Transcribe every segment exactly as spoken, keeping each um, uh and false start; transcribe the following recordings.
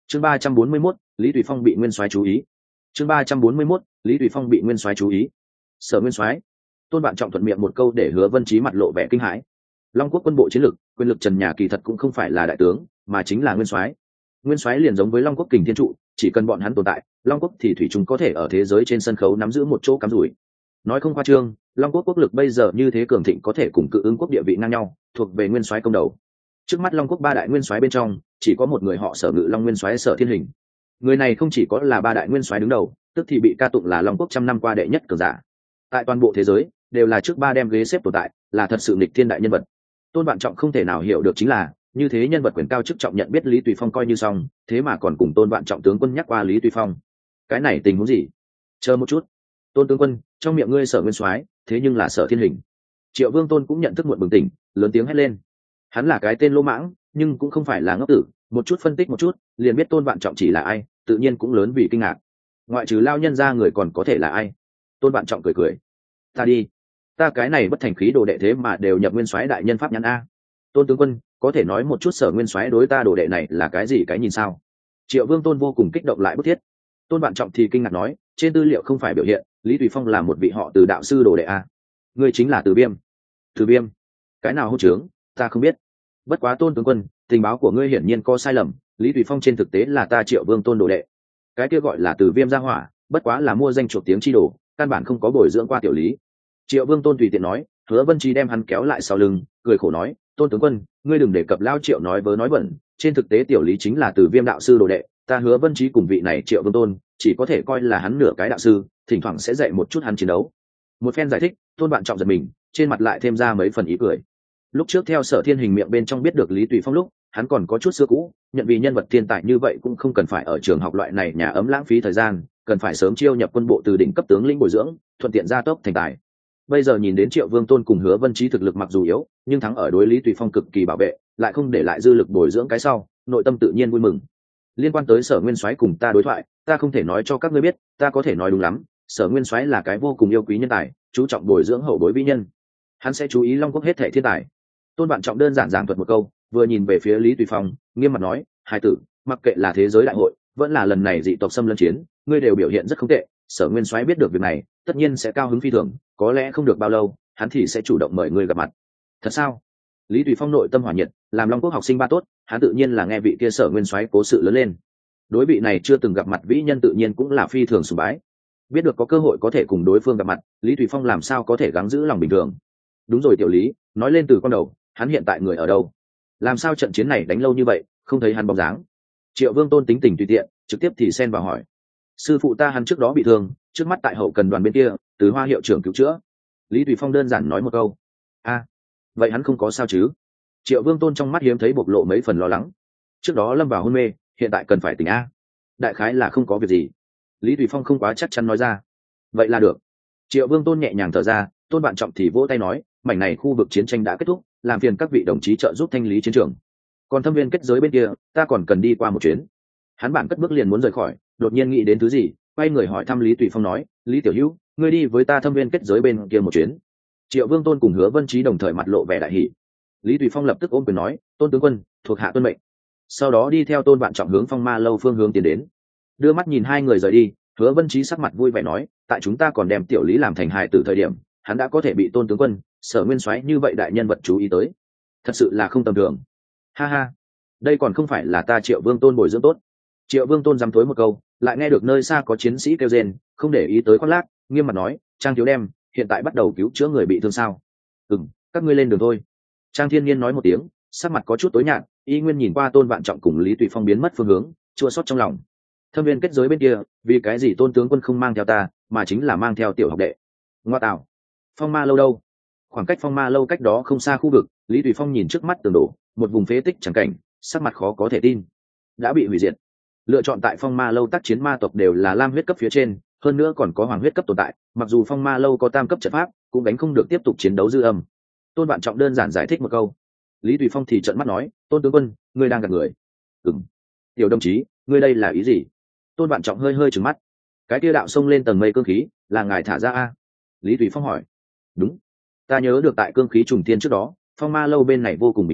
chương ba trăm bốn mươi mốt lý tùy phong bị nguyên soái chú ý. chương ba trăm bốn mươi mốt lý tùy phong bị nguyên soái chú ý. Sở nguyên soái. Tôn Vạn Trọng thuận miệng một câu để Hứa Vân Trí mặt lộ vẻ kinh hãi. Long quốc quân bộ chiến lực, quyền lực trần nhà kỳ thật cũng không phải là đại tướng, mà chính là nguyên soái. Nguyên soái liền giống với Long quốc kình thiên trụ, chỉ cần bọn hắn tồn tại, Long quốc thì thủy chung có thể ở thế giới trên sân khấu nắm giữ một chỗ cắm rủi. Nói không khoa trương, Long quốc quốc lực bây giờ như thế cường thịnh có thể cùng Cự Ứng quốc địa vị ngang nhau, thuộc về nguyên soái công đầu. Trước mắt Long quốc ba đại nguyên soái bên trong, chỉ có một người họ Sở Ngự Long nguyên soái Sở Thiên Hình. Người này không chỉ có là ba đại nguyên soái đứng đầu, tức thì bị ca tụng là Long quốc trăm năm qua đệ nhất cường giả. Tại toàn bộ thế giới, đều là trước ba đem ghế xếp tồn tại, là thật sự nghịch thiên đại nhân vật. Tôn Vạn Trọng không thể nào hiểu được chính là, như thế nhân vật quyền cao chức trọng nhận biết Lý Tùy Phong coi như xong, thế mà còn cùng Tôn Vạn Trọng tướng quân nhắc qua Lý Tùy Phong. Cái này tình huống gì? Chờ một chút. Tôn tướng quân, trong miệng ngươi Sở nguyên soái, thế nhưng là Sở Thiên Hình. Triệu Vương Tôn cũng nhận thức muộn bừng tỉnh, lớn tiếng hét lên. Hắn là cái tên lỗ mãng, nhưng cũng không phải là ngốc tử, một chút phân tích một chút, liền biết Tôn Vạn Trọng chỉ là ai, tự nhiên cũng lớn vì kinh ngạc. Ngoại trừ lao nhân ra người còn có thể là ai? Tôn Vạn Trọng cười cười. Ta đi, ta cái này bất thành khí đồ đệ thế mà đều nhập nguyên soái đại nhân pháp nhãn a. Tôn tướng quân, có thể nói một chút Sở nguyên soái đối ta đồ đệ này là cái gì cái nhìn sao? Triệu Vương Tôn vô cùng kích động lại bức thiết. Tôn Vạn Trọng thì kinh ngạc nói, trên tư liệu không phải biểu hiện Lý Tùy Phong là một vị họ Từ đạo sư đồ đệ a. Ngươi chính là Từ Viêm. Từ Viêm? Cái nào hô trướng, ta không biết. Bất quá Tôn tướng quân, tình báo của ngươi hiển nhiên có sai lầm, Lý Tùy Phong trên thực tế là ta Triệu Vương Tôn đồ đệ. Cái kia gọi là Từ Viêm gia hỏa, bất quá là mua danh chuộc tiếng chi đồ, căn bản không có bồi dưỡng qua tiểu lý. Triệu Vương Tôn tùy tiện nói. Hứa Vân Trí đem hắn kéo lại sau lưng, cười khổ nói, Tôn tướng quân, ngươi đừng đề cập lao Triệu nói vớ nói bẩn, trên thực tế tiểu lý chính là Từ Viêm đạo sư đồ đệ, ta Hứa Vân Trí cùng vị này Triệu Vương Tôn chỉ có thể coi là hắn nửa cái đạo sư, thỉnh thoảng sẽ dạy một chút hắn chiến đấu. Một phen giải thích, Tôn Vạn Trọng giật mình, trên mặt lại thêm ra mấy phần ý cười. Lúc trước theo Sở Thiên Hình miệng bên trong biết được Lý Tùy Phong lúc, hắn còn có chút xưa cũ, nhận vì nhân vật thiên tài như vậy cũng không cần phải ở trường học loại này nhà ấm lãng phí thời gian, cần phải sớm chiêu nhập quân bộ từ đỉnh cấp tướng lĩnh bồi dưỡng, thuận tiện gia tốc thành tài. Bây giờ nhìn đến Triệu Vương Tôn cùng Hứa Vân Trí thực lực mặc dù yếu, nhưng thắng ở đối Lý Tùy Phong cực kỳ bảo vệ, lại không để lại dư lực bồi dưỡng cái sau, nội tâm tự nhiên vui mừng. Liên quan tới Sở nguyên soái cùng ta đối thoại, ta không thể nói cho các ngươi biết, ta có thể nói đúng lắm, Sở nguyên soái là cái vô cùng yêu quý nhân tài, chú trọng bồi dưỡng hậu bối vĩ nhân. Hắn sẽ chú ý Long quốc hết thảy thiên tài. Tôn Vạn Trọng đơn giản giảng thuật một câu, vừa nhìn về phía Lý Tùy Phong, nghiêm mặt nói, hai tử, mặc kệ là thế giới đại hội, vẫn là lần này dị tộc xâm lấn chiến, ngươi đều biểu hiện rất không tệ, Sở nguyên soái biết được việc này, tất nhiên sẽ cao hứng phi thường, có lẽ không được bao lâu, hắn thì sẽ chủ động mời ngươi gặp mặt. Thật sao? Lý Tùy Phong nội tâm hỏa nhiệt, làm Long quốc học sinh ba tốt, hắn tự nhiên là nghe vị kia Sở nguyên soái cố sự lớn lên. Đối vị này chưa từng gặp mặt vĩ nhân tự nhiên cũng là phi thường sùng bái. Biết được có cơ hội có thể cùng đối phương gặp mặt, Lý Tùy Phong làm sao có thể gắng giữ lòng bình thường. Đúng rồi tiểu Lý, nói lên từ con đầu, hắn hiện tại người ở đâu? Làm sao trận chiến này đánh lâu như vậy, không thấy hắn bóng dáng? Triệu Vương Tôn tính tình tùy tiện, trực tiếp thì xen vào hỏi. Sư phụ ta hắn trước đó bị thương, trước mắt tại hậu cần đoàn bên kia, Từ Hoa hiệu trưởng cứu chữa. Lý Tùy Phong đơn giản nói một câu. A, vậy hắn không có sao chứ? Triệu Vương Tôn trong mắt hiếm thấy bộc lộ mấy phần lo lắng. Trước đó lâm vào hôn mê, hiện tại cần phải tỉnh a. Đại khái là không có việc gì. Lý Tùy Phong không quá chắc chắn nói ra. Vậy là được. Triệu Vương Tôn nhẹ nhàng thở ra, Tôn Vạn Trọng thì vỗ tay nói, mảnh này khu vực chiến tranh đã kết thúc, làm phiền các vị đồng chí trợ giúp thanh lý chiến trường. Còn thâm viên kết giới bên kia, ta còn cần đi qua một chuyến. Hắn bản cất bước liền muốn rời khỏi, đột nhiên nghĩ đến thứ gì, quay người hỏi thăm Lý Tùy Phong nói, Lý tiểu hữu, ngươi đi với ta thâm viên kết giới bên kia một chuyến. Triệu Vương Tôn cùng Hứa Vân Trí đồng thời mặt lộ vẻ đại hỉ. Lý Tùy Phong lập tức ôm quyền nói, Tôn tướng quân, thuộc hạ tuân mệnh. Sau đó đi theo Tôn Vạn Trọng hướng Phong Ma lâu phương hướng tiến đến. Đưa mắt nhìn hai người rời đi, Hứa Vân Trí sắc mặt vui vẻ nói, tại chúng ta còn đem tiểu Lý làm thành hài tử thời điểm, hắn đã có thể bị Tôn tướng quân, Sở nguyên soái như vậy đại nhân vật chú ý tới, thật sự là không tầm thường. Ha ha, đây còn không phải là ta Triệu Vương Tôn bồi dưỡng tốt. Triệu Vương Tôn dám thối một câu, lại nghe được nơi xa có chiến sĩ kêu rên, không để ý tới khoác lác, nghiêm mặt nói, Trang thiếu đem, hiện tại bắt đầu cứu chữa người bị thương sao? Ừm, các ngươi lên đường thôi. Trang Thiên Nhiên nói một tiếng, sắc mặt có chút tối nhạt, y nguyên nhìn qua Tôn Vạn Trọng cùng Lý Tùy Phong biến mất phương hướng, chua xót trong lòng. Thâm viên kết giới bên kia, vì cái gì Tôn tướng quân không mang theo ta, mà chính là mang theo tiểu học đệ? Ngoa tạo, Phong Ma lâu đâu? Khoảng cách Phong Ma lâu cách đó không xa khu vực, Lý Tùy Phong nhìn trước mắt tường đổ, một vùng phế tích chẳng cảnh, sắc mặt khó có thể tin. Đã bị hủy diệt. Lựa chọn tại Phong Ma lâu tác chiến ma tộc đều là lam huyết cấp phía trên, hơn nữa còn có hoàng huyết cấp tồn tại, mặc dù Phong Ma lâu có tam cấp trận pháp, cũng đánh không được tiếp tục chiến đấu dư âm. Tôn Vạn Trọng đơn giản giải thích một câu. Lý Tùy Phong thì trợn mắt nói, Tôn tướng quân, ngươi đang gạt người. Ừm. Tiểu đồng chí, ngươi đây là ý gì? Tôn Vạn Trọng hơi hơi trừng mắt. Cái kia đạo xông lên tầng mây cương khí, là ngài thả ra a? Lý Tùy Phong hỏi. Đúng. Ta nhớ được tại cương khí trùng thiên trước đó, Phong Ma lâu bên này vô cùng bình tĩnh,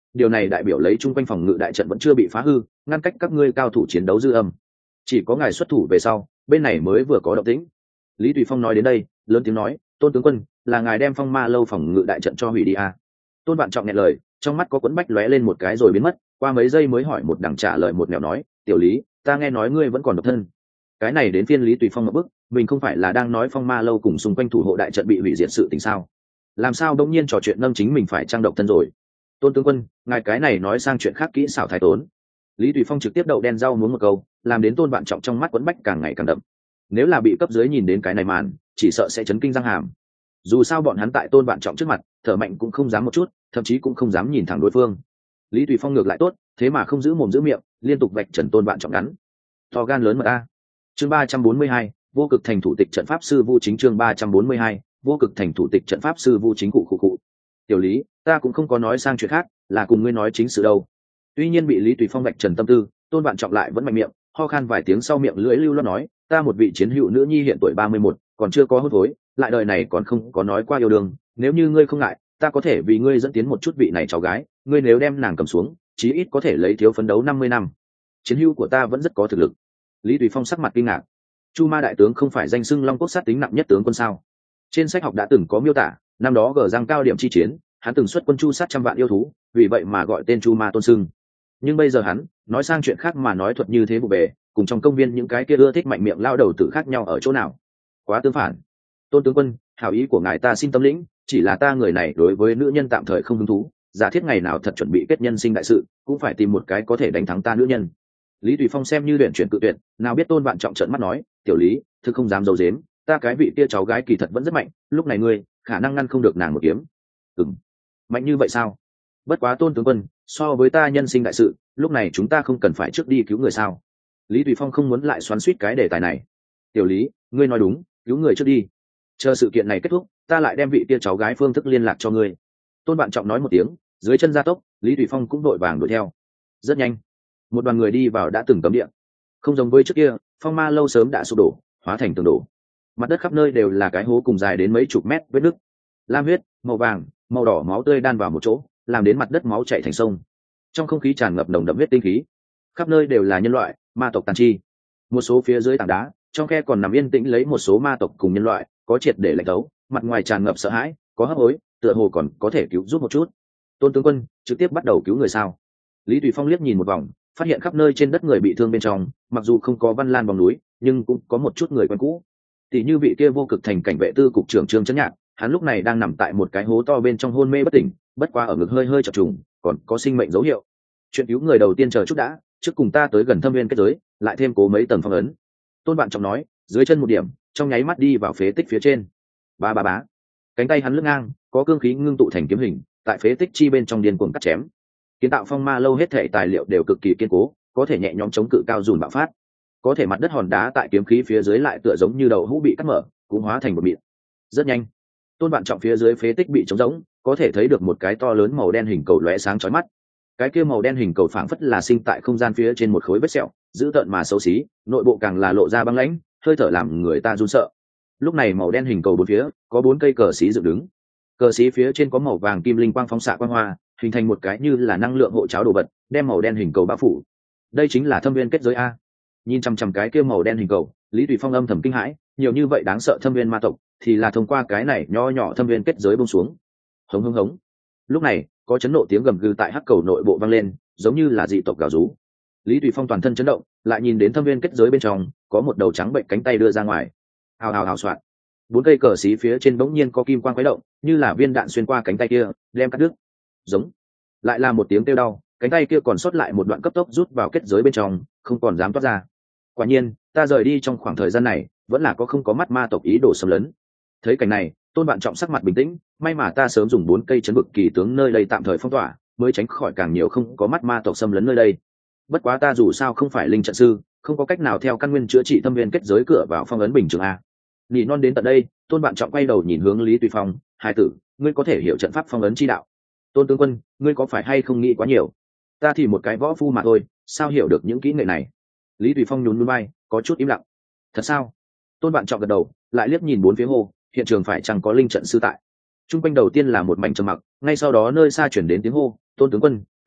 điều này đại biểu lấy chung quanh phòng ngự đại trận vẫn chưa bị phá hư, ngăn cách các ngươi cao thủ chiến đấu dư âm. Chỉ có ngài xuất thủ về sau, bên này mới vừa có động tĩnh. Lý Tùy Phong nói đến đây, lớn tiếng nói, tôn tướng quân, là ngài đem Phong Ma lâu phòng ngự đại trận cho hủy đi à? Tôn Vạn Trọng nghe lời, trong mắt có quẫn bách lóe lên một cái rồi biến mất, qua mấy giây mới hỏi một đằng trả lời một nẻo nói, tiểu Lý, ta nghe nói ngươi vẫn còn độc thân. Cái này đến phiên Lý Tùy Phong một bước, mình không phải là đang nói Phong Ma lâu cùng xung quanh thủ hộ đại trận bị hủy diệt sự tình sao? Làm sao đông nhiên trò chuyện nâng chính mình phải trang độc thân rồi? Tôn tướng quân, ngài cái này nói sang chuyện khác kỹ xảo thái tốn. Lý Tùy Phong trực tiếp đậu đen rau muống một câu, làm đến Tôn Vạn Trọng trong mắt quẫn bách càng ngày càng đậm. Nếu là bị cấp dưới nhìn đến cái này màn, chỉ sợ sẽ chấn kinh răng hàm. Dù sao bọn hắn tại Tôn Vạn Trọng trước mặt, thở mạnh cũng không dám một chút, thậm chí cũng không dám nhìn thẳng đối phương. Lý Tùy Phong ngược lại tốt, thế mà không giữ mồm giữ miệng, liên tục vạch trần Tôn Vạn Trọng ngắn. To gan lớn mà ta. Chương ba trăm bốn mươi hai, vô cực thành thủ tịch trận pháp sư Vu Chính. Chương ba trăm bốn mươi hai, vô cực thành thủ tịch trận pháp sư Vu Chính. Cụ cụ cụ. Tiểu Lý, ta cũng không có nói sang chuyện khác, là cùng ngươi nói chính sự đâu. Tuy nhiên bị Lý Tùy Phong vạch trần tâm tư, Tôn Vạn Trọng lại vẫn mạnh miệng, ho khan vài tiếng sau miệng lưỡi lưu loát nói, ta một vị chiến hữu nữ nhi hiện tuổi ba mươi mốt, còn chưa có hôn phối, lại đời này còn không có nói qua yêu đương, nếu như ngươi không ngại, ta có thể vì ngươi dẫn tiến một chút vị này cháu gái, ngươi nếu đem nàng cầm xuống, chí ít có thể lấy thiếu phấn đấu năm mươi năm. Chiến hữu của ta vẫn rất có thực lực. Lý Tùy Phong sắc mặt kinh ngạc. Chu Ma đại tướng không phải danh xưng Long Quốc sát tính nặng nhất tướng quân sao? Trên sách học đã từng có miêu tả, năm đó gờ giang cao điểm chi chiến, hắn từng xuất quân chu sát trăm vạn yêu thú, vì vậy mà gọi tên Chu Ma tôn xưng. Nhưng bây giờ hắn nói sang chuyện khác mà nói thuật như thế vụ bề, cùng trong công viên những cái kia ưa thích mạnh miệng lao đầu tự khác nhau ở chỗ nào? Quá tương phản. Tôn tướng quân, hảo ý của ngài ta xin tâm lĩnh, chỉ là ta người này đối với nữ nhân tạm thời không hứng thú, giả thiết ngày nào thật chuẩn bị kết nhân sinh đại sự, cũng phải tìm một cái có thể đánh thắng ta nữ nhân. Lý Tùy Phong xem như luyện chuyển cự tuyệt, nào biết Tôn Vạn Trọng trợn mắt nói, tiểu Lý, thực không dám giấu giếm, ta cái vị kia cháu gái kỳ thật vẫn rất mạnh, lúc này ngươi khả năng ngăn không được nàng một kiếm. Ừm, mạnh như vậy sao? Bất quá Tôn tướng quân, so với ta nhân sinh đại sự, lúc này chúng ta không cần phải trước đi cứu người sao? Lý Tùy Phong không muốn lại xoắn xuýt cái đề tài này. Tiểu Lý, ngươi nói đúng, cứu người trước đi, chờ sự kiện này kết thúc, ta lại đem vị kia cháu gái phương thức liên lạc cho ngươi. Tôn Vạn Trọng nói một tiếng, dưới chân gia tốc, Lý Tùy Phong cũng đội vàng đuổi theo. Rất nhanh, một đoàn người đi vào đã từng cấm địa. Không giống với trước kia, Phong Ma lâu sớm đã sụp đổ, hóa thành tường đổ. Mặt đất khắp nơi đều là cái hố cùng dài đến mấy chục mét vết nứt. Lam huyết, màu vàng, màu đỏ máu tươi đan vào một chỗ, làm đến mặt đất máu chảy thành sông. Trong không khí tràn ngập nồng đậm huyết tinh khí. Khắp nơi đều là nhân loại, ma tộc tàn chi. Một số phía dưới tảng đá, trong khe còn nằm yên tĩnh lấy một số ma tộc cùng nhân loại, có triệt để lạnh tấu, mặt ngoài tràn ngập sợ hãi, có hấp hối, tựa hồ còn có thể cứu giúp một chút. Tôn tướng quân trực tiếp bắt đầu cứu người sao? Lý Tùy Phong liếc nhìn một vòng, phát hiện khắp nơi trên đất người bị thương bên trong, mặc dù không có văn lan vòng núi, nhưng cũng có một chút người quen cũ. Tỷ như vị kia vô cực thành cảnh vệ tư cục trưởng Trương Chấn Nhạc, hắn lúc này đang nằm tại một cái hố to bên trong hôn mê bất tỉnh, bất qua ở ngực hơi hơi chập trùng, còn có sinh mệnh dấu hiệu. Chuyện cứu người đầu tiên chờ chút đã, trước cùng ta tới gần thâm viên kết giới, lại thêm cố mấy tầng phong ấn. Tôn Vạn Trọng nói, dưới chân một điểm, trong nháy mắt đi vào phế tích phía trên. Ba ba bá, cánh tay hắn lưng ngang, có cương khí ngưng tụ thành kiếm hình, tại phế tích chi bên trong điên cuồng cắt chém. Kiến tạo Phong Ma lâu hết thể tài liệu đều cực kỳ kiên cố, có thể nhẹ nhõm chống cự cao dùn bạo phát. Có thể mặt đất hòn đá tại kiếm khí phía dưới lại tựa giống như đầu hũ bị cắt mở, cũng hóa thành một mịn. Rất nhanh, Tôn Vạn Trọng phía dưới phế tích bị trống rỗng, có thể thấy được một cái to lớn màu đen hình cầu lóe sáng chói mắt. Cái kia màu đen hình cầu phảng phất là sinh tại không gian phía trên một khối vết sẹo, dữ tợn mà xấu xí, nội bộ càng là lộ ra băng lãnh, hơi thở làm người ta run sợ. Lúc này màu đen hình cầu bốn phía có bốn cây cờ xí dựng đứng, cờ xí phía trên có màu vàng kim linh quang phóng xạ quang hoa, hình thành một cái như là năng lượng hộ cháo đồ vật, đem màu đen hình cầu bao phủ. Đây chính là thâm viên kết giới a. Nhìn chăm chăm cái kia màu đen hình cầu, Lý Tùy Phong âm thầm kinh hãi, nhiều như vậy đáng sợ thâm viên ma tộc, thì là thông qua cái này nho nhỏ thâm viên kết giới buông xuống. Hống hống hống. Lúc này, có chấn nộ tiếng gầm gừ tại hắc cầu nội bộ vang lên, giống như là dị tộc gào rú. Lý Tùy Phong toàn thân chấn động, lại nhìn đến thâm viên kết giới bên trong, có một đầu trắng bệnh cánh tay đưa ra ngoài. Hào hào hào xoạt. Bốn cây cờ xí phía trên bỗng nhiên có kim quang khuấy động, như là viên đạn xuyên qua cánh tay kia, đem cắt đứt. Giống. Lại là một tiếng kêu đau, cánh tay kia còn sót lại một đoạn cấp tốc rút vào kết giới bên trong, không còn dám toát ra. Quả nhiên, ta rời đi trong khoảng thời gian này, vẫn là có không có mắt ma tộc ý đồ xâm lấn. Thấy cảnh này, Tôn Vạn Trọng sắc mặt bình tĩnh, may mà ta sớm dùng bốn cây chấn vực kỳ tướng nơi đây tạm thời phong tỏa, mới tránh khỏi càng nhiều không có mắt ma tộc xâm lấn nơi đây. Bất quá ta dù sao không phải linh trận sư, không có cách nào theo căn nguyên chữa trị thâm viên kết giới cửa vào phong ấn bình thường a. Nhị non đến tận đây, Tôn Vạn Trọng quay đầu nhìn hướng Lý Tùy Phong, hai tử, ngươi có thể hiểu trận pháp phong ấn chi đạo. Tôn tướng quân, ngươi có phải hay không nghĩ quá nhiều? Ta thì một cái võ phu mà thôi, sao hiểu được những kỹ nghệ này? Lý Tùy Phong nhún nhún vai, có chút im lặng. Thật sao? Tôn Vạn Trọng gật đầu, lại liếc nhìn bốn phía hồ, hiện trường phải chẳng có linh trận sư tại. Trung quanh đầu tiên là một mảnh trầm mặc, ngay sau đó nơi xa chuyển đến tiếng hô, Tôn tướng quân,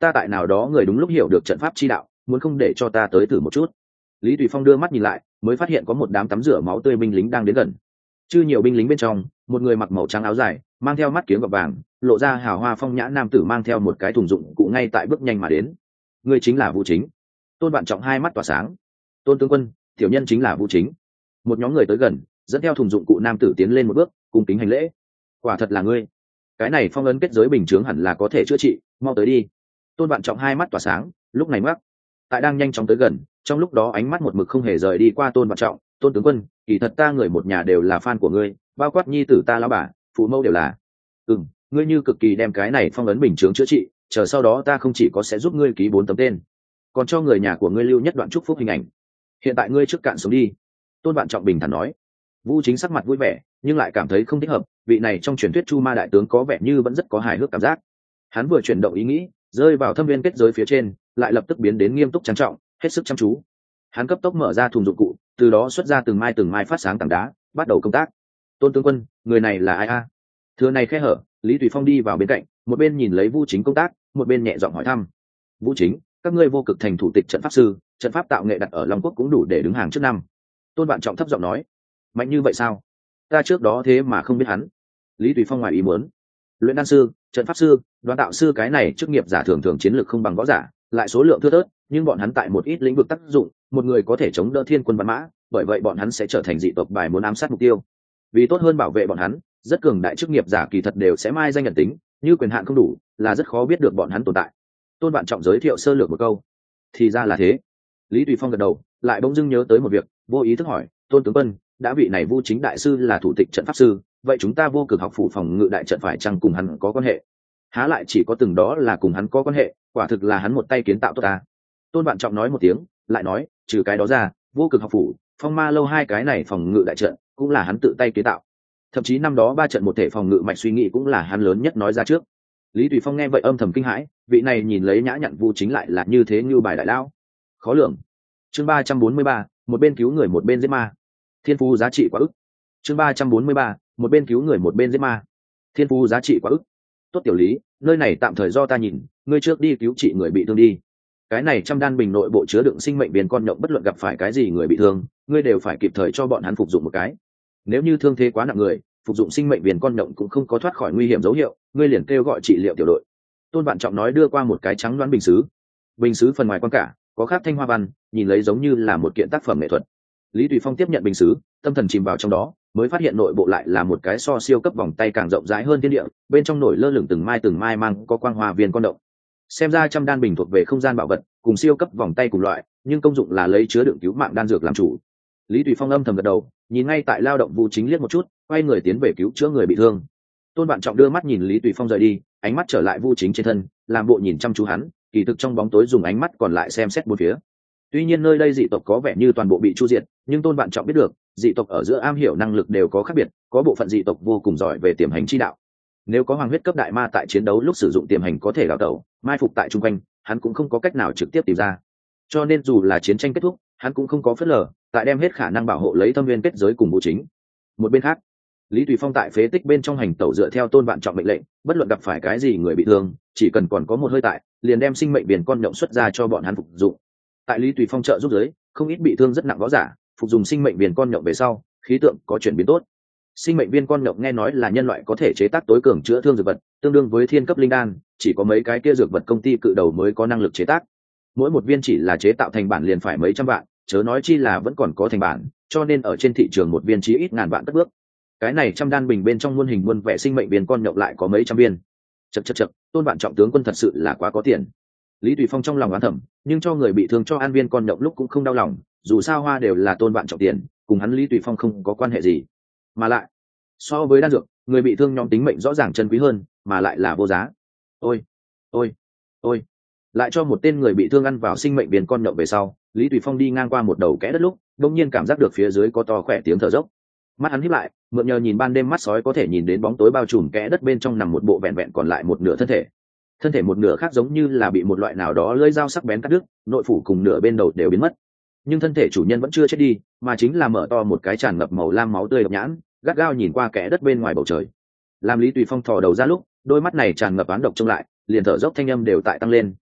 ta tại nào đó người đúng lúc hiểu được trận pháp chi đạo, muốn không để cho ta tới thử một chút. Lý Tùy Phong đưa mắt nhìn lại, mới phát hiện có một đám tắm rửa máu tươi binh lính đang đến gần. Chư nhiều binh lính bên trong, một người mặc màu trắng áo dài, mang theo mắt kiếng gọt vàng, lộ ra hào hoa phong nhã nam tử mang theo một cái thùng dụng cụ ngay tại bước nhanh mà đến. Người chính là Vũ Chính. Tôn Vạn Trọng hai mắt tỏa sáng. Tôn tướng quân, tiểu nhân chính là Vũ Chính. Một nhóm người tới gần, dẫn theo thùng dụng cụ nam tử tiến lên một bước, cung kính hành lễ. Quả thật là ngươi. Cái này phong ấn kết giới bình chướng hẳn là có thể chữa trị, mau tới đi. Tôn Vạn Trọng hai mắt tỏa sáng, lúc này mắc tại đang nhanh chóng tới gần, trong lúc đó ánh mắt một mực không hề rời đi qua Tôn Vạn Trọng. Tôn tướng quân, kỳ thật ta người một nhà đều là fan của ngươi, bao quát nhi tử ta lão bà, phụ mẫu đều là. Ừm, ngươi như cực kỳ đem cái này phong ấn bình chướng chữa trị, chờ sau đó ta không chỉ có sẽ giúp ngươi ký bốn tấm tên, còn cho người nhà của ngươi lưu nhất đoạn chúc phúc hình ảnh. Hiện tại ngươi trước cạn sống đi. Tôn Vạn Trọng bình thản nói. Vũ Chính sắc mặt vui vẻ, nhưng lại cảm thấy không thích hợp, vị này trong truyền thuyết Chu Ma đại tướng có vẻ như vẫn rất có hài hước cảm giác. Hắn vừa chuyển động ý nghĩ, rơi vào thâm viên kết giới phía trên, lại lập tức biến đến nghiêm túc trang trọng, hết sức chăm chú. Hắn cấp tốc mở ra thùng dụng cụ, từ đó xuất ra từng mai từng mai phát sáng tảng đá, bắt đầu công tác. Tôn tướng quân, người này là ai a? Thừa này khe hở, Lý Tùy Phong đi vào bên cạnh, một bên nhìn lấy Vũ Chính công tác, một bên nhẹ giọng hỏi thăm. Vũ Chính, các ngươi vô cực thành thủ tịch trận pháp sư, trận pháp tạo nghệ đặt ở Long Quốc cũng đủ để đứng hàng trước năm. Tôn Vạn Trọng thấp giọng nói. Mạnh như vậy sao? Ta trước đó thế mà không biết hắn. Lý Tùy Phong ngoài ý muốn. Luyện đan sư, trận pháp sư, đoán tạo sư cái này chức nghiệp giả thường thường chiến lược không bằng võ giả, lại số lượng thưa thớt, nhưng bọn hắn tại một ít lĩnh vực tác dụng, một người có thể chống đỡ thiên quân văn mã, bởi vậy bọn hắn sẽ trở thành dị tộc bài muốn ám sát mục tiêu. Vì tốt hơn bảo vệ bọn hắn, rất cường đại chức nghiệp giả kỳ thật đều sẽ mai danh nhận tính, như quyền hạn không đủ, là rất khó biết được bọn hắn tồn tại. Tôn Vạn Trọng giới thiệu sơ lược một câu. Thì ra là thế. Lý Tùy Phong gật đầu, lại bỗng dưng nhớ tới một việc, vô ý thức hỏi, Tôn tướng quân, đã vị này Vũ Chính đại sư là thủ tịch trận pháp sư, vậy chúng ta vô cực học phủ phòng ngự đại trận phải chăng cùng hắn có quan hệ? Há lại chỉ có từng đó là cùng hắn có quan hệ, quả thực là hắn một tay kiến tạo tốt ta. Tôn Vạn Trọng nói một tiếng, lại nói, trừ cái đó ra, vô cực học phủ, phong ma lâu hai cái này phòng ngự đại trận cũng là hắn tự tay kiến tạo. Thậm chí năm đó ba trận một thể phòng ngự mạch suy nghĩ cũng là hắn lớn nhất nói ra trước. Lý Tùy Phong nghe vậy âm thầm kinh hãi, vị này nhìn lấy nhã nhặn Vũ Chính lại là như thế như bài đại lao, khó lường. Chương ba trăm bốn mươi ba, một bên cứu người một bên giết ma. Thiên phú giá trị quá ức. Chương ba trăm bốn mươi ba, một bên cứu người một bên giết ma. Thiên phú giá trị quá ức. Tốt tiểu Lý, nơi này tạm thời do ta nhìn, ngươi trước đi cứu trị người bị thương đi. Cái này trăm đan bình nội bộ chứa đựng sinh mệnh viên con nhộng, bất luận gặp phải cái gì người bị thương, ngươi đều phải kịp thời cho bọn hắn phục dụng một cái. Nếu như thương thế quá nặng người, phục dụng sinh mệnh viên con nhộng cũng không có thoát khỏi nguy hiểm dấu hiệu, ngươi liền kêu gọi trị liệu tiểu đội. Tôn Vạn Trọng nói, đưa qua một cái trắng đoán bình sứ. Bình sứ phần ngoài quan cả có khắc thanh hoa văn, nhìn lấy giống như là một kiện tác phẩm nghệ thuật. Lý Tùy Phong tiếp nhận bình sứ, tâm thần chìm vào trong đó, mới phát hiện nội bộ lại là một cái so siêu cấp vòng tay càng rộng rãi hơn thiên địa, bên trong nổi lơ lửng từng mai từng mai mang có quang hoa viên con động. Xem ra trăm đan bình thuộc về không gian bảo vật, cùng siêu cấp vòng tay cùng loại, nhưng công dụng là lấy chứa đựng cứu mạng đan dược làm chủ. Lý Tùy Phong âm thầm gật đầu, nhìn ngay tại lao động Vũ Chính liếc một chút, quay người tiến về cứu chữa người bị thương. Tôn Vạn Trọng đưa mắt nhìn Lý Tùy Phong rời đi, ánh mắt trở lại Vũ Chính trên thân, làm bộ nhìn chăm chú hắn, kỳ thực trong bóng tối dùng ánh mắt còn lại xem xét bốn phía. Tuy nhiên nơi đây dị tộc có vẻ như toàn bộ bị chu diệt, nhưng Tôn Vạn Trọng biết được, dị tộc ở giữa am hiểu năng lực đều có khác biệt, có bộ phận dị tộc vô cùng giỏi về tiềm hành chi đạo. Nếu có hoàng huyết cấp đại ma tại chiến đấu lúc sử dụng tiềm hành có thể đào tẩu, mai phục tại trung quanh, hắn cũng không có cách nào trực tiếp tìm ra. Cho nên dù là chiến tranh kết thúc, hắn cũng không có phớt lờ, tại đem hết khả năng bảo hộ lấy thâm viên kết giới cùng Vũ Chính. Một bên khác, Lý Tùy Phong tại phế tích bên trong hành tẩu dựa theo Tôn Vạn Trọng mệnh lệnh, bất luận gặp phải cái gì người bị thương, chỉ cần còn có một hơi tại, liền đem sinh mệnh biển con nhộng xuất ra cho bọn hắn phục dụng. Tại Lý Tùy Phong trợ giúp giới, không ít bị thương rất nặng võ giả, phục dùng sinh mệnh viên con nhộng về sau, khí tượng có chuyển biến tốt. Sinh mệnh viên con nhộng nghe nói là nhân loại có thể chế tác tối cường chữa thương dược vật, tương đương với thiên cấp linh đan, chỉ có mấy cái kia dược vật công ty cự đầu mới có năng lực chế tác. Mỗi một viên chỉ là chế tạo thành bản liền phải mấy trăm vạn, chớ nói chi là vẫn còn có thành bản, cho nên ở trên thị trường một viên chí ít ngàn vạn cất bước. Cái này trăm đan bình bên trong muôn hình muôn vẻ sinh mệnh viên con nhộng lại có mấy trăm viên. Chậc chậc chậc, Tôn Vạn Trọng tướng quân thật sự là quá có tiền. Lý Tùy Phong trong lòng oán thầm, nhưng cho người bị thương cho an viên con nhộng lúc cũng không đau lòng, dù sao hoa đều là Tôn Vạn Trọng tiền, cùng hắn Lý Tùy Phong không có quan hệ gì. Mà lại, so với đan dược, người bị thương nhóm tính mệnh rõ ràng chân quý hơn, mà lại là vô giá. Ôi, ôi, ôi. Lại cho một tên người bị thương ăn vào sinh mệnh viên con nhộng về sau, Lý Tùy Phong đi ngang qua một đầu kẽ đất lúc, đột nhiên cảm giác được phía dưới có to khỏe tiếng thở dốc. Mắt hắn híp lại, mượn nhờ nhìn ban đêm mắt sói có thể nhìn đến bóng tối bao trùm kẽ đất bên trong nằm một bộ vẹn vẹn còn lại một nửa thân thể. Thân thể một nửa khác giống như là bị một loại nào đó lưỡi dao sắc bén cắt đứt, nội phủ cùng nửa bên đầu đều biến mất. Nhưng thân thể chủ nhân vẫn chưa chết đi, mà chính là mở to một cái tràn ngập màu lam máu tươi độc nhãn, gắt gao nhìn qua kẽ đất bên ngoài bầu trời. Làm Lý Tùy Phong thò đầu ra lúc, đôi mắt này tràn ngập oán độc trông lại, liền thở dốc thanh âm đều tại tăng lên,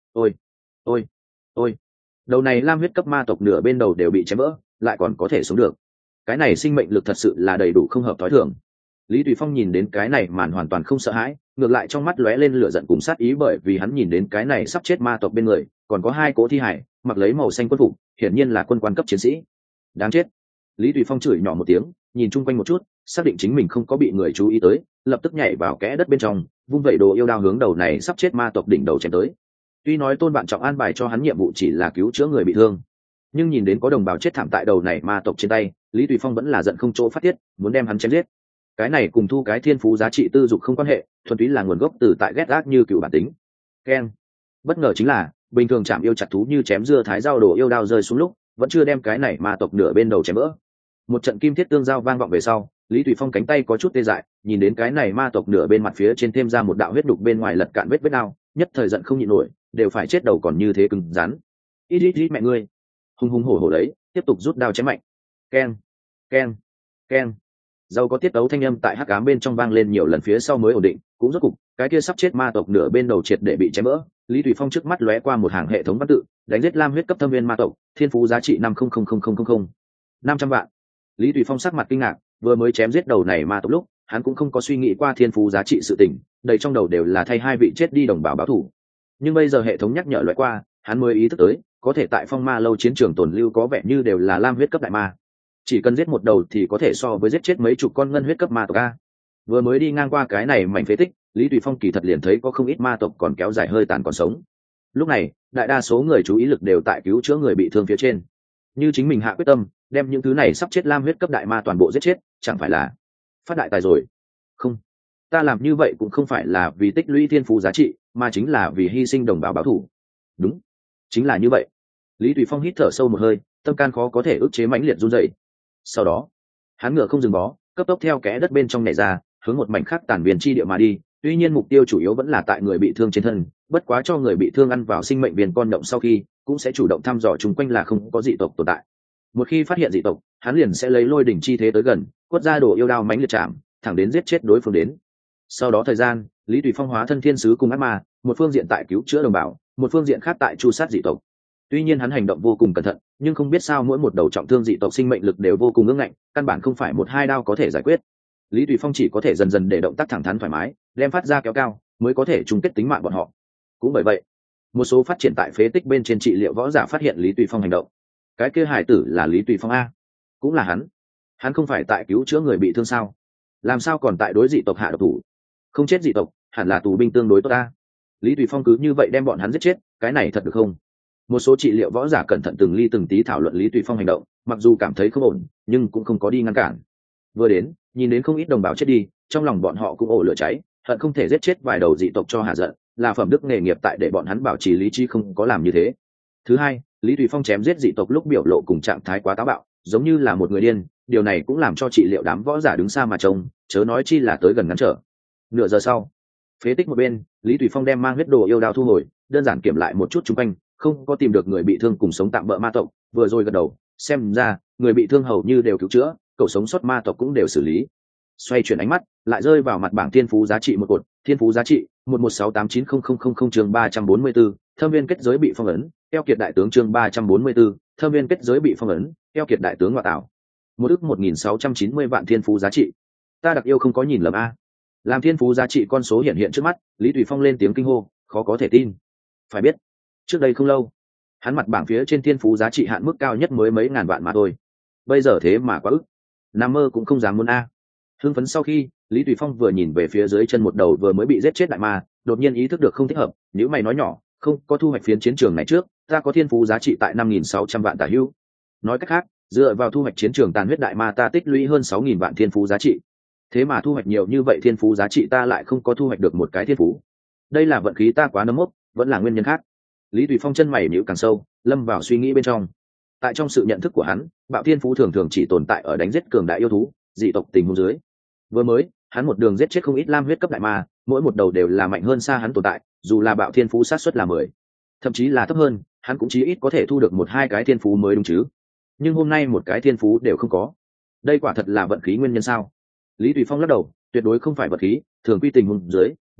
ôi ôi ôi đầu này lam huyết cấp ma tộc nửa bên đầu đều bị chém vỡ, lại còn có thể sống được. Cái này sinh mệnh lực thật sự là đầy đủ không hợp thói thường. Lý Tùy Phong nhìn đến cái này màn hoàn toàn không sợ hãi, ngược lại trong mắt lóe lên lửa giận cùng sát ý, bởi vì hắn nhìn đến cái này sắp chết ma tộc bên người còn có hai cỗ thi hải, mặc lấy màu xanh quân phục, hiển nhiên là quân quan cấp chiến sĩ. Đáng chết. Lý Tùy Phong chửi nhỏ một tiếng, nhìn chung quanh một chút, xác định chính mình không có bị người chú ý tới, lập tức nhảy vào kẽ đất bên trong, vung vẩy đồ yêu đao hướng đầu này sắp chết ma tộc đỉnh đầu chém tới. Tuy nói Tôn Bạn Trọng an bài cho hắn nhiệm vụ chỉ là cứu chữa người bị thương, nhưng nhìn đến có đồng bào chết thảm tại đầu này ma tộc trên tay, Lý Tùy Phong vẫn là giận không chỗ phát tiết, muốn đem hắn chém giết. Cái này cùng thu cái thiên phú giá trị tư dục không quan hệ, thuần túy là nguồn gốc từ tại ghét ác như cựu bản tính. Keng. Bất ngờ chính là, bình thường chạm yêu chặt thú như chém dưa thái rau đồ yêu đao rơi xuống lúc, vẫn chưa đem cái này ma tộc nửa bên đầu chém vỡ. Một trận kim thiết tương giao vang vọng về sau, Lý Tùy Phong cánh tay có chút tê dại, nhìn đến cái này ma tộc nửa bên mặt phía trên thêm ra một đạo huyết đục bên ngoài lật cạn vết vết đao, nhất thời giận không nhịn nổi, đều phải chết đầu còn như thế cứng rắn. Ít ít ít mẹ ngươi. Hung hung hổ hổ đấy, tiếp tục rút đao chém mạnh. Keng, keng, keng. Dầu có tiết tấu thanh âm tại hắc ám bên trong vang lên nhiều lần phía sau mới ổn định, cũng rốt cục, cái kia sắp chết ma tộc nửa bên đầu triệt để bị chém vỡ. Lý Tùy Phong trước mắt lóe qua một hàng hệ thống văn tự, đánh giết lam huyết cấp thâm viên ma tộc, thiên phú giá trị năm không không không không không năm trăm vạn. Lý Tùy Phong sắc mặt kinh ngạc, vừa mới chém giết đầu này ma tộc lúc, hắn cũng không có suy nghĩ qua thiên phú giá trị sự tình, đầy trong đầu đều là thay hai vị chết đi đồng bào báo thù. Nhưng bây giờ hệ thống nhắc nhở loại qua, hắn mới ý thức tới, có thể tại phong ma lâu chiến trường tồn lưu có vẻ như đều là lam huyết cấp đại ma. Chỉ cần giết một đầu thì có thể so với giết chết mấy chục con ngân huyết cấp ma tộc a. Vừa mới đi ngang qua cái này mảnh phế tích, Lý Tùy Phong kỳ thật liền thấy có không ít ma tộc còn kéo dài hơi tàn còn sống. Lúc này, đại đa số người chú ý lực đều tại cứu chữa người bị thương phía trên. Như chính mình hạ quyết tâm, đem những thứ này sắp chết lam huyết cấp đại ma toàn bộ giết chết, chẳng phải là phát đại tài rồi? Không, ta làm như vậy cũng không phải là vì tích lũy thiên phú giá trị, mà chính là vì hy sinh đồng bào báo thù. Đúng, chính là như vậy. Lý Tùy Phong hít thở sâu một hơi, tâm can khó có thể ức chế mãnh liệt run rẩy. Sau đó, hắn ngựa không dừng bó, cấp tốc theo kẽ đất bên trong nhảy ra, hướng một mảnh khác tàn viên chi địa mà đi. Tuy nhiên mục tiêu chủ yếu vẫn là tại người bị thương trên thân, bất quá cho người bị thương ăn vào sinh mệnh viên con động sau khi, cũng sẽ chủ động thăm dò chung quanh là không có dị tộc tồn tại. Một khi phát hiện dị tộc, hắn liền sẽ lấy lôi đỉnh chi thế tới gần, quất ra đồ yêu đao mãnh liệt chạm, thẳng đến giết chết đối phương đến. Sau đó thời gian, Lý Tùy Phong hóa thân thiên sứ cùng ác ma, một phương diện tại cứu chữa đồng bào, một phương diện khác tại chu sát dị tộc. Tuy nhiên hắn hành động vô cùng cẩn thận, nhưng không biết sao mỗi một đầu trọng thương dị tộc sinh mệnh lực đều vô cùng ngưng ngạnh, căn bản không phải một hai đao có thể giải quyết. Lý Tùy Phong chỉ có thể dần dần để động tác thẳng thắn thoải mái, đem phát ra kéo cao, mới có thể chung kết tính mạng bọn họ. Cũng bởi vậy, một số phát triển tại phế tích bên trên trị liệu võ giả phát hiện Lý Tùy Phong hành động. Cái kia hải tử là Lý Tùy Phong a, cũng là hắn. Hắn không phải tại cứu chữa người bị thương sao? Làm sao còn tại đối dị tộc hạ độc thủ? Không chết dị tộc, hẳn là tù binh tương đối tốt ta. Lý Tùy Phong cứ như vậy đem bọn hắn giết chết, cái này thật được không? Một số trị liệu võ giả cẩn thận từng ly từng tí thảo luận Lý Tùy Phong hành động, mặc dù cảm thấy không ổn, nhưng cũng không có đi ngăn cản. Vừa đến, nhìn đến không ít đồng bào chết đi, trong lòng bọn họ cũng ổ lửa cháy, hận không thể giết chết vài đầu dị tộc cho hạ giận, là phẩm đức nghề nghiệp tại để bọn hắn bảo trì lý trí không có làm như thế. Thứ hai, Lý Tùy Phong chém giết dị tộc lúc biểu lộ cùng trạng thái quá táo bạo, giống như là một người điên, điều này cũng làm cho trị liệu đám võ giả đứng xa mà trông, chớ nói chi là tới gần ngăn trở. Nửa giờ sau, phế tích một bên, Lý Tùy Phong đem mang huyết đồ yêu đao thu hồi, đơn giản kiểm lại một chút xung quanh, không có tìm được người bị thương cùng sống tạm bỡ ma tộc, vừa rồi gật đầu, xem ra người bị thương hầu như đều cứu chữa, cậu sống sót ma tộc cũng đều xử lý. Xoay chuyển ánh mắt, lại rơi vào mặt bảng thiên phú giá trị một cột, thiên phú giá trị một một sáu tám chín không không không không chương ba trăm bốn mươi 4, thâm viên kết giới bị phong ấn, eo kiệt đại tướng chương ba trăm bốn mươi 4, thâm viên kết giới bị phong ấn, eo kiệt đại tướng ngoại tạo. Một ức một nghìn sáu trăm chín mươi vạn thiên phú giá trị. Ta đặc yêu không có nhìn lầm a. Làm thiên phú giá trị con số hiện hiện trước mắt, Lý Tùy Phong lên tiếng kinh hô, khó có thể tin. Phải biết, trước đây không lâu, hắn mặt bảng phía trên thiên phú giá trị hạn mức cao nhất mới mấy ngàn vạn mà thôi. Bây giờ thế mà quá ức, nằm mơ cũng không dám muốn a. Hưng phấn sau khi, Lý Tùy Phong vừa nhìn về phía dưới chân một đầu vừa mới bị giết chết đại ma, đột nhiên ý thức được không thích hợp, nếu mày nói nhỏ, không có thu hoạch phiến chiến trường này trước, ta có thiên phú giá trị tại năm nghìn sáu trăm vạn tả hữu. Nói cách khác, dựa vào thu hoạch chiến trường tàn huyết đại ma ta tích lũy hơn sáu nghìn vạn thiên phú giá trị. Thế mà thu hoạch nhiều như vậy thiên phú giá trị ta lại không có thu hoạch được một cái thiên phú. Đây là vận khí ta quá nấm mốc, vẫn là nguyên nhân khác. Lý Tùy Phong chân mày nhíu càng sâu, lâm vào suy nghĩ bên trong. Tại trong sự nhận thức của hắn, bạo thiên phú thường thường chỉ tồn tại ở đánh giết cường đại yêu thú, dị tộc tình huống dưới. Vừa mới, hắn một đường giết chết không ít lam huyết cấp đại ma, mỗi một đầu đều là mạnh hơn xa hắn tồn tại, dù là bạo thiên phú sát suất là mười, thậm chí là thấp hơn, hắn cũng chí ít có thể thu được một hai cái thiên phú mới đúng chứ. Nhưng hôm nay một cái thiên phú đều không có. Đây quả thật là vận khí nguyên nhân sao? Lý Tùy Phong lắc đầu, tuyệt đối không phải vận khí, thường quy tình huống dưới,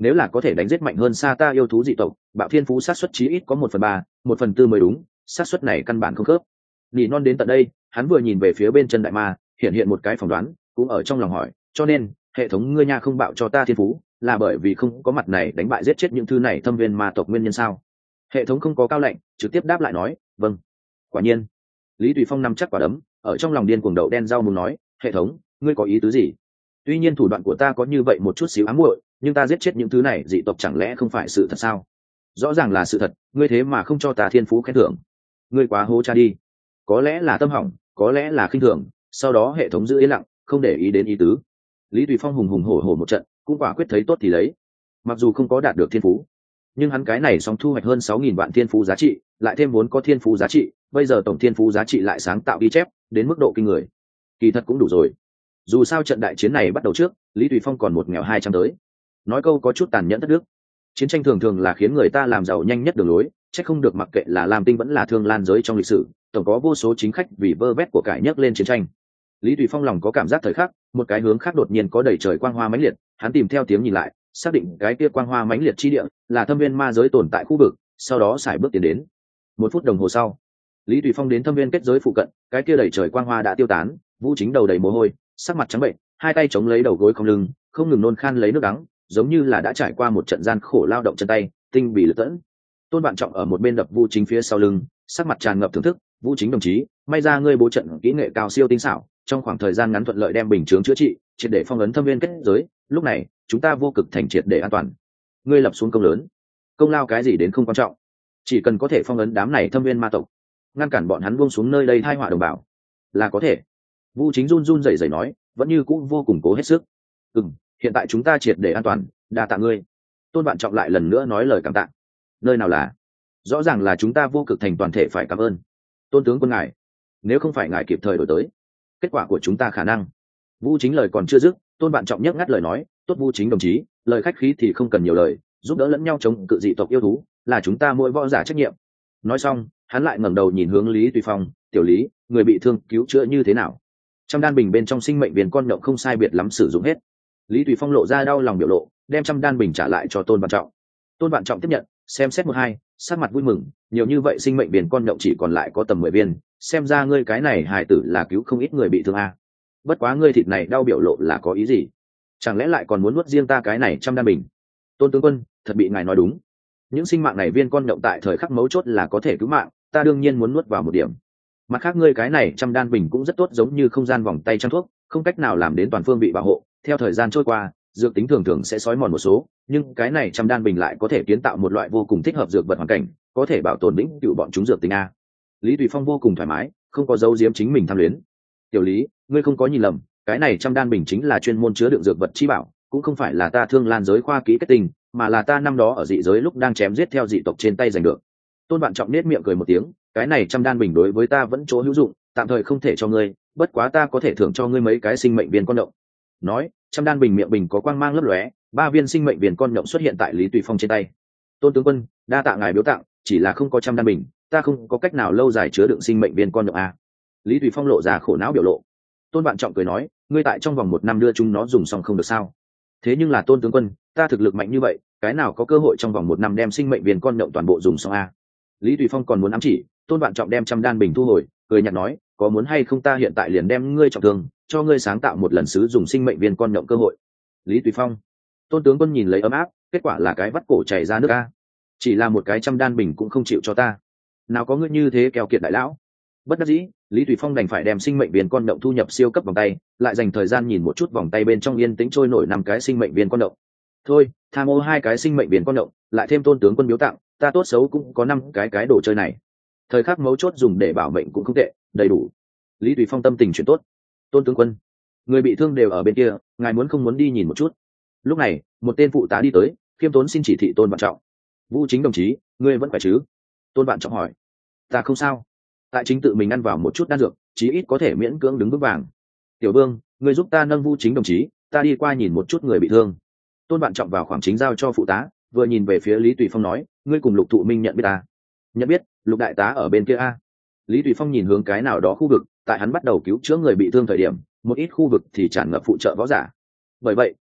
nếu là có thể đánh giết mạnh hơn xa ta yêu thú dị tộc, bạo thiên phú sát suất chí ít có một phần ba một phần tư mới đúng, sát suất này căn bản không khớp. Nỉ non đến tận đây, hắn vừa nhìn về phía bên chân đại ma, hiện hiện một cái phỏng đoán, cũng ở trong lòng hỏi, cho nên hệ thống ngươi nha không bạo cho ta thiên phú là bởi vì không có mặt này đánh bại giết chết những thứ này thâm viên ma tộc nguyên nhân sao? Hệ thống không có cao lệnh, trực tiếp đáp lại nói, vâng. Quả nhiên. Lý Tùy Phong nắm chắc quả đấm, ở trong lòng điên cuồng đậu đen rau muốn nói, hệ thống ngươi có ý tứ gì? Tuy nhiên thủ đoạn của ta có như vậy một chút xíu ám muội, nhưng ta giết chết những thứ này dị tộc chẳng lẽ không phải sự thật sao? Rõ ràng là sự thật, ngươi thế mà không cho ta thiên phú khen thưởng, ngươi quá hố cha đi. Có lẽ là tâm hỏng, có lẽ là khinh thường, sau đó hệ thống giữ yên lặng, không để ý đến ý tứ. Lý Tùy Phong hùng hùng hổ hổ một trận, cũng quả quyết thấy tốt thì lấy. Mặc dù không có đạt được thiên phú, nhưng hắn cái này song thu hoạch hơn sáu nghìn vạn thiên phú giá trị, lại thêm vốn có thiên phú giá trị, bây giờ tổng thiên phú giá trị lại sáng tạo ghi chép đến mức độ kinh người. Kỳ thật cũng đủ rồi. Dù sao trận đại chiến này bắt đầu trước, Lý Tùy Phong còn một nghèo hai trăm tới. Nói câu có chút tàn nhẫn thất đức. Chiến tranh thường thường là khiến người ta làm giàu nhanh nhất đường lối, chắc không được mặc kệ là Lam Tinh vẫn là Thương Lan giới trong lịch sử, tổng có vô số chính khách vì vơ vét của cải nhấc lên chiến tranh. Lý Tùy Phong lòng có cảm giác thời khắc, một cái hướng khác đột nhiên có đầy trời quang hoa mãnh liệt, hắn tìm theo tiếng nhìn lại, xác định cái kia quang hoa mãnh liệt chi địa là thâm viên ma giới tồn tại khu vực, sau đó sải bước tiến đến. Một phút đồng hồ sau, Lý Tùy Phong đến thâm viên kết giới phụ cận, cái kia đầy trời quang hoa đã tiêu tán, Vũ Chính đầu đầy mồ hôi, sắc mặt trắng bệnh, hai tay chống lấy đầu gối không lưng, không ngừng nôn khan lấy nước đắng, giống như là đã trải qua một trận gian khổ lao động chân tay, tinh bì lực tẫn. Tôn Vạn Trọng ở một bên đập Vũ Chính phía sau lưng, sắc mặt tràn ngập thưởng thức, Vũ Chính đồng chí, may ra ngươi bố trận kỹ nghệ cao siêu tinh xảo, trong khoảng thời gian ngắn thuận lợi đem bình chướng chữa trị, triệt để phong ấn thâm viên kết giới, lúc này chúng ta vô cực thành triệt để an toàn. Ngươi lập xuống công lớn, công lao cái gì đến không quan trọng, chỉ cần có thể phong ấn đám này thâm viên ma tộc, ngăn cản bọn hắn buông xuống nơi đây tai họa đồng bào là có thể. Vũ Chính run run rẩy rẩy nói, vẫn như cũ vô cùng cố hết sức. Ừm, hiện tại chúng ta triệt để an toàn, đa tạ ngươi. Tôn Vạn Trọng lại lần nữa nói lời cảm tạ. Nơi nào là? Rõ ràng là chúng ta vô cực thành toàn thể phải cảm ơn. Tôn tướng quân ngài, nếu không phải ngài kịp thời đổi tới, kết quả của chúng ta khả năng. Vũ Chính lời còn chưa dứt, Tôn Vạn Trọng nhấc ngắt lời nói, tốt Vũ Chính đồng chí, lời khách khí thì không cần nhiều lời, giúp đỡ lẫn nhau chống cự dị tộc yêu thú, là chúng ta mỗi võ giả trách nhiệm. Nói xong, hắn lại ngẩng đầu nhìn hướng Lý Tùy Phong, tiểu Lý, người bị thương cứu chữa như thế nào? Trăm đan bình bên trong sinh mệnh viên con nhộng không sai biệt lắm sử dụng hết. Lý Tùy Phong lộ ra đau lòng biểu lộ, đem trăm đan bình trả lại cho Tôn Vạn Trọng. Tôn Vạn Trọng tiếp nhận, xem xét một hai, sắc mặt vui mừng, nhiều như vậy sinh mệnh viên con nhộng chỉ còn lại có tầm mười viên, xem ra ngươi cái này hài tử là cứu không ít người bị thương a. Bất quá ngươi thịt này đau biểu lộ là có ý gì? Chẳng lẽ lại còn muốn nuốt riêng ta cái này trăm đan bình? Tôn tướng quân, thật bị ngài nói đúng. Những sinh mạng này viên con nhộng tại thời khắc mấu chốt là có thể cứu mạng, ta đương nhiên muốn nuốt vào một điểm. Mặt khác ngươi cái này trăm đan bình cũng rất tốt, giống như không gian vòng tay trang thuốc, không cách nào làm đến toàn phương bị bảo hộ, theo thời gian trôi qua dược tính thường thường sẽ xói mòn một số, nhưng cái này trăm đan bình lại có thể kiến tạo một loại vô cùng thích hợp dược vật hoàn cảnh, có thể bảo tồn vĩnh cửu bọn chúng dược tính a. Lý Tùy Phong vô cùng thoải mái, không có dấu diếm chính mình tham luyến. Tiểu Lý, ngươi không có nhìn lầm, cái này trăm đan bình chính là chuyên môn chứa đựng dược vật chi bảo, cũng không phải là ta Thương Lan giới khoa kỹ kết tinh, mà là ta năm đó ở dị giới lúc đang chém giết theo dị tộc trên tay giành được. Tôn Vạn Trọng nết miệng cười một tiếng, cái này trăm đan bình đối với ta vẫn chỗ hữu dụng, tạm thời không thể cho ngươi, bất quá ta có thể thưởng cho ngươi mấy cái sinh mệnh viên con động. Nói, trăm đan bình miệng bình có quang mang lấp lóe, ba viên sinh mệnh viên con động xuất hiện tại Lý Tùy Phong trên tay. Tôn tướng quân, đa tạ ngài biếu tặng, chỉ là không có trăm đan bình, ta không có cách nào lâu dài chứa đựng sinh mệnh viên con động a. Lý Tùy Phong lộ ra khổ não biểu lộ. Tôn Vạn Trọng cười nói, ngươi tại trong vòng một năm đưa chúng nó dùng xong không được sao? Thế nhưng là Tôn tướng quân, ta thực lực mạnh như vậy, cái nào có cơ hội trong vòng một năm đem sinh mệnh viên con động toàn bộ dùng xong a? Lý Tùy Phong còn muốn ám chỉ, Tôn Vạn Trọng đem trăm đan bình thu hồi, cười nhạt nói, có muốn hay không ta hiện tại liền đem ngươi trọng thương, cho ngươi sáng tạo một lần sử dụng sinh mệnh viên con động cơ hội. Lý Tùy Phong, Tôn tướng quân nhìn lấy ấm áp, kết quả là cái vắt cổ chảy ra nước a. Chỉ là một cái trăm đan bình cũng không chịu cho ta, nào có ngươi như thế keo kiệt đại lão. Bất đắc dĩ, Lý Tùy Phong đành phải đem sinh mệnh viên con động thu nhập siêu cấp vòng tay, lại dành thời gian nhìn một chút vòng tay bên trong yên tĩnh trôi nổi năm cái sinh mệnh viên con động. Thôi, tham ô hai cái sinh mệnh viên con động, lại thêm Tôn tướng quân biếu tặng, ta tốt xấu cũng có năm cái cái đồ chơi này. Thời khắc mấu chốt dùng để bảo mệnh cũng không tệ, đầy đủ. Lý Tùy Phong tâm tình chuyển tốt. Tôn tướng quân, người bị thương đều ở bên kia, ngài muốn không muốn đi nhìn một chút? Lúc này, một tên phụ tá đi tới, khiêm tốn xin chỉ thị Tôn Vạn Trọng. Vũ Chính đồng chí, ngươi vẫn khỏe chứ? Tôn Vạn Trọng hỏi. Ta không sao, tại chính tự mình ăn vào một chút đan dược, chí ít có thể miễn cưỡng đứng vững vàng. Tiểu Vương, ngươi giúp ta nâng Vũ Chính đồng chí, ta đi qua nhìn một chút người bị thương. Tôn Vạn Trọng vào khoảng chính giao cho phụ tá, vừa nhìn về phía Lý Tùy Phong nói, ngươi cùng Lục Thụ Minh nhận biết ta? Nhận biết, Lục đại tá ở bên kia a. Lý Tùy Phong nhìn hướng cái nào đó khu vực, tại hắn bắt đầu cứu chữa người bị thương thời điểm, một ít khu vực thì tràn ngập phụ trợ võ giả. Bởi vậy,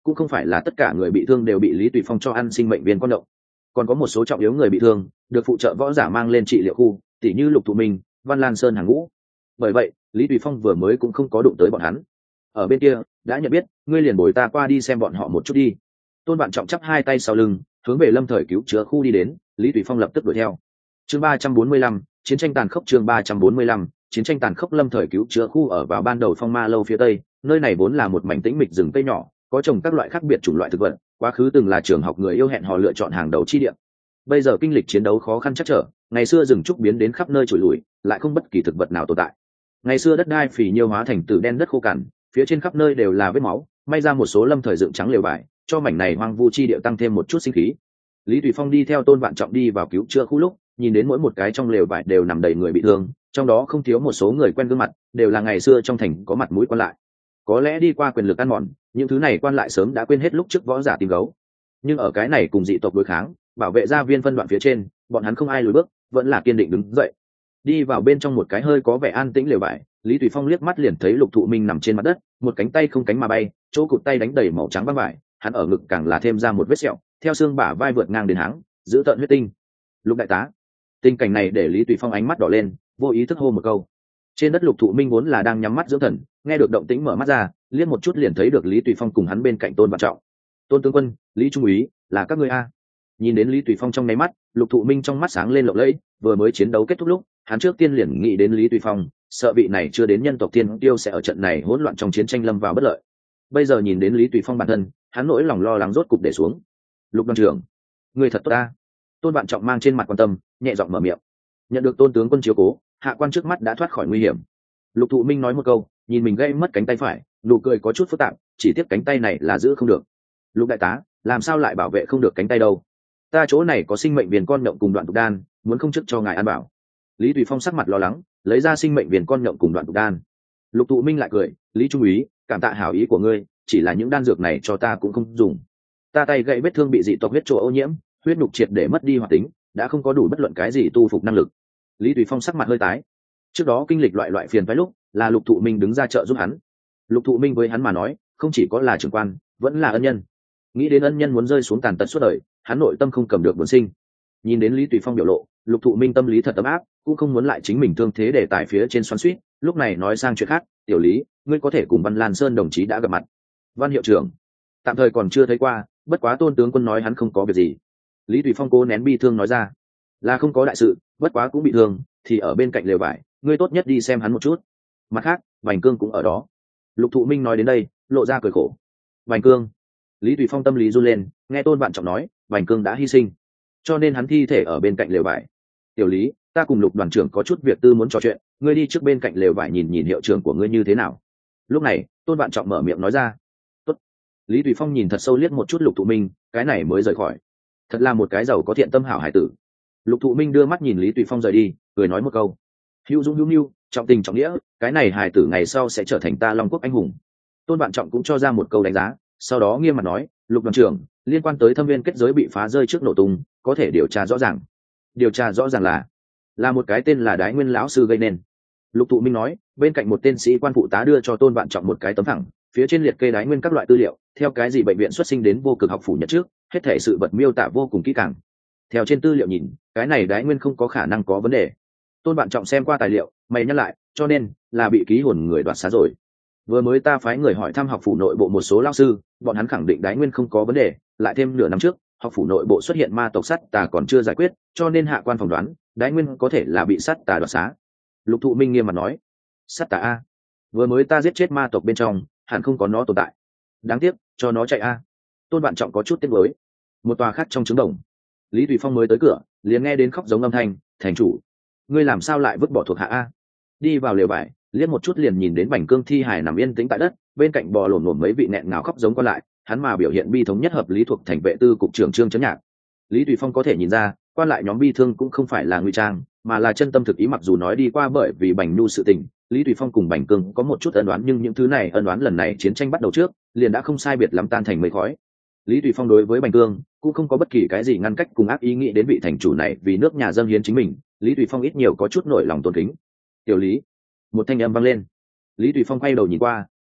cũng không phải là tất cả người bị thương đều bị Lý Tùy Phong cho ăn sinh mệnh viên con đậu, còn có một số trọng yếu người bị thương được phụ trợ võ giả mang lên trị liệu khu, tỷ như Lục Thụ Minh, Văn Lan Sơn hàng ngũ. Bởi vậy Lý Tùy Phong vừa mới cũng không có đụng tới bọn hắn. Ở bên kia đã nhận biết, ngươi liền bồi ta qua đi xem bọn họ một chút đi. Tôn Vạn Trọng chắp hai tay sau lưng, hướng về lâm thời cứu chữa khu đi đến. Lý Tùy Phong lập tức đuổi theo. Chương ba trăm bốn mươi lăm, chiến tranh tàn khốc. Chương ba trăm bốn mươi lăm, chiến tranh tàn khốc. Lâm thời cứu chữa khu ở vào ban đầu Phong Ma lâu phía tây, nơi này vốn là một mảnh tĩnh mịch rừng cây nhỏ, có trồng các loại khác biệt chủng loại thực vật, quá khứ từng là trường học người yêu hẹn hò lựa chọn hàng đầu chi địa. Bây giờ kinh lịch chiến đấu khó khăn chắc trở, ngày xưa rừng trúc biến đến khắp nơi trụi lủi, lại không bất kỳ thực vật nào tồn tại. Ngày xưa đất đai phì nhiêu hóa thành tử đen đất khô cằn, phía trên khắp nơi đều là vết máu, may ra một số lâm thời dựng trắng lều vải, cho mảnh này hoang vu chi địa tăng thêm một chút sinh khí. Lý Tùy Phong đi theo Tôn Vạn Trọng đi vào cứu chữa khu lúc, nhìn đến mỗi một cái trong lều vải đều nằm đầy người bị thương, trong đó không thiếu một số người quen gương mặt, đều là ngày xưa trong thành có mặt mũi quan lại. Có lẽ đi qua quyền lực ăn mòn, những thứ này quan lại sớm đã quên hết lúc trước võ giả tìm gấu. Nhưng ở cái này cùng dị tộc đối kháng, bảo vệ gia viên phân đoạn phía trên, bọn hắn không ai lùi bước, vẫn là kiên định đứng dậy. Đi vào bên trong một cái hơi có vẻ an tĩnh lều vải, Lý Tùy Phong liếc mắt liền thấy Lục Thụ Minh nằm trên mặt đất, một cánh tay không cánh mà bay, chỗ cụt tay đánh đầy màu trắng băng vải, hắn ở ngực càng là thêm ra một vết sẹo, theo xương bả vai vượt ngang đến háng, giữ tợn huyết tinh. Lục đại tá. Tình cảnh này để Lý Tùy Phong ánh mắt đỏ lên, vô ý thức hô một câu. Trên đất Lục Thụ Minh vốn là đang nhắm mắt dưỡng thần, nghe được động tĩnh mở mắt ra, liếc một chút liền thấy được Lý Tùy Phong cùng hắn bên cạnh Tôn Vạn Trọng. Tôn tướng quân, Lý trung úy, là các ngươi a? Nhìn đến Lý Tùy Phong trong nháy mắt, Lục Thụ Minh trong mắt sáng lên lộng lẫy, vừa mới chiến đấu kết thúc lúc, hắn trước tiên liền nghĩ đến Lý Tùy Phong, sợ vị này chưa đến nhân tộc tiên tiêu sẽ ở trận này hỗn loạn trong chiến tranh lâm vào bất lợi. Bây giờ nhìn đến Lý Tùy Phong bản thân, hắn nỗi lòng lo lắng rốt cục để xuống. Lục đoàn trưởng, người thật tốt ta. Tôn Vạn Trọng mang trên mặt quan tâm, nhẹ giọng mở miệng. Nhận được Tôn tướng quân chiếu cố, hạ quan trước mắt đã thoát khỏi nguy hiểm. Lục Thụ Minh nói một câu, nhìn mình gãy mất cánh tay phải, nụ cười có chút phức tạp, chỉ tiếc cánh tay này là giữ không được. Lục đại tá, làm sao lại bảo vệ không được cánh tay đâu? Ta chỗ này có sinh mệnh viền con nhộng cùng đoạn tục đan, muốn không chức cho ngài an bảo. Lý Tùy Phong sắc mặt lo lắng, lấy ra sinh mệnh viền con nhộng cùng đoạn tục đan. Lục Thụ Minh lại cười, Lý trung úy, cảm tạ hảo ý của ngươi, chỉ là những đan dược này cho ta cũng không dùng. Ta tay gãy vết thương bị dị tộc huyết trổ ô nhiễm, huyết nhục triệt để mất đi hoạt tính, đã không có đủ bất luận cái gì tu phục năng lực. Lý Tùy Phong sắc mặt hơi tái. Trước đó kinh lịch loại loại phiền phái lúc, là Lục Thụ Minh đứng ra trợ giúp hắn. Lục Thụ Minh với hắn mà nói, không chỉ có là trưởng quan, vẫn là ân nhân. Nghĩ đến ân nhân muốn rơi xuống tàn tật suốt đời, hắn nội tâm không cầm được buồn sinh. Nhìn đến Lý Tùy Phong biểu lộ, Lục Thụ Minh tâm lý thật ấm áp, cũng không muốn lại chính mình thương thế để tải phía trên xoắn xuýt, lúc này nói sang chuyện khác, "Tiểu Lý, ngươi có thể cùng Văn Lan Sơn đồng chí đã gặp mặt." "Văn hiệu trưởng, tạm thời còn chưa thấy qua, bất quá Tôn tướng quân nói hắn không có việc gì." Lý Tùy Phong cố nén bi thương nói ra. "Là không có đại sự, bất quá cũng bị thương, thì ở bên cạnh lều vải, ngươi tốt nhất đi xem hắn một chút. Mặt khác, Vành Cương cũng ở đó." Lục Thụ Minh nói đến đây, lộ ra cười khổ. "Vành Cương?" Lý Tùy Phong tâm lý run lên, nghe Tôn Vạn Trọng nói, Vành Cương đã hy sinh, cho nên hắn thi thể ở bên cạnh lều vải. "Tiểu Lý, ta cùng Lục đoàn trưởng có chút việc tư muốn trò chuyện, ngươi đi trước bên cạnh lều vải nhìn nhìn hiệu trưởng của ngươi như thế nào." Lúc này, Tôn Vạn Trọng mở miệng nói ra. "Tốt." Lý Tùy Phong nhìn thật sâu liếc một chút Lục Thụ Minh, cái này mới rời khỏi. Thật là một cái giàu có thiện tâm hảo hải tử. Lục Thụ Minh đưa mắt nhìn Lý Tùy Phong rời đi, cười nói một câu, hữu dũng hữu nhu, trọng tình trọng nghĩa, cái này hải tử ngày sau sẽ trở thành ta Long Quốc anh hùng. Tôn Vạn Trọng cũng cho ra một câu đánh giá, sau đó nghiêm mặt nói, Lục đoàn trưởng, liên quan tới thâm viên kết giới bị phá rơi trước nổ tung, có thể điều tra rõ ràng. Điều tra rõ ràng là là một cái tên là Đái Nguyên lão sư gây nên. Lục Thụ Minh nói, bên cạnh một tên sĩ quan phụ tá đưa cho Tôn Vạn Trọng một cái tấm thẳng, phía trên liệt kê Đái Nguyên các loại tư liệu, theo cái gì bệnh viện xuất sinh đến vô cực học phủ nhật trước, hết thể sự vật miêu tả vô cùng kỹ càng. Theo trên tư liệu nhìn, cái này Đái Nguyên không có khả năng có vấn đề. Tôn Vạn Trọng xem qua tài liệu, mày nhắc lại, cho nên là bị ký hồn người đoạt xá rồi. Vừa mới ta phái người hỏi thăm học phủ nội bộ một số lão sư, bọn hắn khẳng định Đái Nguyên không có vấn đề, lại thêm nửa năm trước, học phủ nội bộ xuất hiện ma tộc sắt tà còn chưa giải quyết, cho nên hạ quan phỏng đoán, Đái Nguyên có thể là bị sắt tà đoạt xá. Lục Thụ Minh nghiêm mặt nói, sắt tà a? Vừa mới ta giết chết ma tộc bên trong, hẳn không có nó tồn tại. Đáng tiếc, cho nó chạy a. Tôn Vạn Trọng có chút tiếc nuối. Một tòa khác trong trứng đồng, Lý Tùy Phong mới tới cửa, liền nghe đến khóc giống âm thanh, thành chủ, ngươi làm sao lại vứt bỏ thuộc hạ a? Đi vào lều vải, liếc một chút liền nhìn đến Bành Cương thi hài nằm yên tĩnh tại đất, bên cạnh bò lổm lổm mấy vị nẹn ngào khóc giống còn lại, hắn mà biểu hiện bi thống nhất hợp lý thuộc thành vệ tư cục trưởng Trương Chấn Nhạc. Lý Tùy Phong có thể nhìn ra, quan lại nhóm bi thương cũng không phải là ngụy trang, mà là chân tâm thực ý, mặc dù nói đi qua bởi vì Bành Nhu sự tình, Lý Tùy Phong cùng Bành Cương có một chút ân oán, nhưng những thứ này ân oán lần này chiến tranh bắt đầu trước, liền đã không sai biệt lắm tan thành mây khói. Lý Tùy Phong đối với Bành Cương cũng không có bất kỳ cái gì ngăn cách cùng ác ý nghĩ đến vị thành chủ này vì nước nhà dâng hiến chính mình, Lý Tùy Phong ít nhiều có chút nổi lòng tôn kính. "Tiểu Lý." Một thanh âm vang lên. Lý Tùy Phong quay đầu nhìn qua,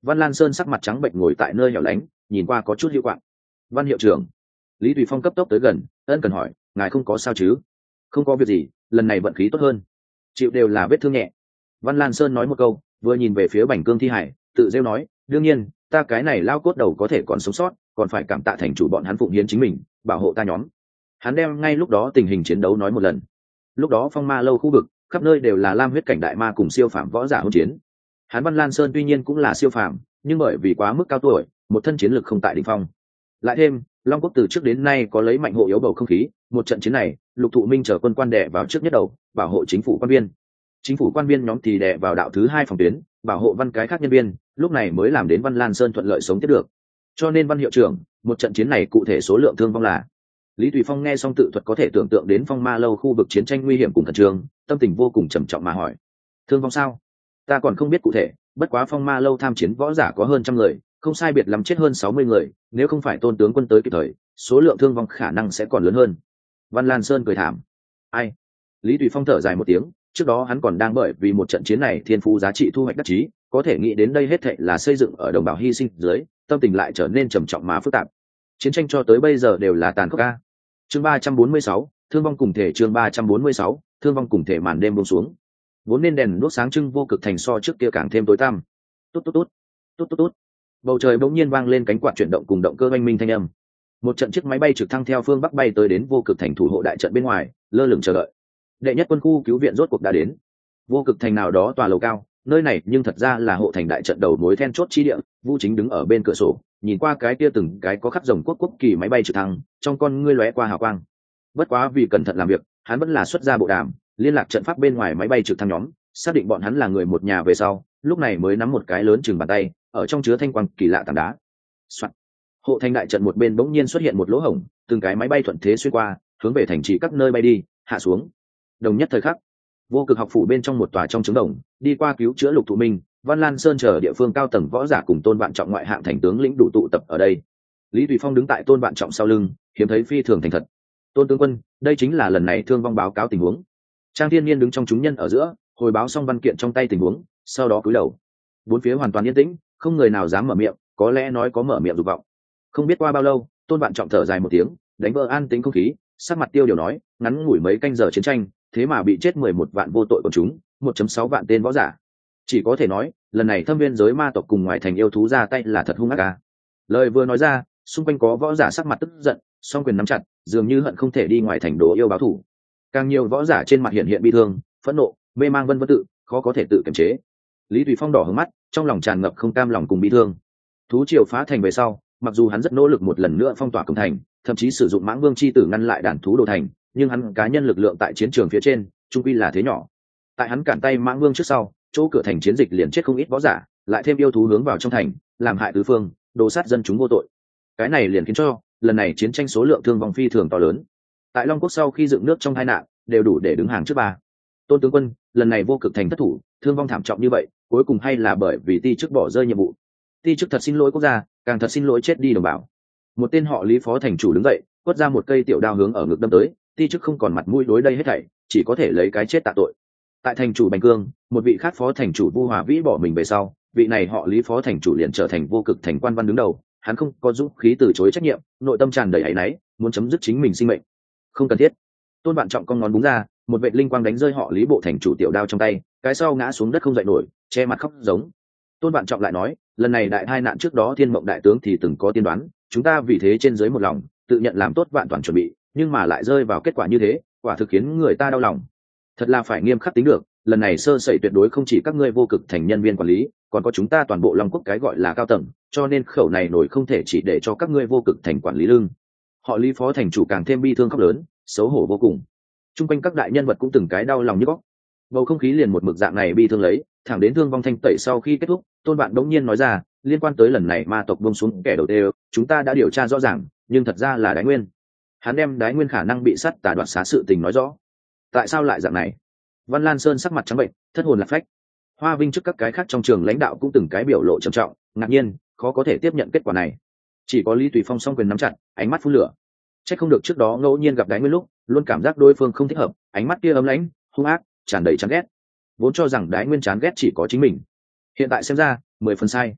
Văn Lan Sơn sắc mặt trắng bệnh ngồi tại nơi hẻo lánh, nhìn qua có chút hữu quạng. Văn hiệu trưởng. Lý Tùy Phong cấp tốc tới gần, ân cần hỏi, ngài không có sao chứ? Không có việc gì, lần này vận khí tốt hơn. Chịu đều là vết thương nhẹ. Văn Lan Sơn nói một câu, vừa nhìn về phía Bành Cương thi hải, tự rêu nói, đương nhiên, ta cái này lao cốt đầu có thể còn sống sót, còn phải cảm tạ thành chủ bọn hắn phụng hiến chính mình, bảo hộ ta nhóm. Hắn đem ngay lúc đó tình hình chiến đấu nói một lần. Lúc đó Phong Ma lâu khu vực, khắp nơi đều là lam huyết cảnh đại ma cùng siêu phàm võ giả hỗn chiến. Hắn Văn Lan Sơn tuy nhiên cũng là siêu phàm, nhưng bởi vì quá mức cao tuổi, một thân chiến lực không tại đỉnh phong. Lại thêm, Long Quốc từ trước đến nay có lấy mạnh hộ yếu bầu không khí, một trận chiến này, Lục Thụ Minh chờ quân quan đè vào trước nhất đầu, bảo hộ chính phủ quan viên. Chính phủ quan viên nhóm thì đè vào đạo thứ hai phòng tuyến, bảo hộ văn cái khác nhân viên, lúc này mới làm đến Văn Lan Sơn thuận lợi sống tiếp được. Cho nên Văn hiệu trưởng, một trận chiến này cụ thể số lượng thương vong là. Lý Tùy Phong nghe xong tự thuật có thể tưởng tượng đến Phong Ma lâu khu vực chiến tranh nguy hiểm cùng khẩn trương, tâm tình vô cùng trầm trọng mà hỏi: thương vong sao? Ta còn không biết cụ thể, bất quá Phong Ma lâu tham chiến võ giả có hơn trăm người, không sai biệt lắm chết hơn sáu mươi người, nếu không phải Tôn tướng quân tới kịp thời, số lượng thương vong khả năng sẽ còn lớn hơn. Văn Lan Sơn cười thảm. Ai? Lý Tùy Phong thở dài một tiếng, trước đó hắn còn đang bởi vì một trận chiến này thiên phú giá trị thu hoạch đắc chí, có thể nghĩ đến đây hết thảy là xây dựng ở đồng bào hy sinh dưới, tâm tình lại trở nên trầm trọng mà phức tạp. Chiến tranh cho tới bây giờ đều là tàn khốc a. Chương ba trăm bốn mươi sáu, thương vong cùng thể. Chương ba trăm bốn mươi sáu, thương vong cùng thể. Màn đêm buông xuống, vốn nên đèn đuốc sáng trưng vô cực thành so trước kia càng thêm tối tăm. Tốt tốt tốt, tốt tốt tốt. Bầu trời bỗng nhiên vang lên cánh quạt chuyển động cùng động cơ oanh minh thanh âm. Một trận chiếc máy bay trực thăng theo phương bắc bay tới đến vô cực thành thủ hộ đại trận bên ngoài, lơ lửng chờ đợi. Đệ nhất quân khu cứu viện rốt cuộc đã đến. Vô cực thành nào đó tòa lầu cao, nơi này nhưng thật ra là hộ thành đại trận đầu mối then chốt chi địa. Vu Chính đứng ở bên cửa sổ, nhìn qua cái kia từng cái có khắc rồng quốc quốc kỳ máy bay trực thăng, trong con ngươi lóe qua hào quang. Bất quá vì cẩn thận làm việc, hắn vẫn là xuất ra bộ đàm, liên lạc trận pháp bên ngoài máy bay trực thăng nhóm, xác định bọn hắn là người một nhà về sau, lúc này mới nắm một cái lớn chừng bàn tay, ở trong chứa thanh quang kỳ lạ tảng đá. Soạn. Hộ thành đại trận một bên bỗng nhiên xuất hiện một lỗ hổng, từng cái máy bay thuận thế xuyên qua, hướng về thành trì các nơi bay đi, hạ xuống. Đồng nhất thời khắc, vô cực học phủ bên trong một tòa trong trứng đồng, đi qua cứu chữa Lục Thụ Minh, Văn Lan Sơn chờ địa phương cao tầng võ giả cùng Tôn Vạn Trọng ngoại hạng thành tướng lĩnh đủ tụ tập ở đây. Lý Tùy Phong đứng tại Tôn Vạn Trọng sau lưng, hiếm thấy phi thường thành thật. Tôn tướng quân, đây chính là lần này thương vong báo cáo tình huống. Trang Thiên Nhiên đứng trong chúng nhân ở giữa, hồi báo xong văn kiện trong tay tình huống, sau đó cúi đầu. Bốn phía hoàn toàn yên tĩnh, không người nào dám mở miệng, có lẽ nói có mở miệng dục vọng. Không biết qua bao lâu, Tôn Vạn Trọng thở dài một tiếng, đánh vỡ an tĩnh không khí, sắc mặt tiêu điều nói, ngắn ngủi mấy canh giờ chiến tranh, thế mà bị chết mười một vạn vô tội của chúng, một phẩy sáu vạn tên võ giả. Chỉ có thể nói, lần này thâm viên giới ma tộc cùng ngoại thành yêu thú ra tay là thật hung ác a. Lời vừa nói ra, xung quanh có võ giả sắc mặt tức giận, song quyền nắm chặt, dường như hận không thể đi ngoại thành đồ yêu báo thù. Càng nhiều võ giả trên mặt hiện hiện bi thương, phẫn nộ, mê mang vân vân tự, khó có thể tự kiềm chế. Lý Tùy Phong đỏ hướng mắt, trong lòng tràn ngập không cam lòng cùng bi thương. Thú triều phá thành về sau, mặc dù hắn rất nỗ lực một lần nữa phong tỏa cổng thành, thậm chí sử dụng mãng vương chi tử ngăn lại đàn thú đồ thành, nhưng hắn cá nhân lực lượng tại chiến trường phía trên, trung quy là thế nhỏ. Tại hắn cản tay mãng vương trước sau, chỗ cửa thành chiến dịch liền chết không ít võ giả, lại thêm yêu thú hướng vào trong thành, làm hại tứ phương, đồ sát dân chúng vô tội. Cái này liền khiến cho lần này chiến tranh số lượng thương vong phi thường to lớn. Tại Long Quốc sau khi dựng nước trong hai nạn, đều đủ để đứng hàng trước ba. Tôn tướng quân, lần này vô cực thành thất thủ, thương vong thảm trọng như vậy, cuối cùng hay là bởi vì ti chức bỏ rơi nhiệm vụ. Ti chức thật xin lỗi quốc gia, càng thật xin lỗi chết đi đồng bào. Một tên họ Lý phó thành chủ đứng dậy, quất ra một cây tiểu đao hướng ở ngực đâm tới, ti chức không còn mặt mũi đối đây hết thảy, chỉ có thể lấy cái chết tạ tội. Tại thành chủ Bành Cương, một vị khác phó thành chủ Vu Hòa Vĩ bỏ mình về sau, vị này họ Lý phó thành chủ liền trở thành vô cực thành quan văn đứng đầu, hắn không có dũng khí từ chối trách nhiệm, nội tâm tràn đầy áy náy, muốn chấm dứt chính mình sinh mệnh. Không cần thiết. Tôn Vạn Trọng cong ngón búng ra, một vệ linh quang đánh rơi họ Lý bộ thành chủ tiểu đao trong tay, cái sau ngã xuống đất không dậy nổi, che mặt khóc giống. Tôn Vạn Trọng lại nói, lần này đại tai nạn trước đó Thiên Mộng đại tướng thì từng có tiên đoán, chúng ta vì thế trên dưới một lòng, tự nhận làm tốt vạn toàn chuẩn bị, nhưng mà lại rơi vào kết quả như thế, quả thực khiến người ta đau lòng. Thật là phải nghiêm khắc tính được, lần này sơ sẩy tuyệt đối không chỉ các ngươi vô cực thành nhân viên quản lý, còn có chúng ta toàn bộ Long Quốc cái gọi là cao tầng, cho nên khẩu này nổi không thể chỉ để cho các ngươi vô cực thành quản lý lưng. Họ Lý phó thành chủ càng thêm bi thương khóc lớn, xấu hổ vô cùng. Trung quanh các đại nhân vật cũng từng cái đau lòng như góc. Bầu không khí liền một mực dạng này bi thương lấy, thẳng đến thương vong thanh tẩy sau khi kết thúc, Tôn Vạn đống nhiên nói ra, liên quan tới lần này ma tộc buông xuống kẻ đầu tiên, chúng ta đã điều tra rõ ràng, nhưng thật ra là Đái Nguyên. Hắn đem Đái Nguyên khả năng bị sát tà đoạt xá sự tình nói rõ. Tại sao lại dạng này? Văn Lan Sơn sắc mặt trắng bệnh, thất hồn lạc phách. Hoa Vinh trước các cái khác trong trường lãnh đạo cũng từng cái biểu lộ trầm trọng, ngạc nhiên, khó có thể tiếp nhận kết quả này. Chỉ có Lý Tùy Phong song quyền nắm chặt, ánh mắt phun lửa. Chắc không được trước đó ngẫu nhiên gặp Đái Nguyên lúc, luôn cảm giác đối phương không thích hợp, ánh mắt kia ấm lãnh, hung ác, tràn đầy chán ghét. Vốn cho rằng Đái Nguyên chán ghét chỉ có chính mình, hiện tại xem ra, mười phần sai.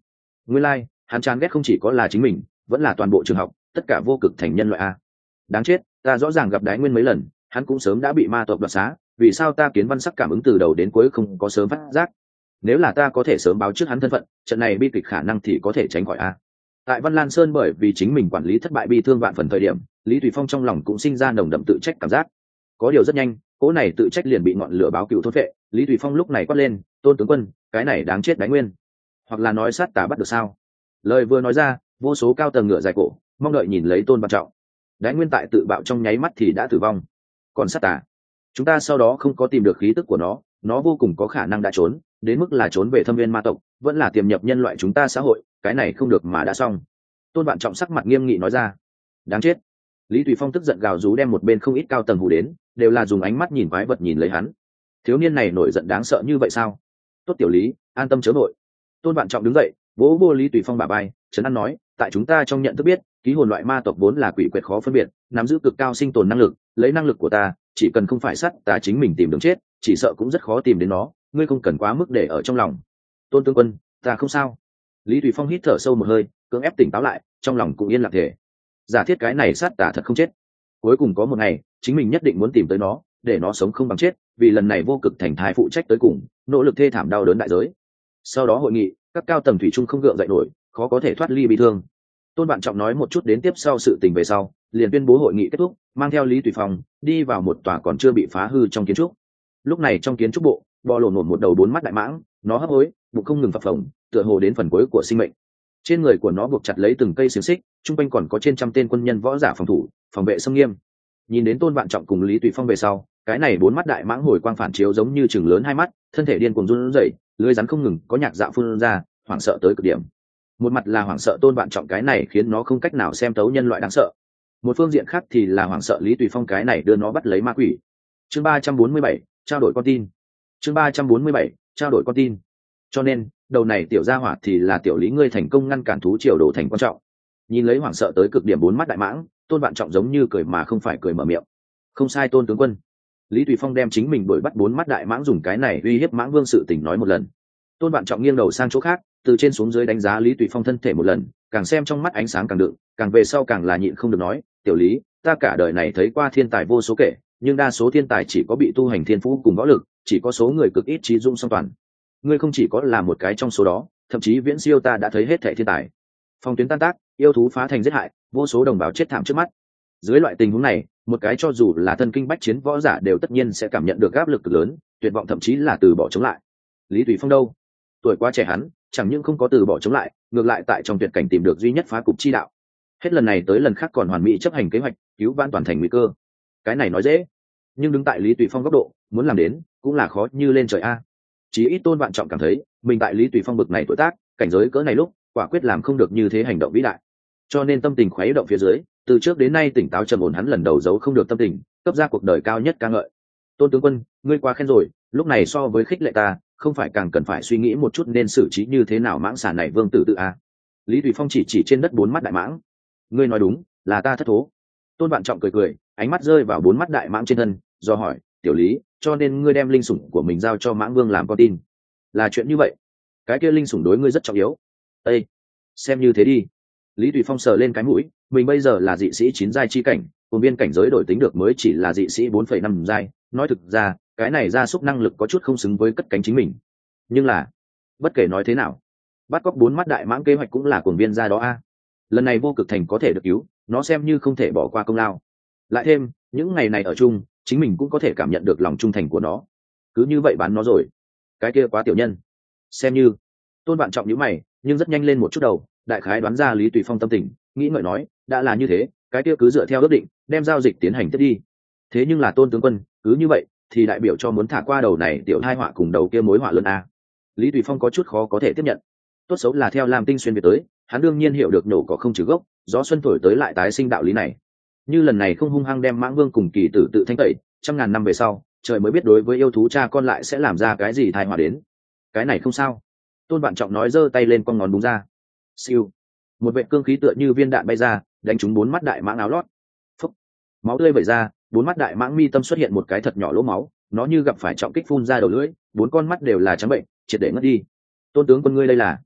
Nguyên lai hắn chán ghét không chỉ có là chính mình, vẫn là toàn bộ trường học, tất cả vô cực thành nhân loại a. Đáng chết, ta rõ ràng gặp Đái Nguyên mấy lần, hắn cũng sớm đã bị ma tộc đoạt xá, vì sao ta Kiến Văn Sắc cảm ứng từ đầu đến cuối không có sớm phát giác? Nếu là ta có thể sớm báo trước hắn thân phận, trận này bi kịch khả năng thì có thể tránh khỏi a. Tại Văn Lan Sơn, bởi vì chính mình quản lý thất bại bi thương vạn phần thời điểm, Lý Thủy Phong trong lòng cũng sinh ra nồng đậm tự trách cảm giác. Có điều rất nhanh, cỗ này tự trách liền bị ngọn lửa báo cựu thôn vệ. Lý Thủy Phong lúc này quát lên: Tôn tướng quân, cái này đáng chết Đái Nguyên, hoặc là nói sát tà bắt được sao? Lời vừa nói ra, vô số cao tầng ngựa dài cổ mong đợi nhìn lấy Tôn Vạn Trọng. Đái Nguyên tại tự bạo trong nháy mắt thì đã tử vong, còn sát tà, chúng ta sau đó không có tìm được khí tức của nó, nó vô cùng có khả năng đã trốn, đến mức là trốn về thâm viên ma tộc, vẫn là tiềm nhập nhân loại chúng ta xã hội, cái này không được mà đã xong. Tôn Vạn Trọng sắc mặt nghiêm nghị nói ra. Đáng chết. Lý Tùy Phong tức giận gào rú, đem một bên không ít cao tầng hù đến, đều là dùng ánh mắt nhìn quái vật nhìn lấy hắn. Thiếu niên này nổi giận đáng sợ như vậy sao? Tốt tiểu Lý, an tâm chớ vội. Tôn Vạn Trọng đứng dậy, vỗ vô Lý Tùy Phong bả vai, trấn an nói, tại chúng ta trong nhận thức biết, ký hồn loại ma tộc vốn là quỷ quyệt khó phân biệt, nắm giữ cực cao sinh tồn năng lực, lấy năng lực của ta, chỉ cần không phải sát ta chính mình tìm đường chết, chỉ sợ cũng rất khó tìm đến nó, ngươi không cần quá mức để ở trong lòng. Tôn tướng quân, ta không sao. Lý Tùy Phong hít thở sâu một hơi, cưỡng ép tỉnh táo lại, trong lòng cũng yên lặng thể. Giả thiết cái này sát tà thật không chết, cuối cùng có một ngày, chính mình nhất định muốn tìm tới nó, để nó sống không bằng chết, vì lần này vô cực thành thái phụ trách tới cùng, nỗ lực thê thảm đau đớn đại giới. Sau đó hội nghị, các cao tầng thủy chung không gượng dậy nổi, khó có thể thoát ly bị thương. Tôn Vạn Trọng nói một chút đến tiếp sau sự tình về sau, liền tuyên bố hội nghị kết thúc, mang theo Lý Tùy Phong đi vào một tòa còn chưa bị phá hư trong kiến trúc. Lúc này trong kiến trúc bộ, bò lổn lổn một đầu bốn mắt đại mãng, nó hấp hối, bụng không ngừng phập phồng, tựa hồ đến phần cuối của sinh mệnh. Trên người của nó buộc chặt lấy từng cây xiềng xích, trung quanh còn có trên trăm tên quân nhân võ giả phòng thủ, phòng vệ nghiêm nghiêm. Nhìn đến Tôn Vạn Trọng cùng Lý Tùy Phong về sau, cái này bốn mắt đại mãng hồi quang phản chiếu giống như chừng lớn hai mắt, thân thể điên cuồng run rẩy, lưỡi rắn không ngừng có nhạc dạo phun ra, hoảng sợ tới cực điểm. Một mặt là hoảng sợ Tôn Vạn Trọng cái này khiến nó không cách nào xem tấu nhân loại đáng sợ, một phương diện khác thì là hoảng sợ Lý Tùy Phong cái này đưa nó bắt lấy ma quỷ. Chương ba trăm bốn mươi bảy, trao đổi con tin. Chương ba trăm bốn mươi bảy, trao đổi con tin. Cho nên, đầu này tiểu gia hỏa thì là tiểu Lý ngươi thành công ngăn cản thú triều đổ thành quan trọng. Nhìn lấy hoảng sợ tới cực điểm bốn mắt đại mãng, Tôn Vạn Trọng giống như cười mà không phải cười mở miệng. Không sai Tôn tướng quân. Lý Tùy Phong đem chính mình đuổi bắt bốn mắt đại mãng dùng cái này uy hiếp mãng vương sự tình nói một lần. Tôn Vạn Trọng nghiêng đầu sang chỗ khác, từ trên xuống dưới đánh giá Lý Tùy Phong thân thể một lần, càng xem trong mắt ánh sáng càng đựng, càng về sau càng là nhịn không được nói, tiểu Lý, ta cả đời này thấy qua thiên tài vô số kể, nhưng đa số thiên tài chỉ có bị tu hành thiên phú cùng võ lực, chỉ có số người cực ít trí dung song toàn. Ngươi không chỉ có là một cái trong số đó, thậm chí viễn siêu ta đã thấy hết thảy thiên tài. Phong tuyến tan tác, yêu thú phá thành giết hại, vô số đồng bào chết thảm trước mắt. Dưới loại tình huống này, một cái cho dù là thân kinh bách chiến võ giả đều tất nhiên sẽ cảm nhận được áp lực cực lớn, tuyệt vọng thậm chí là từ bỏ chống lại. Lý Tùy Phong đâu? Tuổi quá trẻ hắn, chẳng những không có từ bỏ chống lại, ngược lại tại trong tuyệt cảnh tìm được duy nhất phá cục chi đạo. Hết lần này tới lần khác còn hoàn mỹ chấp hành kế hoạch, cứu vãn toàn thành nguy cơ. Cái này nói dễ, nhưng đứng tại Lý Tùy Phong góc độ, muốn làm đến cũng là khó như lên trời a. Chí ít Tôn Vạn Trọng cảm thấy, mình tại Lý Tùy Phong bực này tuổi tác, cảnh giới cỡ này lúc, quả quyết làm không được như thế hành động vĩ đại. Cho nên tâm tình khuấy động phía dưới, từ trước đến nay tỉnh táo trầm ổn hắn lần đầu giấu không được tâm tình, cấp ra cuộc đời cao nhất ca ngợi. Tôn tướng quân, ngươi quá khen rồi, lúc này so với khích lệ ta, không phải càng cần phải suy nghĩ một chút nên xử trí như thế nào mãng xà này vương tử tự a. Lý Tùy Phong chỉ chỉ trên đất bốn mắt đại mãng. Ngươi nói đúng, là ta thất thố. Tôn Vạn Trọng cười cười, ánh mắt rơi vào bốn mắt đại mãng trên thân, do hỏi, tiểu Lý, cho nên ngươi đem linh sủng của mình giao cho mãng vương làm con tin. Là chuyện như vậy. Cái kia linh sủng đối ngươi rất trọng yếu. Ê, xem như thế đi. Lý Tùy Phong sờ lên cái mũi, mình bây giờ là dị sĩ chín giai chi cảnh, cùng viên cảnh giới đổi tính được mới chỉ là dị sĩ bốn phẩy năm giai, nói thực ra, cái này gia súc năng lực có chút không xứng với cất cánh chính mình. Nhưng là, bất kể nói thế nào, bắt cóc bốn mắt đại mãng kế hoạch cũng là cuồng viên gia đó a. Lần này vô cực thành có thể được cứu, nó xem như không thể bỏ qua công lao. Lại thêm, những ngày này ở chung, chính mình cũng có thể cảm nhận được lòng trung thành của nó. Cứ như vậy bán nó rồi. Cái kia quá tiểu nhân. Xem như, Tôn Vạn Trọng nhíu mày, nhưng rất nhanh lên một chút đầu, đại khái đoán ra Lý Tùy Phong tâm tình, nghĩ ngợi nói, đã là như thế, cái kia cứ dựa theo ước định, đem giao dịch tiến hành tiếp đi. Thế nhưng là Tôn tướng quân, cứ như vậy, thì đại biểu cho muốn thả qua đầu này tiểu hai họa cùng đầu kia mối họa lớn a. Lý Tùy Phong có chút khó có thể tiếp nhận. Tốt xấu là theo Lam Tinh xuyên việt tới, hắn đương nhiên hiểu được nổ có không trừ gốc, gió xuân thổi tới lại tái sinh đạo lý này. Như lần này không hung hăng đem mãng vương cùng kỳ tử tự thanh tẩy, trăm ngàn năm về sau, trời mới biết đối với yêu thú cha con lại sẽ làm ra cái gì tai họa đến. Cái này không sao. Tôn Vạn Trọng nói giơ tay lên con ngón đúng ra. Siêu. Một vệ cương khí tựa như viên đạn bay ra, đánh trúng bốn mắt đại mãng áo lót. Phúc. Máu tươi vẩy ra, bốn mắt đại mãng mi tâm xuất hiện một cái thật nhỏ lỗ máu, nó như gặp phải trọng kích phun ra đầu lưỡi, bốn con mắt đều là trắng bệnh, triệt để ngất đi. Tôn tướng quân ngươi đây là?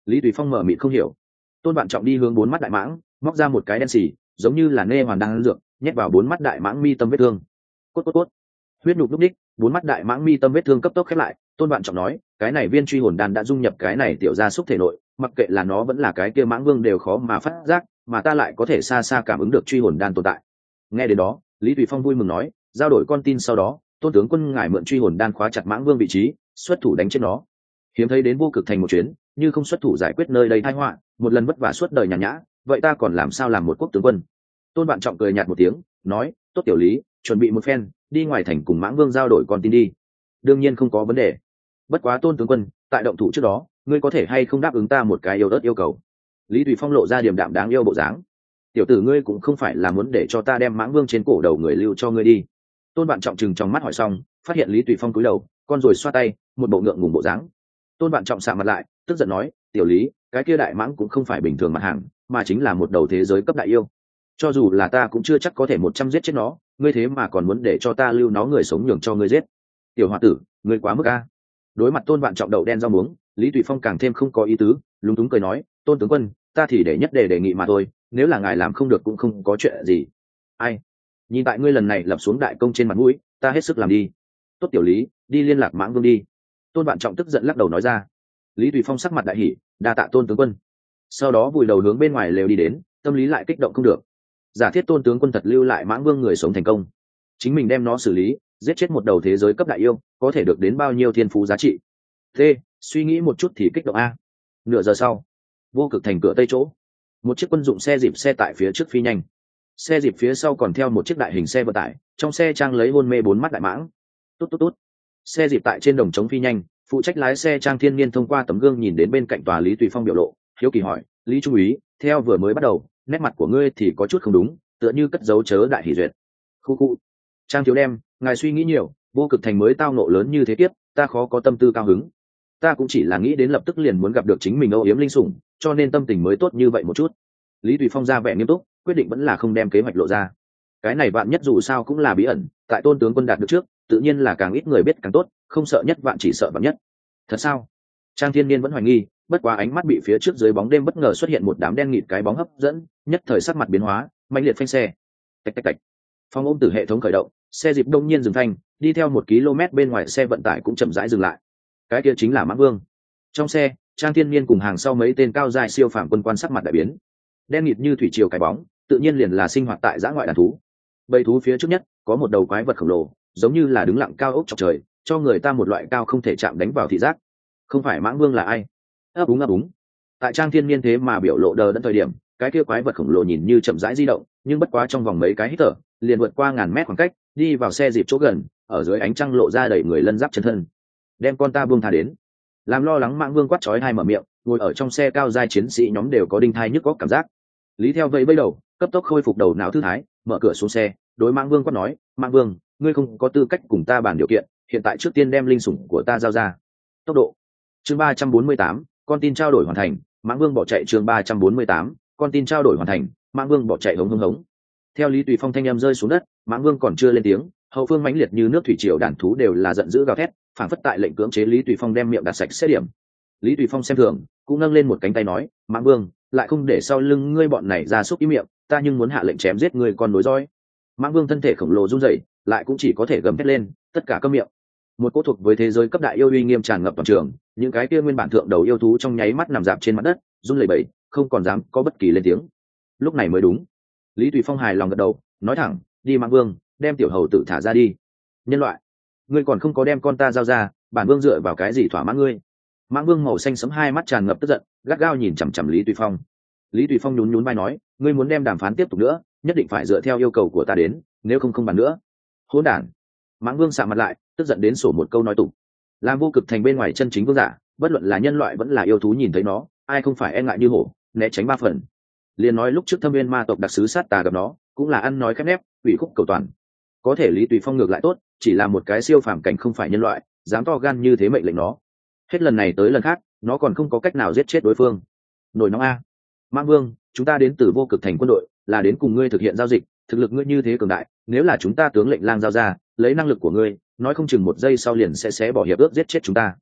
Lý Tùy Phong mở mịt không hiểu. Tôn Vạn Trọng đi hướng bốn mắt đại mãng, móc ra một cái đen xì, giống như là nê hoàn đang ăn dược, nhét vào bốn mắt đại mãng mi tâm vết thương. Cốt cốt cốt. Huyết nhục lúc đích, bốn mắt đại mãng mi tâm vết thương cấp tốc khép lại. Tôn Vạn Trọng nói, cái này viên truy hồn đan đã dung nhập cái này tiểu gia súc thể nội, mặc kệ là nó vẫn là cái kia mãng vương đều khó mà phát giác, mà ta lại có thể xa xa cảm ứng được truy hồn đan tồn tại. Nghe đến đó, Lý Tùy Phong vui mừng nói, giao đổi con tin sau đó, Tôn tướng quân ngài mượn truy hồn đan khóa chặt mãng vương vị trí, xuất thủ đánh chết nó. Hiếm thấy đến vô cực thành một chuyến, như không xuất thủ giải quyết nơi đây tai họa, một lần vất vả suốt đời nhàn nhã, vậy ta còn làm sao làm một quốc tướng quân? Tôn Vạn Trọng cười nhạt một tiếng, nói, tốt tiểu Lý, chuẩn bị một phen, đi ngoài thành cùng mãng vương giao đổi con tin đi. Đương nhiên không có vấn đề. Bất quá Tôn tướng quân, tại động thủ trước đó, ngươi có thể hay không đáp ứng ta một cái yêu ớt yêu cầu? Lý Tùy Phong lộ ra điềm đạm đáng yêu bộ dáng. Tiểu tử ngươi cũng không phải là muốn để cho ta đem mãng vương trên cổ đầu người lưu cho ngươi đi. Tôn Vạn Trọng chừng trong mắt hỏi xong, phát hiện Lý Tùy Phong cúi đầu, con rồi xoa tay, một bộ ngượng ngùng bộ dáng. Tôn Vạn Trọng sạm mặt lại, tức giận nói, tiểu Lý, cái kia đại mãng cũng không phải bình thường mặt hàng, mà chính là một đầu thế giới cấp đại yêu. Cho dù là ta cũng chưa chắc có thể một trăm giết chết nó, ngươi thế mà còn muốn để cho ta lưu nó người sống nhường cho ngươi giết. Tiểu hòa tử, ngươi quá mức a. Đối mặt Tôn Vạn Trọng đậu đen rau muống, Lý Tùy Phong càng thêm không có ý tứ, lúng túng cười nói, Tôn tướng quân, ta thì để nhất đề đề nghị mà thôi, nếu là ngài làm không được cũng không có chuyện gì. Ai? Nhìn tại ngươi lần này lập xuống đại công trên mặt mũi, ta hết sức làm đi. Tốt tiểu Lý, đi liên lạc mãng vương đi. Tôn Vạn Trọng tức giận lắc đầu nói ra. Lý Tùy Phong sắc mặt đại hỉ, đa tạ Tôn tướng quân. Sau đó vùi đầu hướng bên ngoài lều đi đến, tâm lý lại kích động không được. Giả thiết Tôn tướng quân thật lưu lại mãng vương người sống thành công, chính mình đem nó xử lý, giết chết một đầu thế giới cấp đại yêu, có thể được đến bao nhiêu thiên phú giá trị. Thế, suy nghĩ một chút thì kích động a. Nửa giờ sau, vô cực thành cửa tây chỗ, một chiếc quân dụng xe dịp xe tại phía trước phi nhanh. Xe dịp phía sau còn theo một chiếc đại hình xe vận tải, trong xe trang lấy hôn mê bốn mắt đại mãng. Tốt tốt tốt. Xe dịp tại trên đồng trống phi nhanh, phụ trách lái xe Trang Thiên Niên thông qua tấm gương nhìn đến bên cạnh tòa Lý Tùy Phong biểu lộ, hiếu kỳ hỏi, Lý trung úy, theo vừa mới bắt đầu, nét mặt của ngươi thì có chút không đúng, tựa như cất giấu chớ đại hỷ duyệt. Khu khu. Trang thiếu đem, ngài suy nghĩ nhiều, vô cực thành mới tao nộ lớn như thế tiếp, ta khó có tâm tư cao hứng. Ta cũng chỉ là nghĩ đến lập tức liền muốn gặp được chính mình âu yếm linh sủng, cho nên tâm tình mới tốt như vậy một chút. Lý Tùy Phong ra vẻ nghiêm túc, quyết định vẫn là không đem kế hoạch lộ ra. Cái này vạn nhất dù sao cũng là bí ẩn, tại Tôn tướng quân đạt được trước, tự nhiên là càng ít người biết càng tốt, không sợ nhất vạn chỉ sợ vạn nhất. Thật sao? Trang Thiên Niên vẫn hoài nghi, bất quá ánh mắt bị phía trước dưới bóng đêm bất ngờ xuất hiện một đám đen nghịt cái bóng hấp dẫn, nhất thời sắc mặt biến hóa, mạnh liệt phanh xe. Tạch tạch tạch. Phong ôm tử hệ thống khởi động, xe dịp đông nhiên dừng phanh, đi theo một km bên ngoài xe vận tải cũng chậm rãi dừng lại. Cái kia chính là Mãng Vương. Trong xe, Trang Thiên Niên cùng hàng sau mấy tên cao dài siêu phàm quân quan sắc mặt đại biến. Đen nghịt như thủy triều cái bóng, tự nhiên liền là sinh hoạt tại dã ngoại đàn thú. Bầy thú phía trước nhất có một đầu quái vật khổng lồ, giống như là đứng lặng cao ốc chọc trời, cho người ta một loại cao không thể chạm đánh vào thị giác. Không phải Mãng Vương là ai? ấp úng ấp úng. Tại Trang Thiên Niên thế mà biểu lộ đờ đẫn thời điểm, cái kia quái vật khổng lồ nhìn như chậm rãi di động, nhưng bất quá trong vòng mấy cái hít thở, liền vượt qua ngàn mét khoảng cách, đi vào xe dịp chỗ gần, ở dưới ánh trăng lộ ra đầy người lân giáp chân thân. Đem con ta buông tha đến. Làm lo lắng Mãng Vương quát chói hai mở miệng, ngồi ở trong xe cao giai chiến sĩ nhóm đều có đinh thai nhức góc cảm giác. Lý theo vẫy vẫy đầu, cấp tốc khôi phục đầu não thư thái, mở cửa xuống xe, đối Mãng Vương quát nói, Mãng Vương, ngươi không có tư cách cùng ta bàn điều kiện, hiện tại trước tiên đem linh sủng của ta giao ra. Tốc độ. Chương ba trăm bốn mươi tám, con tin trao đổi hoàn thành. Mãng Vương bỏ chạy. Chương ba trăm bốn mươi tám, con tin trao đổi hoàn thành. Mãng Vương bỏ chạy hống hống hống. Theo Lý Tùy Phong thanh âm rơi xuống đất, Mãng Vương còn chưa lên tiếng, hậu phương mãnh liệt như nước thủy triều đàn thú đều là giận dữ gào thét, phản phất tại lệnh cưỡng chế Lý Tùy Phong đem miệng đặt sạch xét điểm. Lý Tùy Phong xem thường, cũng nâng lên một cánh tay nói, Mãng Vương, lại không để sau lưng ngươi bọn này ra xúc ý miệng, ta nhưng muốn hạ lệnh chém giết ngươi con nối roi. Mãng Vương thân thể khổng lồ run rẩy, lại cũng chỉ có thể gầm thét lên, tất cả câm miệng. Một cỗ thuộc với thế giới cấp đại yêu uy nghiêm tràn ngập toàn trường, những cái kia nguyên bản thượng đầu yêu thú trong nháy mắt nằm dạp trên mặt đất, run lẩy bẩy, không còn dám có bất kỳ lên tiếng. Lúc này mới đúng. Lý Tùy Phong hài lòng gật đầu, nói thẳng, đi Mãng Vương, đem tiểu hầu tự thả ra đi. Nhân loại, ngươi còn không có đem con ta giao ra, bản vương dựa vào cái gì thỏa mãn ngươi? Mãng Vương màu xanh sẫm hai mắt tràn ngập tức giận, gắt gao nhìn chằm chằm Lý Tùy Phong. Lý Tùy Phong nhún nhún vai nói, ngươi muốn đem đàm phán tiếp tục nữa, nhất định phải dựa theo yêu cầu của ta đến, nếu không không bàn nữa. Hỗn đản. Mãng Vương sạm mặt lại, tức giận đến sổ một câu nói tục. Làm vô cực thành bên ngoài chân chính vương giả, bất luận là nhân loại vẫn là yêu thú nhìn thấy nó, ai không phải e ngại như hổ, né tránh ba phần. Liền nói lúc trước Thâm Viên ma tộc đặc sứ sát tà gặp nó, cũng là ăn nói khép nép, ủy khúc cầu toàn. Có thể Lý Tùy Phong ngược lại tốt, chỉ là một cái siêu phàm cảnh không phải nhân loại, dám to gan như thế mệnh lệnh nó. Hết lần này tới lần khác, nó còn không có cách nào giết chết đối phương. Nổi nóng a. Mãng Vương, chúng ta đến từ vô cực thành quân đội, là đến cùng ngươi thực hiện giao dịch, thực lực ngươi như thế cường đại, nếu là chúng ta tướng lệnh lang giao ra, lấy năng lực của ngươi, nói không chừng một giây sau liền sẽ xé bỏ hiệp ước giết chết chúng ta.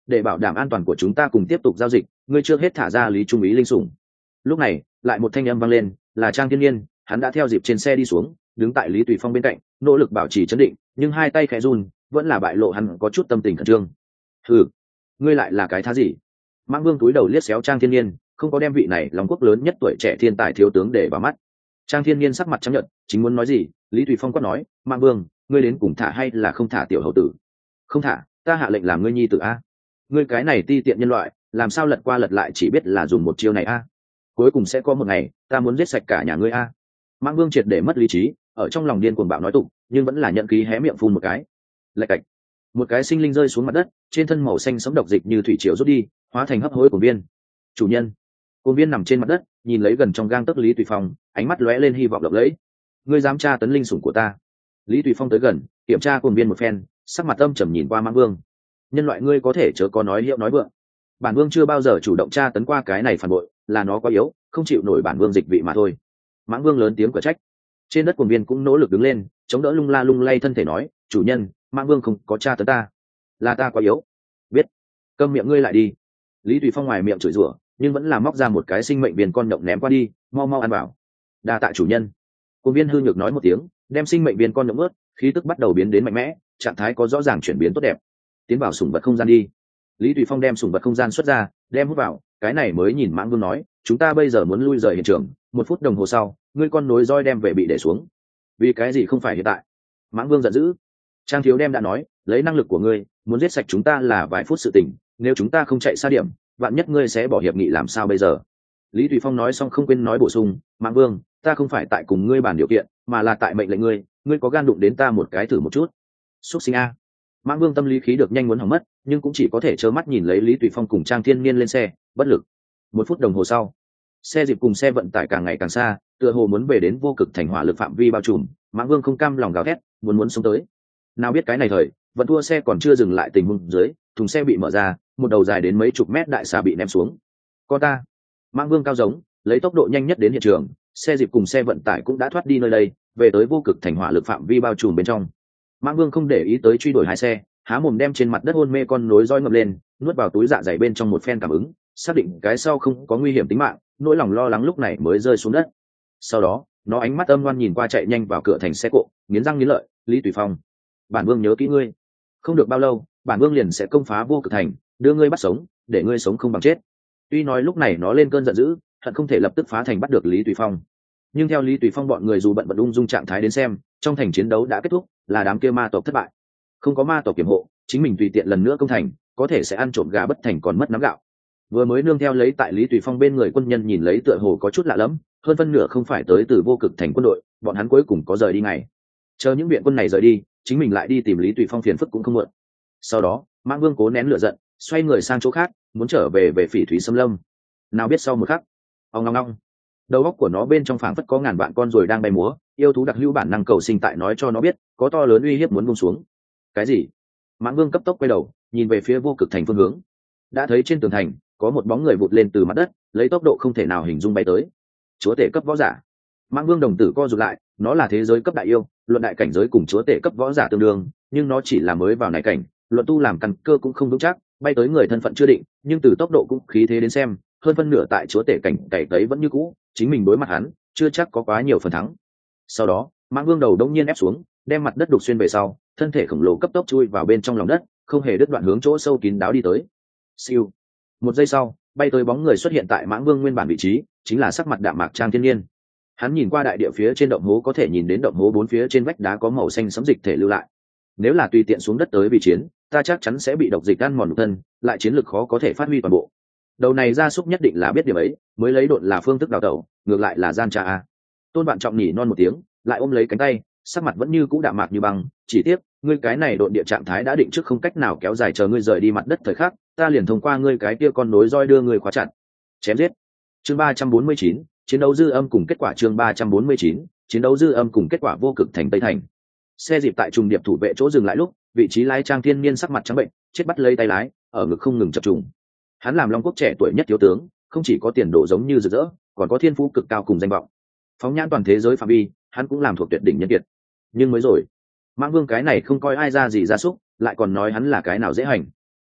để bảo đảm an toàn của chúng ta cùng tiếp tục giao dịch, ngươi trước hết thả ra Lý Trung Ý linh sủng. Lúc này lại một thanh âm vang lên, là Trang Thiên Nhiên. Hắn đã theo dịp trên xe đi xuống, đứng tại Lý Tùy Phong bên cạnh, nỗ lực bảo trì trấn định, nhưng hai tay khẽ run, vẫn là bại lộ hắn có chút tâm tình khẩn trương. Ừ, ngươi lại là cái thá gì? Mãng Vương túi đầu liếc xéo Trang Thiên Nhiên, không có đem vị này Long Quốc lớn nhất tuổi trẻ thiên tài thiếu tướng để vào mắt. Trang Thiên Nhiên sắc mặt trắng nhợt, chính muốn nói gì, Lý Tùy Phong quát nói, Mãng Vương, ngươi đến cùng thả hay là không thả tiểu hầu tử? Không thả, ta hạ lệnh làm ngươi nhi tử a. Ngươi cái này ti tiện nhân loại, làm sao lật qua lật lại chỉ biết là dùng một chiêu này a? Cuối cùng sẽ có một ngày, ta muốn giết sạch cả nhà ngươi a. Mãng Vương triệt để mất lý trí, ở trong lòng điên cuồng bạo nói tục, nhưng vẫn là nhận khí hé miệng phun một cái. Lạch cạch, một cái sinh linh rơi xuống mặt đất, trên thân màu xanh sẫm độc dịch như thủy triều rút đi, hóa thành hấp hối của viên. Chủ nhân. Côn viên nằm trên mặt đất, nhìn lấy gần trong gang tấc Lý Tùy Phong, ánh mắt lóe lên hy vọng lộng lẫy. Ngươi dám tra tấn linh sủng của ta? Lý Tùy Phong tới gần, kiểm tra côn viên một phen, sắc mặt âm trầm nhìn qua Mãng Vương. Nhân loại ngươi có thể chớ có nói hiệu nói vượng. Bản Vương chưa bao giờ chủ động tra tấn qua cái này phản bội, là nó quá yếu, không chịu nổi bản Vương dịch vị mà thôi. Mãng Vương lớn tiếng quả trách. Trên đất côn viên cũng nỗ lực đứng lên, chống đỡ lung la lung lay thân thể nói, chủ nhân, Mãng Vương không có tra tấn ta, là ta quá yếu. Biết. Câm miệng ngươi lại đi. Lý Tùy Phong ngoài miệng chửi rủa, nhưng vẫn là móc ra một cái sinh mệnh viên con nhộng ném qua đi, mau mau ăn vào. Đa tạ chủ nhân. Côn viên hư nhược nói một tiếng, đem sinh mệnh viên con nhộng ướt, khí tức bắt đầu biến đến mạnh mẽ, trạng thái có rõ ràng chuyển biến tốt đẹp. Tiến vào sủng vật không gian đi. Lý Tùy Phong đem sủng vật không gian xuất ra, đem hút vào, cái này mới nhìn Mãng Vương nói, chúng ta bây giờ muốn lui rời hiện trường, một phút đồng hồ sau, ngươi con nối roi đem về bị để xuống. Vì cái gì không phải hiện tại? Mãng Vương giận dữ. Trang thiếu đem đã nói, lấy năng lực của ngươi, muốn giết sạch chúng ta là vài phút sự tình, nếu chúng ta không chạy xa điểm, vạn nhất ngươi sẽ bỏ hiệp nghị làm sao bây giờ? Lý Tùy Phong nói xong không quên nói bổ sung, Mãng Vương, ta không phải tại cùng ngươi bàn điều kiện, mà là tại mệnh lệnh ngươi, ngươi có gan đụng đến ta một cái thử một chút. Xuất sinh a. Mãng Vương tâm lý khí được nhanh muốn hỏng mất, nhưng cũng chỉ có thể trơ mắt nhìn lấy Lý Tùy Phong cùng Trang Thiên Niên lên xe, bất lực. Một phút đồng hồ sau, xe dịp cùng xe vận tải càng ngày càng xa, tựa hồ muốn về đến vô cực thành hỏa lực phạm vi bao trùm. Mãng Vương không cam lòng gào thét, muốn muốn sống tới. Nào biết cái này thời, vận thua xe còn chưa dừng lại tình huống dưới, thùng xe bị mở ra, một đầu dài đến mấy chục mét đại xà bị ném xuống. Con ta. Mãng Vương cao giống, lấy tốc độ nhanh nhất đến hiện trường, xe dịp cùng xe vận tải cũng đã thoát đi nơi đây, về tới vô cực thành hỏa lực phạm vi bao trùm bên trong. Mãng Vương không để ý tới truy đuổi hai xe, há mồm đem trên mặt đất hôn mê con nối roi ngậm lên, nuốt vào túi dạ dày bên trong một phen cảm ứng, xác định cái sau không có nguy hiểm tính mạng, nỗi lòng lo lắng lúc này mới rơi xuống đất. Sau đó, nó ánh mắt âm ngoan nhìn qua chạy nhanh vào cửa thành xe cộ, nghiến răng nghiến lợi, Lý Tùy Phong, bản Vương nhớ kỹ ngươi, không được bao lâu, bản Vương liền sẽ công phá vô cực thành, đưa ngươi bắt sống, để ngươi sống không bằng chết. Tuy nói lúc này nó lên cơn giận dữ, hận không thể lập tức phá thành bắt được Lý Tùy Phong, nhưng theo Lý Tùy Phong bọn người dù bận bận ung dung trạng thái đến xem, trong thành chiến đấu đã kết thúc, là đám kia ma tộc thất bại, không có ma tộc kiểm hộ, chính mình tùy tiện lần nữa công thành, có thể sẽ ăn trộm gà bất thành còn mất nắm gạo. Vừa mới nương theo lấy tại Lý Tùy Phong bên người quân nhân nhìn lấy tựa hồ có chút lạ lẫm, hơn phân nửa không phải tới từ vô cực thành quân đội, bọn hắn cuối cùng có rời đi ngày. Chờ những viện quân này rời đi, chính mình lại đi tìm Lý Tùy Phong phiền phức cũng không muộn. Sau đó, Mãng Vương cố nén lửa giận, xoay người sang chỗ khác, muốn trở về về Phỉ Thúy Xâm Lâm. Nào biết sau một khắc, ong ong ong, đầu óc của nó bên trong phảng phất có ngàn vạn con ruồi đang bay múa, yêu thú đặc hữu bản năng cầu sinh tại nói cho nó biết, có to lớn uy hiếp muốn buông xuống. Cái gì? Mãng Vương cấp tốc quay đầu, nhìn về phía vô cực thành phương hướng. Đã thấy trên tường thành có một bóng người vụt lên từ mặt đất, lấy tốc độ không thể nào hình dung bay tới. Chúa tể cấp võ giả. Mãng Vương đồng tử co rụt lại, nó là thế giới cấp đại yêu, luận đại cảnh giới cùng chúa tể cấp võ giả tương đương, nhưng nó chỉ là mới vào này cảnh, luận tu làm căn cơ cũng không vững chắc, bay tới người thân phận chưa định, nhưng từ tốc độ cũng khí thế đến xem, hơn phân nửa tại chúa tể cảnh cày tấy vẫn như cũ, chính mình đối mặt hắn, chưa chắc có quá nhiều phần thắng. Sau đó, Mãng Vương đầu đông nhiên ép xuống, đem mặt đất đục xuyên về sau, thân thể khổng lồ cấp tốc chui vào bên trong lòng đất, không hề đứt đoạn hướng chỗ sâu kín đáo đi tới. Siêu. Một giây sau, bay tới bóng người xuất hiện tại Mãng Vương nguyên bản vị trí, chính là sắc mặt đạm mạc Trang Thiên Nhiên. Hắn nhìn qua đại địa phía trên động hố, có thể nhìn đến động hố bốn phía trên vách đá có màu xanh sẫm dịch thể lưu lại. Nếu là tùy tiện xuống đất tới vị chiến, ta chắc chắn sẽ bị độc dịch ăn mòn nhục thân, lại chiến lực khó có thể phát huy toàn bộ. Đầu này gia súc nhất định là biết điểm ấy, mới lấy độn là phương thức đào tẩu, ngược lại là gian trà a. Tôn Vạn Trọng nhỉ non một tiếng, lại ôm lấy cánh tay, sắc mặt vẫn như cũ đạm mạc như băng, chỉ tiếc, ngươi cái này độn địa trạng thái đã định trước không cách nào kéo dài, chờ ngươi rời đi mặt đất thời khắc, ta liền thông qua ngươi cái kia con nối roi đưa ngươi khóa chặt. Chém giết. Chương ba trăm bốn mươi chín, chiến đấu dư âm cùng kết quả. Chương ba trăm bốn mươi chín, chiến đấu dư âm cùng kết quả. Vô cực thành Tây thành. Xe dịp tại trùng điệp thủ vệ chỗ dừng lại lúc, vị trí lái Trang Thiên Niên sắc mặt trắng bệnh, chết bắt lấy tay lái, ở ngực không ngừng chập trùng. Hắn làm Long Quốc trẻ tuổi nhất thiếu tướng, không chỉ có tiền đồ giống như rực rỡ, còn có thiên phú cực cao cùng danh vọng. Phóng nhãn toàn thế giới phạm vi, hắn cũng làm thuộc tuyệt đỉnh nhân kiệt. Nhưng mới rồi, Mãng Vương cái này không coi ai ra gì ra súc, lại còn nói hắn là cái nào dễ hành.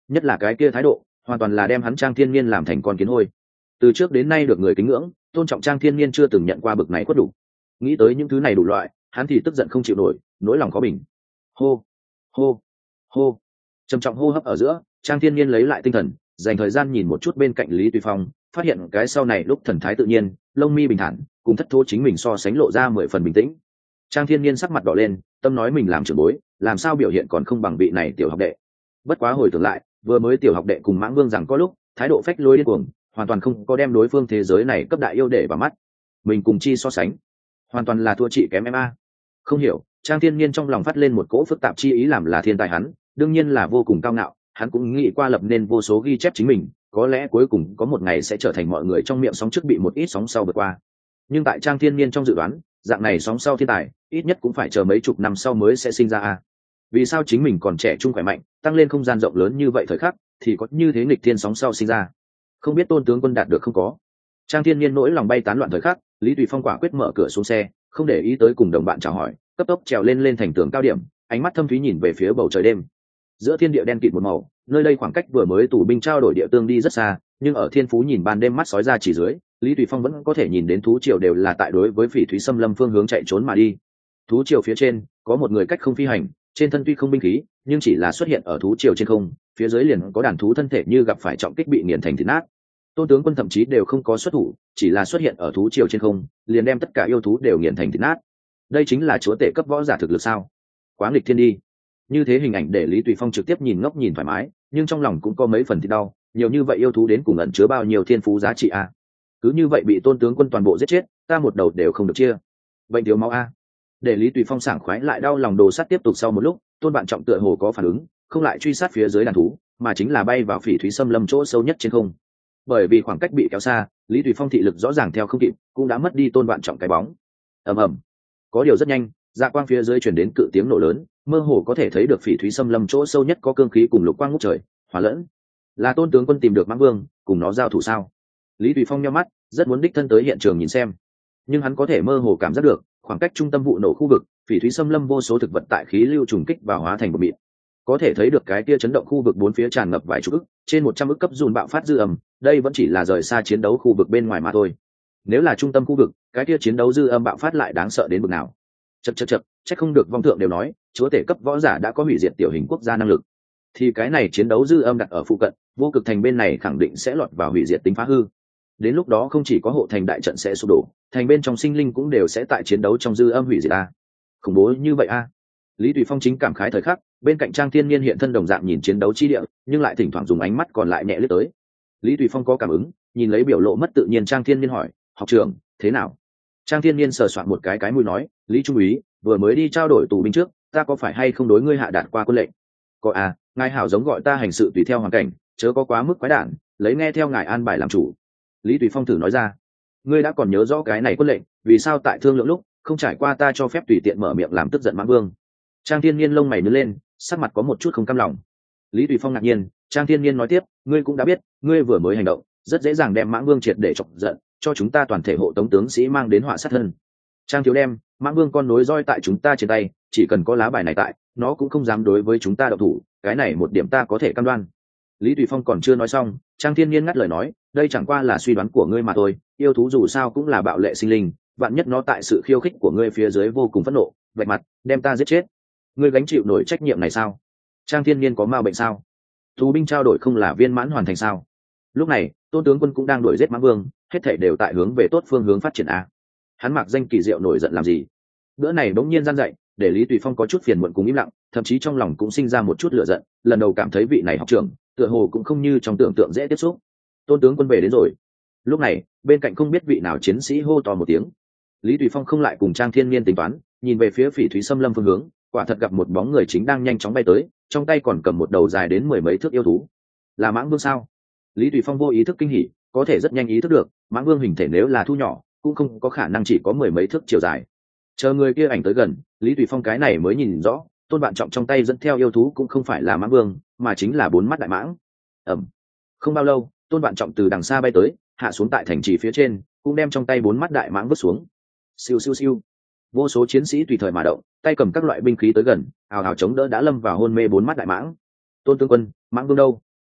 nhất là cái kia thái độ hoàn toàn là đem hắn Trang Thiên Nhiên làm thành con kiến hôi. Từ trước đến nay được người kính ngưỡng tôn trọng Trang Thiên Nhiên chưa từng nhận qua bực này khuất đủ. Nghĩ tới những thứ này đủ loại, hắn thì tức giận không chịu nổi, nỗi lòng khó bình. Hô hô hô, trầm trọng hô hấp ở giữa, Trang Thiên Nhiên lấy lại tinh thần, dành thời gian nhìn một chút bên cạnh Lý Tùy Phong, phát hiện cái sau này lúc thần thái tự nhiên, lông mi bình thản, cùng thất thố chính mình so sánh lộ ra mười phần bình tĩnh. Trang Thiên Nhiên sắc mặt đỏ lên, tâm nói mình làm trưởng bối, làm sao biểu hiện còn không bằng vị này tiểu học đệ. Bất quá hồi tưởng lại, vừa mới tiểu học đệ cùng Mãng Vương rằng có lúc, thái độ phách lối điên cuồng, hoàn toàn không có đem đối phương thế giới này cấp đại yêu để vào mắt. Mình cùng chi so sánh, hoàn toàn là thua chị kém em a. Không hiểu, Trang Thiên Nhiên trong lòng phát lên một cỗ phức tạp chi ý, làm là thiên tài hắn, đương nhiên là vô cùng cao ngạo, hắn cũng nghĩ qua lập nên vô số ghi chép chính mình, có lẽ cuối cùng có một ngày sẽ trở thành mọi người trong miệng sóng trước bị một ít sóng sau vượt qua. Nhưng tại Trang Thiên Nhiên trong dự đoán, dạng này sóng sau thiên tài, ít nhất cũng phải chờ mấy chục năm sau mới sẽ sinh ra a. Vì sao chính mình còn trẻ trung khỏe mạnh, tăng lên không gian rộng lớn như vậy thời khắc, thì có như thế nghịch thiên sóng sau sinh ra? Không biết Tôn tướng quân đạt được không có? Trang Thiên Nhiên nỗi lòng bay tán loạn thời khắc, Lý Tùy Phong quả quyết mở cửa xuống xe, không để ý tới cùng đồng bạn chào hỏi, cấp tốc trèo lên lên thành tường cao điểm, ánh mắt thâm thúy nhìn về phía bầu trời đêm. Giữa thiên địa đen kịt một màu, nơi đây khoảng cách vừa mới tù binh trao đổi địa tương đi rất xa, nhưng ở thiên phú nhìn ban đêm mắt sói ra chỉ dưới, Lý Tùy Phong vẫn có thể nhìn đến thú triều đều là tại đối với Phỉ Thúy Xâm Lâm phương hướng chạy trốn mà đi. Thú triều phía trên có một người cách không phi hành, trên thân tuy không binh khí, nhưng chỉ là xuất hiện ở thú triều trên không, phía dưới liền có đàn thú thân thể như gặp phải trọng kích bị nghiền thành thịt nát. Tôn tướng quân thậm chí đều không có xuất thủ, chỉ là xuất hiện ở thú triều trên không, liền đem tất cả yêu thú đều nghiền thành thịt nát. Đây chính là chúa tể cấp võ giả thực lực sao? Quá nghịch thiên đi. Như thế hình ảnh để Lý Tùy Phong trực tiếp nhìn ngốc nhìn thoải mái, nhưng trong lòng cũng có mấy phần thì đau, nhiều như vậy yêu thú đến cùng ẩn chứa bao nhiêu thiên phú giá trị a. Cứ như vậy bị Tôn tướng quân toàn bộ giết chết, ta một đầu đều không được chia. Vậy thiếu máu a. Để Lý Tùy Phong sảng khoái lại đau lòng đồ sát tiếp tục sau một lúc, Tôn Bạn Trọng tựa hồ có phản ứng, không lại truy sát phía dưới đàn thú, mà chính là bay vào Phỉ Thúy Xâm Lâm chỗ sâu nhất trên không. Bởi vì khoảng cách bị kéo xa, Lý Tùy Phong thị lực rõ ràng theo không kịp, cũng đã mất đi Tôn Bạn Trọng cái bóng. Ầm ầm. Có điều rất nhanh, dạ quang phía dưới truyền đến cự tiếng nổ lớn, mơ hồ có thể thấy được Phỉ Thúy Xâm Lâm chỗ sâu nhất có cương khí cùng lục quang ngút trời, hòa lẫn. Là Tôn tướng quân tìm được Mãng Vương, cùng nó giao thủ sao? Lý Tùy Phong nhíu mắt, rất muốn đích thân tới hiện trường nhìn xem, nhưng hắn có thể mơ hồ cảm giác được, khoảng cách trung tâm vụ nổ khu vực, Phỉ Thúy Xâm Lâm vô số thực vật tại khí lưu trùng kích và hóa thành bột mịn. Có thể thấy được cái kia chấn động khu vực bốn phía tràn ngập vài chục ức, trên một trăm ức cấp dùn bạo phát dư âm, đây vẫn chỉ là rời xa chiến đấu khu vực bên ngoài mà thôi. Nếu là trung tâm khu vực, cái kia chiến đấu dư âm bạo phát lại đáng sợ đến mức nào? Chậc chậc chậc, chắc không được vong thượng đều nói, chúa tể cấp võ giả đã có hủy diệt tiểu hình quốc gia năng lực. Thì cái này chiến đấu dư âm đặt ở phụ cận, vô cực thành bên này khẳng định sẽ lọt vào hủy diệt tính phá hư. Đến lúc đó không chỉ có hộ thành đại trận sẽ sụp đổ, thành bên trong sinh linh cũng đều sẽ tại chiến đấu trong dư âm hủy diệt a. Khủng bố như vậy a. Lý Tùy Phong chính cảm khái thời khắc, bên cạnh Trang Thiên Nhiên hiện thân đồng dạng nhìn chiến đấu chi địa, nhưng lại thỉnh thoảng dùng ánh mắt còn lại nhẹ lướt tới. Lý Tùy Phong có cảm ứng, nhìn lấy biểu lộ mất tự nhiên Trang Thiên Nhiên hỏi, học trưởng, thế nào? Trang Thiên Nhiên sờ soạn một cái cái mũi nói, Lý Trung úy, vừa mới đi trao đổi tù binh trước, ta có phải hay không đối ngươi hạ đạt qua quân lệnh? Có à, ngài hảo giống gọi ta hành sự tùy theo hoàn cảnh, chớ có quá mức quái đản, lấy nghe theo ngài an bài làm chủ. Lý Tùy Phong thử nói ra, ngươi đã còn nhớ rõ cái này quân lệnh, vì sao tại thương lượng lúc không trải qua ta cho phép tùy tiện mở miệng làm tức giận Mãng Vương? Trang Thiên Nhiên lông mày nhướng lên, sắc mặt có một chút không cam lòng. Lý Tùy Phong ngạc nhiên, Trang Thiên Nhiên nói tiếp, ngươi cũng đã biết, ngươi vừa mới hành động, rất dễ dàng đem Mãng Vương triệt để chọc giận, cho chúng ta toàn thể hộ tống tướng sĩ mang đến họa sát thân. Trang thiếu đem, Mãng Vương con nối roi tại chúng ta trên tay, chỉ cần có lá bài này tại, nó cũng không dám đối với chúng ta động thủ, cái này một điểm ta có thể cam đoan. Lý Tùy Phong còn chưa nói xong, Trang Thiên Nhiên ngắt lời nói, đây chẳng qua là suy đoán của ngươi mà thôi, yêu thú dù sao cũng là bạo lệ sinh linh, vạn nhất nó tại sự khiêu khích của ngươi phía dưới vô cùng phẫn nộ, vạch mặt, đem ta giết chết. Ngươi gánh chịu nổi trách nhiệm này sao? Trang Thiên Nhiên có ma bệnh sao? Tù binh trao đổi không là viên mãn hoàn thành sao? Lúc này, Tôn tướng quân cũng đang đuổi giết Mãng Vương, hết thảy đều tại hướng về tốt phương hướng phát triển a. Hắn mặc danh kỳ diệu nổi giận làm gì? Bữa này bỗng nhiên gian dậy, để Lý Tùy Phong có chút phiền muộn cùng im lặng, thậm chí trong lòng cũng sinh ra một chút lửa giận, lần đầu cảm thấy vị này học trưởng, tựa hồ cũng không như trong tưởng tượng dễ tiếp xúc. Tôn tướng quân về đến rồi. Lúc này, bên cạnh không biết vị nào chiến sĩ hô to một tiếng. Lý Tùy Phong không lại cùng Trang Thiên Nhiên tính toán, nhìn về phía Phỉ Thúy Xâm Lâm phương hướng, quả thật gặp một bóng người chính đang nhanh chóng bay tới, trong tay còn cầm một đầu dài đến mười mấy thước yêu thú. Là Mãng Vương sao? Lý Tùy Phong vô ý thức kinh hỉ, có thể rất nhanh ý thức được, Mãng Vương hình thể nếu là thu nhỏ, cũng không có khả năng chỉ có mười mấy thước chiều dài. Chờ người kia ảnh tới gần, Lý Tùy Phong cái này mới nhìn rõ, Tôn Bạn Trọng trong tay dẫn theo yêu thú cũng không phải là Mãng Vương, mà chính là bốn mắt đại mãng. Ầm. Không bao lâu, Tôn Bạn Trọng từ đằng xa bay tới, hạ xuống tại thành trì phía trên, cũng đem trong tay bốn mắt đại mãng vứt xuống. Siêu siêu siêu. Vô số chiến sĩ tùy thời mà động, tay cầm các loại binh khí tới gần, ào ào chống đỡ đã lâm vào hôn mê bốn mắt đại mãng. Tôn tướng quân, Mãng Vương đâu?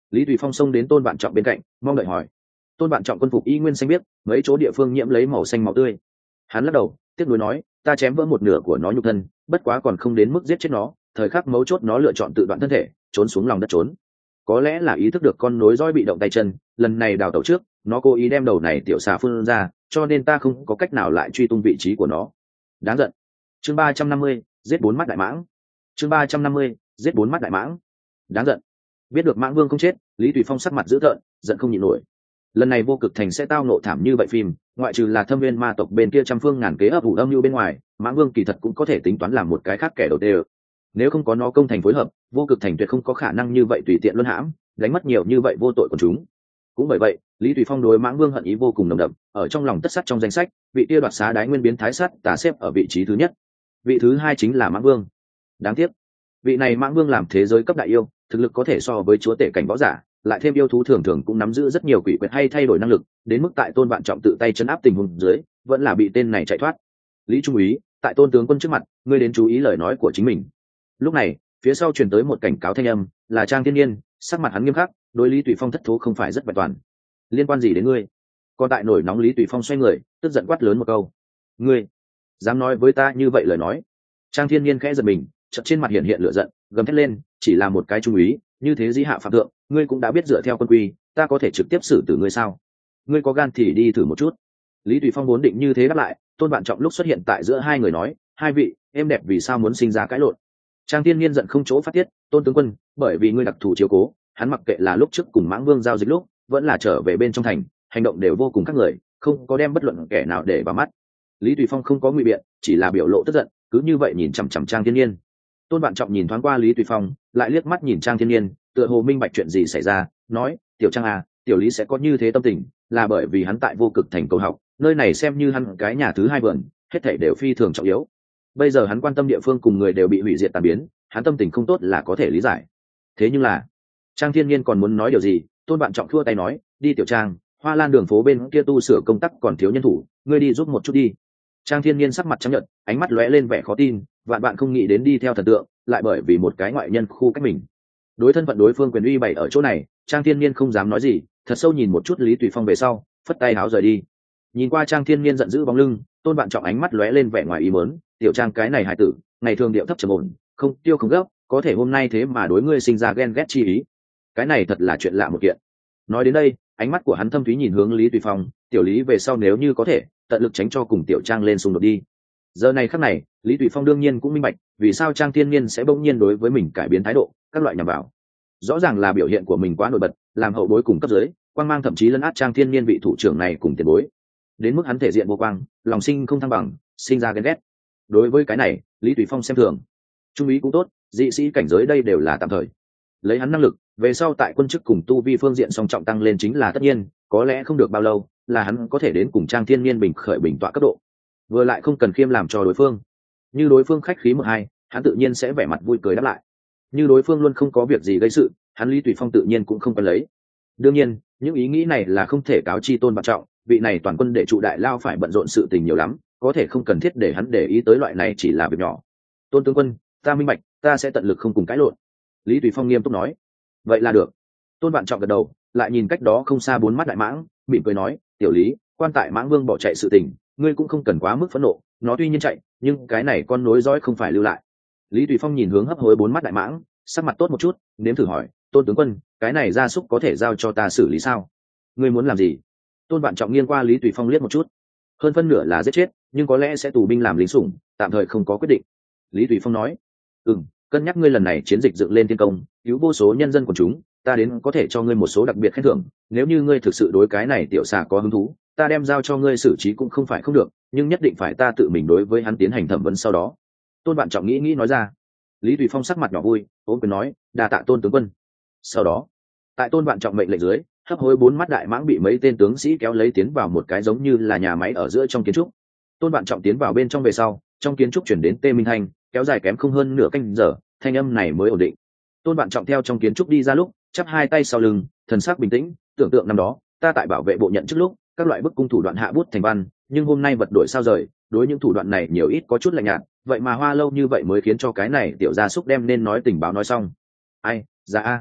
Lý Tùy Phong xông đến Tôn Vạn Trọng bên cạnh, mong đợi hỏi. Tôn Vạn Trọng quân phục y nguyên xanh biếc, mấy chỗ địa phương nhiễm lấy màu xanh máu tươi. Hắn lắc đầu, tiếc nuối nói, ta chém vỡ một nửa của nó nhục thân, bất quá còn không đến mức giết chết nó, thời khắc mấu chốt nó lựa chọn tự đoạn thân thể, trốn xuống lòng đất trốn. Có lẽ là ý thức được con nối dõi bị động tay chân, lần này đào tẩu trước, nó cố ý đem đầu này tiểu xà phun ra, cho nên ta không có cách nào lại truy tung vị trí của nó. Đáng giận. Chương ba trăm năm mươi, giết bốn mắt đại mãng. Chương ba trăm năm mươi, giết bốn mắt đại mãng. Đáng giận. Biết được Mãng Vương không chết, Lý Tùy Phong sắc mặt dữ tợn, giận không nhịn nổi. Lần này Vô Cực Thành sẽ tao nộ thảm như vậy phim, ngoại trừ là Thâm Viên ma tộc bên kia trăm phương ngàn kế ấp ủ âm mưu bên ngoài, Mãng Vương kỳ thật cũng có thể tính toán làm một cái khác kẻ đầu tê. Nếu không có nó công thành phối hợp, Vô Cực Thành tuyệt không có khả năng như vậy tùy tiện luân hãm, đánh mất nhiều như vậy vô tội của chúng. Cũng bởi vậy, Lý Tùy Phong đối Mãng Vương hận ý vô cùng nồng đậm, ở trong lòng tất sắt trong danh sách, vị kia đoạt xá đái nguyên biến thái sát tà xếp ở vị trí thứ nhất. Vị thứ hai chính là Mãng Vương. Đáng tiếc, vị này Mãng Vương làm thế giới cấp đại yêu, thực lực có thể so với chúa tể cảnh võ giả, lại thêm yêu thú thường thường cũng nắm giữ rất nhiều quỷ quyệt hay thay đổi năng lực, đến mức tại Tôn Vạn Trọng tự tay chấn áp tình huống dưới, vẫn là bị tên này chạy thoát. Lý Trung úy, tại Tôn tướng quân trước mặt, ngươi đến chú ý lời nói của chính mình. Lúc này, phía sau truyền tới một cảnh cáo thanh âm, là Trang Thiên Nhiên, sắc mặt hắn nghiêm khắc, đối Lý Tùy Phong thất thố không phải rất vẹn toàn. Liên quan gì đến ngươi? Còn tại nổi nóng Lý Tùy Phong xoay người, tức giận quát lớn một câu. Ngươi dám nói với ta như vậy lời nói? Trang Thiên Nhiên khẽ giật mình, chợt trên mặt hiện hiện lửa giận, gầm thét lên, chỉ là một cái trung úy, như thế dĩ hạ phạm thượng, ngươi cũng đã biết dựa theo quân quy, ta có thể trực tiếp xử tử ngươi sao? Ngươi có gan thì đi thử một chút. Lý Tùy Phong vốn định như thế đáp lại, Tôn Vạn Trọng lúc xuất hiện tại giữa hai người nói, hai vị, em đẹp vì sao muốn sinh ra cãi lộn? Trang Thiên Nhiên giận không chỗ phát tiết, Tôn tướng quân, bởi vì ngươi đặc thù chiếu cố, hắn mặc kệ là lúc trước cùng Mãng Vương giao dịch lúc, vẫn là trở về bên trong thành, hành động đều vô cùng khác người, không có đem bất luận kẻ nào để vào mắt. Lý Tùy Phong không có ngụy biện, chỉ là biểu lộ tức giận, cứ như vậy nhìn chằm chằm Trang Thiên Nhiên. Tôn Vạn Trọng nhìn thoáng qua Lý Tùy Phong, lại liếc mắt nhìn Trang Thiên Nhiên, tựa hồ minh bạch chuyện gì xảy ra, nói, tiểu Trang à, tiểu Lý sẽ có như thế tâm tình, là bởi vì hắn tại Vô Cực Thành cầu học, nơi này xem như hắn cái nhà thứ hai vườn, hết thảy đều phi thường trọng yếu. Bây giờ hắn quan tâm địa phương cùng người đều bị hủy diệt tàn biến, hắn tâm tình không tốt là có thể lý giải. Thế nhưng là, Trang Thiên Nhiên còn muốn nói điều gì, Tôn Vạn Trọng thua tay nói, đi tiểu Trang, Hoa Lan đường phố bên kia tu sửa công tác còn thiếu nhân thủ, ngươi đi giúp một chút đi. Trang Thiên Nhiên sắc mặt trắng nhợt, ánh mắt lóe lên vẻ khó tin, vạn bạn không nghĩ đến đi theo thần tượng, lại bởi vì một cái ngoại nhân khu cách mình. Đối thân phận đối phương quyền uy bày ở chỗ này, Trang Thiên Nhiên không dám nói gì, thật sâu nhìn một chút Lý Tùy Phong về sau, phất tay háo rời đi. Nhìn qua Trang Thiên Nhiên giận dữ bóng lưng, Tôn Vạn Trọng ánh mắt lóe lên vẻ ngoài ý muốn, tiểu Trang cái này hài tử, ngày thường điệu thấp trầm ổn, không tiêu không gấp, có thể hôm nay thế mà đối ngươi sinh ra ghen ghét chi ý. Cái này thật là chuyện lạ một kiện. Nói đến đây, ánh mắt của hắn thâm thúy nhìn hướng Lý Tùy Phong, tiểu Lý về sau nếu như có thể, tận lực tránh cho cùng tiểu Trang lên xung đột đi. Giờ này khắc này, Lý Tùy Phong đương nhiên cũng minh bạch, vì sao Trang Thiên Nhiên sẽ bỗng nhiên đối với mình cải biến thái độ, các loại nhằm vào. Rõ ràng là biểu hiện của mình quá nổi bật, làm hậu bối cùng cấp dưới, quang mang thậm chí lấn át Trang Thiên Nhiên vị thủ trưởng này cùng tiền bối. Đến mức hắn thể diện vô quang, lòng sinh không thăng bằng, sinh ra ghen ghét. Đối với cái này, Lý Tùy Phong xem thường. Trung úy cũng tốt, dị sĩ cảnh giới đây đều là tạm thời. Lấy hắn năng lực, về sau tại quân chức cùng tu vi phương diện song trọng tăng lên chính là tất nhiên, có lẽ không được bao lâu, là hắn có thể đến cùng Trang Thiên Nhiên bình khởi bình tọa cấp độ. Vừa lại không cần khiêm làm cho đối phương. Như đối phương khách khí một hai, hắn tự nhiên sẽ vẻ mặt vui cười đáp lại. Như đối phương luôn không có việc gì gây sự, hắn Lý Tùy Phong tự nhiên cũng không cần lấy. Đương nhiên, những ý nghĩ này là không thể cáo chi Tôn Vạn Trọng, vị này toàn quân để trụ đại lao phải bận rộn sự tình nhiều lắm, có thể không cần thiết để hắn để ý tới loại này chỉ là việc nhỏ. Tôn tướng quân, ta minh bạch, ta sẽ tận lực không cùng cãi lộn. Lý Tùy Phong nghiêm túc nói. Vậy là được. Tôn Vạn Trọng gật đầu, lại nhìn cách đó không xa bốn mắt đại mãng, mỉm cười nói, tiểu Lý, quan tại Mãng Vương bỏ chạy sự tình, ngươi cũng không cần quá mức phẫn nộ, nó tuy nhiên chạy, nhưng cái này con nối dõi không phải lưu lại. Lý Tùy Phong nhìn hướng hấp hối bốn mắt đại mãng, sắc mặt tốt một chút, nếm thử hỏi, Tôn tướng quân, cái này gia súc có thể giao cho ta xử lý sao? Ngươi muốn làm gì? Tôn Vạn Trọng nghiêng qua Lý Tùy Phong liếc một chút, hơn phân nửa là giết chết, nhưng có lẽ sẽ tù binh làm lính sủng, tạm thời không có quyết định. Lý Tùy Phong nói, ừm, cân nhắc ngươi lần này chiến dịch dựng lên thiên công, cứu vô số nhân dân của chúng, ta đến có thể cho ngươi một số đặc biệt khen thưởng, nếu như ngươi thực sự đối cái này tiểu xà có hứng thú, ta đem giao cho ngươi xử trí cũng không phải không được, nhưng nhất định phải ta tự mình đối với hắn tiến hành thẩm vấn sau đó. Tôn Vạn Trọng nghĩ nghĩ nói ra. Lý Tùy Phong sắc mặt nhỏ vui, ôm quyền nói, đa tạ Tôn tướng quân. Sau đó, tại Tôn Vạn Trọng mệnh lệnh dưới, hấp hối bốn mắt đại mãng bị mấy tên tướng sĩ kéo lấy tiến vào một cái giống như là nhà máy ở giữa trong kiến trúc. Tôn Vạn Trọng tiến vào bên trong về sau, trong kiến trúc chuyển đến tê minh thanh, kéo dài kém không hơn nửa canh giờ, thanh âm này mới ổn định. Tôn Vạn Trọng theo trong kiến trúc đi ra lúc, chắp hai tay sau lưng, thần sắc bình tĩnh, tưởng tượng năm đó, ta tại bảo vệ bộ nhận trước lúc, các loại bức cung thủ đoạn hạ bút thành văn, nhưng hôm nay vật đổi sao rời, đối những thủ đoạn này nhiều ít có chút lạnh nhạt, vậy mà hoa lâu như vậy mới khiến cho cái này tiểu gia súc đem nên nói tình báo nói xong. Ai, dạ a.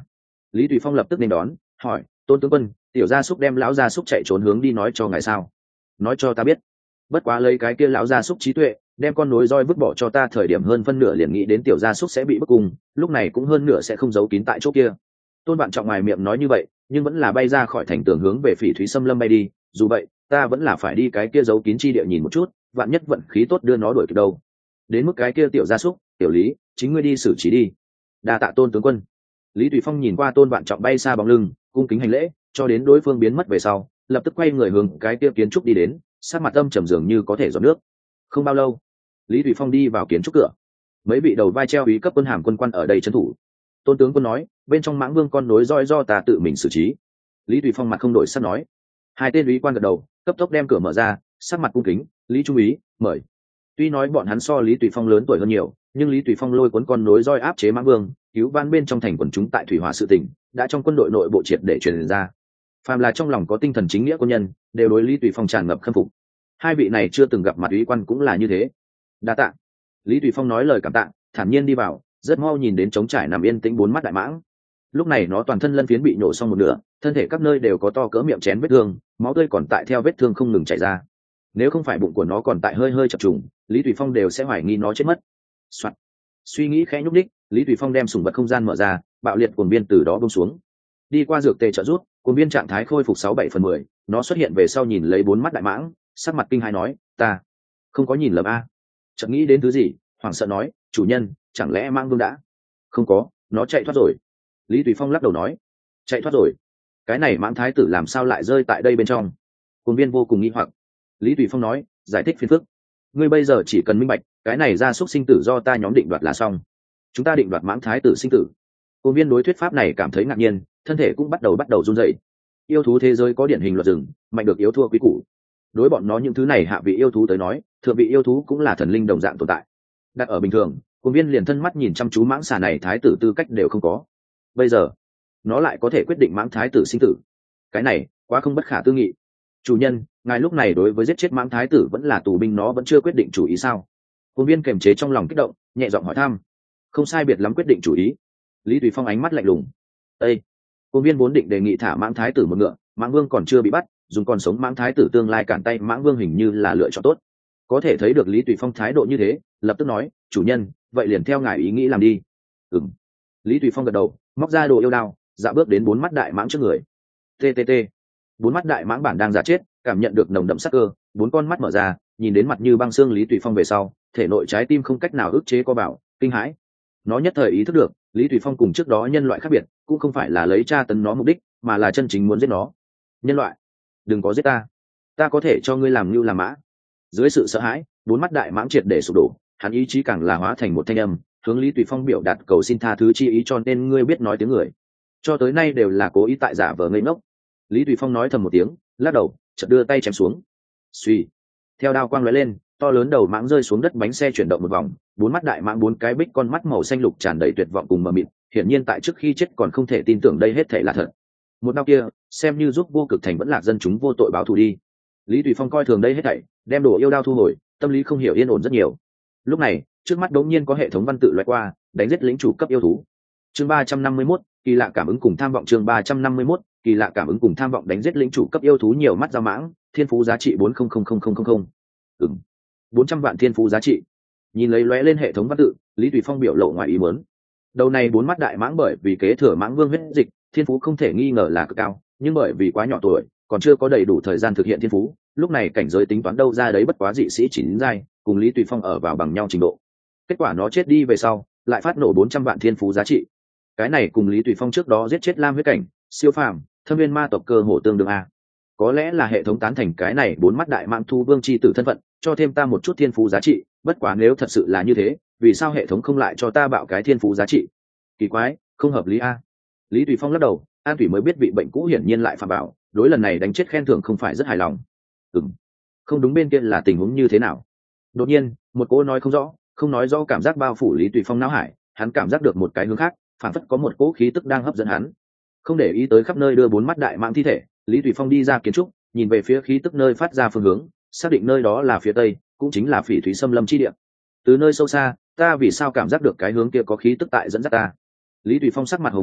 Lý Tùy Phong lập tức nên đón hỏi: Tôn tướng quân, tiểu gia súc đem lão gia súc chạy trốn hướng đi nói cho ngài sao? Nói cho ta biết. Bất quá lấy cái kia lão gia súc trí tuệ, đem con nối roi vứt bỏ cho ta thời điểm hơn phân nửa liền nghĩ đến tiểu gia súc sẽ bị bức cung, lúc này cũng hơn nửa sẽ không giấu kín tại chỗ kia. Tôn Vạn Trọng ngoài miệng nói như vậy, nhưng vẫn là bay ra khỏi thành tường hướng về Phỉ Thúy Xâm Lâm bay đi. Dù vậy, ta vẫn là phải đi cái kia giấu kín chi địa nhìn một chút, vạn nhất vận khí tốt đưa nó đuổi kịp đâu. Đến mức cái kia tiểu gia súc, tiểu Lý, chính ngươi đi xử trí đi. Đa tạ Tôn tướng quân. Lý Tùy Phong nhìn qua Tôn Vạn Trọng bay xa bóng lưng, cung kính hành lễ, cho đến đối phương biến mất về sau, lập tức quay người hướng cái kia kiến trúc đi đến, sát mặt âm trầm dường như có thể giọt nước. Không bao lâu, Lý Tùy Phong đi vào kiến trúc cửa. Mấy vị đầu vai treo úy cấp quân hàm quân quan ở đây trấn thủ. Tôn tướng quân nói, bên trong mãng vương con nối roi do ta tự mình xử trí. Lý Tùy Phong mặt không đổi sắc nói. Hai tên úy quan gật đầu, cấp tốc đem cửa mở ra, sắc mặt cung kính, Lý trung úy, mời. Tuy nói bọn hắn so Lý Tùy Phong lớn tuổi hơn nhiều, nhưng Lý Tùy Phong lôi cuốn con nối roi áp chế mãng vương, cứu van bên trong thành quần chúng tại thủy hỏa sự tình, đã trong quân đội nội bộ triệt để truyền ra. Phàm là trong lòng có tinh thần chính nghĩa quân nhân, đều đối Lý Tùy Phong tràn ngập khâm phục. Hai vị này chưa từng gặp mặt úy quan cũng là như thế. Đa tạ. Lý Tùy Phong nói lời cảm tạ, thản nhiên đi vào, rất mau nhìn đến trống trải nằm yên tĩnh bốn mắt đại mãng. Lúc này nó toàn thân lân phiến bị nổ xong một nửa, thân thể các nơi đều có to cỡ miệng chén vết thương, máu tươi còn tại theo vết thương không ngừng chảy ra. Nếu không phải bụng của nó còn tại hơi hơi chập trùng, Lý Tùy Phong đều sẽ hoài nghi nó chết mất. Soạn. Suy nghĩ khẽ nhúc đích, Lý Tùy Phong đem sùng vật không gian mở ra, bạo liệt cuồng biên từ đó buông xuống. Đi qua dược tề trợ rút, cuồng biên trạng thái khôi phục sáu bảy phần mười, nó xuất hiện về sau nhìn lấy bốn mắt đại mãng, sắc mặt kinh hãi nói, ta không có nhìn lầm a. Chợt nghĩ đến thứ gì, hoảng sợ nói, chủ nhân, chẳng lẽ mãng vương đã? Không có, nó chạy thoát rồi. Lý Tùy Phong lắc đầu nói, chạy thoát rồi? Cái này mãng thái tử làm sao lại rơi tại đây bên trong? Cuồng biên vô cùng nghi hoặc. Lý Tùy Phong nói, giải thích phiền phức. Ngươi bây giờ chỉ cần minh bạch, cái này gia súc sinh tử do ta nhóm định đoạt là xong. Chúng ta định đoạt mãng thái tử sinh tử. Cuồng biên đối thuyết pháp này cảm thấy ngạc nhiên, thân thể cũng bắt đầu bắt đầu run rẩy. Yêu thú thế giới có điển hình luật rừng, mạnh được yếu thua quý củ. Đối bọn nó những thứ này hạ vị yêu thú tới nói, thượng vị yêu thú cũng là thần linh đồng dạng tồn tại. Đặt ở bình thường, cuồng viên liền thân mắt nhìn chăm chú mãng xà này thái tử tư cách đều không có. Bây giờ, nó lại có thể quyết định mãng thái tử sinh tử. Cái này, quá không bất khả tư nghị. Chủ nhân, ngài lúc này đối với giết chết mãng thái tử vẫn là tù binh nó vẫn chưa quyết định chủ ý sao? Cuồng viên kềm chế trong lòng kích động, nhẹ giọng hỏi thăm. Không sai biệt lắm quyết định chủ ý. Lý Tùy Phong ánh mắt lạnh lùng. Ê! Cuồng viên vốn định đề nghị thả mãng thái tử một ngựa, mãng vương còn chưa bị bắt, dùng còn sống mãng thái tử tương lai cản tay mãng vương hình như là lựa chọn tốt. Có thể thấy được Lý Tùy Phong thái độ như thế, lập tức nói, chủ nhân, vậy liền theo ngài ý nghĩ làm đi. Ừm. Lý Tùy Phong gật đầu, móc ra đồ yêu đao, dạo bước đến bốn mắt đại mãng trước người. Ttt. Bốn mắt đại mãng bản đang giả chết, cảm nhận được nồng đậm sắc cơ, bốn con mắt mở ra, nhìn đến mặt như băng xương Lý Tùy Phong về sau, thể nội trái tim không cách nào ức chế co bảo, kinh hãi. Nó nhất thời ý thức được, Lý Tùy Phong cùng trước đó nhân loại khác biệt, cũng không phải là lấy tra tấn nó mục đích, mà là chân chính muốn giết nó. Nhân loại, đừng có giết ta, ta có thể cho ngươi làm như làm mã. Dưới sự sợ hãi, bốn mắt đại mãng triệt để sụp đổ, hắn ý chí càng là hóa thành một thanh âm, hướng Lý Tùy Phong biểu đạt cầu xin tha thứ chi ý, cho nên ngươi biết nói tiếng người, cho tới nay đều là cố ý tại giả vờ ngây ngốc. Lý Tùy Phong nói thầm một tiếng, lắc đầu, chợt đưa tay chém xuống. Suy, theo đao quang lóe lên, to lớn đầu mãng rơi xuống đất, bánh xe chuyển động một vòng, bốn mắt đại mãng bốn cái bích con mắt màu xanh lục tràn đầy tuyệt vọng cùng mờ mịt, hiển nhiên tại trước khi chết còn không thể tin tưởng đây hết thảy là thật. Một đao kia, xem như giúp vô cực thành vẫn lạc dân chúng vô tội báo thù đi. Lý Tùy Phong coi thường đây hết thảy, đem đồ yêu đao thu hồi, tâm lý không hiểu yên ổn rất nhiều. Lúc này, trước mắt đống nhiên có hệ thống văn tự loại qua, đánh giết lĩnh chủ cấp yêu thú. Chương ba trăm năm mươi mốt, kỳ lạ cảm ứng cùng tham vọng. Chương ba trăm năm mươi mốt, kỳ lạ cảm ứng cùng tham vọng, đánh giết lĩnh chủ cấp yêu thú nhiều mắt dao mãng, thiên phú giá trị bốn không không không không không. Ừm. bốn trăm vạn thiên phú giá trị. Nhìn lấy lóe lên hệ thống văn tự, Lý Tùy Phong biểu lộ ngoài ý muốn. Đầu này bốn mắt đại mãng bởi vì kế thừa mãng vương huyết dịch, thiên phú không thể nghi ngờ là cực cao, nhưng bởi vì quá nhỏ tuổi, còn chưa có đầy đủ thời gian thực hiện thiên phú, lúc này cảnh giới tính toán đâu ra đấy bất quá dị sĩ chín giai, cùng Lý Tùy Phong ở vào bằng nhau trình độ. Kết quả nó chết đi về sau, lại phát nổ bốn trăm vạn thiên phú giá trị. Cái này cùng Lý Tùy Phong trước đó giết chết Lam huyết cảnh, siêu phàm, thâm viên ma tộc cơ hồ tương đương a. Có lẽ là hệ thống tán thành cái này bốn mắt đại mãng thu vương chi tử thân phận, cho thêm ta một chút thiên phú giá trị, bất quá nếu thật sự là như thế, vì sao hệ thống không lại cho ta bạo cái thiên phú giá trị? Kỳ quái, không hợp lý a. Lý Tùy Phong lắc đầu, An Thủy mới biết vị bệnh cũ hiển nhiên lại phạm bảo, đối lần này đánh chết khen thưởng không phải rất hài lòng. Ừm, không đúng, bên kia là tình huống như thế nào? Đột nhiên, một cô nói không rõ, không nói rõ cảm giác bao phủ Lý Tùy Phong não hải, hắn cảm giác được một cái hướng khác, phản phất có một cỗ khí tức đang hấp dẫn hắn. Không để ý tới khắp nơi đưa bốn mắt đại mãng thi thể, Lý Tùy Phong đi ra kiến trúc, nhìn về phía khí tức nơi phát ra phương hướng, xác định nơi đó là phía tây, cũng chính là Phỉ Thúy Xâm Lâm chi địa. Từ nơi sâu xa, ta vì sao cảm giác được cái hướng kia có khí tức tại dẫn dắt ta? Lý Tùy Phong sắc mặt hồ nghi,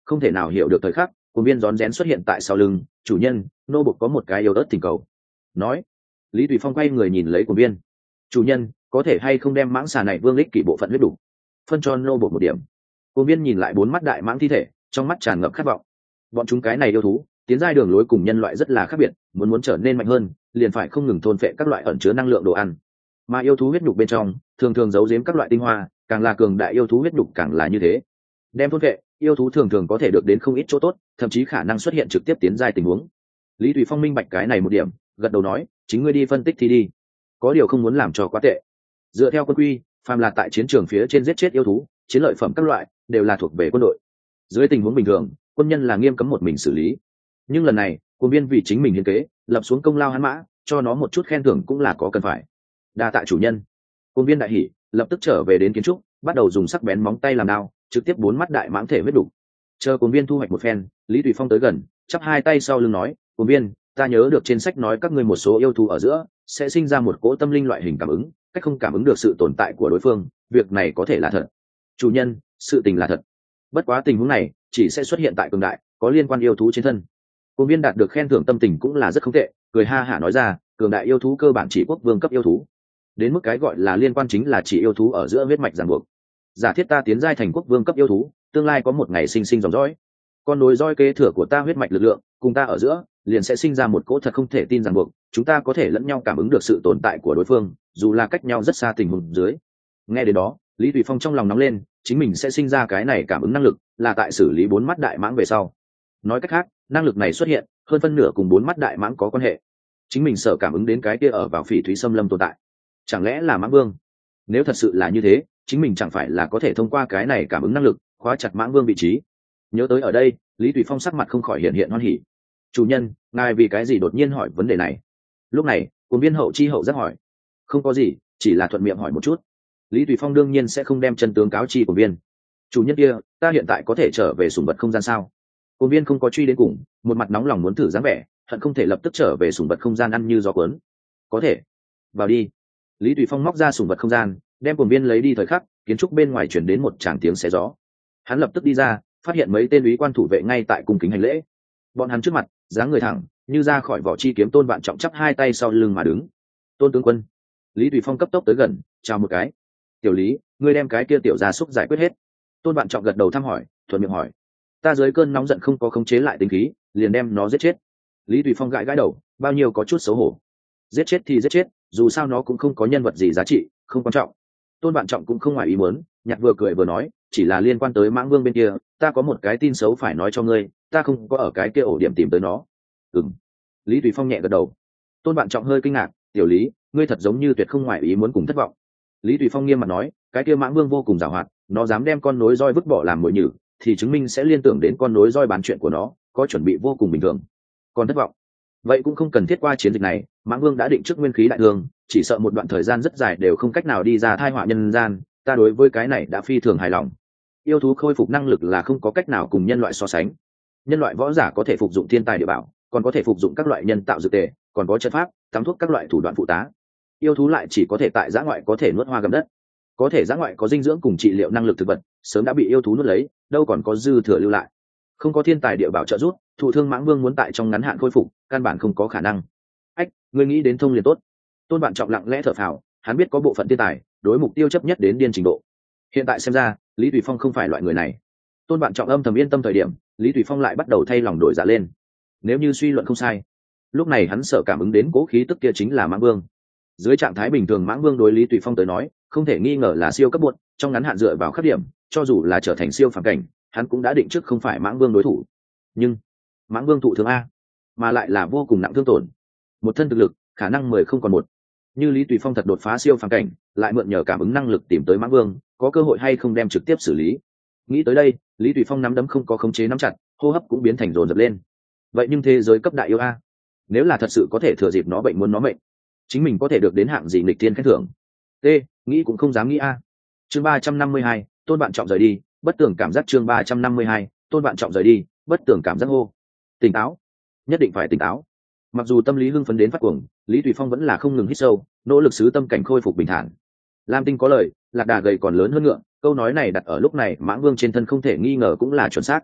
không thể nào hiểu được thời khắc cuồng viên rón rén xuất hiện tại sau lưng. Chủ nhân, nô bộc có một cái yếu ớt thỉnh cầu. Nói. Lý Tùy Phong quay người nhìn lấy cuồng viên. Chủ nhân, có thể hay không đem mãng xà này vương lích kỷ bộ phận huyết đủ phân cho nô bộc một điểm. Cuồng viên nhìn lại bốn mắt đại mãng thi thể, trong mắt tràn ngập khát vọng. Bọn chúng cái này yêu thú tiến giai đường lối cùng nhân loại rất là khác biệt, muốn muốn trở nên mạnh hơn liền phải không ngừng thôn phệ các loại ẩn chứa năng lượng đồ ăn, mà yêu thú huyết nhục bên trong thường thường giấu giếm các loại tinh hoa, càng là cường đại yêu thú huyết nhục càng là như thế. Đem thôn phệ, yêu thú thường thường có thể được đến không ít chỗ tốt, thậm chí khả năng xuất hiện trực tiếp tiến giai tình huống. Lý Thủy Phong minh bạch cái này một điểm, gật đầu nói, chính ngươi đi phân tích thì đi, có điều không muốn làm cho quá tệ. Dựa theo quân quy, phàm là tại chiến trường phía trên giết chết yêu thú, chiến lợi phẩm các loại đều là thuộc về quân đội. Dưới tình huống bình thường, quân nhân là nghiêm cấm một mình xử lý, nhưng lần này quân viên vì chính mình hiến kế lập xuống công lao hắn mã, cho nó một chút khen thưởng cũng là có cần phải. Đa tạ chủ nhân. Quân viên đại hỉ, lập tức trở về đến kiến trúc, bắt đầu dùng sắc bén móng tay làm đao trực tiếp bốn mắt đại mãng thể huyết đủ. Chờ quân viên thu hoạch một phen, Lý Tùy Phong tới gần, chắp hai tay sau lưng nói, quân viên, ta nhớ được trên sách nói các ngươi một số yêu thú ở giữa sẽ sinh ra một cỗ tâm linh loại hình cảm ứng, cách không cảm ứng được sự tồn tại của đối phương, việc này có thể là thật. Chủ nhân, sự tình là thật, bất quá tình huống này chỉ sẽ xuất hiện tại cường đại có liên quan yêu thú trên thân. Quân viên đạt được khen thưởng tâm tình cũng là rất không tệ, cười ha hả nói ra, cường đại yêu thú cơ bản chỉ quốc vương cấp yêu thú, đến mức cái gọi là liên quan chính là chỉ yêu thú ở giữa huyết mạch ràng buộc. Giả thiết ta tiến giai thành quốc vương cấp yêu thú, tương lai có một ngày sinh sinh dòng dõi, con nối roi kế thừa của ta huyết mạch lực lượng cùng ta ở giữa liền sẽ sinh ra một cỗ thật không thể tin ràng buộc, chúng ta có thể lẫn nhau cảm ứng được sự tồn tại của đối phương dù là cách nhau rất xa tình huống dưới. Nghe đến đó, Lý Tùy Phong trong lòng nóng lên, chính mình sẽ sinh ra cái này cảm ứng năng lực là tại xử lý bốn mắt đại mãng về sau. Nói cách khác, năng lực này xuất hiện hơn phân nửa cùng bốn mắt đại mãng có quan hệ. Chính mình sợ cảm ứng đến cái kia ở vào phỉ thúy xâm lâm tồn tại, chẳng lẽ là mãng vương? Nếu thật sự là như thế, chính mình chẳng phải là có thể thông qua cái này cảm ứng năng lực khóa chặt mãng vương vị trí. Nhớ tới ở đây, Lý Tùy Phong sắc mặt không khỏi hiện hiện hoan hỉ. Chủ nhân, ngài vì cái gì đột nhiên hỏi vấn đề này? Lúc này cùng viên hậu chi hậu giác hỏi. Không có gì, chỉ là thuận miệng hỏi một chút. Lý Tùy Phong đương nhiên sẽ không đem chân tướng cáo chi của viên. Chủ nhân kia, ta hiện tại có thể trở về sủng vật không gian sao? Cùng viên không có truy đến cùng, một mặt nóng lòng muốn thử dáng vẻ, hận không thể lập tức trở về sủng vật không gian ăn như gió cuốn. Có thể, vào đi. Lý Tùy Phong móc ra sủng vật không gian, đem cùng viên lấy đi. Thời khắc kiến trúc bên ngoài chuyển đến một tràng tiếng xé gió, hắn lập tức đi ra, phát hiện mấy tên úy quan thủ vệ ngay tại cung kính hành lễ. Bọn hắn trước mặt dáng người thẳng như ra khỏi vỏ chi kiếm Tôn Vạn Trọng chắp hai tay sau lưng mà đứng. Tôn tướng quân. Lý Tùy Phong cấp tốc tới gần, chào một cái. Tiểu Lý, ngươi đem cái kia tiểu gia súc giải quyết hết? Tôn Vạn Trọng gật đầu thăm hỏi, thuận miệng hỏi. Ta dưới cơn nóng giận không có khống chế lại tính khí, liền đem nó giết chết. Lý Tùy Phong gãi gãi đầu, bao nhiêu có chút xấu hổ. Giết chết thì giết chết, dù sao nó cũng không có nhân vật gì giá trị, không quan trọng. Tôn Vạn Trọng cũng không ngoài ý muốn, nhặt vừa cười vừa nói, chỉ là liên quan tới mãng vương bên kia, ta có một cái tin xấu phải nói cho ngươi, ta không có ở cái kia ổ điểm tìm tới nó. Ừm. Lý Tùy Phong nhẹ gật đầu. Tôn Vạn Trọng hơi kinh ngạc, tiểu Lý, ngươi thật giống như tuyệt không ngoài ý muốn cùng thất vọng. Lý Tùy Phong nghiêm mặt nói, cái kia mãng vương vô cùng giàu hoạt, nó dám đem con nối roi vứt bỏ làm mồi nhử, thì chứng minh sẽ liên tưởng đến con nối roi bán chuyện của nó, có chuẩn bị vô cùng bình thường. Còn thất vọng, vậy cũng không cần thiết qua chiến dịch này, mãng vương đã định trước nguyên khí đại thương, chỉ sợ một đoạn thời gian rất dài đều không cách nào đi ra thai họa nhân gian, ta đối với cái này đã phi thường hài lòng. Yêu thú khôi phục năng lực là không có cách nào cùng nhân loại so sánh. Nhân loại võ giả có thể phục dụng thiên tài địa bảo, còn có thể phục dụng các loại nhân tạo dược tề, còn có chất pháp tắm thuốc các loại thủ đoạn phụ tá. Yêu thú lại chỉ có thể tại giã ngoại có thể nuốt hoa gầm đất, có thể giã ngoại có dinh dưỡng cùng trị liệu năng lực thực vật sớm đã bị yêu thú nuốt lấy, đâu còn có dư thừa lưu lại. Không có thiên tài địa bảo trợ giúp, thụ thương mãng vương muốn tại trong ngắn hạn khôi phục căn bản không có khả năng. Ách, ngươi nghĩ đến thông liền tốt. Tôn Vạn Trọng lặng lẽ thở phào, hắn biết có bộ phận thiên tài đối mục tiêu chấp nhất đến điên trình độ. Hiện tại xem ra, Lý Tùy Phong không phải loại người này. Tôn Vạn Trọng âm thầm yên tâm thời điểm, Lý Tùy Phong lại bắt đầu thay lòng đổi dạ lên. Nếu như suy luận không sai, lúc này hắn sợ cảm ứng đến cố khí tức kia chính là mãng vương. Dưới trạng thái bình thường mãng vương đối Lý Tùy Phong tới nói không thể nghi ngờ là siêu cấp buột, trong ngắn hạn dựa vào khắc điểm, cho dù là trở thành siêu phàm cảnh, hắn cũng đã định trước không phải mãng vương đối thủ. Nhưng mãng vương thụ thương a, mà lại là vô cùng nặng thương tổn, một thân thực lực khả năng mười không còn một. Như Lý Tùy Phong thật đột phá siêu phàm cảnh, lại mượn nhờ cảm ứng năng lực tìm tới mãng vương, có cơ hội hay không đem trực tiếp xử lý. Nghĩ tới đây, Lý Tùy Phong nắm đấm không có khống chế nắm chặt, hô hấp cũng biến thành dồn dập lên. Vậy nhưng thế giới cấp đại yêu a, nếu là thật sự có thể thừa dịp nó bệnh muốn nó mệnh, chính mình có thể được đến hạng gì nghịch thiên khen thưởng? T, nghĩ cũng không dám nghĩ a. Chương ba trăm năm mươi hai, Tôn Vạn Trọng rời đi, bất tưởng cảm giác. Chương ba trăm năm mươi hai, Tôn Vạn Trọng rời đi, bất tưởng cảm giác. Hô, tỉnh táo, nhất định phải tỉnh táo. Mặc dù tâm lý hưng phấn đến phát cuồng, Lý Tùy Phong vẫn là không ngừng hít sâu, nỗ lực xứ tâm cảnh khôi phục bình thản. Lam Tinh có lời, lạc đà gầy còn lớn hơn ngựa, câu nói này đặt ở lúc này mãng vương trên thân không thể nghi ngờ cũng là chuẩn xác.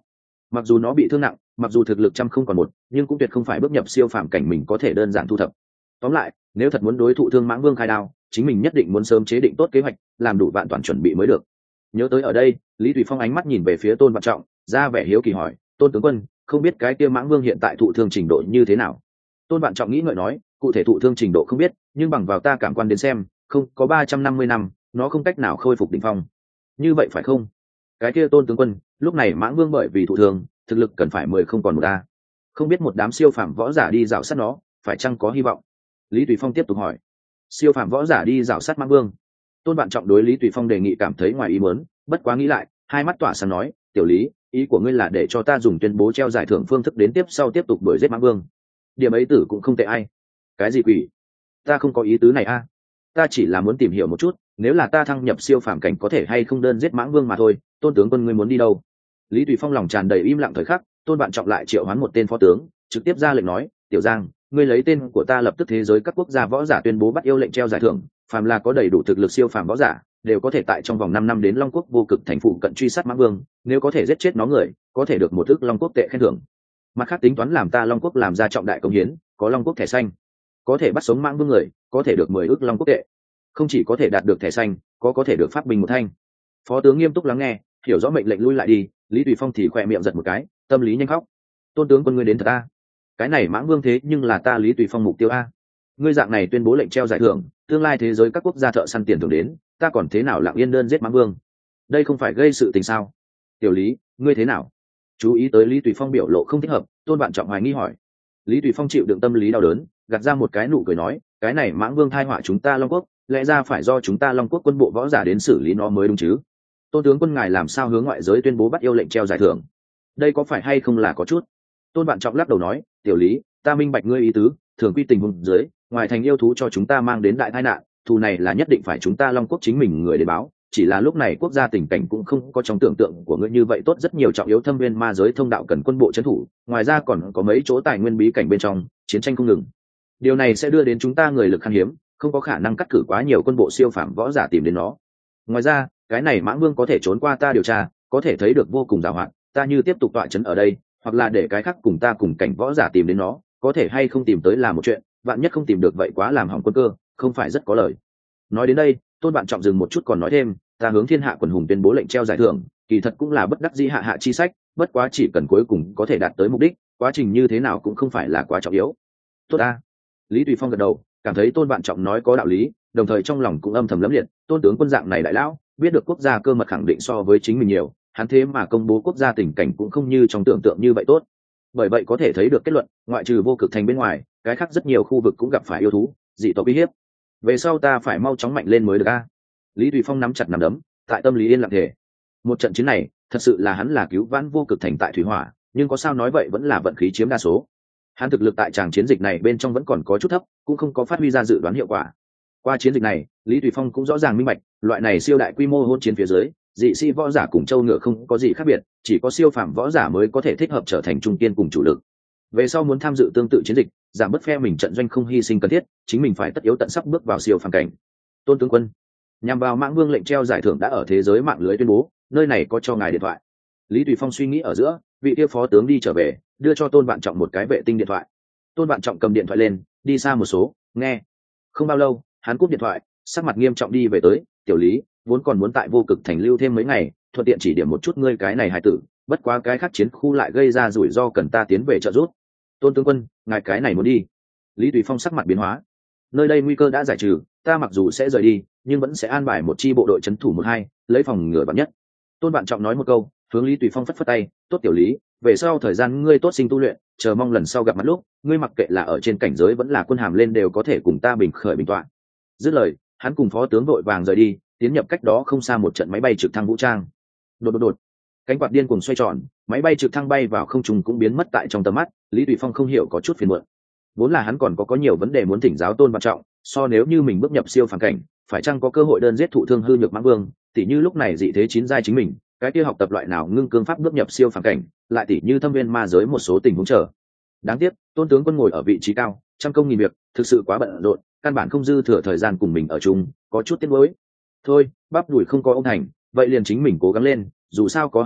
Mặc dù nó bị thương nặng, mặc dù thực lực trăm không còn một, nhưng cũng tuyệt không phải bước nhập siêu phàm cảnh mình có thể đơn giản thu thập. Tóm lại, nếu thật muốn đối thủ thương Mãng Vương khai đao, chính mình nhất định muốn sớm chế định tốt kế hoạch, làm đủ vạn toàn chuẩn bị mới được. Nhớ tới ở đây, Lý Tùy Phong ánh mắt nhìn về phía Tôn Vạn Trọng, ra vẻ hiếu kỳ hỏi: "Tôn tướng quân, không biết cái kia Mãng Vương hiện tại thụ thương trình độ như thế nào?" Tôn Vạn Trọng nghĩ ngợi nói: "Cụ thể thụ thương trình độ không biết, nhưng bằng vào ta cảm quan đến xem, không có ba trăm năm mươi năm, nó không cách nào khôi phục đỉnh phong." "Như vậy phải không?" "Cái kia Tôn tướng quân, lúc này Mãng Vương bởi vì thụ thương, thực lực cần phải mười không còn một a. Không biết một đám siêu phàm võ giả đi dạo sát nó, phải chăng có hy vọng?" Lý Tùy Phong tiếp tục hỏi. Siêu phàm võ giả đi dạo sát Mãng Vương. Tôn Vạn Trọng đối Lý Tùy Phong đề nghị cảm thấy ngoài ý muốn, bất quá nghĩ lại, hai mắt tỏa sáng nói: "Tiểu Lý, ý của ngươi là để cho ta dùng tuyên bố treo giải thưởng phương thức đến tiếp sau tiếp tục đuổi giết Mãng Vương. Điểm ấy tử cũng không tệ ai." "Cái gì quỷ? Ta không có ý tứ này a. Ta chỉ là muốn tìm hiểu một chút, nếu là ta thăng nhập siêu phàm cảnh có thể hay không đơn giết Mãng Vương mà thôi. Tôn tướng quân ngươi muốn đi đâu?" Lý Tùy Phong lòng tràn đầy im lặng thời khắc, Tôn Vạn Trọng lại triệu hoán một tên phó tướng, trực tiếp ra lệnh nói: "Tiểu Giang, ngươi lấy tên của ta lập tức thế giới các quốc gia võ giả tuyên bố bắt yêu lệnh treo giải thưởng, phàm là có đầy đủ thực lực siêu phàm võ giả, đều có thể tại trong vòng năm năm đến Long Quốc vô cực thành phụ cận truy sát Mãng Vương, nếu có thể giết chết nó người, có thể được một ức Long Quốc tệ khen thưởng. Mặt khác tính toán làm ta Long Quốc làm ra trọng đại công hiến, có Long Quốc thẻ xanh, có thể bắt sống Mãng Vương người, có thể được mười ức Long Quốc tệ. Không chỉ có thể đạt được thẻ xanh, có có thể được pháp binh một thanh." Phó tướng nghiêm túc lắng nghe, hiểu rõ mệnh lệnh lui lại đi, Lý Tùy Phong thì khỏe miệng giật một cái, tâm lý nhanh khóc. "Tôn tướng quân ngươi đến thật a? Cái này Mãng Vương thế nhưng là ta Lý Tùy Phong mục tiêu a. Ngươi dạng này tuyên bố lệnh treo giải thưởng, tương lai thế giới các quốc gia thợ săn tiền thưởng đến, ta còn thế nào lặng yên đơn giết Mãng Vương? Đây không phải gây sự tình sao? Tiểu Lý, ngươi thế nào?" Chú ý tới Lý Tùy Phong biểu lộ không thích hợp, Tôn Vạn Trọng hoài nghi hỏi. Lý Tùy Phong chịu đựng tâm lý đau đớn, gạt ra một cái nụ cười nói: "Cái này Mãng Vương thai họa chúng ta Long Quốc, lẽ ra phải do chúng ta Long Quốc quân bộ võ giả đến xử lý nó mới đúng chứ. Tôn tướng quân ngài làm sao hướng ngoại giới tuyên bố bắt yêu lệnh treo giải thưởng? Đây có phải hay không là có chút?" Tôn Vạn Trọng lắc đầu nói: "Tiểu Lý, ta minh bạch ngươi ý tứ, thường quy tình huống dưới, ngoài thành yêu thú cho chúng ta mang đến đại tai nạn, thù này là nhất định phải chúng ta Long Quốc chính mình người để báo, chỉ là lúc này quốc gia tình cảnh cũng không có trong tưởng tượng của ngươi như vậy tốt, rất nhiều trọng yếu thâm viên ma giới thông đạo cần quân bộ trấn thủ, ngoài ra còn có mấy chỗ tài nguyên bí cảnh bên trong, chiến tranh không ngừng. Điều này sẽ đưa đến chúng ta người lực khan hiếm, không có khả năng cắt cử quá nhiều quân bộ siêu phàm võ giả tìm đến nó. Ngoài ra, cái này Mãng Vương có thể trốn qua ta điều tra, có thể thấy được vô cùng giàu hạn, ta như tiếp tục tọa trấn ở đây, hoặc là để cái khác cùng ta cùng cảnh võ giả tìm đến nó, có thể hay không tìm tới là một chuyện, vạn nhất không tìm được vậy quá làm hỏng quân cơ, không phải rất có lời." Nói đến đây, Tôn Vạn Trọng dừng một chút còn nói thêm: "Ta hướng thiên hạ quần hùng tuyên bố lệnh treo giải thưởng, kỳ thật cũng là bất đắc dĩ hạ hạ chi sách, bất quá chỉ cần cuối cùng có thể đạt tới mục đích, quá trình như thế nào cũng không phải là quá trọng yếu." "Tốt ta." Lý Tùy Phong gật đầu, cảm thấy Tôn Vạn Trọng nói có đạo lý, đồng thời trong lòng cũng âm thầm lấm liệt, Tôn tướng quân dạng này đại lão, biết được quốc gia cơ mật khẳng định so với chính mình nhiều, hắn thế mà công bố quốc gia tình cảnh cũng không như trong tưởng tượng như vậy tốt. Bởi vậy có thể thấy được kết luận, ngoại trừ vô cực thành bên ngoài, cái khác rất nhiều khu vực cũng gặp phải yêu thú, dị tộc uy hiếp. Về sau ta phải mau chóng mạnh lên mới được a. Lý Tùy Phong nắm chặt nắm đấm, tại tâm lý yên lặng thể. Một trận chiến này, thật sự là hắn là cứu vãn vô cực thành tại thủy hỏa, nhưng có sao nói vậy vẫn là vận khí chiếm đa số. Hắn thực lực tại tràng chiến dịch này bên trong vẫn còn có chút thấp, cũng không có phát huy ra dự đoán hiệu quả. Qua chiến dịch này, Lý Tùy Phong cũng rõ ràng minh bạch, loại này siêu đại quy mô hôn chiến phía dưới, dị sĩ võ giả cùng châu ngựa không có gì khác biệt, chỉ có siêu phàm võ giả mới có thể thích hợp trở thành trung kiên cùng chủ lực. Về sau muốn tham dự tương tự chiến dịch, giảm bớt phe mình trận doanh không hy sinh cần thiết, chính mình phải tất yếu tận sắp bước vào siêu phàm cảnh. Tôn tướng quân, nhằm vào Mãng Vương lệnh treo giải thưởng đã ở thế giới mạng lưới tuyên bố, nơi này có cho ngài điện thoại. Lý Tùy Phong suy nghĩ ở giữa, vị kia phó tướng đi trở về, đưa cho Tôn Vạn Trọng một cái vệ tinh điện thoại. Tôn Vạn Trọng cầm điện thoại lên, đi xa một số, nghe. Không bao lâu, hắn cúp điện thoại, sắc mặt nghiêm trọng đi về tới: "Tiểu Lý, vốn còn muốn tại vô cực thành lưu thêm mấy ngày, thuận tiện chỉ điểm một chút ngươi cái này hài tử, bất quá cái khác chiến khu lại gây ra rủi ro cần ta tiến về trợ giúp." "Tôn tướng quân, ngài cái này muốn đi?" Lý Tùy Phong sắc mặt biến hóa. "Nơi đây nguy cơ đã giải trừ, ta mặc dù sẽ rời đi, nhưng vẫn sẽ an bài một chi bộ đội trấn thủ một hai, lấy phòng ngừa vạn nhất." Tôn Vạn Trọng nói một câu, hướng Lý Tùy Phong phất phất tay: "Tốt Tiểu Lý, về sau thời gian ngươi tốt sinh tu luyện, chờ mong lần sau gặp mặt lúc, ngươi mặc kệ là ở trên cảnh giới vẫn là quân hàm lên đều có thể cùng ta bình khởi bình tọa." Dứt lời, hắn cùng phó tướng vội vàng rời đi, tiến nhập cách đó không xa một trận máy bay trực thăng vũ trang. Đột đột đột, cánh quạt điên cuồng xoay tròn, máy bay trực thăng bay vào không trung cũng biến mất tại trong tầm mắt. Lý Tùy Phong không hiểu có chút phiền muộn. Vốn là hắn còn có có nhiều vấn đề muốn thỉnh giáo Tôn Vạn Trọng, so nếu như mình bước nhập siêu phàm cảnh, phải chăng có cơ hội đơn giết thụ thương hư nhược Mãng Vương, tỉ như lúc này dị thế chín giai chính mình, cái kia học tập loại nào ngưng cương pháp bước nhập siêu phàm cảnh, lại tỉ như thâm viên ma giới một số tình huống trở. Đáng tiếc, Tôn tướng quân ngồi ở vị trí cao, trăm công nghìn việc, thực sự quá bận rộn, căn bản không dư thừa thời gian cùng mình ở chung, có chút tiếc nuối. Thôi, bắp đùi không có ông thành, vậy liền chính mình cố gắng lên, dù sao có học tại,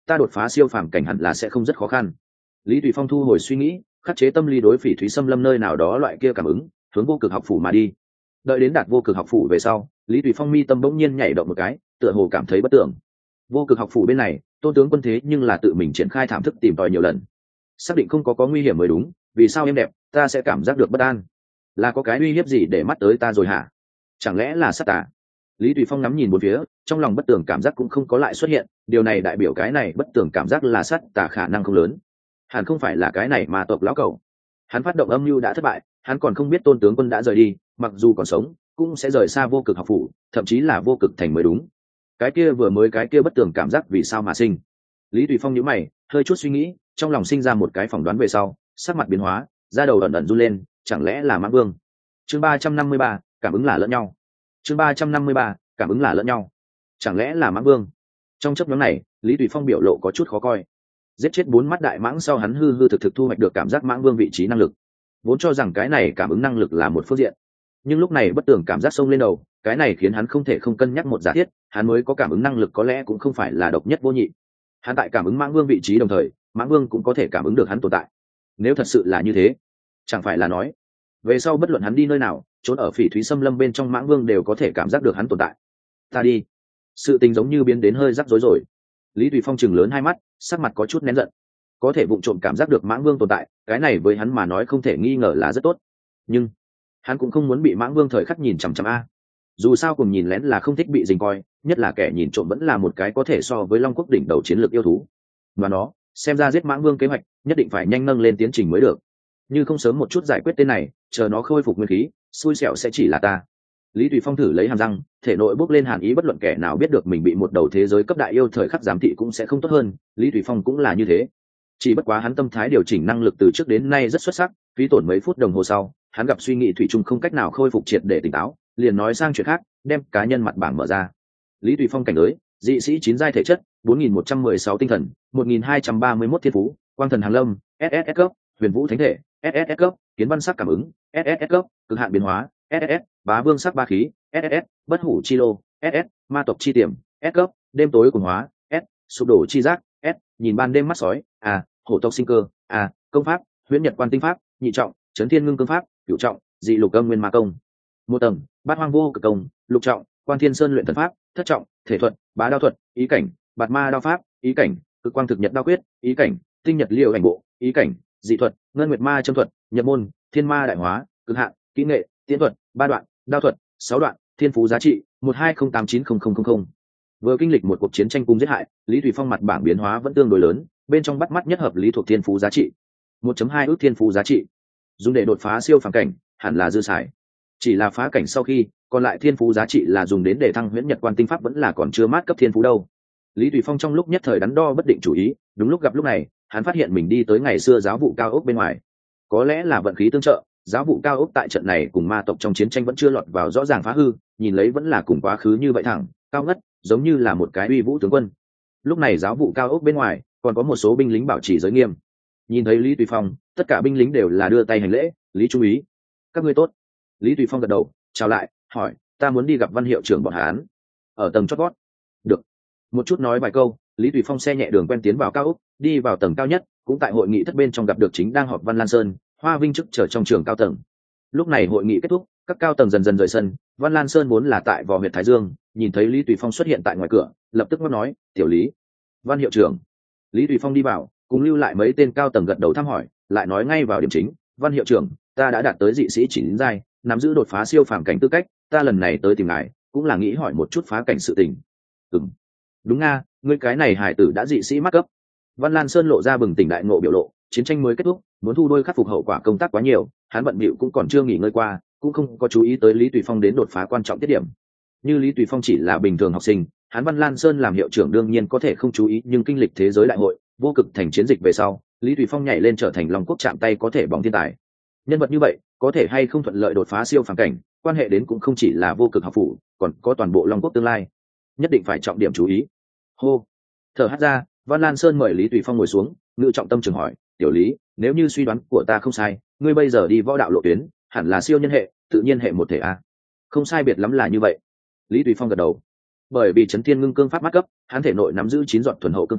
ta đột phá siêu phàm cảnh hẳn là sẽ không rất khó khăn. Lý Tùy Phong thu hồi suy nghĩ, khắc chế tâm lý đối Phỉ Thúy Xâm Lâm nơi nào đó loại kia cảm ứng, hướng vô cực học phủ mà đi. Đợi đến đạt vô cực học phủ về sau, Lý Tùy Phong mi tâm bỗng nhiên nhảy động một cái, tựa hồ cảm thấy bất tưởng. Vô cực học phủ bên này, Tôn tướng quân thế nhưng là tự mình triển khai thảm thức tìm tòi nhiều lần, xác định không có có nguy hiểm mới đúng, vì sao em đẹp ta sẽ cảm giác được bất an? Là có cái uy hiếp gì để mắt tới ta rồi hả? Chẳng lẽ là sát tà? Lý Tùy Phong ngắm nhìn bốn phía, trong lòng bất tường cảm giác cũng không có lại xuất hiện, điều này đại biểu cái này bất tường cảm giác là sát tà khả năng không lớn. Hẳn không phải là cái này mà tộc lão cầu. Hắn phát động âm mưu đã thất bại, hắn còn không biết Tôn tướng quân đã rời đi, mặc dù còn sống, cũng sẽ rời xa vô cực học phủ, thậm chí là vô cực thành mới đúng. Cái kia vừa mới cái kia bất tường cảm giác vì sao mà sinh? Lý Tùy Phong nhíu mày, hơi chút suy nghĩ, trong lòng sinh ra một cái phỏng đoán về sau, sắc mặt biến hóa, da đầu ẩn ẩn run lên, chẳng lẽ là Mãng Vương? Chương ba trăm năm mươi ba, cảm ứng là lẫn nhau. Chương ba trăm năm mươi ba, cảm ứng là lẫn nhau. Chẳng lẽ là Mãng Vương? Trong chốc ngắn này, Lý Tùy Phong biểu lộ có chút khó coi. Giết chết bốn mắt đại mãng sau, hắn hư hư thực thực thu hoạch được cảm giác Mãng Vương vị trí năng lực. Vốn cho rằng cái này cảm ứng năng lực là một phương diện, nhưng lúc này bất tường cảm giác xông lên đầu, cái này khiến hắn không thể không cân nhắc một giả thiết, hắn mới có cảm ứng năng lực có lẽ cũng không phải là độc nhất vô nhị. Hắn tại cảm ứng Mãng Vương vị trí đồng thời, Mãng Vương cũng có thể cảm ứng được hắn tồn tại. Nếu thật sự là như thế, chẳng phải là nói về sau bất luận hắn đi nơi nào, trốn ở Phỉ Thúy Xâm Lâm bên trong, Mãng Vương đều có thể cảm giác được hắn tồn tại. Ta đi, sự tình giống như biến đến hơi rắc rối rồi. Lý Tùy Phong chừng lớn hai mắt, sắc mặt có chút nén giận. Có thể vụng trộm cảm giác được Mãng Vương tồn tại, cái này với hắn mà nói không thể nghi ngờ là rất tốt. Nhưng hắn cũng không muốn bị Mãng Vương thời khắc nhìn chằm chằm a. Dù sao cùng nhìn lén là không thích bị dình coi, nhất là kẻ nhìn trộm vẫn là một cái có thể so với Long Quốc đỉnh đầu chiến lược yêu thú. Và nó, xem ra giết Mãng Vương kế hoạch nhất định phải nhanh nâng lên tiến trình mới được. Như không sớm một chút giải quyết tên này, chờ nó khôi phục nguyên khí, xui xẻo sẽ chỉ là ta. Lý Tùy Phong thử lấy hàm răng, thể nội bốc lên hàn ý, bất luận kẻ nào biết được mình bị một đầu thế giới cấp đại yêu thời khắc giám thị cũng sẽ không tốt hơn, Lý Tùy Phong cũng là như thế. Chỉ bất quá hắn tâm thái điều chỉnh năng lực từ trước đến nay rất xuất sắc, phí tổn mấy phút đồng hồ sau, hắn gặp suy nghĩ thủy chung không cách nào khôi phục triệt để tỉnh táo, liền nói sang chuyện khác, đem cá nhân mặt bảng mở ra. Lý Tùy Phong cảnh giới, dị sĩ chín giai thể chất, bốn nghìn một trăm mười sáu tinh thần, một nghìn hai trăm ba mươi mốt thiên phú, quang thần hàng lâm, ét ét ét cấp, huyền vũ thánh thể, ét ét ét cấp, kiến văn sắc cảm ứng, ét ét ét cấp, cực hạn biến hóa, ét ét ét, bá vương sắc ba khí, ét ét ét, bất hủ chi lô, ét ét, ma tộc chi tiềm, S cấp, đêm tối cuồng hóa, S, sụp đổ chi giác, S, nhìn ban đêm mắt sói, A, hổ tộc sinh cơ, A, công pháp, huyễn nhật quan tinh pháp, nhị trọng, chấn thiên ngưng cương pháp, cửu trọng, dị lục âm nguyên ma công. Một tầng, bát hoang vô cực công, lục trọng, quan thiên sơn luyện thần pháp, thất trọng, thể thuật, bá đao thuật, ý cảnh, bạt ma đao pháp, ý cảnh, cực quang thực nhật đao quyết, ý cảnh, tinh nhật liêu ảnh bộ, ý cảnh, dị thuật, ngân nguyệt ma châm thuật, nhập môn, thiên ma đại hóa, cực hạn, kỹ nghệ, tiến thuật, ba đoạn, đao thuật, sáu đoạn, thiên phú giá trị một hai không tám chín không không không không. Vừa kinh lịch một cuộc chiến tranh cùng giết hại, Lý Thủy Phong mặt bảng biến hóa vẫn tương đối lớn, bên trong bắt mắt nhất hợp lý thuộc thiên phú giá trị một chấm hai ước thiên phú giá trị, dùng để đột phá siêu phàm cảnh hẳn là dư xài. Chỉ là phá cảnh sau khi, còn lại thiên phú giá trị là dùng đến để thăng huyễn nhật quan tinh pháp vẫn là còn chưa mát cấp thiên phú đâu. Lý Thủy Phong trong lúc nhất thời đắn đo bất định chủ ý, đúng lúc gặp lúc này, hắn phát hiện mình đi tới ngày xưa giáo vụ cao ốc bên ngoài. Có lẽ là vận khí tương trợ, giáo vụ cao ốc tại trận này cùng ma tộc trong chiến tranh vẫn chưa lọt vào rõ ràng phá hư, nhìn lấy vẫn là cùng quá khứ như vậy thẳng, cao ngất, giống như là một cái uy vũ tướng quân. Lúc này giáo vụ cao ốc bên ngoài còn có một số binh lính bảo trì giới nghiêm. Nhìn thấy Lý Tùy Phong, tất cả binh lính đều là đưa tay hành lễ, "Lý trung úy, các ngươi tốt." Lý Tùy Phong gật đầu, chào lại, hỏi, "Ta muốn đi gặp Văn hiệu trưởng bọn hắn." Ở tầng chót vót. Được. Một chút nói vài câu, Lý Tùy Phong xe nhẹ đường quen tiến vào cao ốc, đi vào tầng cao nhất, cũng tại hội nghị thất bên trong gặp được chính đang họp Văn Lan Sơn, Hoa Vinh chức chờ trong trường cao tầng. Lúc này hội nghị kết thúc, các cao tầng dần dần rời sân, Văn Lan Sơn vốn là tại vò huyện Thái Dương, nhìn thấy Lý Tùy Phong xuất hiện tại ngoài cửa, lập tức ngắt nói, "Tiểu Lý." "Văn hiệu trưởng." Lý Tùy Phong đi vào, cùng lưu lại mấy tên cao tầng gật đầu thăm hỏi, lại nói ngay vào điểm chính, "Văn hiệu trưởng, ta đã đạt tới dị sĩ chín giai, nắm giữ đột phá siêu phàm cảnh tư cách, ta lần này tới tìm ngài, cũng là nghĩ hỏi một chút phá cảnh sự tình." "Ừm, đúng nga, ngươi cái này hải tử đã dị sĩ mắc cấp." Văn Lan Sơn lộ ra bừng tỉnh đại ngộ biểu lộ, chiến tranh mới kết thúc, muốn thu đôi khắc phục hậu quả công tác quá nhiều, hắn bận bịu cũng còn chưa nghỉ ngơi qua, cũng không có chú ý tới Lý Tùy Phong đến đột phá quan trọng tiết điểm. Như Lý Tùy Phong chỉ là bình thường học sinh, hắn Văn Lan Sơn làm hiệu trưởng đương nhiên có thể không chú ý, nhưng kinh lịch thế giới đại hội, vô cực thành chiến dịch về sau, Lý Tùy Phong nhảy lên trở thành Long Quốc chạm tay có thể bỏng thiên tài. Nhân vật như vậy, có thể hay không thuận lợi đột phá siêu phàm cảnh, quan hệ đến cũng không chỉ là vô cực học phủ, còn có toàn bộ Long Quốc tương lai. Nhất định phải trọng điểm chú ý. Hô. Thở hắt ra, Văn Lan Sơn mời Lý Tùy Phong ngồi xuống, ngự trọng tâm trường hỏi, "Tiểu Lý, nếu như suy đoán của ta không sai, ngươi bây giờ đi võ đạo lộ tuyến, hẳn là siêu nhân hệ, tự nhiên hệ một thể a?" "Không sai biệt lắm là như vậy." Lý Tùy Phong gật đầu. Bởi vì chấn thiên ngưng cương pháp mắt cấp, hắn thể nội nắm giữ chín giọt thuần hậu cương khí,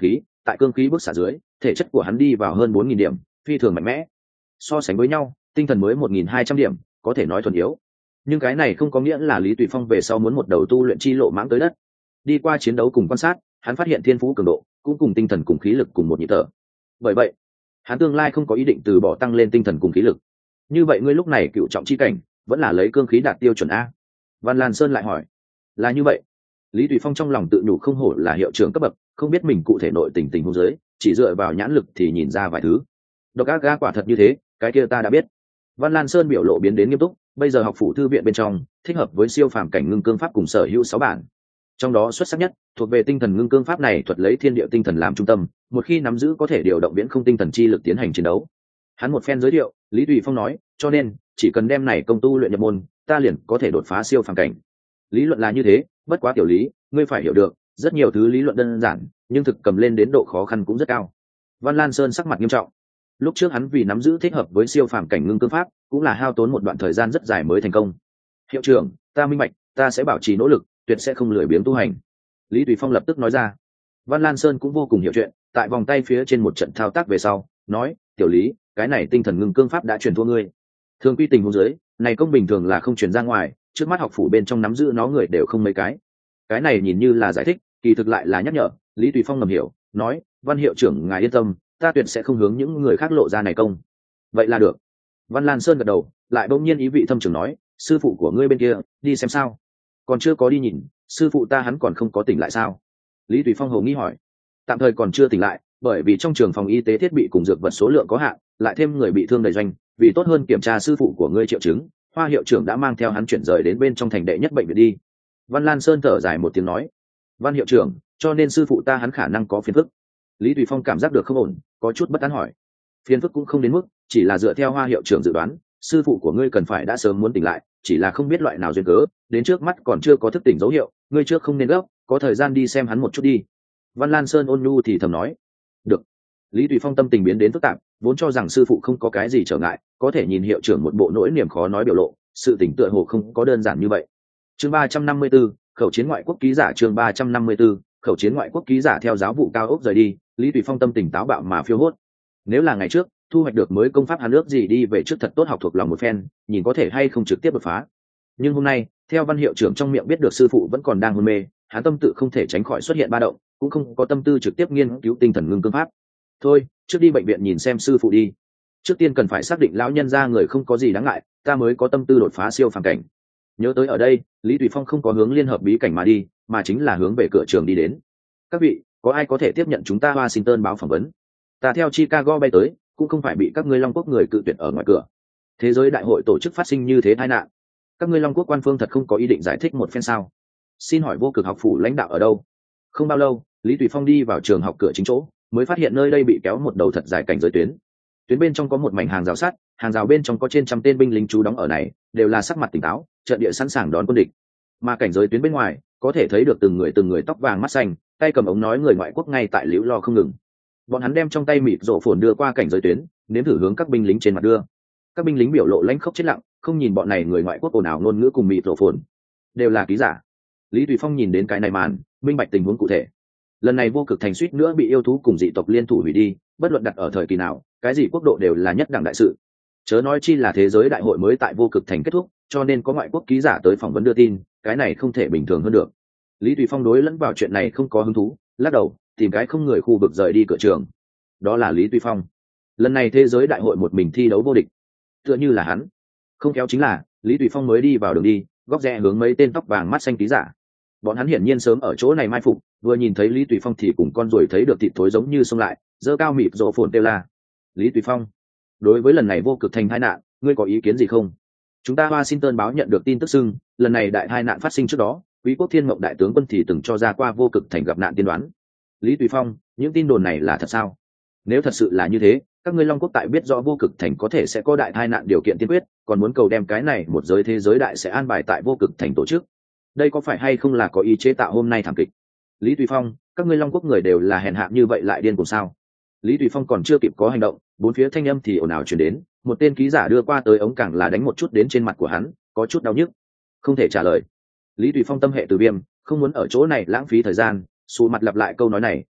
tại cương khí bức xả dưới thể chất của hắn đi vào hơn bốn nghìn điểm, phi thường mạnh mẽ. So sánh với nhau tinh thần mới một nghìn hai trăm điểm, có thể nói thuần yếu. Nhưng cái này không có nghĩa là Lý Tùy Phong về sau muốn một đầu tu luyện chi lộ mãng tới đất. Đi qua chiến đấu cùng quan sát, hắn phát hiện thiên phú cường độ cũng cùng tinh thần cùng khí lực cùng một nhịp thở. Bởi vậy hắn tương lai không có ý định từ bỏ tăng lên tinh thần cùng khí lực. Như vậy ngươi lúc này cựu trọng chi cảnh vẫn là lấy cương khí đạt tiêu chuẩn a? Văn Lan Sơn lại hỏi. Là như vậy. Lý Tùy Phong trong lòng tự nhủ không hổ là hiệu trưởng cấp bậc, không biết mình cụ thể nội tình tình huống dưới, chỉ dựa vào nhãn lực thì nhìn ra vài thứ. Độc ác ga quả thật như thế, cái kia ta đã biết. Văn Lan Sơn biểu lộ biến đến nghiêm túc, bây giờ học phủ thư viện bên trong thích hợp với siêu phàm cảnh ngưng cương pháp cùng sở hữu sáu bản. Trong đó xuất sắc nhất thuộc về tinh thần ngưng cương pháp này, thuật lấy thiên địa tinh thần làm trung tâm, một khi nắm giữ có thể điều động viễn không tinh thần chi lực tiến hành chiến đấu. Hắn một phen giới thiệu, Lý Tùy Phong nói, cho nên chỉ cần đem này công tu luyện nhập môn, ta liền có thể đột phá siêu phàm cảnh. Lý luận là như thế, bất quá tiểu Lý, ngươi phải hiểu được, rất nhiều thứ lý luận đơn giản, nhưng thực cầm lên đến độ khó khăn cũng rất cao. Văn Lan Sơn sắc mặt nghiêm trọng. Lúc trước hắn vì nắm giữ thích hợp với siêu phàm cảnh ngưng cương pháp, cũng là hao tốn một đoạn thời gian rất dài mới thành công. Hiệu trưởng, ta minh bạch, ta sẽ bảo trì nỗ lực, tuyệt sẽ không lười biếng tu hành. Lý Tùy Phong lập tức nói ra. Văn Lan Sơn cũng vô cùng hiểu chuyện, tại vòng tay phía trên một trận thao tác về sau, nói, tiểu Lý, cái này tinh thần ngưng cương pháp đã truyền thua ngươi. Thường quy tình huống dưới, này công bình thường là không truyền ra ngoài, trước mắt học phủ bên trong nắm giữ nó người đều không mấy cái. Cái này nhìn như là giải thích, kỳ thực lại là nhắc nhở. Lý Tùy Phong ngầm hiểu, nói, Văn hiệu trưởng ngài yên tâm, ta tuyệt sẽ không hướng những người khác lộ ra này công. Vậy là được. Văn Lan Sơn gật đầu, lại bỗng nhiên ý vị thâm trường nói, sư phụ của ngươi bên kia đi xem sao? Còn chưa có đi nhìn, sư phụ ta hắn còn không có tỉnh lại sao? Lý Tùy Phong hầu nghi hỏi. Tạm thời còn chưa tỉnh lại, bởi vì trong trường phòng y tế thiết bị cùng dược vật số lượng có hạn, lại thêm người bị thương đầy doanh, vì tốt hơn kiểm tra sư phụ của ngươi triệu chứng, Hoa hiệu trưởng đã mang theo hắn chuyển rời đến bên trong thành đệ nhất bệnh viện đi. Văn Lan Sơn thở dài một tiếng nói, Văn hiệu trưởng, cho nên sư phụ ta hắn khả năng có phiền phức. Lý Tùy Phong cảm giác được không ổn, có chút bất an hỏi. Phiền phức cũng không đến mức, chỉ là dựa theo Hoa hiệu trưởng dự đoán, sư phụ của ngươi cần phải đã sớm muốn tỉnh lại, chỉ là không biết loại nào duyên cớ, đến trước mắt còn chưa có thức tỉnh dấu hiệu, ngươi trước không nên gấp, có thời gian đi xem hắn một chút đi. Văn Lan Sơn ôn nhu thì thầm nói. Được. Lý Tùy Phong tâm tình biến đến phức tạp, vốn cho rằng sư phụ không có cái gì trở ngại, có thể nhìn hiệu trưởng một bộ nỗi niềm khó nói biểu lộ, sự tỉnh tựa hồ không có đơn giản như vậy. Chương ba trăm năm mươi 34, khẩu chiến ngoại quốc ký giả. Chương ba trăm năm mươi 34, khẩu chiến ngoại quốc ký giả. Theo giáo vụ cao ốc rời đi, Lý Tùy Phong tâm tình táo bạo mà phiêu hốt. Nếu là ngày trước, thu hoạch được mới công pháp hắn ước gì đi về trước thật tốt học thuộc lòng một phen, nhìn có thể hay không trực tiếp đột phá. Nhưng hôm nay, theo Văn hiệu trưởng trong miệng biết được sư phụ vẫn còn đang hôn mê, hắn tâm tự không thể tránh khỏi xuất hiện ba động, cũng không có tâm tư trực tiếp nghiên cứu tinh thần ngưng cương pháp. Thôi, trước đi bệnh viện nhìn xem sư phụ đi. Trước tiên cần phải xác định lão nhân gia người không có gì đáng ngại, ta mới có tâm tư đột phá siêu phàm cảnh. Nhớ tới ở đây, Lý Tùy Phong không có hướng liên hợp bí cảnh mà đi, mà chính là hướng về cửa trường đi đến. Các vị, có ai có thể tiếp nhận chúng ta Washington báo phỏng vấn? Ta theo Chicago bay tới, cũng không phải bị các ngươi Long Quốc người cự tuyệt ở ngoài cửa. Thế giới đại hội tổ chức phát sinh như thế tai nạn, các ngươi Long Quốc quan phương thật không có ý định giải thích một phen sao? Xin hỏi vô cực học phủ lãnh đạo ở đâu? Không bao lâu, Lý Tùy Phong đi vào trường học cửa chính chỗ, mới phát hiện nơi đây bị kéo một đầu thật dài cảnh giới tuyến. Tuyến bên trong có một mảnh hàng rào sắt, hàng rào bên trong có trên trăm tên binh lính trú đóng ở này, đều là sắc mặt tỉnh táo, trận địa sẵn sàng đón quân địch. Mà cảnh giới tuyến bên ngoài, có thể thấy được từng người từng người tóc vàng mắt xanh, tay cầm ống nói người ngoại quốc ngay tại liễu lo không ngừng. Bọn hắn đem trong tay mịt rổ phồn đưa qua cảnh giới tuyến, nếm thử hướng các binh lính trên mặt đưa. Các binh lính biểu lộ lãnh khốc chết lặng, không nhìn bọn này người ngoại quốc ồn ào ngôn ngữ cùng mịt rổ phồn, đều là ký giả. Lý Tùy Phong nhìn đến cái này màn, minh bạch tình huống cụ thể. Lần này vô cực thành suýt nữa bị yêu thú cùng dị tộc liên thủ hủy đi, bất luận đặt ở thời kỳ nào, cái gì quốc độ đều là nhất đẳng đại sự. Chớ nói chi là thế giới đại hội mới tại vô cực thành kết thúc, cho nên có ngoại quốc ký giả tới phỏng vấn đưa tin, cái này không thể bình thường hơn được. Lý Tùy Phong đối lẫn vào chuyện này không có hứng thú, lắc đầu, tìm cái không người khu vực rời đi cửa trường. Đó là Lý Tùy Phong. Lần này thế giới đại hội một mình thi đấu vô địch, tựa như là hắn. Không kéo chính là Lý Tùy Phong mới đi vào đường đi, góc rẽ hướng mấy tên tóc vàng mắt xanh ký giả. Bọn hắn hiển nhiên sớm ở chỗ này mai phục, vừa nhìn thấy Lý Tùy Phong thì cùng con ruồi thấy được thịt thối giống như xông lại, giơ cao mịt rộ phồn kêu la. Lý Tùy Phong, đối với lần này vô cực thành tai nạn, ngươi có ý kiến gì không? Chúng ta Washington báo nhận được tin tức xưng, lần này đại tai nạn phát sinh trước đó, Quý quốc Thiên Mộng đại tướng quân thì từng cho ra qua vô cực thành gặp nạn tiên đoán. Lý Tùy Phong, những tin đồn này là thật sao? Nếu thật sự là như thế, các ngươi Long Quốc tại biết rõ vô cực thành có thể sẽ có đại tai nạn điều kiện tiên quyết, còn muốn cầu đem cái này một giới thế giới đại sẽ an bài tại vô cực thành tổ chức. Đây có phải hay không là có ý chế tạo hôm nay thảm kịch? Lý Tùy Phong, các ngươi Long Quốc người đều là hèn hạ như vậy lại điên cùng sao? Lý Tùy Phong còn chưa kịp có hành động, bốn phía thanh âm thì ồn ào truyền đến, một tên ký giả đưa qua tới ống càng là đánh một chút đến trên mặt của hắn, có chút đau nhức, không thể trả lời. Lý Tùy Phong tâm hệ từ viêm, không muốn ở chỗ này lãng phí thời gian, xù mặt lặp lại câu nói này,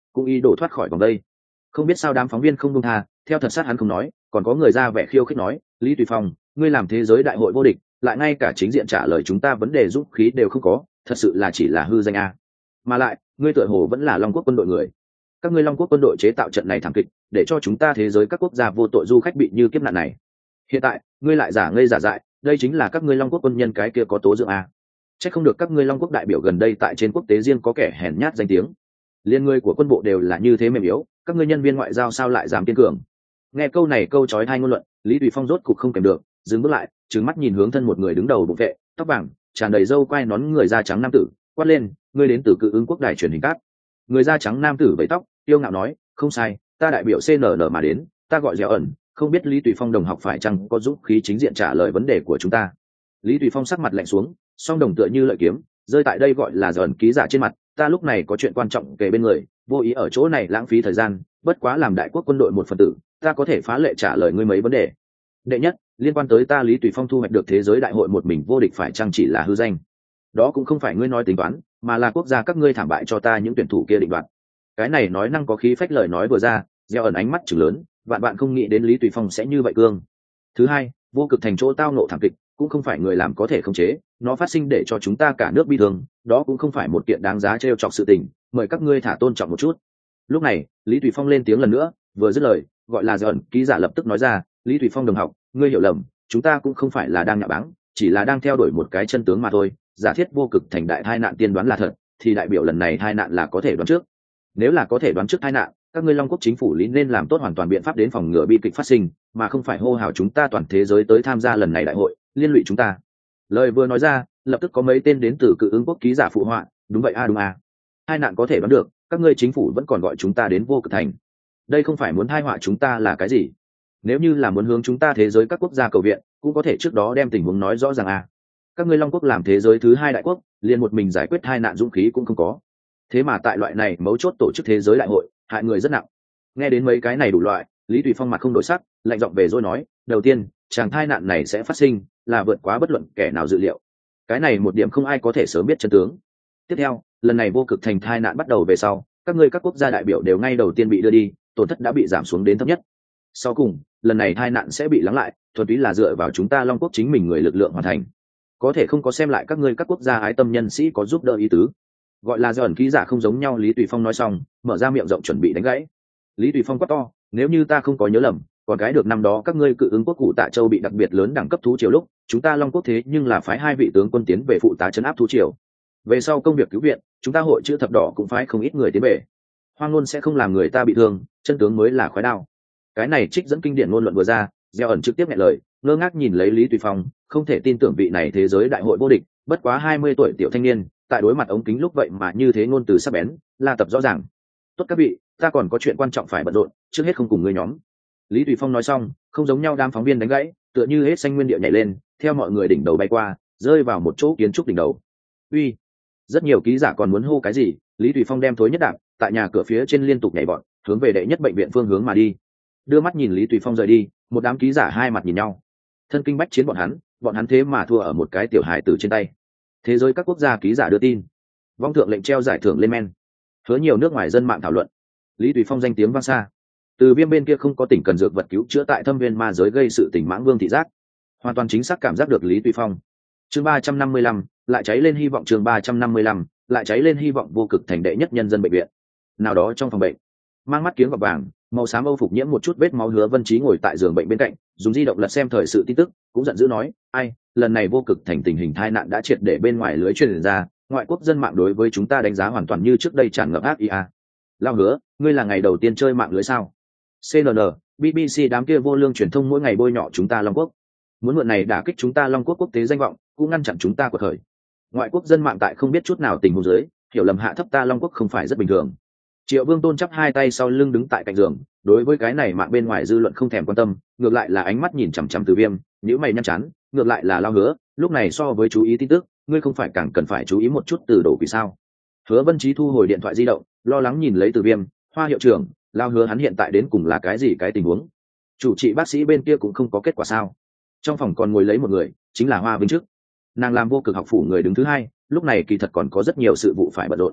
cũng ý đổ thoát khỏi vòng đây. Không biết sao đám phóng viên không buông tha, theo thật sát hắn không nói, còn có người ra vẻ khiêu khích nói, Lý Tùy Phong, ngươi làm thế giới đại hội vô địch, lại ngay cả chính diện trả lời chúng ta vấn đề dũng khí đều không có, thật sự là chỉ là hư danh a. Mà lại, ngươi tựa hồ vẫn là Long Quốc quân đội người. Các ngươi Long Quốc quân đội chế tạo trận này thảm kịch, để cho chúng ta thế giới các quốc gia vô tội du khách bị như kiếp nạn này. Hiện tại, ngươi lại giả ngây giả dại, đây chính là các ngươi Long Quốc quân nhân cái kia có tố dưỡng a. Chắc không được các ngươi Long Quốc đại biểu gần đây tại trên quốc tế riêng có kẻ hèn nhát danh tiếng. Liên ngươi của quân bộ đều là như thế mềm yếu, các ngươi nhân viên ngoại giao sao lại dám kiên cường? Nghe câu này câu chói tai ngôn luận, Lý Tùy Phong rốt cục không kèm được, dừng bước lại, trừng mắt nhìn hướng thân một người đứng đầu bụng vệ, tóc vàng, tràn đầy râu quai nón người da trắng nam tử, quát lên, ngươi đến từ Cự Ứng Quốc đài truyền hình cát. Người da trắng nam tử vẫy tóc, yêu ngạo nói, không sai, ta đại biểu xê en en mà đến, ta gọi Dẻo ẩn, không biết Lý Tùy Phong đồng học phải chăng có dũng khí chính diện trả lời vấn đề của chúng ta. Lý Tùy Phong sắc mặt lạnh xuống, song đồng tựa như lợi kiếm, rơi tại đây gọi là Dẻo ẩn ký giả trên mặt, ta lúc này có chuyện quan trọng kề bên người, vô ý ở chỗ này lãng phí thời gian, bất quá làm đại quốc quân đội một phần tử, ta có thể phá lệ trả lời ngươi mấy vấn đề. Đệ nhất, liên quan tới ta Lý Tùy Phong thu hoạch được thế giới đại hội một mình vô địch phải chăng chỉ là hư danh? Đó cũng không phải ngươi nói tính toán, mà là quốc gia các ngươi thảm bại cho ta những tuyển thủ kia định đoạt. Cái này nói năng có khí phách lời nói vừa ra, gieo ẩn ánh mắt chừng lớn, vạn bạn không nghĩ đến Lý Tùy Phong sẽ như vậy cương. Thứ hai, vô cực thành chỗ tao nộ thảm kịch, cũng không phải người làm có thể khống chế, nó phát sinh để cho chúng ta cả nước bi thương, đó cũng không phải một kiện đáng giá trêu chọc sự tình, mời các ngươi thả tôn trọng một chút. Lúc này, Lý Tùy Phong lên tiếng lần nữa, vừa dứt lời, gọi là gieo ẩn ký giả lập tức nói ra, Lý Tùy Phong đồng học, ngươi hiểu lầm, chúng ta cũng không phải là đang nhạ báng, chỉ là đang theo đuổi một cái chân tướng mà thôi. Giả thiết vô cực thành đại tai nạn tiên đoán là thật, thì đại biểu lần này tai nạn là có thể đoán trước. Nếu là có thể đoán trước tai nạn, các ngươi Long Quốc chính phủ lý nên làm tốt hoàn toàn biện pháp đến phòng ngừa bi kịch phát sinh, mà không phải hô hào chúng ta toàn thế giới tới tham gia lần này đại hội, liên lụy chúng ta. Lời vừa nói ra, lập tức có mấy tên đến từ Cự Ứng Quốc ký giả phụ họa, đúng vậy a à, đúng a. À. Tai nạn có thể đoán được, các ngươi chính phủ vẫn còn gọi chúng ta đến vô cực thành. Đây không phải muốn tai họa chúng ta là cái gì? Nếu như là muốn hướng chúng ta thế giới các quốc gia cầu viện, cũng có thể trước đó đem tình huống nói rõ ràng a. À. Các ngươi Long Quốc làm thế giới thứ hai đại quốc, liền một mình giải quyết tai nạn dũng khí cũng không có. Thế mà tại loại này mấu chốt tổ chức thế giới đại hội, hại người rất nặng. Nghe đến mấy cái này đủ loại, Lý Tùy Phong mặt không đổi sắc, lạnh giọng về rồi nói, đầu tiên, chàng tai nạn này sẽ phát sinh, là vượt quá bất luận kẻ nào dự liệu. Cái này một điểm không ai có thể sớm biết chân tướng. Tiếp theo, lần này vô cực thành tai nạn bắt đầu về sau, các ngươi các quốc gia đại biểu đều ngay đầu tiên bị đưa đi, tổn thất đã bị giảm xuống đến thấp nhất. Sau cùng, lần này tai nạn sẽ bị lắng lại, thuần túy là dựa vào chúng ta Long Quốc chính mình người lực lượng hoàn thành. Có thể không có xem lại các ngươi các quốc gia ái tâm nhân sĩ có giúp đỡ ý tứ. Gọi là do ẩn ký giả không giống nhau. Lý Tùy Phong nói xong, mở ra miệng rộng chuẩn bị đánh gãy. Lý Tùy Phong quát to, nếu như ta không có nhớ lầm, còn cái được năm đó các ngươi Cự Ứng Quốc cụ Tạ Châu bị đặc biệt lớn đẳng cấp thú triều lúc, chúng ta Long Quốc thế nhưng là phái hai vị tướng quân tiến về phụ tá trấn áp thú triều. Về sau công việc cứu viện, chúng ta hội chữ thập đỏ cũng phái không ít người tiến về. Hoang ngôn sẽ không làm người ta bị thương, chân tướng mới là khói đao. Cái này trích dẫn kinh điển ngôn luận vừa ra, gieo ẩn trực tiếp nghe lời, ngơ ngác nhìn lấy Lý Tùy Phong, không thể tin tưởng vị này thế giới đại hội vô địch, bất quá hai mươi tuổi tiểu thanh niên, tại đối mặt ống kính lúc vậy mà như thế ngôn từ sắc bén, la tập rõ ràng. Tốt các vị, ta còn có chuyện quan trọng phải bận rộn, trước hết không cùng ngươi nhóm. Lý Tùy Phong nói xong, không giống nhau đám phóng viên đánh gãy, tựa như hết xanh nguyên địa nhảy lên, theo mọi người đỉnh đầu bay qua, rơi vào một chỗ kiến trúc đỉnh đầu. Uy, rất nhiều ký giả còn muốn hô cái gì, Lý Tùy Phong đem thối nhất đạp, tại nhà cửa phía trên liên tục nhảy vọt, hướng về đệ nhất bệnh viện phương hướng mà đi. Đưa mắt nhìn Lý Tùy Phong rời đi, một đám ký giả hai mặt nhìn nhau. Thân kinh bách chiến bọn hắn, bọn hắn thế mà thua ở một cái tiểu hài tử trên tay. Thế giới các quốc gia ký giả đưa tin, vong thượng lệnh treo giải thưởng lên men. Hứa nhiều nước ngoài dân mạng thảo luận. Lý Tùy Phong danh tiếng vang xa. Từ Viêm bên kia không có tỉnh cần dược vật cứu chữa tại Thâm Viên ma giới gây sự tình Mãng Vương thị giác, hoàn toàn chính xác cảm giác được Lý Tùy Phong. Chương ba trăm năm mươi lăm, lại cháy lên hy vọng. Chương ba trăm năm mươi lăm, lại cháy lên hy vọng vô cực thành đệ nhất nhân dân bệnh viện. Nào đó trong phòng bệnh, mang mắt kiếng gọt vàng, màu xám âu phục nhiễm một chút vết máu Hứa Vân Trí ngồi tại giường bệnh bên cạnh, dùng di động lật xem thời sự tin tức, cũng giận dữ nói, ai, lần này vô cực thành tình hình tai nạn đã triệt để bên ngoài lưới truyền ra, ngoại quốc dân mạng đối với chúng ta đánh giá hoàn toàn như trước đây tràn ngập ác ý a. Lao Hứa, ngươi là ngày đầu tiên chơi mạng lưới sao? xê en en, bê bê xê đám kia vô lương truyền thông mỗi ngày bôi nhọ chúng ta Long Quốc, muốn mượn này đả kích chúng ta Long Quốc quốc tế danh vọng, cũng ngăn chặn chúng ta quật khởi. Ngoại quốc dân mạng tại không biết chút nào tình huống dưới, hiểu lầm hạ thấp ta Long Quốc không phải rất bình thường. Triệu Vương Tôn chắp hai tay sau lưng đứng tại cạnh giường, đối với cái này mạng bên ngoài dư luận không thèm quan tâm, ngược lại là ánh mắt nhìn chằm chằm Từ Viêm, nhíu mày nhăn chán, ngược lại là Lao Hứa, lúc này so với chú ý tin tức, ngươi không phải càng cần phải chú ý một chút từ đổ quỷ sao? Hứa Vân Trí thu hồi điện thoại di động, lo lắng nhìn lấy Từ Viêm, Hoa hiệu trưởng, Lao Hứa hắn hiện tại đến cùng là cái gì cái tình huống? Chủ trị bác sĩ bên kia cũng không có kết quả sao? Trong phòng còn ngồi lấy một người, chính là Hoa Vinh Trước. Nàng làm vô cực học phủ người đứng thứ hai, lúc này kỳ thật còn có rất nhiều sự vụ phải bận rộn.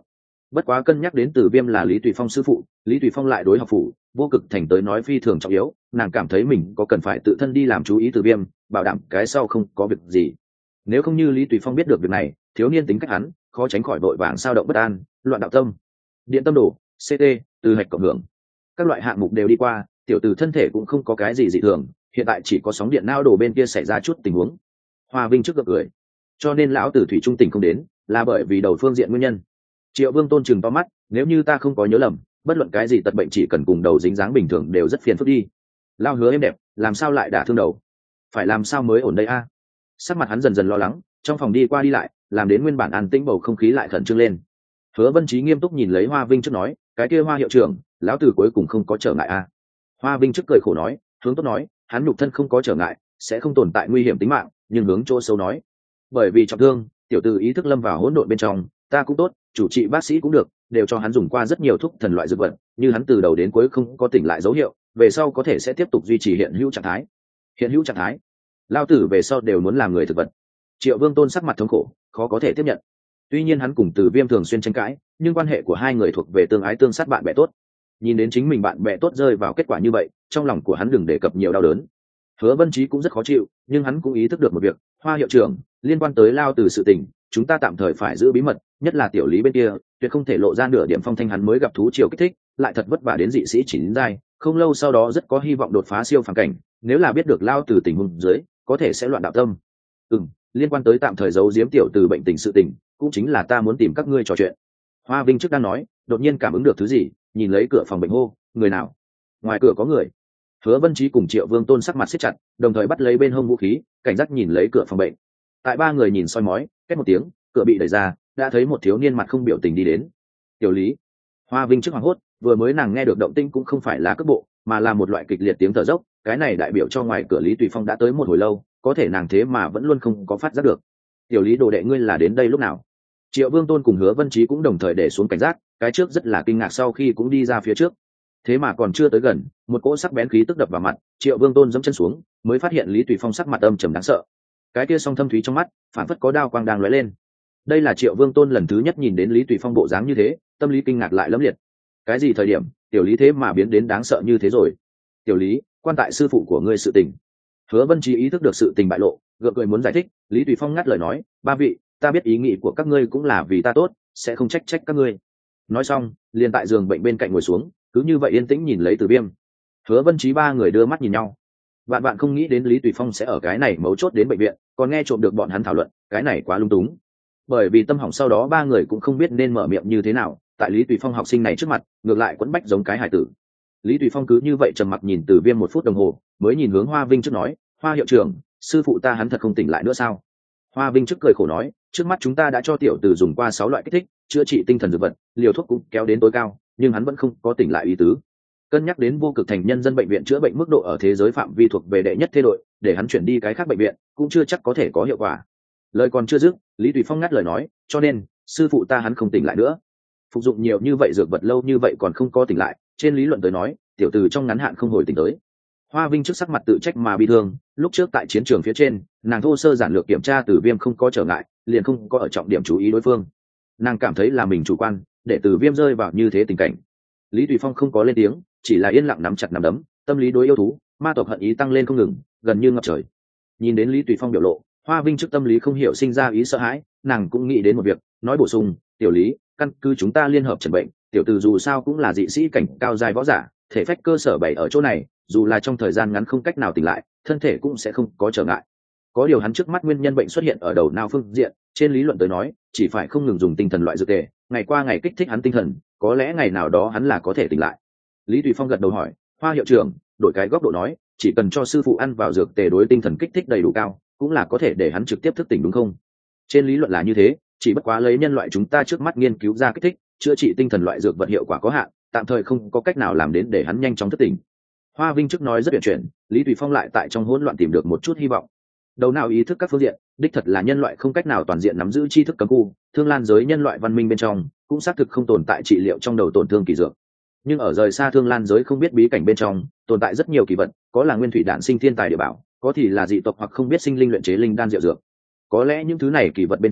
Bất quá cân nhắc đến Từ Viêm là Lý Tùy Phong sư phụ, Lý Tùy Phong lại đối học phủ vô cực thành tới nói phi thường trọng yếu, nàng cảm thấy mình có cần phải tự thân đi làm chú ý Từ Viêm, bảo đảm cái sau không có việc gì. Nếu không như Lý Tùy Phong biết được việc này, thiếu niên tính cách hắn khó tránh khỏi vội vàng sao động bất an, loạn đạo tâm. Điện tâm đồ, xê tê, từ hạch cộng hưởng, các loại hạng mục đều đi qua, tiểu từ thân thể cũng không có cái gì dị thường, hiện tại chỉ có sóng điện não đồ bên kia xảy ra chút tình huống. Hoa Vinh trước gật cười, cho nên lão tử thủy trung tình không đến, là bởi vì đầu phương diện nguyên nhân. Triệu Vương Tôn chừng to mắt, nếu như ta không có nhớ lầm, bất luận cái gì tật bệnh chỉ cần cùng đầu dính dáng bình thường đều rất phiền phức đi. Lao hứa êm đẹp, làm sao lại đả thương đầu? Phải làm sao mới ổn đây a? Sắc mặt hắn dần dần lo lắng, trong phòng đi qua đi lại, làm đến nguyên bản an tĩnh bầu không khí lại khẩn trương lên. Hứa Vân Chí nghiêm túc nhìn lấy Hoa Vinh trước nói, cái kia Hoa hiệu trưởng, lão tử cuối cùng không có trở ngại a. Hoa Vinh trước cười khổ nói, hướng tốt nói, hắn nhục thân không có trở ngại, sẽ không tồn tại nguy hiểm tính mạng, nhưng hướng chỗ xấu nói, bởi vì trọng thương, tiểu tử ý thức lâm vào hỗn độn bên trong, ta cũng tốt, chủ trị bác sĩ cũng được, đều cho hắn dùng qua rất nhiều thuốc thần loại dược vật, nhưng hắn từ đầu đến cuối không có tỉnh lại dấu hiệu, về sau có thể sẽ tiếp tục duy trì hiện hữu trạng thái. Hiện hữu trạng thái? Lao tử về sau đều muốn làm người thực vật. Triệu Vương Tôn sắc mặt thống khổ, khó có thể tiếp nhận. Tuy nhiên hắn cùng Từ Viêm thường xuyên tranh cãi, nhưng quan hệ của hai người thuộc về tương ái tương sát bạn bè tốt. Nhìn đến chính mình bạn bè tốt rơi vào kết quả như vậy, trong lòng của hắn đừng đề cập nhiều đau đớn. Hứa Vân Chí cũng rất khó chịu, nhưng hắn cũng ý thức được một việc, Hoa hiệu trưởng, liên quan tới Lao Tử sự tình, chúng ta tạm thời phải giữ bí mật, nhất là tiểu Lý bên kia, tuyệt không thể lộ ra nửa điểm phong thanh hắn mới gặp thú triều kích thích, lại thật vất vả đến dị sĩ chín giai, không lâu sau đó rất có hy vọng đột phá siêu phàm cảnh, nếu là biết được Lao Tử tình huống dưới, có thể sẽ loạn đạo tâm. Ừm, liên quan tới tạm thời giấu giếm tiểu Từ bệnh tình sự tình, cũng chính là ta muốn tìm các ngươi trò chuyện. Hoa Vinh trước đang nói, đột nhiên cảm ứng được thứ gì, nhìn lấy cửa phòng bệnh hô, người nào? Ngoài cửa có người. Hứa Vân Chí cùng Triệu Vương Tôn sắc mặt siết chặt, đồng thời bắt lấy bên hông vũ khí, cảnh giác nhìn lấy cửa phòng bệnh. Tại ba người nhìn soi mói, két một tiếng, cửa bị đẩy ra, đã thấy một thiếu niên mặt không biểu tình đi đến. Tiểu Lý. Hoa Vinh trước hoảng hốt, vừa mới nàng nghe được động tĩnh cũng không phải là cước bộ, mà là một loại kịch liệt tiếng thở dốc, cái này đại biểu cho ngoài cửa Lý Tùy Phong đã tới một hồi lâu, có thể nàng thế mà vẫn luôn không có phát giác được. Tiểu Lý đồ đệ ngươi là đến đây lúc nào? Triệu Vương Tôn cùng Hứa Vân Chí cũng đồng thời để xuống cảnh giác, cái trước rất là kinh ngạc sau khi cũng đi ra phía trước. Thế mà còn chưa tới gần, một cỗ sắc bén khí tức đập vào mặt, Triệu Vương Tôn giẫm chân xuống, mới phát hiện Lý Tùy Phong sắc mặt âm trầm đáng sợ. Cái kia song thâm thúy trong mắt, phản phất có đao quang đang lóe lên. Đây là Triệu Vương Tôn lần thứ nhất nhìn đến Lý Tùy Phong bộ dáng như thế, tâm lý kinh ngạc lại lẫm liệt. Cái gì thời điểm, tiểu Lý thế mà biến đến đáng sợ như thế rồi? Tiểu Lý, quan tại sư phụ của ngươi sự tình. Hứa Vân Chí ý thức được sự tình bại lộ, gượng cười muốn giải thích, Lý Tùy Phong ngắt lời nói, ba vị, ta biết ý nghĩ của các ngươi cũng là vì ta tốt, sẽ không trách trách các ngươi. Nói xong, liền tại giường bệnh bên cạnh ngồi xuống, cứ như vậy yên tĩnh nhìn lấy Từ Viêm. Hứa Vân Chí ba người đưa mắt nhìn nhau. Bạn bạn không nghĩ đến Lý Tùy Phong sẽ ở cái này mấu chốt đến bệnh viện, còn nghe trộm được bọn hắn thảo luận, cái này quá lung túng. Bởi vì tâm hỏng sau đó ba người cũng không biết nên mở miệng như thế nào, tại Lý Tùy Phong học sinh này trước mặt, ngược lại quẫn bách giống cái hải tử. Lý Tùy Phong cứ như vậy trầm mặc nhìn Từ Viêm một phút đồng hồ, mới nhìn hướng Hoa Vinh trước nói, Hoa hiệu trưởng, sư phụ ta hắn thật không tỉnh lại nữa sao? Hoa Vinh trước cười khổ nói, trước mắt chúng ta đã cho tiểu Từ dùng qua sáu loại kích thích, chữa trị tinh thần dược vật, liều thuốc cũng kéo đến tối cao, nhưng hắn vẫn không có tỉnh lại ý tứ. Cân nhắc đến vô cực thành nhân dân bệnh viện chữa bệnh mức độ ở thế giới phạm vi thuộc về đệ nhất thế đội, để hắn chuyển đi cái khác bệnh viện cũng chưa chắc có thể có hiệu quả. Lời còn chưa dứt, Lý Tùy Phong ngắt lời nói, cho nên sư phụ ta hắn không tỉnh lại nữa. Phục dụng nhiều như vậy dược vật lâu như vậy còn không có tỉnh lại, trên lý luận tới nói, tiểu Từ trong ngắn hạn không hồi tỉnh tới. Hoa Vinh trước sắc mặt tự trách mà bi thương, lúc trước tại chiến trường phía trên, nàng thô sơ giản lược kiểm tra Từ Viêm không có trở ngại, liền không có ở trọng điểm chú ý đối phương. Nàng cảm thấy là mình chủ quan, để Từ Viêm rơi vào như thế tình cảnh. Lý Tùy Phong không có lên tiếng, chỉ là yên lặng nắm chặt nắm đấm, tâm lý đối yêu thú, ma tộc hận ý tăng lên không ngừng, gần như ngập trời. Nhìn đến Lý Tùy Phong biểu lộ, Hoa Vinh trước tâm lý không hiểu sinh ra ý sợ hãi, nàng cũng nghĩ đến một việc, nói bổ sung, tiểu Lý, căn cứ chúng ta liên hợp chẩn bệnh, tiểu Từ dù sao cũng là dị sĩ cảnh cao giai võ giả, thể phách cơ sở bảy ở chỗ này, dù là trong thời gian ngắn không cách nào tỉnh lại, thân thể cũng sẽ không có trở ngại. Có điều hắn trước mắt nguyên nhân bệnh xuất hiện ở đầu não phương diện, trên lý luận tới nói, chỉ phải không ngừng dùng tinh thần loại dược tề, ngày qua ngày kích thích hắn tinh thần, có lẽ ngày nào đó hắn là có thể tỉnh lại. Lý Tùy Phong gật đầu hỏi, Hoa hiệu trưởng, đổi cái góc độ nói, chỉ cần cho sư phụ ăn vào dược tề đối tinh thần kích thích đầy đủ cao, cũng là có thể để hắn trực tiếp thức tỉnh đúng không? Trên lý luận là như thế, chỉ bất quá lấy nhân loại chúng ta trước mắt nghiên cứu ra kích thích, chữa trị tinh thần loại dược vật hiệu quả có hạn, tạm thời không có cách nào làm đến để hắn nhanh chóng thức tỉnh. Hoa Vinh trước nói rất tuyệt chuyển, Lý Tùy Phong lại tại trong hỗn loạn tìm được một chút hy vọng. Đầu não ý thức các phương diện, đích thật là nhân loại không cách nào toàn diện nắm giữ tri thức cấm khu, thương lan giới nhân loại văn minh bên trong, cũng xác thực không tồn tại trị liệu trong đầu tổn thương kỳ dược. Nhưng ở rời xa thương lan giới không biết bí cảnh bên trong, tồn tại rất nhiều kỳ vật, có là nguyên thủy đản sinh thiên tài địa bảo, có thì là dị tộc hoặc không biết sinh linh luyện chế linh đan diệu dược. Có lẽ những thứ này kỳ vật bên trong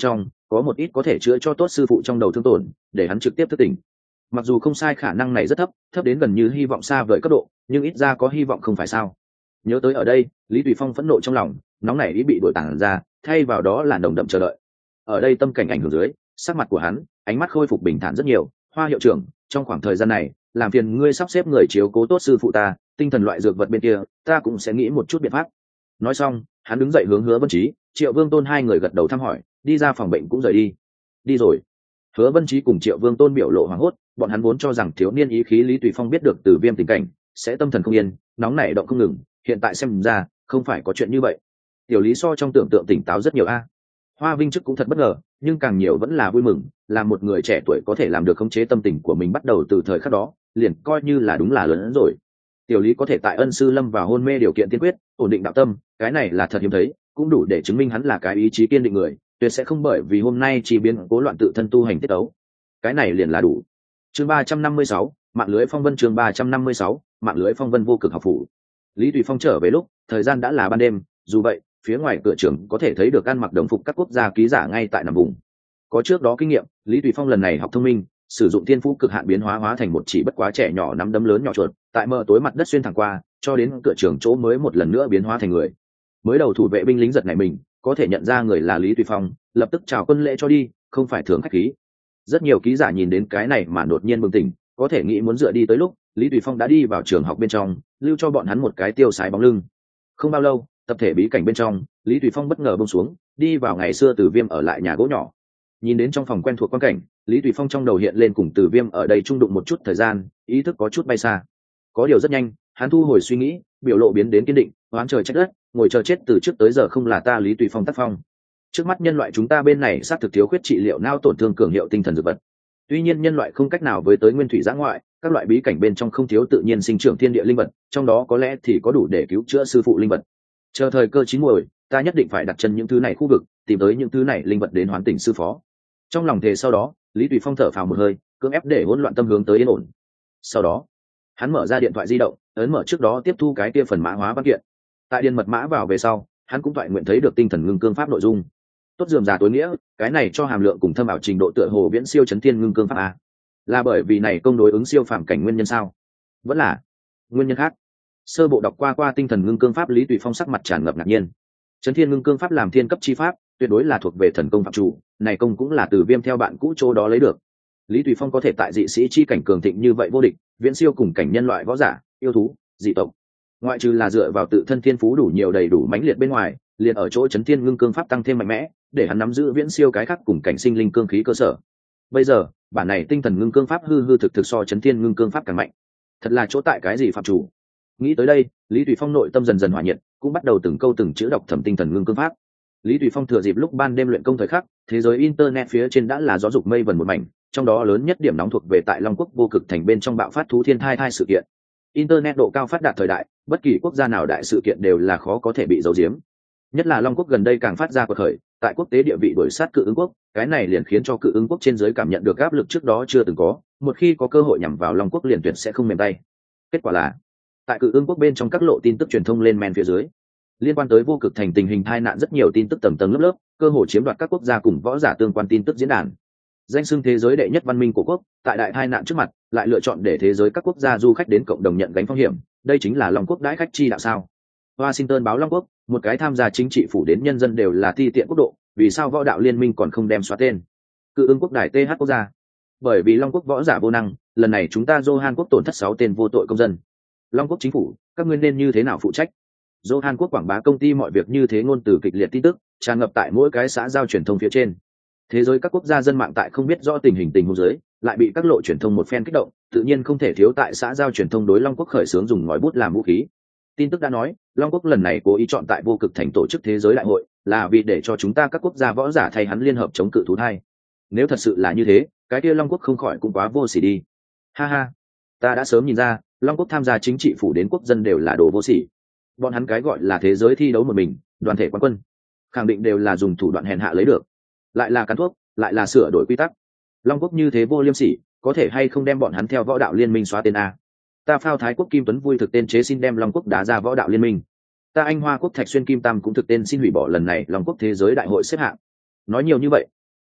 có một ít có thể chữa cho tốt sư phụ trong đầu thương tổn để hắn trực tiếp thức tỉnh. Mặc dù không sai, khả năng này rất thấp, thấp đến gần như hy vọng xa vời cấp độ, nhưng ít ra có hy vọng không phải sao. Nhớ tới ở đây, Lý Tùy Phong phẫn nộ trong lòng, nóng nảy ý bị đuổi tản ra, thay vào đó là nồng đậm chờ đợi. Ở đây tâm cảnh ảnh hưởng dưới, sắc mặt của hắn, ánh mắt khôi phục bình thản rất nhiều. Hoa hiệu trưởng, trong khoảng thời gian này, làm phiền ngươi sắp xếp người chiếu cố tốt sư phụ ta, tinh thần loại dược vật bên kia, ta cũng sẽ nghĩ một chút biện pháp. Nói xong, hắn đứng dậy hướng Hứa Vân Trí, Triệu Vương Tôn hai người gật đầu thăm hỏi, đi ra phòng bệnh cũng rời đi. Đi rồi. Hứa Vân Trí cùng Triệu Vương Tôn biểu lộ hoảng hốt, bọn hắn vốn cho rằng thiếu niên ý khí Lý Tùy Phong biết được từ Viêm tình cảnh, sẽ tâm thần không yên, nóng nảy động không ngừng, hiện tại xem ra, không phải có chuyện như vậy. Tiểu Lý so trong tưởng tượng tỉnh táo rất nhiều a. Hoa Vinh Chức cũng thật bất ngờ, nhưng càng nhiều vẫn là vui mừng, là một người trẻ tuổi có thể làm được khống chế tâm tình của mình bắt đầu từ thời khắc đó, liền coi như là đúng là lớn hơn rồi. Tiểu Lý có thể tại ân sư lâm vào hôn mê điều kiện tiên quyết, ổn định đạo tâm, cái này là thật hiếm thấy, cũng đủ để chứng minh hắn là cái ý chí kiên định người, tuyệt sẽ không bởi vì hôm nay chỉ biến cố loạn tự thân tu hành tiết đấu. Cái này liền là đủ. Chương ba trăm năm mươi sáu, mạng lưới phong vân. Chương ba trăm năm mươi sáu, mạng lưới phong vân vô cực học phủ. Lý Tùy Phong trở về lúc thời gian đã là ban đêm, dù vậy phía ngoài cửa trường có thể thấy được ăn mặc đồng phục các quốc gia ký giả ngay tại nằm vùng. Có trước đó kinh nghiệm, Lý Tùy Phong lần này học thông minh, sử dụng thiên phú cực hạn biến hóa hóa thành một chỉ bất quá trẻ nhỏ nắm đấm lớn nhỏ chuột, tại mờ tối mặt đất xuyên thẳng qua, cho đến cửa trường chỗ mới một lần nữa biến hóa thành người. Mới đầu thủ vệ binh lính giật này mình, có thể nhận ra người là Lý Tùy Phong, lập tức chào quân lễ cho đi, không phải thường khách khí. Rất nhiều ký giả nhìn đến cái này mà đột nhiên bừng tỉnh, có thể nghĩ muốn dựa đi tới lúc Lý Tùy Phong đã đi vào trường học bên trong, lưu cho bọn hắn một cái tiêu sái bóng lưng. Không bao lâu, tập thể bí cảnh bên trong, Lý Tùy Phong bất ngờ buông xuống, đi vào ngày xưa Từ Viêm ở lại nhà gỗ nhỏ. Nhìn đến trong phòng quen thuộc quan cảnh, Lý Tùy Phong trong đầu hiện lên cùng Từ Viêm ở đây chung đụng một chút thời gian, ý thức có chút bay xa. Có điều rất nhanh, hắn thu hồi suy nghĩ, biểu lộ biến đến kiên định, oán trời trách đất, ngồi chờ chết từ trước tới giờ không là ta Lý Tùy Phong tác phong. Trước mắt nhân loại chúng ta bên này xác thực thiếu khuyết trị liệu não tổn thương cường hiệu tinh thần dược vật. Tuy nhiên nhân loại không cách nào với tới nguyên thủy giã ngoại, các loại bí cảnh bên trong không thiếu tự nhiên sinh trưởng thiên địa linh vật, trong đó có lẽ thì có đủ để cứu chữa sư phụ linh vật. Chờ thời cơ chín muồi, ta nhất định phải đặt chân những thứ này khu vực, tìm tới những thứ này linh vật đến hoán tỉnh sư phó. Trong lòng thề sau đó, Lý Tùy Phong thở phào một hơi, cưỡng ép để hỗn loạn tâm hướng tới yên ổn. Sau đó, hắn mở ra điện thoại di động, ấn mở trước đó tiếp thu cái kia phần mã hóa văn kiện. Tại điền mật mã vào về sau, hắn cũng toại nguyện thấy được tinh thần ngưng cương pháp nội dung. Tốt dườm già tối nghĩa, cái này cho hàm lượng cùng thâm ảo trình độ tựa hồ viễn siêu chấn thiên ngưng cương pháp a. Là bởi vì này công đối ứng siêu phàm cảnh nguyên nhân sao? Vẫn là nguyên nhân khác. Sơ bộ đọc qua qua tinh thần ngưng cương pháp, Lý Tùy Phong sắc mặt tràn ngập ngạc nhiên. Chấn thiên ngưng cương pháp làm thiên cấp chi pháp, tuyệt đối là thuộc về thần công phạm chủ, này công cũng là từ Viêm theo bạn cũ chỗ đó lấy được. Lý Tùy Phong có thể tại dị sĩ chi cảnh cường thịnh như vậy vô địch, viễn siêu cùng cảnh nhân loại võ giả, yêu thú, dị tộc. Ngoại trừ là dựa vào tự thân thiên phú đủ nhiều đầy đủ mãnh liệt bên ngoài, liền ở chỗ chấn thiên ngưng cương pháp tăng thêm mạnh mẽ, để hắn nắm giữ viễn siêu cái khác cùng cảnh sinh linh cương khí cơ sở. Bây giờ, bản này tinh thần ngưng cương pháp hư hư thực thực so chấn thiên ngưng cương pháp càng mạnh. Thật là chỗ tại cái gì phạm chủ? Nghĩ tới đây, Lý Tùy Phong nội tâm dần dần hòa nhiệt, cũng bắt đầu từng câu từng chữ đọc thẩm tinh thần ngưng cương pháp. Lý Tùy Phong thừa dịp lúc ban đêm luyện công thời khắc, thế giới internet phía trên đã là gió dục mây vần một mảnh, trong đó lớn nhất điểm nóng thuộc về tại Long Quốc vô cực thành bên trong bạo phát thú thiên thai thai sự kiện. Internet độ cao phát đạt thời đại, bất kỳ quốc gia nào đại sự kiện đều là khó có thể bị giấu giếm. Nhất là Long Quốc gần đây càng phát ra quật khởi, tại quốc tế địa vị đuổi sát Cự Ứng Quốc, cái này liền khiến cho Cự Ứng Quốc trên dưới cảm nhận được áp lực trước đó chưa từng có, một khi có cơ hội nhằm vào Long Quốc liền tuyệt sẽ không mềm tay. Kết quả là, tại Cự Ứng Quốc bên trong các lộ tin tức truyền thông lên men phía dưới, liên quan tới vô cực thành tình hình tai nạn rất nhiều tin tức tầng tầng lớp lớp, cơ hội chiếm đoạt các quốc gia cùng võ giả tương quan tin tức diễn đàn. Danh xưng thế giới đệ nhất văn minh của quốc, tại đại tai nạn trước mặt, lại lựa chọn để thế giới các quốc gia du khách đến cộng đồng nhận gánh phong hiểm, đây chính là Long Quốc đãi khách chi đạo sao? Washington báo Long Quốc, một cái tham gia chính trị phủ đến nhân dân đều là ti tiện quốc độ, vì sao võ đạo liên minh còn không đem xóa tên? Cự Ứng Quốc đài tê hát quốc gia. Bởi vì Long Quốc võ giả vô năng, lần này chúng ta Johan Quốc tổn thất sáu tên vô tội công dân. Long Quốc chính phủ, các ngươi nên như thế nào phụ trách? Johan Quốc quảng bá công ty mọi việc như thế ngôn từ kịch liệt tin tức, tràn ngập tại mỗi cái xã giao truyền thông phía trên. Thế giới các quốc gia dân mạng tại không biết rõ tình hình tình huống dưới, lại bị các lộ truyền thông một phen kích động, tự nhiên không thể thiếu tại xã giao truyền thông đối Long Quốc khởi xướng dùng ngòi bút làm vũ khí. Tin tức đã nói, Long Quốc lần này cố ý chọn tại vô cực thành tổ chức thế giới đại hội, là vì để cho chúng ta các quốc gia võ giả thay hắn liên hợp chống cự thú thai. Nếu thật sự là như thế, cái kia Long Quốc không khỏi cũng quá vô sỉ đi. Ha ha, ta đã sớm nhìn ra, Long Quốc tham gia chính trị phủ đến quốc dân đều là đồ vô sỉ. Bọn hắn cái gọi là thế giới thi đấu một mình, đoàn thể quán quân, khẳng định đều là dùng thủ đoạn hèn hạ lấy được, lại là cắn thuốc, lại là sửa đổi quy tắc. Long Quốc như thế vô liêm sỉ, có thể hay không đem bọn hắn theo võ đạo liên minh xóa tên a? Ta Phao Thái Quốc Kim Tuấn vui thực tên chế xin đem Long Quốc đá ra võ đạo liên minh. Ta Anh Hoa Quốc Thạch Xuyên Kim Tam cũng thực tên xin hủy bỏ lần này Long Quốc thế giới đại hội xếp hạng. Nói nhiều như vậy,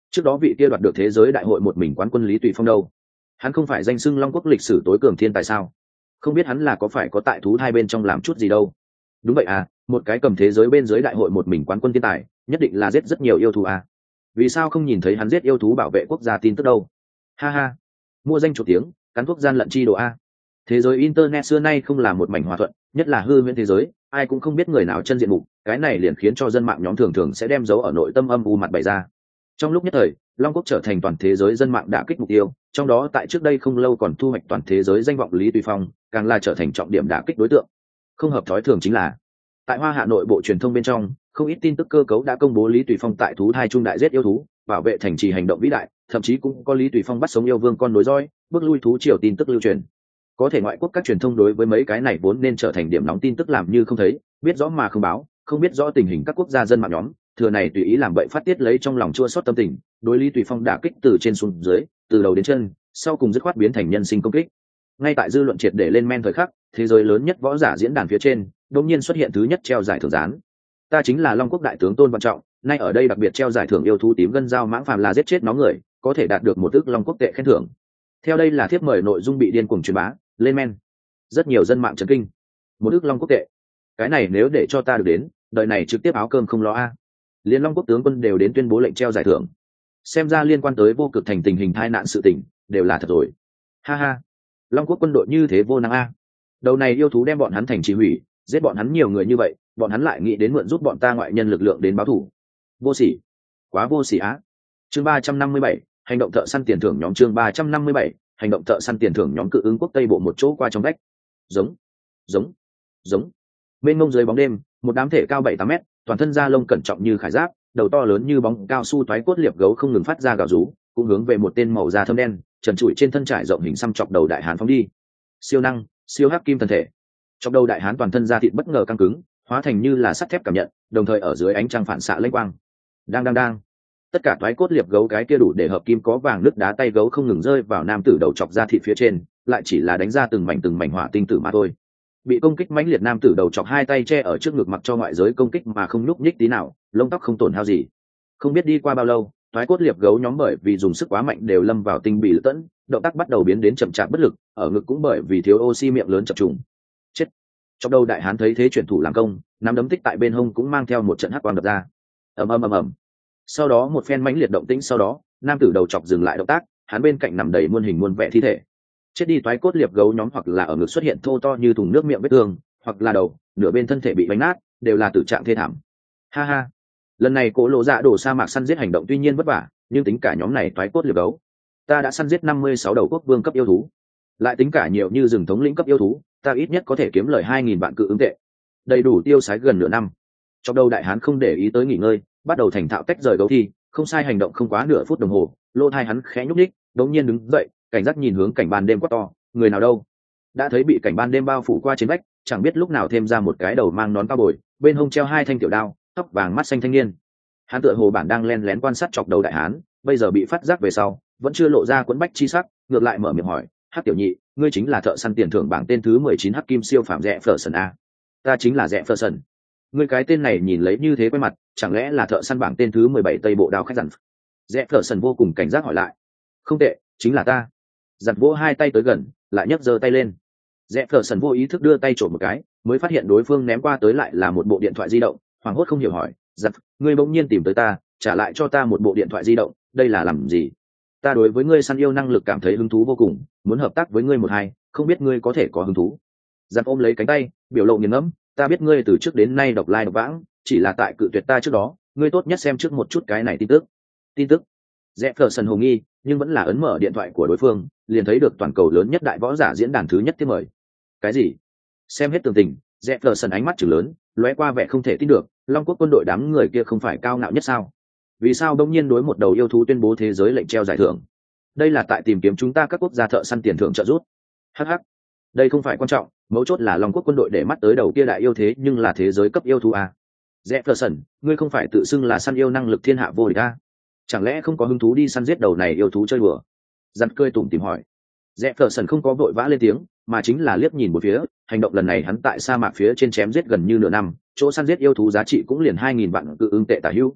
Trước đó vị kia đoạt được thế giới đại hội một mình quán quân Lý Tùy Phong đâu? Hắn không phải danh xưng Long Quốc lịch sử tối cường thiên tài sao? Không biết hắn là có phải có tại thú hai bên trong làm chút gì đâu? Đúng vậy à, một cái cầm thế giới bên dưới đại hội một mình quán quân thiên tài, nhất định là giết rất nhiều yêu thú à? Vì sao không nhìn thấy hắn giết yêu thú bảo vệ quốc gia tin tức đâu? Ha ha, mua danh chủ tiếng, cắn thuốc gian lận chi đồ a. Thế giới internet xưa nay không là một mảnh hòa thuận, nhất là hư huyễn thế giới, ai cũng không biết người nào chân diện mục, cái này liền khiến cho dân mạng nhóm thường thường sẽ đem dấu ở nội tâm âm u mặt bày ra. Trong lúc nhất thời, Long Quốc trở thành toàn thế giới dân mạng đả kích mục tiêu, trong đó tại trước đây không lâu còn thu hoạch toàn thế giới danh vọng Lý Tùy Phong, càng là trở thành trọng điểm đả kích đối tượng. Không hợp thói thường chính là, tại Hoa Hạ nội bộ truyền thông bên trong, không ít tin tức cơ cấu đã công bố Lý Tùy Phong tại thú thai trung đại giết yêu thú, bảo vệ thành trì hành động vĩ đại, thậm chí cũng có Lý Tùy Phong bắt sống yêu vương con nối roi, bước lui thú triều tin tức lưu truyền. Có thể ngoại quốc các truyền thông đối với mấy cái này vốn nên trở thành điểm nóng tin tức làm như không thấy, biết rõ mà không báo, không biết rõ tình hình các quốc gia dân mạng nhóm, thừa này tùy ý làm bậy phát tiết lấy trong lòng chua xót tâm tình, đối Lý Tùy Phong đả kích từ trên xuống dưới, từ đầu đến chân, sau cùng dứt khoát biến thành nhân sinh công kích. Ngay tại dư luận triệt để lên men thời khắc, thế giới lớn nhất võ giả diễn đàn phía trên, đột nhiên xuất hiện thứ nhất treo giải thưởng gián. Ta chính là Long Quốc đại tướng Tôn Văn Trọng, nay ở đây đặc biệt treo giải thưởng yêu thú tím gân dao mãng phàm là giết chết nó người, có thể đạt được một ức Long Quốc tệ khen thưởng. Theo đây là thiếp mời nội dung bị điên cuồng truyền bá, lên men. Rất nhiều dân mạng chấn kinh. Một ức Long Quốc tệ. Cái này nếu để cho ta được đến, đời này trực tiếp áo cơm không lo a. Liên Long Quốc tướng quân đều đến tuyên bố lệnh treo giải thưởng. Xem ra liên quan tới vô cực thành tình hình tai nạn sự tình, đều là thật rồi. Ha ha. Long Quốc quân đội như thế vô năng a. Đầu này yêu thú đem bọn hắn thành chỉ hủy, giết bọn hắn nhiều người như vậy, bọn hắn lại nghĩ đến mượn giúp bọn ta ngoại nhân lực lượng đến báo thù. Vô sỉ, quá vô sỉ á. Chương ba trăm năm mươi bảy, hành động thợ săn tiền thưởng nhóm chương ba trăm năm mươi bảy, hành động thợ săn tiền thưởng nhóm cự ứng quốc tây bộ một chỗ qua trong vách. Giống, giống, giống. Bên ngông dưới bóng đêm, một đám thể cao bảy tám mét, toàn thân da lông cẩn trọng như khải giáp, đầu to lớn như bóng cao su toái cốt liệp gấu không ngừng phát ra gào rú, cũng hướng về một tên màu da thâm đen, trần trụi trên thân trải rộng hình xăm chọc đầu đại hán phóng đi. Siêu năng, siêu hắc kim thân thể. Chọc đầu đại hán toàn thân da thịt bất ngờ căng cứng, hóa thành như là sắt thép cảm nhận, đồng thời ở dưới ánh trăng phản xạ lênh quang. Đang đang đang. Tất cả toái cốt liệp gấu cái kia đủ để hợp kim có vàng nước đá tay gấu không ngừng rơi vào nam tử đầu chọc da thịt phía trên, lại chỉ là đánh ra từng mảnh từng mảnh hỏa tinh tử mà thôi. Bị công kích mãnh liệt nam tử đầu chọc hai tay che ở trước ngực mặc cho ngoại giới công kích mà không nhúc nhích tí nào, lông tóc không tổn hao gì. Không biết đi qua bao lâu, toái cốt liệp gấu nhóm bởi vì dùng sức quá mạnh đều lâm vào tinh bị lật tẫn, động tác bắt đầu biến đến chậm chạp bất lực, ở ngực cũng bởi vì thiếu oxy miệng lớn chập trùng. Chết. Trong đầu đại hán thấy thế chuyển thủ làm công, nắm đấm tích tại bên hông cũng mang theo một trận hắc quang đập ra. Ầm ầm ầm ầm. Sau đó một phen mãnh liệt động tĩnh sau đó, nam tử đầu chọc dừng lại động tác, hắn bên cạnh nằm đầy muôn hình muôn vẻ thi thể. Chết đi toái cốt liệp gấu nhóm hoặc là ở ngực xuất hiện thô to như thùng nước miệng vết thương, hoặc là đầu, nửa bên thân thể bị bánh nát, đều là tử trạng thê thảm. Ha ha. Lần này Cố Lộ Dạ đổ sa mạc săn giết hành động tuy nhiên vất vả, nhưng tính cả nhóm này toái cốt liệp gấu, ta đã săn giết năm mươi sáu đầu quốc vương cấp yêu thú. Lại tính cả nhiều như rừng thống lĩnh cấp yêu thú, ta ít nhất có thể kiếm lời hai nghìn vạn cự ứng tệ, đầy đủ tiêu xái gần nửa năm. Trong đầu đại hán không để ý tới nghỉ ngơi, bắt đầu thành thạo tách rời gấu thi, không sai hành động không quá nửa phút đồng hồ, lỗ tai hắn khẽ nhúc nhích, đống nhiên đứng dậy, cảnh giác nhìn hướng cảnh ban đêm quát to, người nào đâu? Đã thấy bị cảnh ban đêm bao phủ qua trên vách, chẳng biết lúc nào thêm ra một cái đầu mang nón cao bồi, bên hông treo hai thanh tiểu đao, tóc vàng mắt xanh thanh niên. Hắn tựa hồ bản đang len lén quan sát chọc đầu đại hán, bây giờ bị phát giác về sau, vẫn chưa lộ ra quẫn bách chi sắc, ngược lại mở miệng hỏi, hắc tiểu nhị, ngươi chính là thợ săn tiền thưởng bảng tên thứ mười chín hắc kim siêu phạm Rẽ Phở Sần a? Ta chính là Rẽ Phở Sần. Ngươi cái tên này nhìn lấy như thế quen mặt, chẳng lẽ là thợ săn bảng tên thứ mười bảy tây bộ đao khách dặn? Rẽ Phở Sần vô cùng cảnh giác hỏi lại. Không tệ, chính là ta. Giặt vỗ hai tay tới gần, lại nhấc giơ tay lên. Rẽ Phở Sần vô ý thức đưa tay trộm một cái, mới phát hiện đối phương ném qua tới lại là một bộ điện thoại di động, hoảng hốt không hiểu hỏi, giặt, ngươi bỗng nhiên tìm tới ta, trả lại cho ta một bộ điện thoại di động, đây là làm gì? Ta đối với ngươi săn yêu năng lực cảm thấy hứng thú vô cùng, muốn hợp tác với ngươi một hai, không biết ngươi có thể có hứng thú? Giặt ôm lấy cánh tay, biểu lộ nghiền ngẫm, ta biết ngươi từ trước đến nay độc lai độc vãng, chỉ là tại cự tuyệt ta trước đó, ngươi tốt nhất xem trước một chút cái này tin tức. Tin tức? Rẽ Phở Sần hồ nghi, nhưng vẫn là ấn mở điện thoại của đối phương, liền thấy được toàn cầu lớn nhất đại võ giả diễn đàn thứ nhất tiếp mời. Cái gì? Xem hết tường tình, Rẽ Phở Sần ánh mắt chừng lớn, lóe qua vẻ không thể tin được, Long Quốc quân đội đám người kia không phải cao ngạo nhất sao? Vì sao đông nhiên đối một đầu yêu thú tuyên bố thế giới lệnh treo giải thưởng? Đây là tại tìm kiếm chúng ta các quốc gia thợ săn tiền thưởng trợ giúp. Hh, đây không phải quan trọng, mấu chốt là Long Quốc quân đội để mắt tới đầu kia đại yêu thế nhưng là thế giới cấp yêu thú à? Rẽ Phở Sần, ngươi không phải tự xưng là săn yêu năng lực thiên hạ vô địch à? Chẳng lẽ không có hứng thú đi săn giết đầu này yêu thú chơi bừa? Giặt cười tủm tỉm hỏi. Rẽ Phở Sần không có vội vã lên tiếng, mà chính là liếc nhìn một phía, hành động lần này hắn tại sa mạc phía trên chém giết gần như nửa năm, chỗ săn giết yêu thú giá trị cũng liền hai nghìn vạn cự ứng tệ tả hữu.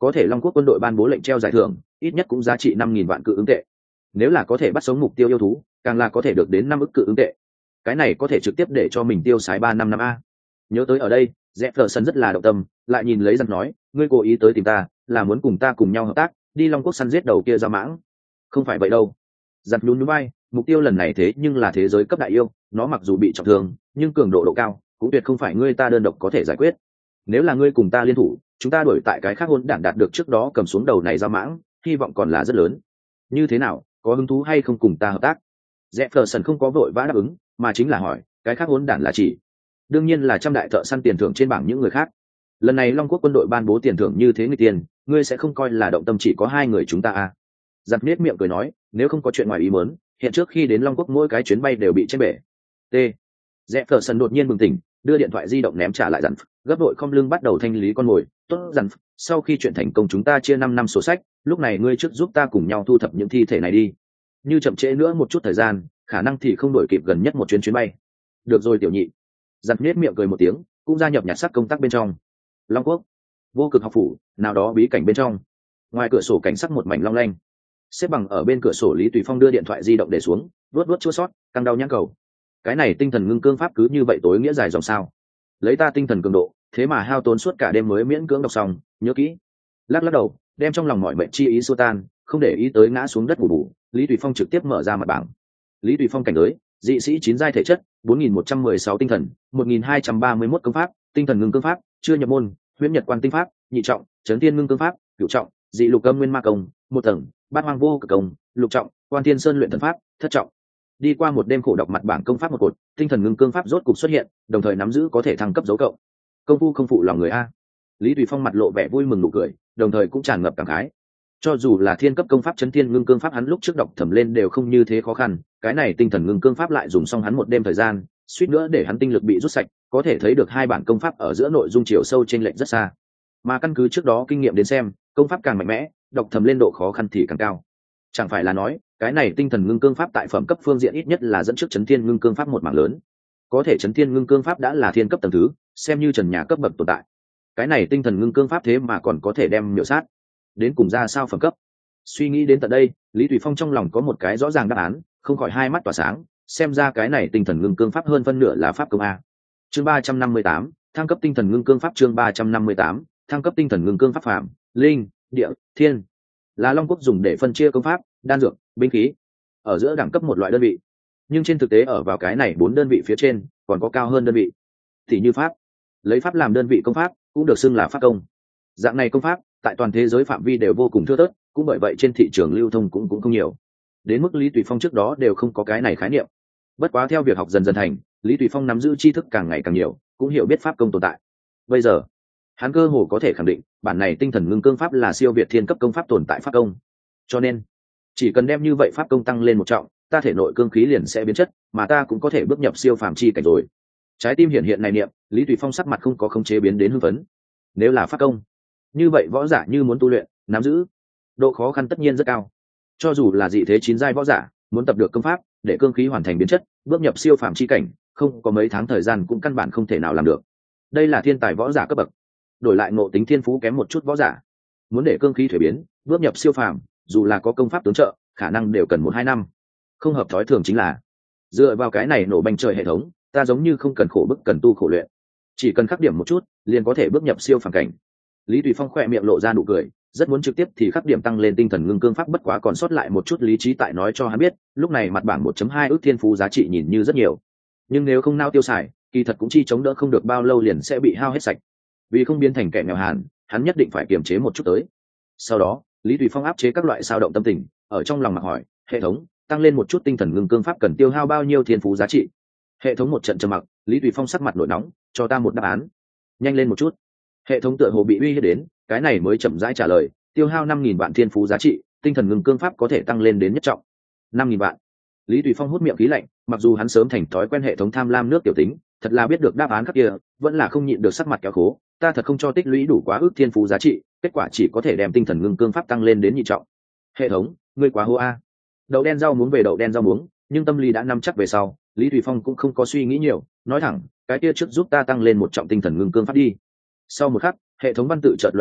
có thể Long Quốc quân đội ban bố lệnh treo giải thưởng ít nhất cũng giá trị năm nghìn vạn cự ứng tệ, nếu là có thể bắt sống mục tiêu yêu thú càng là có thể được đến năm ức cự ứng tệ, cái này có thể trực tiếp để cho mình tiêu xài ba năm năm a. Nhớ tới ở đây, Jefferson rất là động tâm, lại nhìn lấy giật nói, ngươi cố ý tới tìm ta là muốn cùng ta cùng nhau hợp tác đi Long Quốc săn giết đầu kia ra mãng? Không phải vậy đâu. Giật nhún nhún vai, mục tiêu lần này thế nhưng là thế giới cấp đại yêu, nó mặc dù bị trọng thương nhưng cường độ độ cao cũng tuyệt không phải ngươi ta đơn độc có thể giải quyết. Nếu là ngươi cùng ta liên thủ, chúng ta đổi tại cái khác hôn đản đạt được trước đó cầm xuống đầu này ra mãng, hy vọng còn là rất lớn. Như thế nào, có hứng thú hay không cùng ta hợp tác? Jefferson không có vội vã đáp ứng, mà chính là hỏi, cái khác hôn đản là chỉ đương nhiên là trăm đại thợ săn tiền thưởng trên bảng những người khác. Lần này Long Quốc quân đội ban bố tiền thưởng như thế người tiền, ngươi sẽ không coi là động tâm chỉ có hai người chúng ta à? Giặt nết miệng cười nói, nếu không có chuyện ngoài ý muốn, hiện trước khi đến Long Quốc mỗi cái chuyến bay đều bị chết bể. T. Jefferson đột nhiên bừng tỉnh, đưa điện thoại di động ném trả lại dặn, gấp đội không lưng bắt đầu thanh lý con mồi. Tốt dặn, sau khi chuyện thành công chúng ta chia năm năm sổ sách, lúc này ngươi trước giúp ta cùng nhau thu thập những thi thể này đi. Như chậm trễ nữa một chút thời gian, khả năng thì không đổi kịp gần nhất một chuyến chuyến bay. Được rồi tiểu nhị. Giặt nết miệng cười một tiếng, cũng gia nhập nhặt xác công tác bên trong. Long Quốc, vô cực học phủ, nào đó bí cảnh bên trong. Ngoài cửa sổ cảnh sắc một mảnh long lanh. Xếp bằng ở bên cửa sổ Lý Tùy Phong đưa điện thoại di động để xuống, vuốt vuốt chua sót, căng đau nhãn cầu. Cái này tinh thần ngưng cương pháp cứ như vậy tối nghĩa dài dòng sao? Lấy ta tinh thần cường độ, thế mà hao tốn suốt cả đêm mới miễn cưỡng đọc xong, nhớ kỹ. Lắc lắc đầu, đem trong lòng mọi mệnh chi ý xua tan, không để ý tới ngã xuống đất bù bù, Lý Tùy Phong trực tiếp mở ra mặt bảng. Lý Tùy Phong cảnh giới, dị sĩ chín giai thể chất, bốn nghìn một trăm mười sáu tinh thần, một nghìn hai trăm ba mươi mốt công pháp, tinh thần ngưng cương pháp, chưa nhập môn, huyễn nhật quan tinh pháp, nhị trọng, chấn thiên ngưng cương pháp, cửu trọng, dị lục âm nguyên ma công, một tầng, bát hoang vô cực công, lục trọng, quan thiên sơn luyện thần pháp, thất trọng. Đi qua một đêm khổ đọc mặt bảng công pháp một cột, tinh thần ngưng cương pháp rốt cục xuất hiện, đồng thời nắm giữ có thể thăng cấp dấu cộng. Công phu không phụ lòng người a. Lý Tùy Phong mặt lộ vẻ vui mừng nụ cười, đồng thời cũng tràn ngập cảm khái. Cho dù là thiên cấp công pháp chấn thiên ngưng cương pháp hắn lúc trước đọc thầm lên đều không như thế khó khăn, cái này tinh thần ngưng cương pháp lại dùng xong hắn một đêm thời gian, suýt nữa để hắn tinh lực bị rút sạch, có thể thấy được hai bản công pháp ở giữa nội dung chiều sâu trên lệch rất xa. Mà căn cứ trước đó kinh nghiệm đến xem, công pháp càng mạnh mẽ, đọc thầm lên độ khó khăn thì càng cao. Chẳng phải là nói, cái này tinh thần ngưng cương pháp tại phẩm cấp phương diện ít nhất là dẫn trước chấn thiên ngưng cương pháp một mảng lớn. Có thể chấn thiên ngưng cương pháp đã là thiên cấp tầng thứ, xem như trần nhà cấp bậc tồn tại. Cái này tinh thần ngưng cương pháp thế mà còn có thể đem miểu sát. Đến cùng ra sao phẩm cấp? Suy nghĩ đến tận đây, Lý Tùy Phong trong lòng có một cái rõ ràng đáp án, không khỏi hai mắt tỏa sáng, xem ra cái này tinh thần ngưng cương pháp hơn phân nửa là pháp công a. Chương ba trăm năm mươi tám, thăng cấp tinh thần ngưng cương pháp. Chương ba trăm năm mươi tám, thăng cấp tinh thần ngưng cương pháp. Phạm, linh, địa, thiên, là Long Quốc dùng để phân chia công pháp, đan dược, binh khí, ở giữa đẳng cấp một loại đơn vị. Nhưng trên thực tế ở vào cái này bốn đơn vị phía trên, còn có cao hơn đơn vị. Thì như pháp, lấy pháp làm đơn vị công pháp, cũng được xưng là pháp công. Dạng này công pháp, tại toàn thế giới phạm vi đều vô cùng thưa thớt, cũng bởi vậy trên thị trường lưu thông cũng cũng không nhiều. Đến mức Lý Tùy Phong trước đó đều không có cái này khái niệm. Bất quá theo việc học dần dần thành, Lý Tùy Phong nắm giữ tri thức càng ngày càng nhiều, cũng hiểu biết pháp công tồn tại. Bây giờ, hắn cơ hồ có thể khẳng định, bản này tinh thần ngưng cương pháp là siêu việt thiên cấp công pháp tồn tại pháp công. Cho nên, chỉ cần đem như vậy pháp công tăng lên một trọng, ta thể nội cương khí liền sẽ biến chất, mà ta cũng có thể bước nhập siêu phàm chi cảnh rồi. Trái tim hiện hiện này niệm, Lý Tùy Phong sắc mặt không có khống chế biến đến hưng phấn. Nếu là pháp công, như vậy võ giả như muốn tu luyện, nắm giữ, độ khó khăn tất nhiên rất cao. Cho dù là dị thế chín giai võ giả, muốn tập được công pháp để cương khí hoàn thành biến chất, bước nhập siêu phàm chi cảnh, không có mấy tháng thời gian cũng căn bản không thể nào làm được. Đây là thiên tài võ giả cấp bậc. Đổi lại ngộ tính thiên phú kém một chút võ giả, muốn để cương khí thuế biến, bước nhập siêu phàm, dù là có công pháp tướng trợ, khả năng đều cần một hai năm. Không hợp thói thường chính là, dựa vào cái này nổ banh trời hệ thống, ta giống như không cần khổ bức cần tu khổ luyện, chỉ cần khắc điểm một chút, liền có thể bước nhập siêu phàm cảnh. Lý Tùy Phong khỏe miệng lộ ra nụ cười, rất muốn trực tiếp thì khắc điểm tăng lên tinh thần ngưng cương pháp, bất quá còn sót lại một chút lý trí tại nói cho hắn biết, lúc này mặt bảng một chấm hai ước thiên phú giá trị nhìn như rất nhiều, nhưng nếu không nao tiêu xài, kỳ thật cũng chi chống đỡ không được bao lâu liền sẽ bị hao hết sạch. Vì không biến thành kẻ nghèo hàn, hắn nhất định phải kiềm chế một chút tới. Sau đó, Lý Tùy Phong áp chế các loại xao động tâm tình, ở trong lòng mặc hỏi, hệ thống, tăng lên một chút tinh thần ngưng cương pháp cần tiêu hao bao nhiêu thiên phú giá trị? Hệ thống một trận trầm mặc, Lý Tùy Phong sắc mặt nổi nóng, cho ta một đáp án. Nhanh lên một chút. Hệ thống tựa hồ bị uy hiếp đến, cái này mới chậm rãi trả lời, tiêu hao năm nghìn vạn thiên phú giá trị, tinh thần ngưng cương pháp có thể tăng lên đến nhất trọng. năm nghìn vạn. Lý Tùy Phong hút miệng khí lạnh, mặc dù hắn sớm thành thói quen hệ thống tham lam nước tiểu tính, thật là biết được đáp án các kia, vẫn là không nhịn được sắc mặt kéo khố, ta thật không cho tích lũy đủ quá ước thiên phú giá trị, kết quả chỉ có thể đem tinh thần ngưng cương pháp tăng lên đến nhị trọng. Hệ thống, ngươi quá hô a. Đậu đen rau muống về đậu đen rau muống, nhưng tâm lý đã nắm chắc về sau, Lý Tùy Phong cũng không có suy nghĩ nhiều, nói thẳng, cái kia trước giúp ta tăng lên một trọng tinh thần ngưng cương pháp đi. Sau một khắc, hệ thống văn tự chợt lóe lên,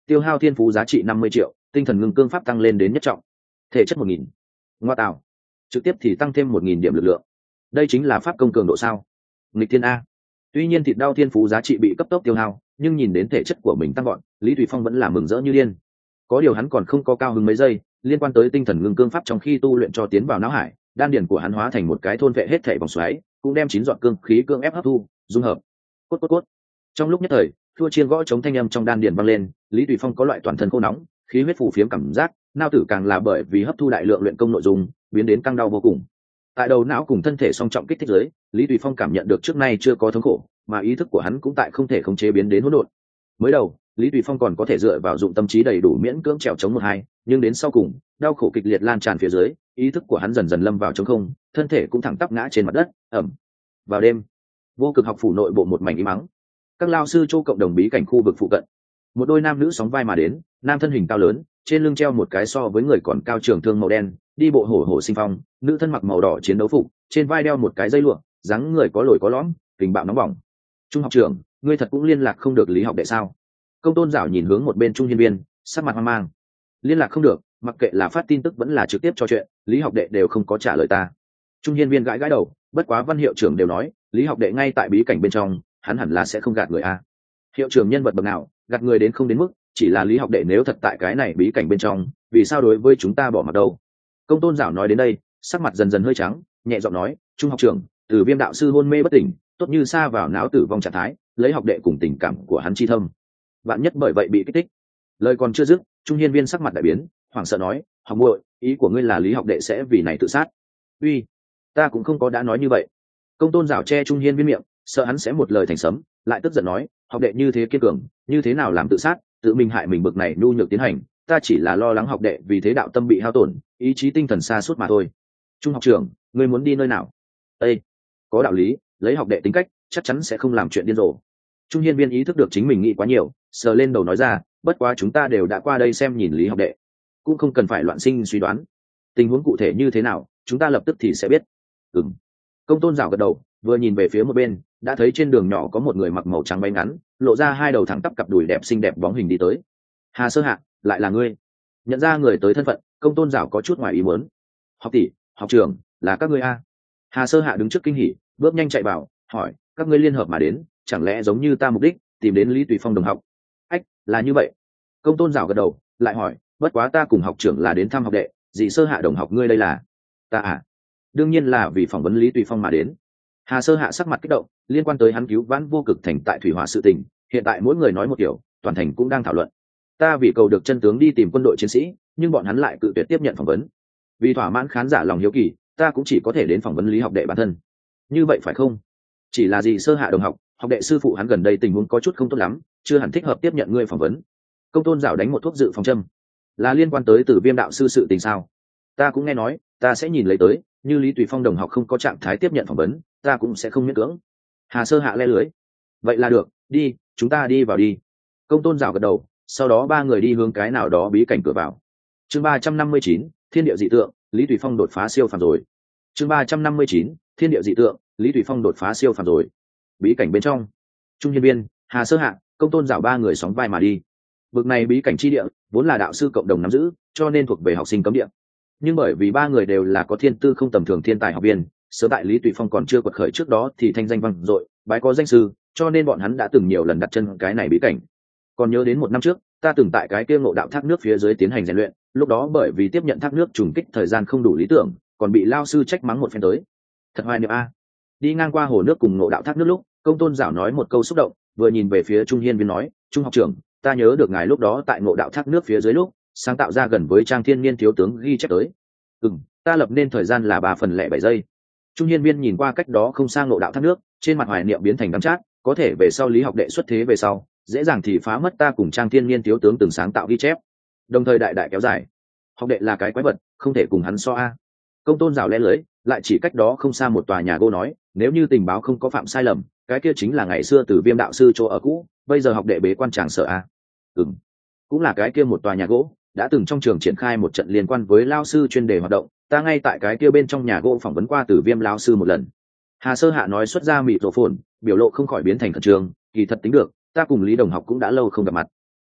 tiêu hao thiên phú giá trị năm mươi triệu, tinh thần ngưng cương pháp tăng lên đến nhất trọng, thể chất một nghìn. Ngoa tạo, trực tiếp thì tăng thêm một nghìn điểm lực lượng. Đây chính là pháp công cường độ sao? Nghịch thiên a. Tuy nhiên thịt đao thiên phú giá trị bị cấp tốc tiêu hao, nhưng nhìn đến thể chất của mình tăng gọn, Lý Thủy Phong vẫn là mừng rỡ như điên. Có điều hắn còn không có cao hứng mấy giây, liên quan tới tinh thần ngưng cương pháp trong khi tu luyện cho tiến vào não hải, đan điền của hắn hóa thành một cái thôn vệ hết thảy vòng xoáy, cũng đem chín dọn cương khí cương ép hấp thu, dung hợp. Cốt cốt cốt. Trong lúc nhất thời, thua chiên gõ chống thanh âm trong đan điền vang lên, Lý Thủy Phong có loại toàn thân khô nóng, khí huyết phù phiếm cảm giác, nao tử càng là bởi vì hấp thu đại lượng luyện công nội dung, biến đến căng đau vô cùng. Tại đầu não cùng thân thể song trọng kích thích giới, Lý Thủy Phong cảm nhận được trước nay chưa có thống khổ, mà ý thức của hắn cũng tại không thể khống chế biến đến hỗn độn. Mới đầu, Lý Thủy Phong còn có thể dựa vào dụng tâm trí đầy đủ miễn cưỡng trèo chống một hai, nhưng đến sau cùng, đau khổ kịch liệt lan tràn phía dưới, ý thức của hắn dần dần lâm vào trống không, thân thể cũng thẳng tắp ngã trên mặt đất. Ẩm. Vào đêm, vô cực học phủ nội bộ một mảnh im mắng. Các lao sư châu cộng đồng bí cảnh khu vực phụ cận, một đôi nam nữ sóng vai mà đến, nam thân hình cao lớn, trên lưng treo một cái so với người còn cao trường thương màu đen, đi bộ hổ hổ sinh phong, nữ thân mặc màu đỏ chiến đấu phục, trên vai đeo một cái dây lụa, dáng người có lồi có lõm, kình bạo nóng bỏng. Trung học trưởng, ngươi thật cũng liên lạc không được Lý học đệ sao? Công tôn giảo nhìn hướng một bên trung hiên viên, sắc mặt hoang mang. Liên lạc không được, mặc kệ là phát tin tức vẫn là trực tiếp trò chuyện, Lý học đệ đều không có trả lời ta. Trung hiên viên gãi gãi đầu, bất quá văn hiệu trưởng đều nói, Lý học đệ ngay tại bí cảnh bên trong, hắn hẳn là sẽ không gạt người a. Hiệu trưởng nhân vật bậc nào, gạt người đến không đến mức, chỉ là Lý học đệ nếu thật tại cái này bí cảnh bên trong, vì sao đối với chúng ta bỏ mặc đâu? Công tôn giảo nói đến đây, sắc mặt dần dần hơi trắng, nhẹ giọng nói, trung học trưởng, từ viêm đạo sư hôn mê bất tỉnh, tốt như sa vào não tử vong trạng thái, lấy học đệ cùng tình cảm của hắn chi thâm, vạn nhất bởi vậy bị kích thích. Lời còn chưa dứt, trung hiên viên sắc mặt đại biến, hoảng sợ nói, học muội, ý của ngươi là Lý học đệ sẽ vì này tự sát? Uy, ta cũng không có đã nói như vậy. Công tôn giảo che trung hiên viên miệng, sợ hắn sẽ một lời thành sấm, lại tức giận nói, học đệ như thế kiên cường, như thế nào làm tự sát, tự mình hại mình bực này nhu nhược tiến hành, ta chỉ là lo lắng học đệ vì thế đạo tâm bị hao tổn, ý chí tinh thần sa sút mà thôi. Trung học trưởng, ngươi muốn đi nơi nào? Ê, có đạo lý, lấy học đệ tính cách, chắc chắn sẽ không làm chuyện điên rồ. Trung hiên viên ý thức được chính mình nghĩ quá nhiều, sờ lên đầu nói ra, bất quá chúng ta đều đã qua đây xem nhìn Lý học đệ, cũng không cần phải loạn sinh suy đoán, tình huống cụ thể như thế nào chúng ta lập tức thì sẽ biết. Ừm. Công tôn giảo gật đầu, vừa nhìn về phía một bên, đã thấy trên đường nhỏ có một người mặc màu trắng váy ngắn, lộ ra hai đầu thẳng tắp cặp đùi đẹp xinh đẹp bóng hình đi tới. Hà Sơ Hạ, lại là ngươi? Nhận ra người tới thân phận, công tôn giảo có chút ngoài ý muốn. Học tỷ, học trưởng, là các ngươi a? Hà Sơ Hạ đứng trước kinh hỉ, bước nhanh chạy vào, hỏi, các ngươi liên hợp mà đến, chẳng lẽ giống như ta mục đích tìm đến Lý Tùy Phong đồng học? Ách, là như vậy. Công tôn giảo gật đầu, lại hỏi, bất quá ta cùng học trưởng là đến thăm học đệ, gì Sơ Hạ đồng học ngươi đây là? Ta à? Đương nhiên là vì phỏng vấn Lý Tùy Phong mà đến. Hà Sơ Hạ sắc mặt kích động, liên quan tới hắn cứu vãn vô cực thành tại thủy hỏa sự tình, hiện tại mỗi người nói một kiểu, toàn thành cũng đang thảo luận. Ta vì cầu được chân tướng đi tìm quân đội chiến sĩ, nhưng bọn hắn lại cự tuyệt tiếp nhận phỏng vấn. Vì thỏa mãn khán giả lòng hiếu kỳ, ta cũng chỉ có thể đến phỏng vấn Lý học đệ bản thân. Như vậy phải không? Chỉ là gì Sơ Hạ đồng học, học đệ sư phụ hắn gần đây tình huống có chút không tốt lắm, chưa hẳn thích hợp tiếp nhận ngươi phỏng vấn. Công tôn giảo đánh một thuốc dự phòng châm. Là liên quan tới từ viêm đạo sư sự tình sao? Ta cũng nghe nói, ta sẽ nhìn lấy tới, như Lý Tùy Phong đồng học không có trạng thái tiếp nhận phỏng vấn, ta cũng sẽ không miễn cưỡng. Hà Sơ Hạ le lưới. Vậy là được, đi, chúng ta đi vào đi. Công tôn giảo gật đầu, sau đó ba người đi hướng cái nào đó bí cảnh cửa vào. Chương ba trăm năm mươi chín, thiên địa dị tượng, Lý Tùy Phong đột phá siêu phàm rồi. Chương ba trăm năm mươi chín, thiên địa dị tượng, Lý Tùy Phong đột phá siêu phàm rồi. Bí cảnh bên trong, Trung Hiên Viên, Hà Sơ Hạ, công tôn giảo ba người sóng vai mà đi. Vực này bí cảnh chi địa vốn là đạo sư cộng đồng nắm giữ, cho nên thuộc về học sinh cấm địa. Nhưng bởi vì ba người đều là có thiên tư không tầm thường thiên tài học viên, sớm tại Lý Tùy Phong còn chưa quật khởi trước đó thì thanh danh vang dội, bái có danh sư, cho nên bọn hắn đã từng nhiều lần đặt chân cái này bí cảnh. Còn nhớ đến một năm trước, ta từng tại cái kia ngộ đạo thác nước phía dưới tiến hành rèn luyện, lúc đó bởi vì tiếp nhận thác nước trùng kích thời gian không đủ lý tưởng, còn bị lao sư trách mắng một phen tới. Thật hoài niệm a. Đi ngang qua hồ nước cùng ngộ đạo thác nước lúc, công tôn giảo nói một câu xúc động, vừa nhìn về phía Trung Hiên Viên nói, Trung học trưởng, ta nhớ được ngài lúc đó tại ngộ đạo thác nước phía dưới lúc, sáng tạo ra gần với Trang Thiên Niên thiếu tướng ghi chép tới. Ừm, ta lập nên thời gian là ba phần lẻ bảy giây. Trung Hiên Viên nhìn qua cách đó không xa ngộ đạo thác nước, trên mặt hoài niệm biến thành đắng chát, có thể về sau Lý học đệ xuất thế về sau, dễ dàng thì phá mất ta cùng Trang Thiên Niên thiếu tướng từng sáng tạo ghi chép. Đồng thời đại đại kéo dài. Học đệ là cái quái vật, không thể cùng hắn so a. Công tôn rào lẽ lưới, lại chỉ cách đó không xa một tòa nhà gỗ nói, nếu như tình báo không có phạm sai lầm, cái kia chính là ngày xưa từ Viêm đạo sư chỗ ở cũ, bây giờ học đệ bế quan tràng sở a. Ừm, cũng là cái kia một tòa nhà gỗ, đã từng trong trường triển khai một trận liên quan với lao sư chuyên đề hoạt động, ta ngay tại cái kia bên trong nhà gỗ phỏng vấn qua từ Viêm lao sư một lần. Hà Sơ Hạ nói xuất ra mịt rổ phồn, biểu lộ không khỏi biến thành khẩn trương, kỳ thật tính được, ta cùng Lý đồng học cũng đã lâu không gặp mặt.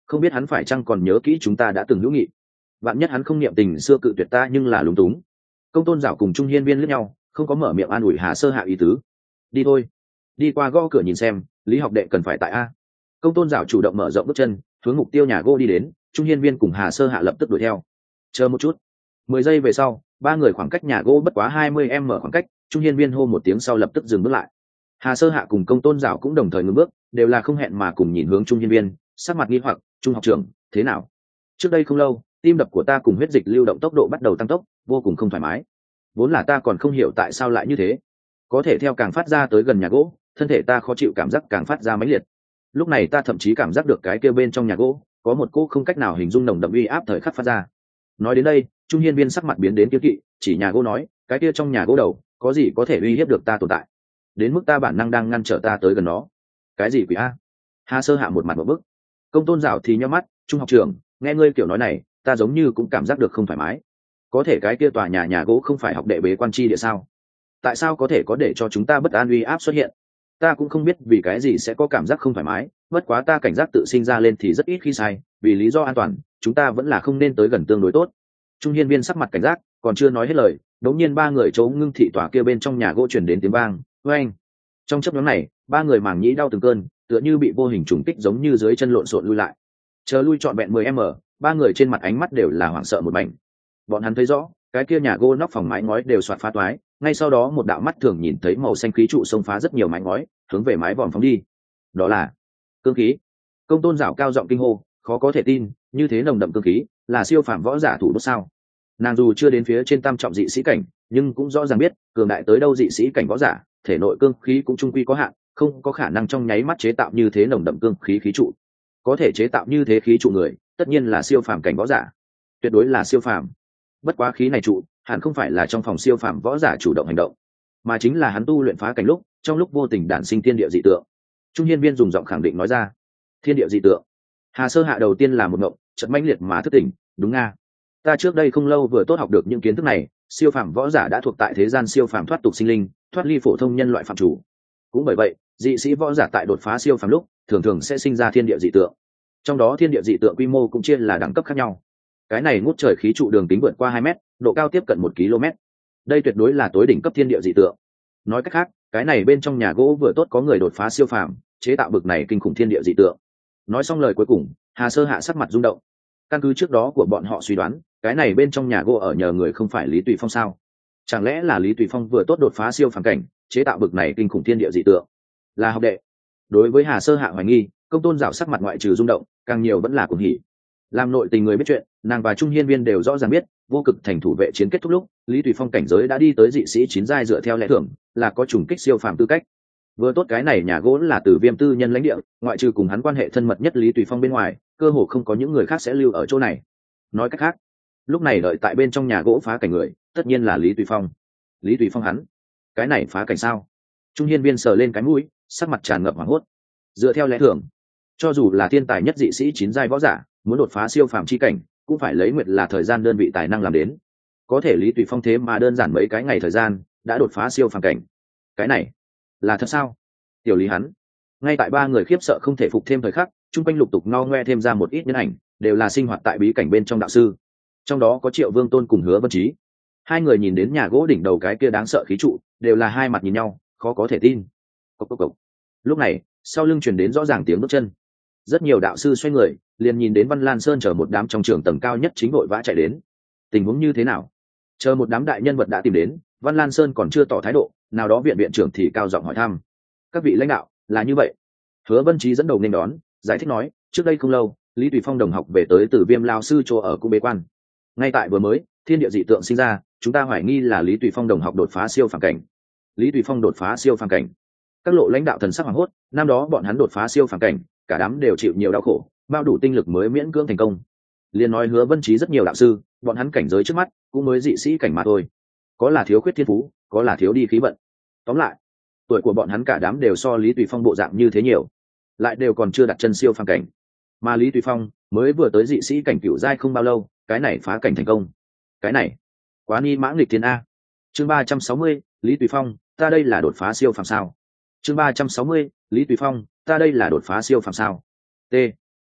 không biết hắn phải chăng còn nhớ kỹ chúng ta đã từng hữu nghị. Vạn nhất hắn không niệm tình xưa cự tuyệt ta nhưng là lúng túng. Công tôn dạo cùng trung hiên viên lẫn nhau, không có mở miệng an ủi Hà Sơ Hạ ý tứ. Đi thôi, đi qua gõ cửa nhìn xem, Lý học đệ cần phải tại a. Công tôn dạo chủ động mở rộng bước chân, hướng mục tiêu nhà gỗ đi đến. Trung hiên viên cùng Hà Sơ Hạ lập tức đuổi theo. Chờ một chút. Mười giây về sau, ba người khoảng cách nhà gỗ bất quá hai mươi m khoảng cách. Trung hiên viên hô một tiếng sau lập tức dừng bước lại. Hà Sơ Hạ cùng công tôn dạo cũng đồng thời ngừng bước, đều là không hẹn mà cùng nhìn hướng trung hiên viên, sắc mặt nghi hoặc. Trung học trưởng, thế nào? Trước đây không lâu, tim đập của ta cùng huyết dịch lưu động tốc độ bắt đầu tăng tốc, vô cùng không thoải mái. Vốn là ta còn không hiểu tại sao lại như thế, có thể theo càng phát ra tới gần nhà gỗ, thân thể ta khó chịu cảm giác càng phát ra mãnh liệt. Lúc này ta thậm chí cảm giác được cái kia bên trong nhà gỗ có một cô không cách nào hình dung nồng đậm uy áp thời khắc phát ra. Nói đến đây, trung hiên viên sắc mặt biến đến kiêng kỵ, chỉ nhà gỗ nói, cái kia trong nhà gỗ đầu có gì có thể uy hiếp được ta tồn tại, đến mức ta bản năng đang ngăn trở ta tới gần nó. Cái gì quỷ a? Hà Sơ Hạ một mặt một bức. Công tôn dạo thì nhắm mắt. Trung học trưởng, nghe ngươi kiểu nói này, ta giống như cũng cảm giác được không thoải mái. Có thể cái kia tòa nhà nhà gỗ không phải học đệ bế quan chi địa sao? Tại sao có thể có để cho chúng ta bất an uy áp xuất hiện? Ta cũng không biết vì cái gì sẽ có cảm giác không thoải mái, bất quá ta cảnh giác tự sinh ra lên thì rất ít khi sai, vì lý do an toàn, chúng ta vẫn là không nên tới gần tương đối tốt. Trung hiên viên sắc mặt cảnh giác, còn chưa nói hết lời, đống nhiên ba người chỗ ngưng thị tòa kia bên trong nhà gỗ chuyển đến tiếng vang, oeng. Trong chớp nhoáng này, ba người màng nhĩ đau từng cơn, tựa như bị vô hình trùng kích giống như dưới chân lộn xộn lui lại. Chờ lui trọn vẹn mười m, ba người trên mặt ánh mắt đều là hoảng sợ một mảnh. Bọn hắn thấy rõ, cái kia nhà gỗ nóc phòng mái ngói đều soạt phá toái, ngay sau đó một đạo mắt thường nhìn thấy màu xanh khí trụ xông phá rất nhiều mái ngói, hướng về mái vòm phóng đi. Đó là cương khí. Công tôn dạo cao giọng kinh hô, khó có thể tin, như thế nồng đậm cương khí, là siêu phàm võ giả thủ đốt sao? Nàng dù chưa đến phía trên tam trọng dị sĩ cảnh, nhưng cũng rõ ràng biết, cường đại tới đâu dị sĩ cảnh võ giả, thể nội cương khí cũng trung quy có hạn, không có khả năng trong nháy mắt chế tạo như thế nồng đậm cương khí khí trụ. Có thể chế tạo như thế khí trụ người, tất nhiên là siêu phàm cảnh võ giả, tuyệt đối là siêu phàm. Bất quá khí này trụ, hẳn không phải là trong phòng siêu phàm võ giả chủ động hành động, mà chính là hắn tu luyện phá cảnh lúc, trong lúc vô tình đản sinh thiên địa dị tượng. Trung hiên viên dùng giọng khẳng định nói ra, thiên địa dị tượng. Hà Sơ Hạ đầu tiên là một ngộng, chợt mãnh liệt mà thức tỉnh, đúng nga, ta trước đây không lâu vừa tốt học được những kiến thức này, siêu phàm võ giả đã thuộc tại thế gian siêu phàm thoát tục sinh linh, thoát ly phổ thông nhân loại phạm chủ. Cũng bởi vậy, dị sĩ võ giả tại đột phá siêu phàm lúc, thường thường sẽ sinh ra thiên địa dị tượng. Trong đó thiên địa dị tượng quy mô cũng chia là đẳng cấp khác nhau. Cái này ngút trời khí trụ đường kính vượt qua hai mét, độ cao tiếp cận một km. Đây tuyệt đối là tối đỉnh cấp thiên địa dị tượng. Nói cách khác, cái này bên trong nhà gỗ vừa tốt có người đột phá siêu phàm, chế tạo bực này kinh khủng thiên địa dị tượng. Nói xong lời cuối cùng, Hà Sơ Hạ sắc mặt rung động. Căn cứ trước đó của bọn họ suy đoán, cái này bên trong nhà gỗ ở nhờ người không phải Lý Tùy Phong sao? Chẳng lẽ là Lý Tùy Phong vừa tốt đột phá siêu phàm cảnh, chế tạo bực này kinh khủng thiên địa dị tượng? Là học đệ. Đối với Hà Sơ Hạ hoài nghi, công tôn dạo sắc mặt ngoại trừ rung động, càng nhiều vẫn là cuồng hỉ. Làm nội tình người biết chuyện, nàng và trung hiên viên đều rõ ràng biết, vô cực thành thủ vệ chiến kết thúc lúc, Lý Tùy Phong cảnh giới đã đi tới dị sĩ chín giai dựa theo lẽ thường, là có trùng kích siêu phàm tư cách. Vừa tốt cái này nhà gỗ là từ Viêm tư nhân lãnh địa, ngoại trừ cùng hắn quan hệ thân mật nhất Lý Tùy Phong bên ngoài, cơ hồ không có những người khác sẽ lưu ở chỗ này. Nói cách khác, lúc này đợi tại bên trong nhà gỗ phá cảnh người, tất nhiên là Lý Tùy Phong. Lý Tùy Phong hắn, cái này phá cảnh sao? Trung hiên viên sờ lên cái mũi, sắc mặt tràn ngập hoảng hốt. Dựa theo lẽ thường, cho dù là thiên tài nhất dị sĩ chín giai võ giả, muốn đột phá siêu phàm chi cảnh, cũng phải lấy nguyệt là thời gian đơn vị tài năng làm đến. Có thể Lý Tùy Phong thế mà đơn giản mấy cái ngày thời gian, đã đột phá siêu phàm cảnh. Cái này là thật sao? Tiểu Lý hắn, ngay tại ba người khiếp sợ không thể phục thêm thời khắc, chung quanh lục tục ngao ngoe thêm ra một ít nhân ảnh, đều là sinh hoạt tại bí cảnh bên trong đạo sư. Trong đó có Triệu Vương Tôn cùng Hứa Vân Trí. Hai người nhìn đến nhà gỗ đỉnh đầu cái kia đáng sợ khí trụ, đều là hai mặt nhìn nhau, khó có thể tin. Cốc cốc cốc. Lúc này, sau lưng truyền đến rõ ràng tiếng bước chân. Rất nhiều đạo sư xoay người, liền nhìn đến Văn Lan Sơn chờ một đám trong trường tầng cao nhất chính vội vã chạy đến. Tình huống như thế nào? Chờ một đám đại nhân vật đã tìm đến, Văn Lan Sơn còn chưa tỏ thái độ, nào đó viện viện trưởng thì cao giọng hỏi thăm. Các vị lãnh đạo, là như vậy. Hứa Vân Trí dẫn đầu nên đón, giải thích nói, trước đây không lâu, Lý Tùy Phong đồng học về tới từ Viêm lao sư chỗ ở cung bế quan. Ngay tại vừa mới, thiên địa dị tượng sinh ra, chúng ta hoài nghi là Lý Tùy Phong đồng học đột phá siêu phàm cảnh. Lý Tùy Phong đột phá siêu phàm cảnh. Các lộ lãnh đạo thần sắc hoảng hốt, năm đó bọn hắn đột phá siêu phàm cảnh, cả đám đều chịu nhiều đau khổ, bao đủ tinh lực mới miễn cưỡng thành công. Liên nói Hứa Vân Trí rất nhiều đạo sư, bọn hắn cảnh giới trước mắt cũng mới dị sĩ cảnh mà thôi, có là thiếu khuyết thiên phú, có là thiếu đi khí vận. Tóm lại, tuổi của bọn hắn cả đám đều so Lý Tùy Phong bộ dạng như thế nhiều, lại đều còn chưa đặt chân siêu phàm cảnh. Mà Lý Tùy Phong mới vừa tới dị sĩ cảnh cửu giai không bao lâu, cái này phá cảnh thành công. Cái này, quá ni mã nghịch thiên a. Chương ba trăm sáu mươi, Lý Tùy Phong, ta đây là đột phá siêu phàm sao? Chương ba trăm sáu mươi, Lý Tùy Phong, ta đây là đột phá siêu phàm sao? T.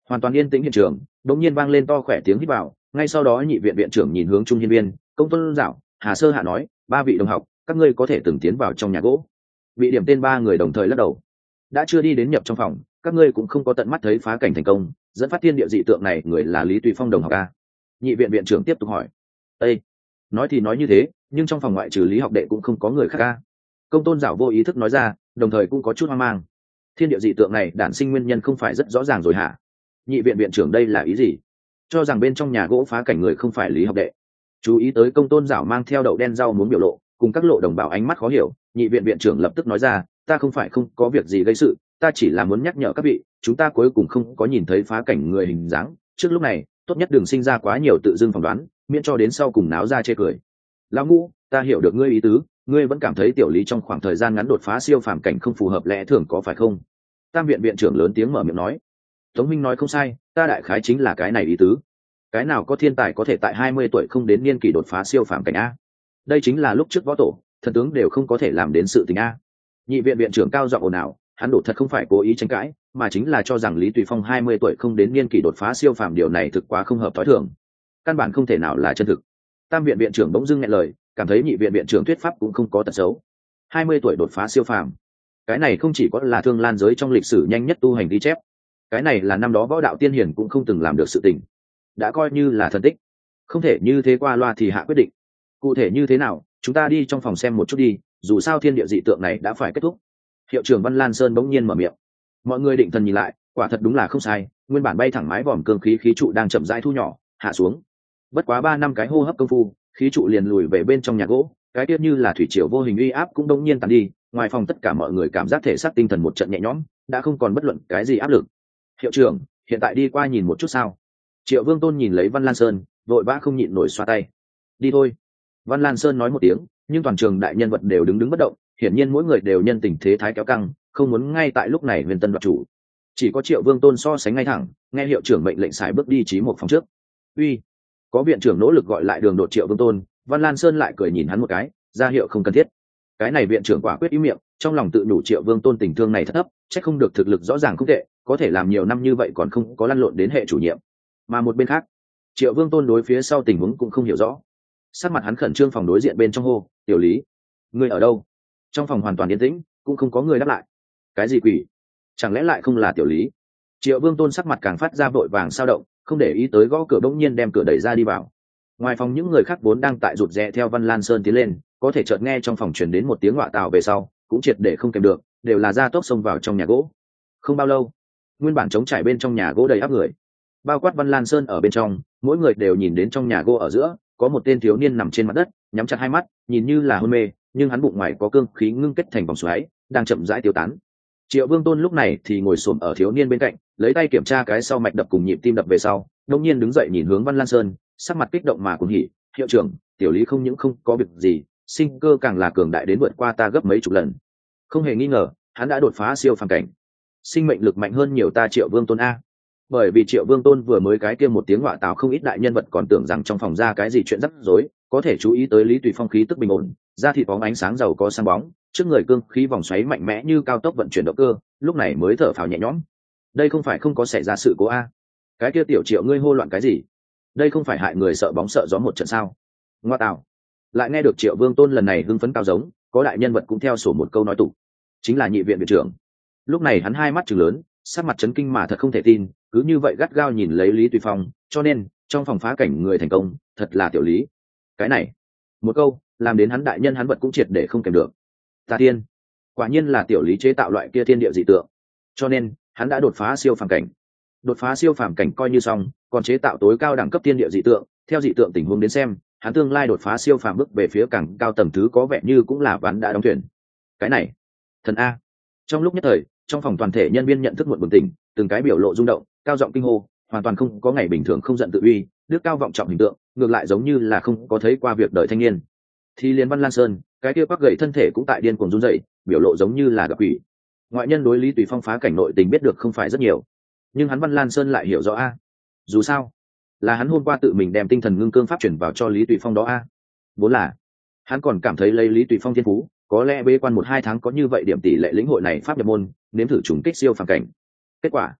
Hoàn toàn yên tĩnh hiện trường, đột nhiên vang lên to khỏe tiếng hít vào, ngay sau đó nhị viện viện trưởng nhìn hướng trung hiên viên, Công Tôn Dạo, Hà Sơ Hạ nói, ba vị đồng học, các ngươi có thể từng tiến vào trong nhà gỗ. Vị điểm tên ba người đồng thời lắc đầu. Đã chưa đi đến nhập trong phòng, các ngươi cũng không có tận mắt thấy phá cảnh thành công, dẫn phát thiên địa dị tượng này người là Lý Tùy Phong đồng học a? Nhị viện viện trưởng tiếp tục hỏi. Ê, nói thì nói như thế, nhưng trong phòng ngoại trừ Lý học đệ cũng không có người khác a. Công Tôn Dạo vô ý thức nói ra, đồng thời cũng có chút hoang mang. Thiên địa dị tượng này đản sinh nguyên nhân không phải rất rõ ràng rồi hả? Nhị viện viện trưởng đây là ý gì? Cho rằng bên trong nhà gỗ phá cảnh người không phải Lý học đệ. Chú ý tới Công Tôn Dạo mang theo đậu đen rau muốn biểu lộ, cùng các lộ đồng bào ánh mắt khó hiểu, nhị viện viện trưởng lập tức nói ra, ta không phải không có việc gì gây sự, ta chỉ là muốn nhắc nhở các vị, chúng ta cuối cùng không có nhìn thấy phá cảnh người hình dáng, trước lúc này tốt nhất đừng sinh ra quá nhiều tự dưng phỏng đoán, miễn cho đến sau cùng náo ra chê cười. Lão Ngũ, ta hiểu được ngươi ý tứ, ngươi vẫn cảm thấy tiểu Lý trong khoảng thời gian ngắn đột phá siêu phàm cảnh không phù hợp lẽ thường có phải không? Tam viện viện trưởng lớn tiếng mở miệng nói. Tống Minh nói không sai, ta đại khái chính là cái này ý tứ. Cái nào có thiên tài có thể tại hai mươi tuổi không đến niên kỷ đột phá siêu phàm cảnh a? Đây chính là lúc trước võ tổ, thần tướng đều không có thể làm đến sự tình a. Nhị viện viện trưởng cao giọng ồn ào, hắn đổ thật không phải cố ý tranh cãi, mà chính là cho rằng Lý Tùy Phong hai mươi tuổi không đến niên kỷ đột phá siêu phàm điều này thực quá không hợp tối thường, căn bản không thể nào là chân thực. Tam viện viện trưởng bỗng dưng nghẹn lời, cảm thấy nhị viện viện trưởng thuyết pháp cũng không có tật xấu. hai mươi tuổi đột phá siêu phàm, cái này không chỉ có là thương lan giới trong lịch sử nhanh nhất tu hành ghi chép, cái này là năm đó võ đạo tiên hiển cũng không từng làm được sự tình, đã coi như là thần tích, không thể như thế qua loa thì hạ quyết định. Cụ thể như thế nào, chúng ta đi trong phòng xem một chút đi, dù sao thiên địa dị tượng này đã phải kết thúc. Hiệu trưởng Văn Lan Sơn bỗng nhiên mở miệng. Mọi người định thần nhìn lại, quả thật đúng là không sai, nguyên bản bay thẳng mái vòm cương khí khí trụ đang chậm rãi thu nhỏ hạ xuống. Bất quá ba năm cái hô hấp công phu, khí trụ liền lùi về bên trong nhà gỗ, cái tiết như là thủy triều vô hình uy áp cũng bỗng nhiên tàn đi, ngoài phòng tất cả mọi người cảm giác thể xác tinh thần một trận nhẹ nhõm, đã không còn bất luận cái gì áp lực. Hiệu trưởng, hiện tại đi qua nhìn một chút sao? Triệu Vương Tôn nhìn lấy Văn Lan Sơn, vội vã không nhịn nổi xoa tay. Đi thôi. Văn Lan Sơn nói một tiếng, nhưng toàn trường đại nhân vật đều đứng đứng bất động, hiển nhiên mỗi người đều nhân tình thế thái kéo căng, không muốn ngay tại lúc này huyền tân đoạt chủ. Chỉ có Triệu Vương Tôn so sánh ngay thẳng, nghe hiệu trưởng mệnh lệnh xài bước đi chí một phòng trước. Uy, có viện trưởng nỗ lực gọi lại đường đột Triệu Vương Tôn, Văn Lan Sơn lại cười nhìn hắn một cái, ra hiệu không cần thiết. Cái này viện trưởng quả quyết ý miệng, trong lòng tự nhủ Triệu Vương Tôn tình thương này thất thấp, chắc không được thực lực rõ ràng không tệ, có thể làm nhiều năm như vậy còn không có lăn lộn đến hệ chủ nhiệm. Mà một bên khác, Triệu Vương Tôn đối phía sau tình huống cũng không hiểu rõ, sắc mặt hắn khẩn trương, phòng đối diện bên trong hô, tiểu Lý, ngươi ở đâu? Trong phòng hoàn toàn yên tĩnh, cũng không có người đáp lại. Cái gì quỷ? Chẳng lẽ lại không là tiểu Lý? Triệu Vương Tôn sắc mặt càng phát ra vội vàng sao động, không để ý tới gõ cửa, bỗng nhiên đem cửa đẩy ra đi vào. Ngoài phòng những người khác vốn đang tại rụt rè theo Văn Lan Sơn tiến lên, có thể chợt nghe trong phòng truyền đến một tiếng ngọa tào về sau, cũng triệt để không kèm được, đều là ra tốc xông vào trong nhà gỗ. Không bao lâu, nguyên bản trống trải bên trong nhà gỗ đầy ắp người, bao quát Văn Lan Sơn ở bên trong, mỗi người đều nhìn đến trong nhà gỗ ở giữa có một tên thiếu niên nằm trên mặt đất, nhắm chặt hai mắt, nhìn như là hôn mê, nhưng hắn bụng ngoài có cương khí ngưng kết thành vòng xoáy, đang chậm rãi tiêu tán. Triệu Vương Tôn lúc này thì ngồi xổm ở thiếu niên bên cạnh, lấy tay kiểm tra cái sau mạch đập cùng nhịp tim đập về sau, đột nhiên đứng dậy nhìn hướng Văn Lan Sơn, sắc mặt kích động mà cuồng hỉ, "Hiệu trưởng, tiểu Lý không những không có việc gì, sinh cơ càng là cường đại đến vượt qua ta gấp mấy chục lần." Không hề nghi ngờ, hắn đã đột phá siêu phàm cảnh, sinh mệnh lực mạnh hơn nhiều ta Triệu Vương Tôn a. Bởi vì Triệu Vương Tôn vừa mới cái kia một tiếng ngọa tào, không ít đại nhân vật còn tưởng rằng trong phòng ra cái gì chuyện rắc rối, có thể chú ý tới Lý Tùy Phong khí tức bình ổn, da thịt bóng ánh sáng giàu có sáng bóng, trước người cương khí vòng xoáy mạnh mẽ như cao tốc vận chuyển động cơ, lúc này mới thở phào nhẹ nhõm. Đây không phải không có xảy ra sự cố a? Cái kia tiểu Triệu ngươi hô loạn cái gì? Đây không phải hại người sợ bóng sợ gió một trận sao? Ngoa tào. Lại nghe được Triệu Vương Tôn lần này hưng phấn cao giống, có đại nhân vật cũng theo sổ một câu nói tủ, chính là nhị viện viện trưởng. Lúc này hắn hai mắt trừng lớn, sắc mặt chấn kinh mà thật không thể tin, cứ như vậy gắt gao nhìn lấy Lý Tùy Phong, cho nên trong phòng phá cảnh người thành công thật là tiểu Lý. Cái này một câu làm đến hắn đại nhân hắn vật cũng triệt để không kèm được. Ta tiên, quả nhiên là tiểu Lý chế tạo loại kia thiên địa dị tượng, cho nên hắn đã đột phá siêu phàm cảnh. Đột phá siêu phàm cảnh coi như xong, còn chế tạo tối cao đẳng cấp thiên địa dị tượng, theo dị tượng tình huống đến xem, hắn tương lai đột phá siêu phàm bước về phía càng cao tầng thứ có vẻ như cũng là ván đã đóng thuyền. Cái này, thần a. Trong lúc nhất thời, trong phòng toàn thể nhân viên nhận thức muộn bừng tỉnh, từng cái biểu lộ rung động, cao giọng kinh hô, hoàn toàn không có ngày bình thường không giận tự uy, đức cao vọng trọng hình tượng, ngược lại giống như là không có thấy qua việc đời thanh niên. Thì liên Văn Lan Sơn, cái kia bắc gậy thân thể cũng tại điên cuồng run rẩy, biểu lộ giống như là gặp quỷ. Ngoại nhân đối Lý Tùy Phong phá cảnh nội tình biết được không phải rất nhiều, nhưng hắn Văn Lan Sơn lại hiểu rõ a. Dù sao, là hắn hôm qua tự mình đem tinh thần ngưng cương pháp chuyển vào cho Lý Tùy Phong đó a. Vốn là hắn còn cảm thấy lấy Lý Tùy Phong thiên phú, có lẽ bế quan một hai tháng có như vậy điểm tỷ lệ lĩnh hội này pháp nhập môn, nếm thử trùng kích siêu phàm cảnh. Kết quả,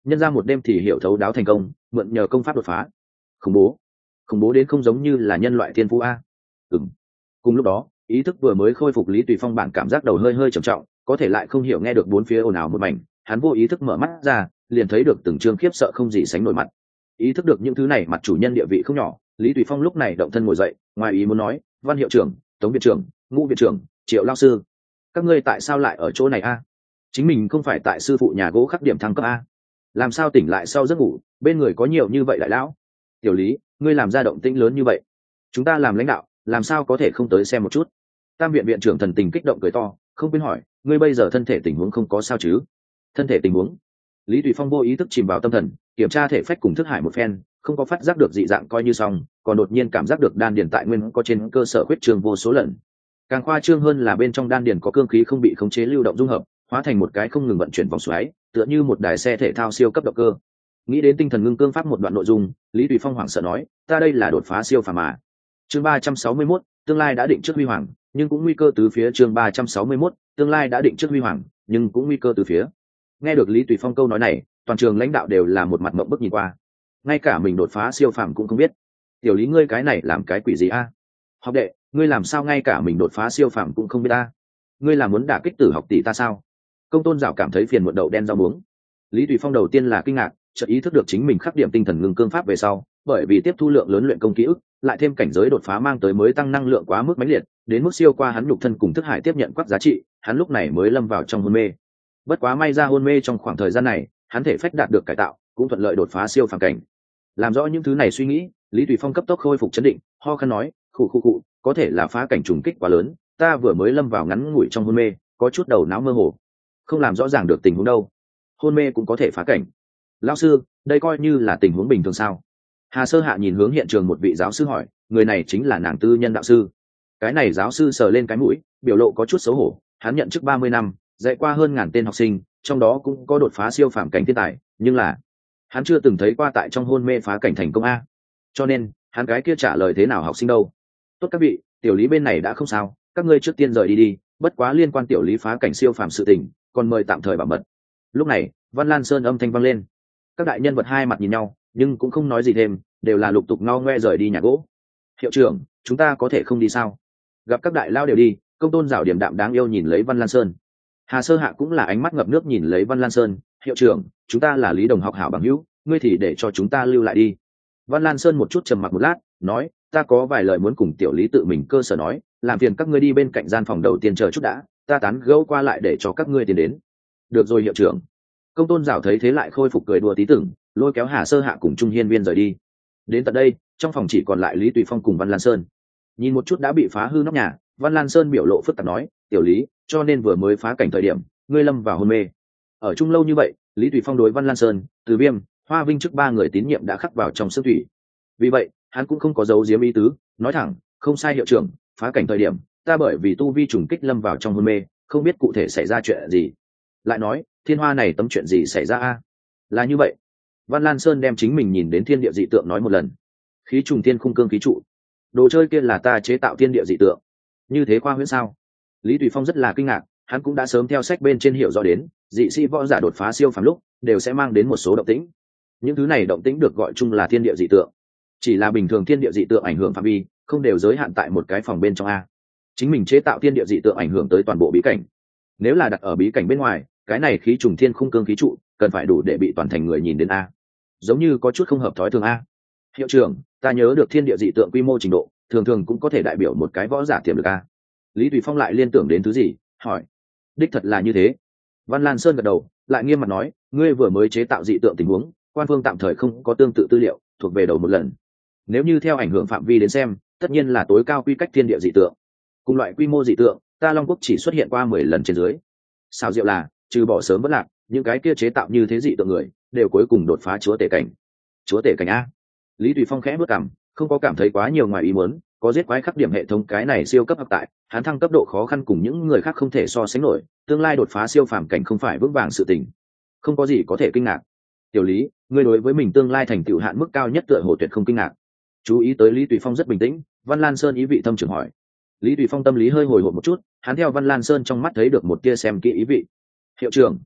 nhân ra một đêm thì hiểu thấu đáo thành công, mượn nhờ công pháp đột phá. Khủng bố, khủng bố đến không giống như là nhân loại thiên phú a. Ừm. Cùng lúc đó, ý thức vừa mới khôi phục, Lý Tùy Phong bản cảm giác đầu hơi hơi trầm trọng, có thể lại không hiểu nghe được bốn phía ồn ào một mảnh, hắn vô ý thức mở mắt ra, liền thấy được từng trương khiếp sợ không gì sánh nổi mặt. Ý thức được những thứ này mặt chủ nhân địa vị không nhỏ, Lý Tùy Phong lúc này động thân ngồi dậy, ngoài ý muốn nói, Văn hiệu trưởng, Tống viện trưởng, Ngũ viện trưởng, Triệu lão sư, các ngươi tại sao lại ở chỗ này a? Chính mình không phải tại sư phụ nhà gỗ khắc điểm thăng cấp a? Làm sao tỉnh lại sau giấc ngủ, bên người có nhiều như vậy đại lão? Tiểu Lý, ngươi làm ra động tĩnh lớn như vậy, chúng ta làm lãnh đạo làm sao có thể không tới xem một chút? Tam viện viện trưởng thần tình kích động cười to, không quên hỏi, ngươi bây giờ thân thể tình huống không có sao chứ? Thân thể tình huống? Lý Tùy Phong vô ý thức chìm vào tâm thần, kiểm tra thể phách cùng thức hải một phen, không có phát giác được dị dạng coi như xong, còn đột nhiên cảm giác được đan điền tại nguyên có trên cơ sở huyết trường vô số lần. Càng khoa trương hơn là bên trong đan điền có cương khí không bị khống chế lưu động dung hợp, hóa thành một cái không ngừng vận chuyển vòng xoáy, tựa như một đài xe thể thao siêu cấp động cơ. Nghĩ đến tinh thần ngưng cương pháp một đoạn nội dung, Lý Tùy Phong hoảng sợ nói, ta đây là đột phá siêu phàm mà. Chương ba trăm sáu mươi mốt, tương lai đã định trước huy hoàng, nhưng cũng nguy cơ từ phía. Chương ba trăm sáu mươi mốt, tương lai đã định trước huy hoàng, nhưng cũng nguy cơ từ phía. Nghe được Lý Tùy Phong câu nói này, toàn trường lãnh đạo đều là một mặt mộng bức nhìn qua, ngay cả mình đột phá siêu phàm cũng không biết. Tiểu Lý, ngươi cái này làm cái quỷ gì a? Học đệ, ngươi làm sao ngay cả mình đột phá siêu phàm cũng không biết ta? Ngươi là muốn đả kích Tử học tỷ ta sao? Công Tôn Giảo cảm thấy phiền muộn đậu đen rau muống. Lý Tùy Phong đầu tiên là kinh ngạc, chợt ý thức được chính mình khắc điểm tinh thần ngưng cương pháp về sau, bởi vì tiếp thu lượng lớn luyện công ký ức, lại thêm cảnh giới đột phá mang tới mới tăng năng lượng quá mức mãnh liệt, đến mức siêu qua hắn nhục thân cùng thức hải tiếp nhận quắc giá trị, hắn lúc này mới lâm vào trong hôn mê. Bất quá may ra hôn mê trong khoảng thời gian này, hắn thể phách đạt được cải tạo, cũng thuận lợi đột phá siêu phàm cảnh. Làm rõ những thứ này suy nghĩ, Lý Tùy Phong cấp tốc khôi phục chấn định, ho khan nói, khụ khụ khụ, có thể là phá cảnh trùng kích quá lớn, ta vừa mới lâm vào ngắn ngủi trong hôn mê, có chút đầu não mơ hồ, không làm rõ ràng được tình huống đâu. Hôn mê cũng có thể phá cảnh? Lão sư, đây coi như là tình huống bình thường sao? Hà Sơ Hạ nhìn hướng hiện trường một vị giáo sư hỏi, người này chính là nàng tư nhân đạo sư. Cái này giáo sư sờ lên cái mũi, biểu lộ có chút xấu hổ, hắn nhận chức ba mươi năm, dạy qua hơn ngàn tên học sinh, trong đó cũng có đột phá siêu phàm cảnh thiên tài, nhưng là hắn chưa từng thấy qua tại trong hôn mê phá cảnh thành công a. Cho nên, hắn cái kia trả lời thế nào học sinh đâu? Tốt các vị, Tiểu Lý bên này đã không sao, các ngươi trước tiên rời đi đi, bất quá liên quan Tiểu Lý phá cảnh siêu phàm sự tình, còn mời tạm thời bảo mật. Lúc này, Văn Lan Sơn âm thanh vang lên. Các đại nhân vật hai mặt nhìn nhau, nhưng cũng không nói gì thêm, đều là lục tục ngao ngoe rời đi nhà gỗ. Hiệu trưởng, chúng ta có thể không đi sao? Gặp các đại lao đều đi, Công Tôn Giảo điềm đạm đáng yêu nhìn lấy Văn Lan Sơn. Hà Sơ Hạ cũng là ánh mắt ngập nước nhìn lấy Văn Lan Sơn, hiệu trưởng, chúng ta là Lý đồng học hảo bằng hữu, ngươi thì để cho chúng ta lưu lại đi. Văn Lan Sơn một chút trầm mặc một lát, nói, ta có vài lời muốn cùng Tiểu Lý tự mình cơ sở nói, làm phiền các ngươi đi bên cạnh gian phòng đầu tiên chờ chút đã, ta tán gẫu qua lại để cho các ngươi tiến đến. Được rồi hiệu trưởng. Công Tôn Giảo thấy thế lại khôi phục cười đùa tí tưởng, lôi kéo Hà Sơ Hạ cùng Trung Hiên Viên rời đi. Đến tận đây, trong phòng chỉ còn lại Lý Tùy Phong cùng Văn Lan Sơn. Nhìn một chút đã bị phá hư nóc nhà, Văn Lan Sơn biểu lộ phức tạp nói, Tiểu Lý, cho nên vừa mới phá cảnh thời điểm, ngươi lâm vào hôn mê. Ở chung lâu như vậy, Lý Tùy Phong đối Văn Lan Sơn, Từ Viêm, Hoa Vinh trước ba người tín nhiệm đã khắc vào trong xương thủy. Vì vậy, hắn cũng không có giấu giếm ý tứ, nói thẳng, không sai hiệu trưởng, phá cảnh thời điểm, ta bởi vì tu vi trùng kích lâm vào trong hôn mê, không biết cụ thể xảy ra chuyện gì. Lại nói, Thiên Hoa này tấm chuyện gì xảy ra a? Là như vậy. Văn Lan Sơn đem chính mình nhìn đến thiên địa dị tượng nói một lần. Khí trùng thiên khung cương khí trụ, đồ chơi kia là ta chế tạo thiên địa dị tượng. Như thế khoa huyễn sao? Lý Tùy Phong rất là kinh ngạc, hắn cũng đã sớm theo sách bên trên hiểu rõ đến, dị sĩ võ giả đột phá siêu phàm lúc đều sẽ mang đến một số động tĩnh. Những thứ này động tĩnh được gọi chung là thiên địa dị tượng. Chỉ là bình thường thiên địa dị tượng ảnh hưởng phạm vi, không đều giới hạn tại một cái phòng bên trong a. Chính mình chế tạo thiên địa dị tượng ảnh hưởng tới toàn bộ bí cảnh. Nếu là đặt ở bí cảnh bên ngoài, cái này khí trùng thiên khung cương khí trụ, cần phải đủ để bị toàn thành người nhìn đến a. Giống như có chút không hợp thói thường a. Hiệu trưởng, ta nhớ được thiên địa dị tượng quy mô trình độ, thường thường cũng có thể đại biểu một cái võ giả tiềm lực a. Lý Tùy Phong lại liên tưởng đến thứ gì, hỏi. Đích thật là như thế. Văn Lan Sơn gật đầu, lại nghiêm mặt nói, ngươi vừa mới chế tạo dị tượng tình huống, quan phương tạm thời không có tương tự tư liệu, thuộc về đầu một lần. Nếu như theo ảnh hưởng phạm vi đến xem, tất nhiên là tối cao quy cách thiên địa dị tượng. Cùng loại quy mô dị tượng, ta Long Quốc chỉ xuất hiện qua mười lần trên dưới. Sao diệu là, trừ bỏ sớm bất lạc, những cái kia chế tạo như thế dị tượng người, đều cuối cùng đột phá chúa tể cảnh. Chúa tể cảnh a. Lý Tùy Phong khẽ bước cằm, không có cảm thấy quá nhiều ngoài ý muốn, có giết quái khắc điểm hệ thống cái này siêu cấp hợp tại, hắn thăng cấp độ khó khăn cùng những người khác không thể so sánh nổi, tương lai đột phá siêu phàm cảnh không phải vững vàng sự tình, không có gì có thể kinh ngạc. Tiểu Lý, ngươi đối với mình tương lai thành tựu hạn mức cao nhất tựa hồ tuyệt không kinh ngạc. Chú ý tới Lý Tùy Phong rất bình tĩnh, Văn Lan Sơn ý vị thâm trường hỏi. Lý Tùy Phong tâm lý hơi hồi hộp một chút, hắn theo Văn Lan Sơn trong mắt thấy được một tia xem kỹ ý vị. Hiệu trưởng,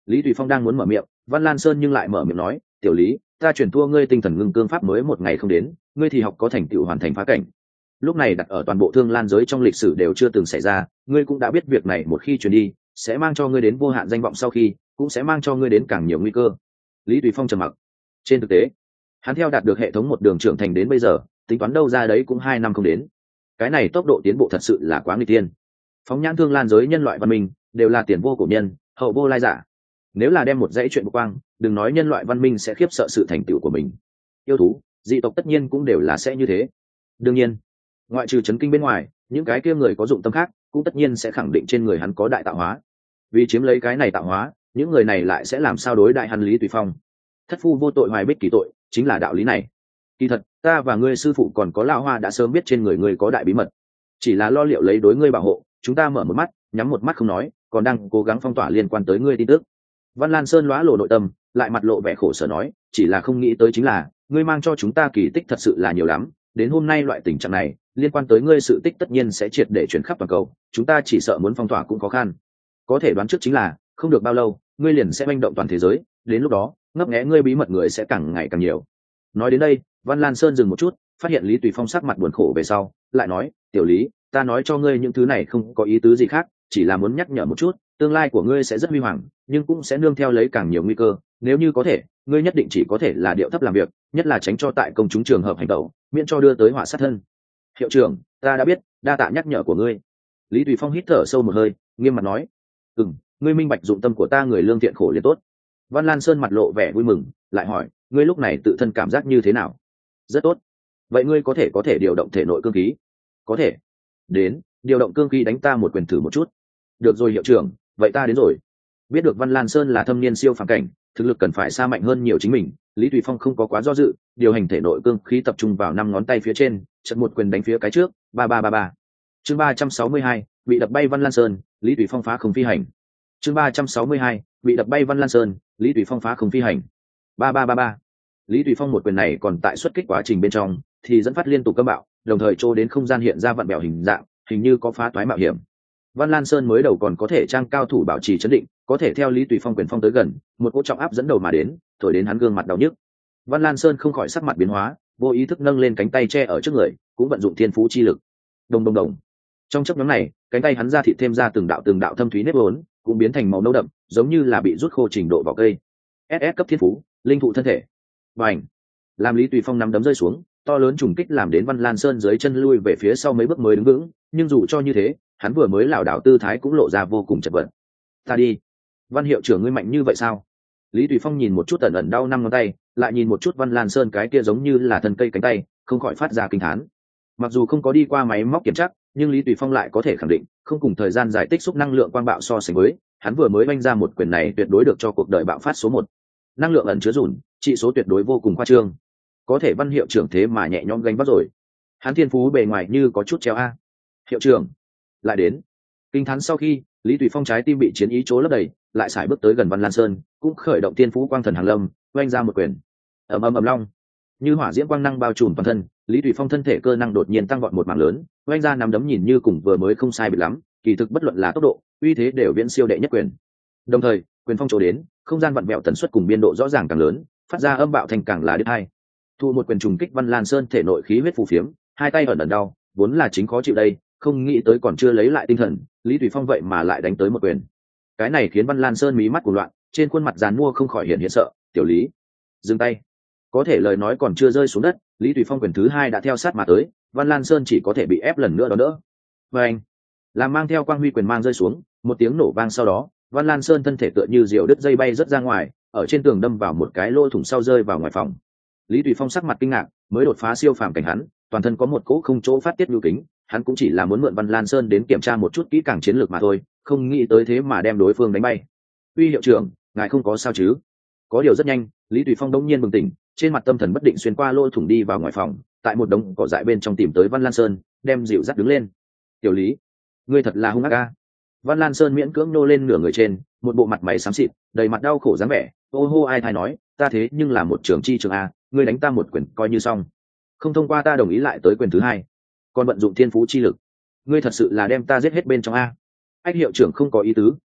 Lý Tùy Phong đang muốn mở miệng, Văn Lan Sơn nhưng lại mở miệng nói, tiểu Lý, ta chuyển thua ngươi tinh thần ngưng cương pháp mới một ngày không đến, ngươi thì học có thành tựu hoàn thành phá cảnh. Lúc này đặt ở toàn bộ Thương Lan giới trong lịch sử đều chưa từng xảy ra, ngươi cũng đã biết việc này một khi truyền đi sẽ mang cho ngươi đến vô hạn danh vọng, sau khi cũng sẽ mang cho ngươi đến càng nhiều nguy cơ. Lý Tùy Phong trầm mặc. Trên thực tế, hắn theo đạt được hệ thống một đường trưởng thành đến bây giờ, tính toán đâu ra đấy cũng hai năm không đến. Cái này tốc độ tiến bộ thật sự là quá nguy tiên. Phóng nhãn Thương Lan giới nhân loại văn minh đều là tiền vô cổ nhân, hậu vô lai giả. Nếu là đem một dãy chuyện quang, đừng nói nhân loại văn minh sẽ khiếp sợ sự thành tựu của mình. Yêu thú, dị tộc tất nhiên cũng đều là sẽ như thế. Đương nhiên, ngoại trừ chấn kinh bên ngoài, những cái kia người có dụng tâm khác cũng tất nhiên sẽ khẳng định trên người hắn có đại tạo hóa. Vì chiếm lấy cái này tạo hóa, những người này lại sẽ làm sao đối đại hắn Lý Tùy Phong. Thất phu vô tội hoài bích kỳ tội, chính là đạo lý này. Kỳ thật, ta và ngươi sư phụ còn có lão hoa đã sớm biết trên người ngươi có đại bí mật, chỉ là lo liệu lấy đối ngươi bảo hộ, chúng ta mở một mắt nhắm một mắt không nói, còn đang cố gắng phong tỏa liên quan tới ngươi tin tức. Văn Lan Sơn lóa lộ nội tâm, lại mặt lộ vẻ khổ sở nói, chỉ là không nghĩ tới chính là ngươi mang cho chúng ta kỳ tích thật sự là nhiều lắm, đến hôm nay loại tình trạng này liên quan tới ngươi sự tích tất nhiên sẽ triệt để chuyển khắp toàn cầu, chúng ta chỉ sợ muốn phong tỏa cũng khó khăn. Có thể đoán trước chính là không được bao lâu ngươi liền sẽ manh động toàn thế giới, đến lúc đó ngấp nghé ngươi bí mật người sẽ càng ngày càng nhiều. Nói đến đây, Văn Lan Sơn dừng một chút, phát hiện Lý Tùy Phong sắc mặt buồn khổ về sau, lại nói, tiểu Lý, ta nói cho ngươi những thứ này không có ý tứ gì khác, chỉ là muốn nhắc nhở một chút, tương lai của ngươi sẽ rất huy hoàng, nhưng cũng sẽ nương theo lấy càng nhiều nguy cơ, nếu như có thể, ngươi nhất định chỉ có thể là điệu thấp làm việc, nhất là tránh cho tại công chúng trường hợp hành động, miễn cho đưa tới họa sát thân. Hiệu trưởng, ta đã biết, đa tạ nhắc nhở của ngươi. Lý Tùy Phong hít thở sâu một hơi, nghiêm mặt nói, ừm, ngươi minh bạch dụng tâm của ta, người lương thiện khổ liền tốt. Văn Lan Sơn mặt lộ vẻ vui mừng, lại hỏi, ngươi lúc này tự thân cảm giác như thế nào? Rất tốt. Vậy ngươi có thể có thể điều động thể nội cương khí? Có thể. Đến, điều động cương khí đánh ta một quyền thử một chút. Được rồi hiệu trưởng, vậy ta đến rồi. Biết được Văn Lan Sơn là thâm niên siêu phàm cảnh, thực lực cần phải xa mạnh hơn nhiều chính mình, Lý Tùy Phong không có quá do dự, điều hành thể nội cương khí tập trung vào năm ngón tay phía trên, chợt một quyền đánh phía cái trước, ba ba ba ba. Chương ba trăm sáu mươi hai, bị đập bay Văn Lan Sơn, Lý Tùy Phong phá không phi hành. Chương ba trăm sáu mươi hai, bị đập bay Văn Lan Sơn, Lý Tùy Phong phá không phi hành. ba ba ba ba. Lý Tùy Phong một quyền này còn tại xuất kích quá trình bên trong, thì dẫn phát liên tục cấm bạo, đồng thời trô đến không gian hiện ra vặn bèo hình dạng, hình như có phá toái mạo hiểm. Văn Lan Sơn mới đầu còn có thể trang cao thủ bảo trì chấn định, có thể theo Lý Tùy Phong quyền phong tới gần, một cỗ trọng áp dẫn đầu mà đến, thổi đến hắn gương mặt đau nhức. Văn Lan Sơn không khỏi sắc mặt biến hóa, vô ý thức nâng lên cánh tay che ở trước người, cũng vận dụng thiên phú chi lực. Đồng đồng đồng. Trong chớp nhoáng này, cánh tay hắn ra thịt thêm ra từng đạo từng đạo thâm thúy nếp vốn, cũng biến thành màu nâu đậm, giống như là bị rút khô trình độ vỏ cây. ét ét cấp thiên phú, linh thụ thân thể. Bành. Làm Lý Tùy Phong nắm đấm rơi xuống, to lớn trùng kích làm đến Văn Lan Sơn dưới chân lui về phía sau mấy bước mới đứng vững, nhưng dù cho như thế, hắn vừa mới lảo đảo tư thái cũng lộ ra vô cùng chật vật. Ta đi. Văn hiệu trưởng ngươi mạnh như vậy sao? Lý Tùy Phong nhìn một chút ẩn ẩn đau năm ngón tay, lại nhìn một chút Văn Lan Sơn cái kia giống như là thân cây cánh tay, không khỏi phát ra kinh thán. Mặc dù không có đi qua máy móc kiểm tra, nhưng Lý Tùy Phong lại có thể khẳng định, không cùng thời gian giải tích xúc năng lượng quang bạo so sánh với, hắn vừa mới vung ra một quyền này tuyệt đối được cho cuộc đời bạo phát số một. Năng lượng ẩn chứa dùn, trị số tuyệt đối vô cùng khoa trương. Có thể Văn hiệu trưởng thế mà nhẹ nhõm gánh vác rồi. Hắn thiên phú bề ngoài như có chút treo a. Hiệu trưởng, lại đến. Kinh thán sau khi, Lý Tùy Phong trái tim bị chiến ý chỗ lấp đầy, lại sải bước tới gần Văn Lan Sơn, cũng khởi động thiên phú quang thần hàng lâm, vung ra một quyền. Ầm ầm ầm long. Như hỏa diễm quang năng bao trùm toàn thân, Lý Tùy Phong thân thể cơ năng đột nhiên tăng vọt một mảng lớn, vung ra nắm đấm nhìn như cùng vừa mới không sai biệt lắm, kỳ thực bất luận là tốc độ, uy thế đều viễn siêu đệ nhất quyền. Đồng thời, quyền phong chỗ đến, không gian vặn vẹo tần suất cùng biên độ rõ ràng càng lớn, phát ra âm bạo thành càng là đứt hai. Thu một quyền trùng kích Văn Lan Sơn thể nội khí huyết phù phiếm, hai tay ẩn ẩn đau, vốn là chính khó chịu đây, không nghĩ tới còn chưa lấy lại tinh thần, Lý Tùy Phong vậy mà lại đánh tới một quyền. Cái này khiến Văn Lan Sơn mí mắt cuồng loạn, trên khuôn mặt giàn mua không khỏi hiện hiện sợ, "Tiểu Lý, dừng tay." Có thể lời nói còn chưa rơi xuống đất, Lý Tùy Phong quyền thứ hai đã theo sát mà tới, Văn Lan Sơn chỉ có thể bị ép lần nữa đó đỡ. Và anh, làm mang theo quang huy quyền mang rơi xuống, một tiếng nổ vang sau đó, Văn Lan Sơn thân thể tựa như diều đứt dây bay rất ra ngoài, ở trên tường đâm vào một cái lỗ thủng sau rơi vào ngoài phòng. Lý Tùy Phong sắc mặt kinh ngạc, mới đột phá siêu phàm cảnh hắn, toàn thân có một cỗ không chỗ phát tiết nhu kính, hắn cũng chỉ là muốn mượn Văn Lan Sơn đến kiểm tra một chút kỹ càng chiến lược mà thôi, không nghĩ tới thế mà đem đối phương đánh bay. "Uy hiệu trưởng, ngài không có sao chứ?" Có điều rất nhanh, Lý Tùy Phong đống nhiên bừng tỉnh, trên mặt tâm thần bất định xuyên qua lỗ thủng đi vào ngoài phòng, tại một đống cỏ dại bên trong tìm tới Văn Lan Sơn, đem dịu dắt đứng lên. "Tiểu Lý, ngươi thật là hung ác a." Văn Lan Sơn miễn cưỡng nô lên nửa người trên, một bộ mặt mày xám xịt, đầy mặt đau khổ dáng vẻ, ô hô ai thai nói, "Ta thế nhưng là một trưởng chi trường a, ngươi đánh ta một quyền coi như xong, không thông qua ta đồng ý lại tới quyền thứ hai, còn vận dụng thiên phú chi lực, ngươi thật sự là đem ta giết hết bên trong a." "Ách hiệu trưởng không có ý tứ,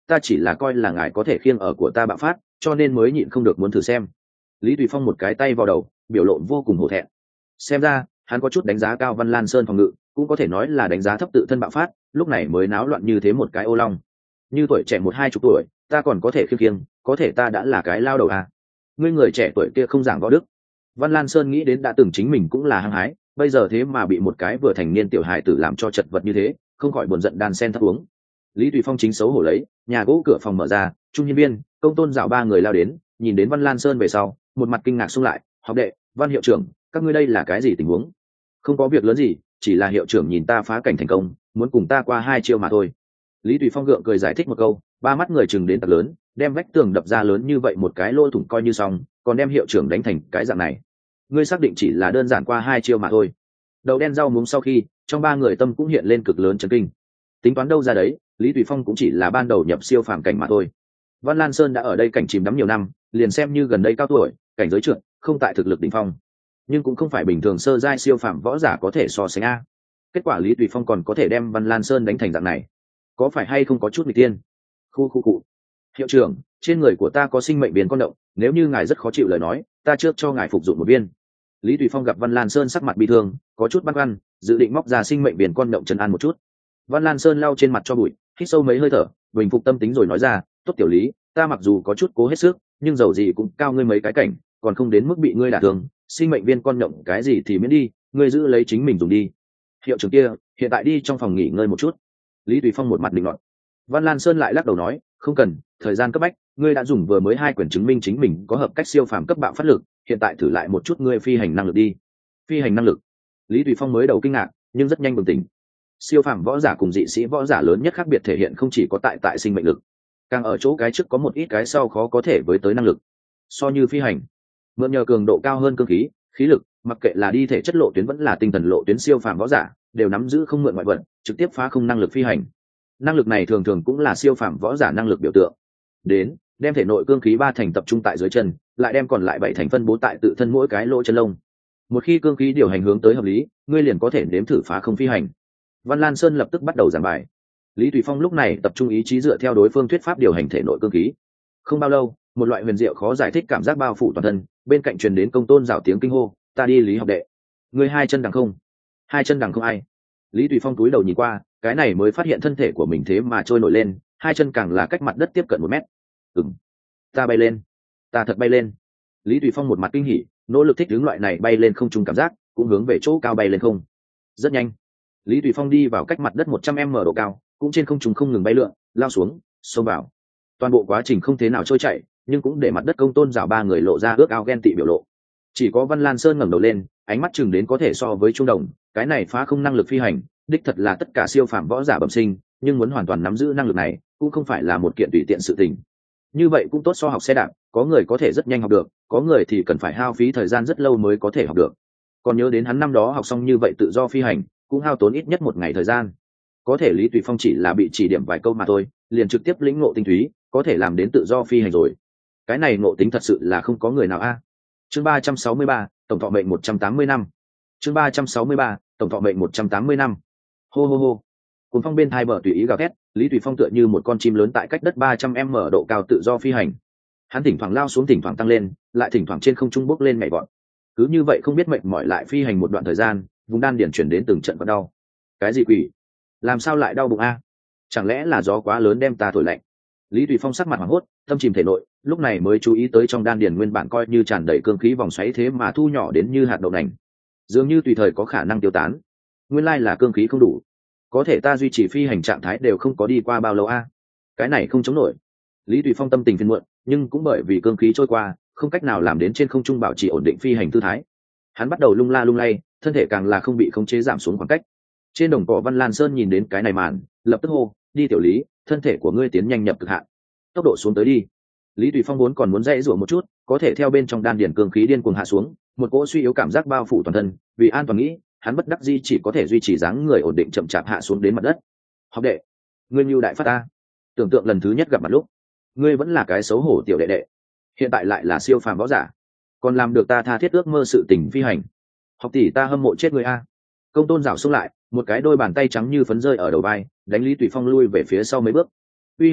ta chỉ là coi là ngài có thể khiêng ở của ta bạo phát cho nên mới nhịn không được muốn thử xem. Lý Tùy Phong một cái tay vào đầu, biểu lộ vô cùng hổ thẹn. Xem ra hắn có chút đánh giá cao Văn Lan Sơn phòng ngự, cũng có thể nói là đánh giá thấp tự thân bạo phát, lúc này mới náo loạn như thế một cái ô long. Như tuổi trẻ một hai chục tuổi ta còn có thể khiêng khiêng, có thể ta đã là cái lao đầu à. Ngươi người trẻ tuổi kia không giảng võ đức. Văn Lan Sơn nghĩ đến đã từng chính mình cũng là hăng hái, bây giờ thế mà bị một cái vừa thành niên tiểu hài tử làm cho chật vật như thế, không khỏi buồn giận đan sen thất uống. Lý Tùy Phong chính xấu hổ lấy, nhà gỗ cửa phòng mở ra, trung nhân viên, công tôn dạo ba người lao đến, nhìn đến Văn Lan Sơn về sau, một mặt kinh ngạc xung lại, học đệ, Văn hiệu trưởng, các ngươi đây là cái gì tình huống? Không có việc lớn gì, chỉ là hiệu trưởng nhìn ta phá cảnh thành công, muốn cùng ta qua hai chiêu mà thôi. Lý Tùy Phong gượng cười giải thích một câu, ba mắt người chừng đến thật lớn, đem vách tường đập ra lớn như vậy một cái lỗ thủng coi như xong, còn đem hiệu trưởng đánh thành cái dạng này. Ngươi xác định chỉ là đơn giản qua hai chiêu mà thôi? Đầu đen rau muống sau khi, trong ba người tâm cũng hiện lên cực lớn chấn kinh. Tính toán đâu ra đấy, Lý Tùy Phong cũng chỉ là ban đầu nhập siêu phàm cảnh mà thôi. Văn Lan Sơn đã ở đây cảnh chìm đắm nhiều năm, liền xem như gần đây cao tuổi, cảnh giới trượt, không tại thực lực đỉnh phong, nhưng cũng không phải bình thường sơ giai siêu phàm võ giả có thể so sánh a. Kết quả Lý Tùy Phong còn có thể đem Văn Lan Sơn đánh thành dạng này, có phải hay không có chút nghịch tiên? Khu khu cụ. Hiệu trưởng, trên người của ta có sinh mệnh biến con động, nếu như ngài rất khó chịu lời nói, ta trước cho ngài phục dụng một viên. Lý Tùy Phong gặp Văn Lan Sơn sắc mặt bi thương, có chút băn khoăn, dự định móc ra sinh mệnh biến con động chân ăn một chút. Văn Lan Sơn lau trên mặt cho bụi, hít sâu mấy hơi thở, bình phục tâm tính rồi nói ra, tốt tiểu Lý, ta mặc dù có chút cố hết sức, nhưng dầu gì cũng cao ngươi mấy cái cảnh, còn không đến mức bị ngươi đả thương, sinh mệnh viên con nhộng cái gì thì miễn đi, ngươi giữ lấy chính mình dùng đi. Hiệu trưởng kia, hiện tại đi trong phòng nghỉ ngơi một chút. Lý Tùy Phong một mặt định luận. Văn Lan Sơn lại lắc đầu nói, không cần, thời gian cấp bách, ngươi đã dùng vừa mới hai quyển chứng minh chính mình có hợp cách siêu phàm cấp bạo phát lực, hiện tại thử lại một chút ngươi phi hành năng lực đi. Phi hành năng lực? Lý Tùy Phong mới đầu kinh ngạc, nhưng rất nhanh bừng tỉnh. Siêu phàm võ giả cùng dị sĩ võ giả lớn nhất khác biệt thể hiện không chỉ có tại tại sinh mệnh lực, càng ở chỗ cái trước có một ít cái sau khó có thể với tới năng lực. So như phi hành, mượn nhờ cường độ cao hơn cương khí, khí lực, mặc kệ là đi thể chất lộ tuyến vẫn là tinh thần lộ tuyến, siêu phàm võ giả đều nắm giữ không mượn ngoại vật, trực tiếp phá không năng lực phi hành. Năng lực này thường thường cũng là siêu phàm võ giả năng lực biểu tượng. Đến, đem thể nội cương khí ba thành tập trung tại dưới chân, lại đem còn lại bảy thành phân bố tại tự thân mỗi cái lỗ chân lông. Một khi cương khí điều hành hướng tới hợp lý, ngươi liền có thể nếm thử phá không phi hành. Văn Lan Sơn lập tức bắt đầu giảng bài. Lý Tùy Phong lúc này tập trung ý chí dựa theo đối phương thuyết pháp điều hành thể nội cương khí. Không bao lâu, một loại huyền diệu khó giải thích cảm giác bao phủ toàn thân, bên cạnh truyền đến công tôn rảo tiếng kinh hô, ta đi Lý học đệ. Ngươi hai chân đằng không? Hai chân đằng không ai? Lý Tùy Phong cúi đầu nhìn qua, cái này mới phát hiện thân thể của mình thế mà trôi nổi lên, hai chân càng là cách mặt đất tiếp cận một mét. Ừm, ta bay lên, ta thật bay lên. Lý Tùy Phong một mặt kinh hỉ, nỗ lực thích ứng loại này bay lên không trung cảm giác, cũng hướng về chỗ cao bay lên không. Rất nhanh, Lý Tùy Phong đi vào cách mặt đất một trăm mét độ cao, cũng trên không trung không ngừng bay lượn, lao xuống, xông vào. Toàn bộ quá trình không thế nào trôi chảy, nhưng cũng để mặt đất công tôn rảo ba người lộ ra ước ao ghen tị biểu lộ. Chỉ có Văn Lan Sơn ngẩng đầu lên, ánh mắt chừng đến có thể so với trung đồng, cái này phá không năng lực phi hành, đích thật là tất cả siêu phàm võ giả bẩm sinh, nhưng muốn hoàn toàn nắm giữ năng lực này, cũng không phải là một kiện tùy tiện sự tình. Như vậy cũng tốt so học xe đạp, có người có thể rất nhanh học được, có người thì cần phải hao phí thời gian rất lâu mới có thể học được. Còn nhớ đến hắn năm đó học xong như vậy tự do phi hành, cũng hao tốn ít nhất một ngày thời gian. Có thể Lý Tùy Phong chỉ là bị chỉ điểm vài câu mà thôi, liền trực tiếp lĩnh ngộ tinh túy, có thể làm đến tự do phi hành rồi. Cái này ngộ tính thật sự là không có người nào a. Chương ba trăm sáu mươi ba, tổng thọ mệnh một trăm tám mươi năm. Chương ba trăm sáu mươi ba, tổng thọ mệnh một trăm tám mươi năm. Hô hô hô. Cuồng phong bên hai bờ tùy ý gào thét, Lý Tùy Phong tựa như một con chim lớn tại cách đất ba trăm mét độ cao tự do phi hành. Hắn thỉnh thoảng lao xuống, thỉnh thoảng tăng lên, lại thỉnh thoảng trên không trung bốc lên nhảy vọt. Cứ như vậy không biết mệt mỏi lại phi hành một đoạn thời gian, vùng đan điển chuyển đến từng trận cơn đau. Cái gì quỷ? Làm sao lại đau bụng a? Chẳng lẽ là gió quá lớn đem ta thổi lạnh? Lý Tùy Phong sắc mặt hoảng hốt, tâm chìm thể nội, lúc này mới chú ý tới trong đan điền nguyên bản coi như tràn đầy cương khí vòng xoáy thế mà thu nhỏ đến như hạt đậu nành, dường như tùy thời có khả năng tiêu tán. Nguyên lai là cương khí không đủ, có thể ta duy trì phi hành trạng thái đều không có đi qua bao lâu a, cái này không chống nổi. Lý Tùy Phong tâm tình phiền muộn, nhưng cũng bởi vì cương khí trôi qua, không cách nào làm đến trên không trung bảo trì ổn định phi hành tư thái. Hắn bắt đầu lung la lung lay, thân thể càng là không bị khống chế giảm xuống khoảng cách. Trên đồng cỏ Văn Lan Sơn nhìn đến cái này màn, lập tức hô, đi tiểu Lý, thân thể của ngươi tiến nhanh nhập cực hạn, tốc độ xuống tới đi. Lý Tùy Phong vốn còn muốn dãy rủa một chút, có thể theo bên trong đan điển cương khí điên cuồng hạ xuống, một cỗ suy yếu cảm giác bao phủ toàn thân, vì an toàn nghĩ, hắn bất đắc dĩ chỉ có thể duy trì dáng người ổn định chậm chạp hạ xuống đến mặt đất. Học đệ, ngươi như đại phát ta. Tưởng tượng lần thứ nhất gặp mặt lúc, ngươi vẫn là cái xấu hổ tiểu đệ đệ, hiện tại lại là siêu phàm võ giả, còn làm được ta tha thiết ước mơ sự tình phi hành. Học tỷ ta hâm mộ chết ngươi a. Công tôn rảo xông lại, một cái đôi bàn tay trắng như phấn rơi ở đầu vai, đánh Lý Tùy Phong lui về phía sau mấy bước. Uy học đệ,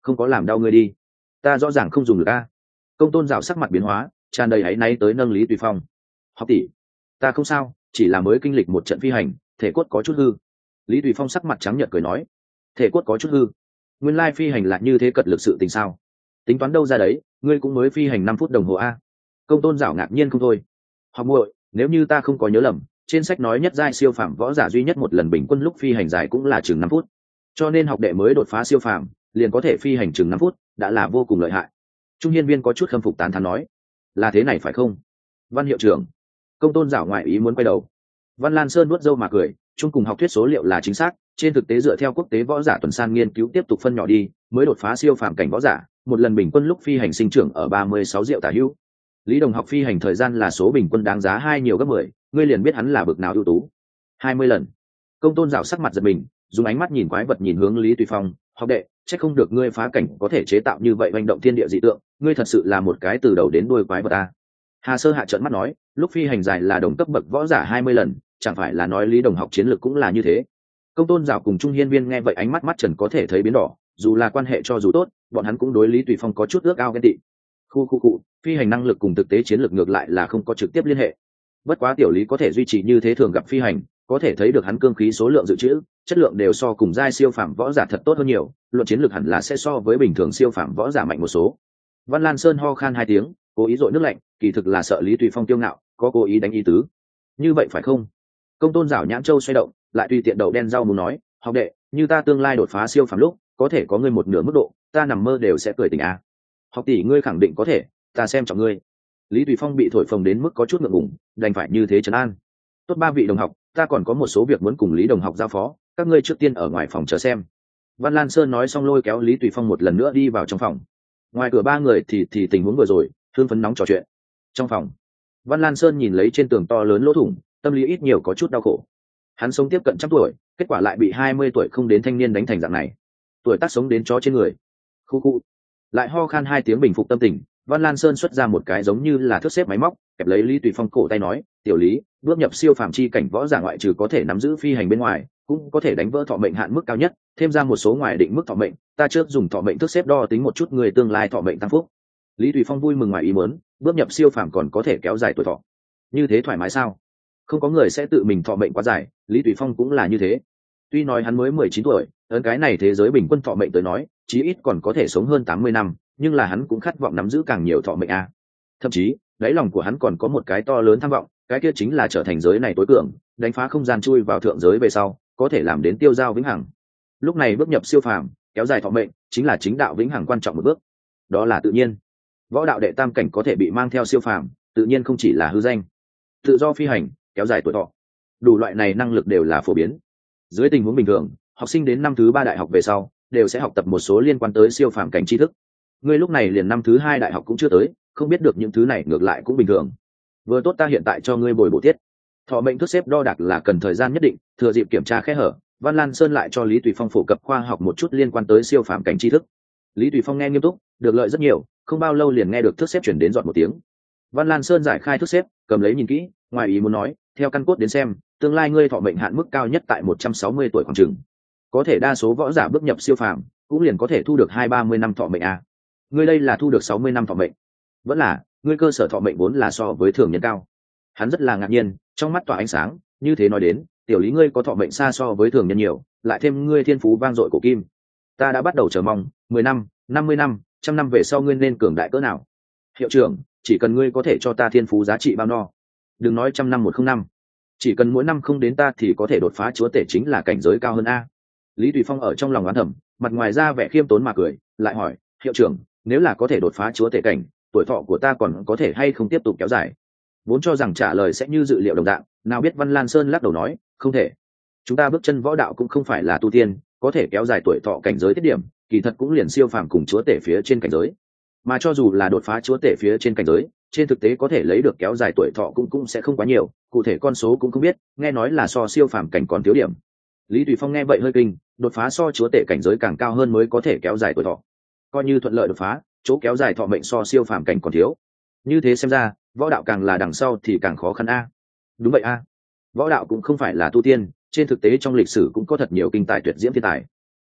không có làm đau ngươi đi, ta rõ ràng không dùng được a. Công tôn rào sắc mặt biến hóa, tràn đầy áy náy tới nâng Lý Tùy Phong. Học tỷ, ta không sao, chỉ là mới kinh lịch một trận phi hành, thể cốt có chút hư. Lý Tùy Phong sắc mặt trắng nhợt cười nói, thể cốt có chút hư, nguyên lai phi hành là như thế, cật lực sự tình sao? Tính toán đâu ra đấy, ngươi cũng mới phi hành năm phút đồng hồ a. Công tôn rảo ngạc nhiên không thôi. Học muội, nếu như ta không có nhớ lầm, trên sách nói nhất giai siêu phàm võ giả duy nhất một lần bình quân lúc phi hành dài cũng là chừng năm phút, cho nên học đệ mới đột phá siêu phàm liền có thể phi hành chừng năm phút, đã là vô cùng lợi hại. Trung hiên viên có chút khâm phục tán thán nói, là thế này phải không? Văn hiệu trưởng. Công tôn rảo ngoại ý muốn quay đầu. Văn Lan Sơn nuốt dâu mà cười, chung cùng học thuyết số liệu là chính xác, trên thực tế dựa theo quốc tế võ giả tuần san nghiên cứu tiếp tục phân nhỏ đi, mới đột phá siêu phàm cảnh võ giả, một lần bình quân lúc phi hành sinh trưởng ở ba mươi sáu triệu tả hữu. Lý Đồng học phi hành thời gian là số bình quân đáng giá hai nhiều gấp mười, ngươi liền biết hắn là bậc nào ưu tú. hai mươi lần. Công tôn rảo sắc mặt giật mình, dùng ánh mắt nhìn quái vật nhìn hướng Lý Tùy Phong, học đệ, chắc không được ngươi phá cảnh có thể chế tạo như vậy hành động thiên địa dị tượng, ngươi thật sự là một cái từ đầu đến đuôi quái vật ta. Hà Sơ hạ trợn mắt nói, lúc phi hành dài là đồng cấp bậc võ giả hai mươi lần, chẳng phải là nói Lý Đồng học chiến lược cũng là như thế. Công tôn rảo cùng Trung hiên viên nghe vậy ánh mắt mắt trần có thể thấy biến đỏ, dù là quan hệ cho dù tốt, bọn hắn cũng đối Lý Tùy Phong có chút ước ao ghen tị. Khu khu cụ, phi hành năng lực cùng thực tế chiến lược ngược lại là không có trực tiếp liên hệ. Bất quá tiểu Lý có thể duy trì như thế thường gặp phi hành, có thể thấy được hắn cương khí số lượng dự trữ, chất lượng đều so cùng giai siêu phàm võ giả thật tốt hơn nhiều, luận chiến lược hẳn là sẽ so với bình thường siêu phàm võ giả mạnh một số. Văn Lan Sơn ho khan hai tiếng, cố ý dội nước lạnh, kỳ thực là sợ Lý Tùy Phong kiêu ngạo, có cố ý đánh ý tứ. Như vậy phải không? Công tôn rảo nhãn châu xoay động, lại tùy tiện đậu đen rau muốn nói, học đệ, như ta tương lai đột phá siêu phàm lúc, có thể có ngươi một nửa mức độ, ta nằm mơ đều sẽ cười tỉnh a. Học tỷ ngươi khẳng định có thể, ta xem trọng ngươi. Lý Tùy Phong bị thổi phồng đến mức có chút ngượng ngùng, đành phải như thế trấn an. Tốt ba vị đồng học, ta còn có một số việc muốn cùng Lý đồng học giao phó, các ngươi trước tiên ở ngoài phòng chờ xem. Văn Lan Sơn nói xong lôi kéo Lý Tùy Phong một lần nữa đi vào trong phòng. Ngoài cửa ba người thì thì tình huống vừa rồi, thương phấn nóng trò chuyện. Trong phòng, Văn Lan Sơn nhìn lấy trên tường to lớn lỗ thủng, tâm lý ít nhiều có chút đau khổ. Hắn sống tiếp cận trăm tuổi, kết quả lại bị hai mươi tuổi không đến thanh niên đánh thành dạng này. Tuổi tác sống đến chó trên người. Khu khu. Lại ho khan hai tiếng bình phục tâm tình, Văn Lan Sơn xuất ra một cái giống như là thước xếp máy móc, kẹp lấy Lý Tùy Phong cổ tay nói, tiểu Lý, bước nhập siêu phàm chi cảnh võ giả ngoại trừ có thể nắm giữ phi hành bên ngoài, cũng có thể đánh vỡ thọ mệnh hạn mức cao nhất, thêm ra một số ngoài định mức thọ mệnh, ta trước dùng thọ mệnh thước xếp đo tính một chút người tương lai thọ mệnh tăng phúc. Lý Tùy Phong vui mừng ngoài ý muốn, bước nhập siêu phàm còn có thể kéo dài tuổi thọ. Như thế thoải mái sao? Không có người sẽ tự mình thọ mệnh quá dài, Lý Tùy Phong cũng là như thế. Tuy nói hắn mới mười chín tuổi, ấn cái này thế giới bình quân thọ mệnh tới nói, chí ít còn có thể sống hơn tám mươi năm, nhưng là hắn cũng khát vọng nắm giữ càng nhiều thọ mệnh a. Thậm chí, đáy lòng của hắn còn có một cái to lớn tham vọng, cái kia chính là trở thành giới này tối cường, đánh phá không gian chui vào thượng giới về sau, có thể làm đến tiêu giao vĩnh hằng. Lúc này bước nhập siêu phàm, kéo dài thọ mệnh, chính là chính đạo vĩnh hằng quan trọng một bước. Đó là tự nhiên. Võ đạo đệ tam cảnh có thể bị mang theo siêu phàm, tự nhiên không chỉ là hư danh. Tự do phi hành, kéo dài tuổi thọ, đủ loại này năng lực đều là phổ biến. Dưới tình huống bình thường, học sinh đến năm thứ ba đại học về sau, đều sẽ học tập một số liên quan tới siêu phàm cảnh tri thức. Ngươi lúc này liền năm thứ hai đại học cũng chưa tới, không biết được những thứ này ngược lại cũng bình thường. Vừa tốt ta hiện tại cho ngươi bồi bổ tiết. Thọ mệnh thước xếp đo đạc là cần thời gian nhất định, thừa dịp kiểm tra khe hở, Văn Lan Sơn lại cho Lý Tùy Phong phổ cập khoa học một chút liên quan tới siêu phàm cảnh tri thức. Lý Tùy Phong nghe nghiêm túc, được lợi rất nhiều, không bao lâu liền nghe được thước xếp chuyển đến dọn một tiếng. Văn Lan Sơn giải khai thước xếp, cầm lấy nhìn kỹ, ngoài ý muốn nói, theo căn cốt đến xem, tương lai ngươi thọ mệnh hạn mức cao nhất tại một trăm sáu mươi tuổi khoảng chừng. Có thể đa số võ giả bước nhập siêu phàm, cũng liền có thể thu được hai ba mươi năm thọ mệnh a. Ngươi đây là thu được sáu mươi năm thọ mệnh. Vẫn là, ngươi cơ sở thọ mệnh vốn là so với thường nhân cao. Hắn rất là ngạc nhiên, trong mắt tỏa ánh sáng, như thế nói đến, tiểu Lý ngươi có thọ mệnh xa so với thường nhân nhiều, lại thêm ngươi thiên phú vang dội của kim. Ta đã bắt đầu chờ mong, mười năm, năm mươi năm, trăm năm về sau ngươi nên cường đại cỡ nào. Hiệu trưởng, chỉ cần ngươi có thể cho ta thiên phú giá trị bao no. Đừng nói trăm năm một không năm, chỉ cần mỗi năm không đến ta thì có thể đột phá chúa tể, chính là cảnh giới cao hơn a. Lý Tùy Phong ở trong lòng oán thầm, mặt ngoài ra vẻ khiêm tốn mà cười, lại hỏi, hiệu trưởng, nếu là có thể đột phá chúa tể cảnh, tuổi thọ của ta còn có thể hay không tiếp tục kéo dài? Vốn cho rằng trả lời sẽ như dự liệu đồng dạng, nào biết Văn Lan Sơn lắc đầu nói, không thể. Chúng ta bước chân võ đạo cũng không phải là tu tiên, có thể kéo dài tuổi thọ cảnh giới tiết điểm, kỳ thật cũng liền siêu phàm cùng chúa tể phía trên cảnh giới. Mà cho dù là đột phá chúa tể phía trên cảnh giới, trên thực tế có thể lấy được kéo dài tuổi thọ cũng cũng sẽ không quá nhiều, cụ thể con số cũng không biết, nghe nói là so siêu phàm cảnh còn thiếu điểm. Lý Tùy Phong nghe vậy hơi kinh, đột phá so chúa tể cảnh giới càng cao hơn mới có thể kéo dài tuổi thọ. Coi như thuận lợi đột phá, chỗ kéo dài thọ mệnh so siêu phàm cảnh còn thiếu. Như thế xem ra, võ đạo càng là đằng sau thì càng khó khăn a. Đúng vậy a. Võ đạo cũng không phải là tu tiên, trên thực tế trong lịch sử cũng có thật nhiều kinh tài tuyệt diễm thiên tài.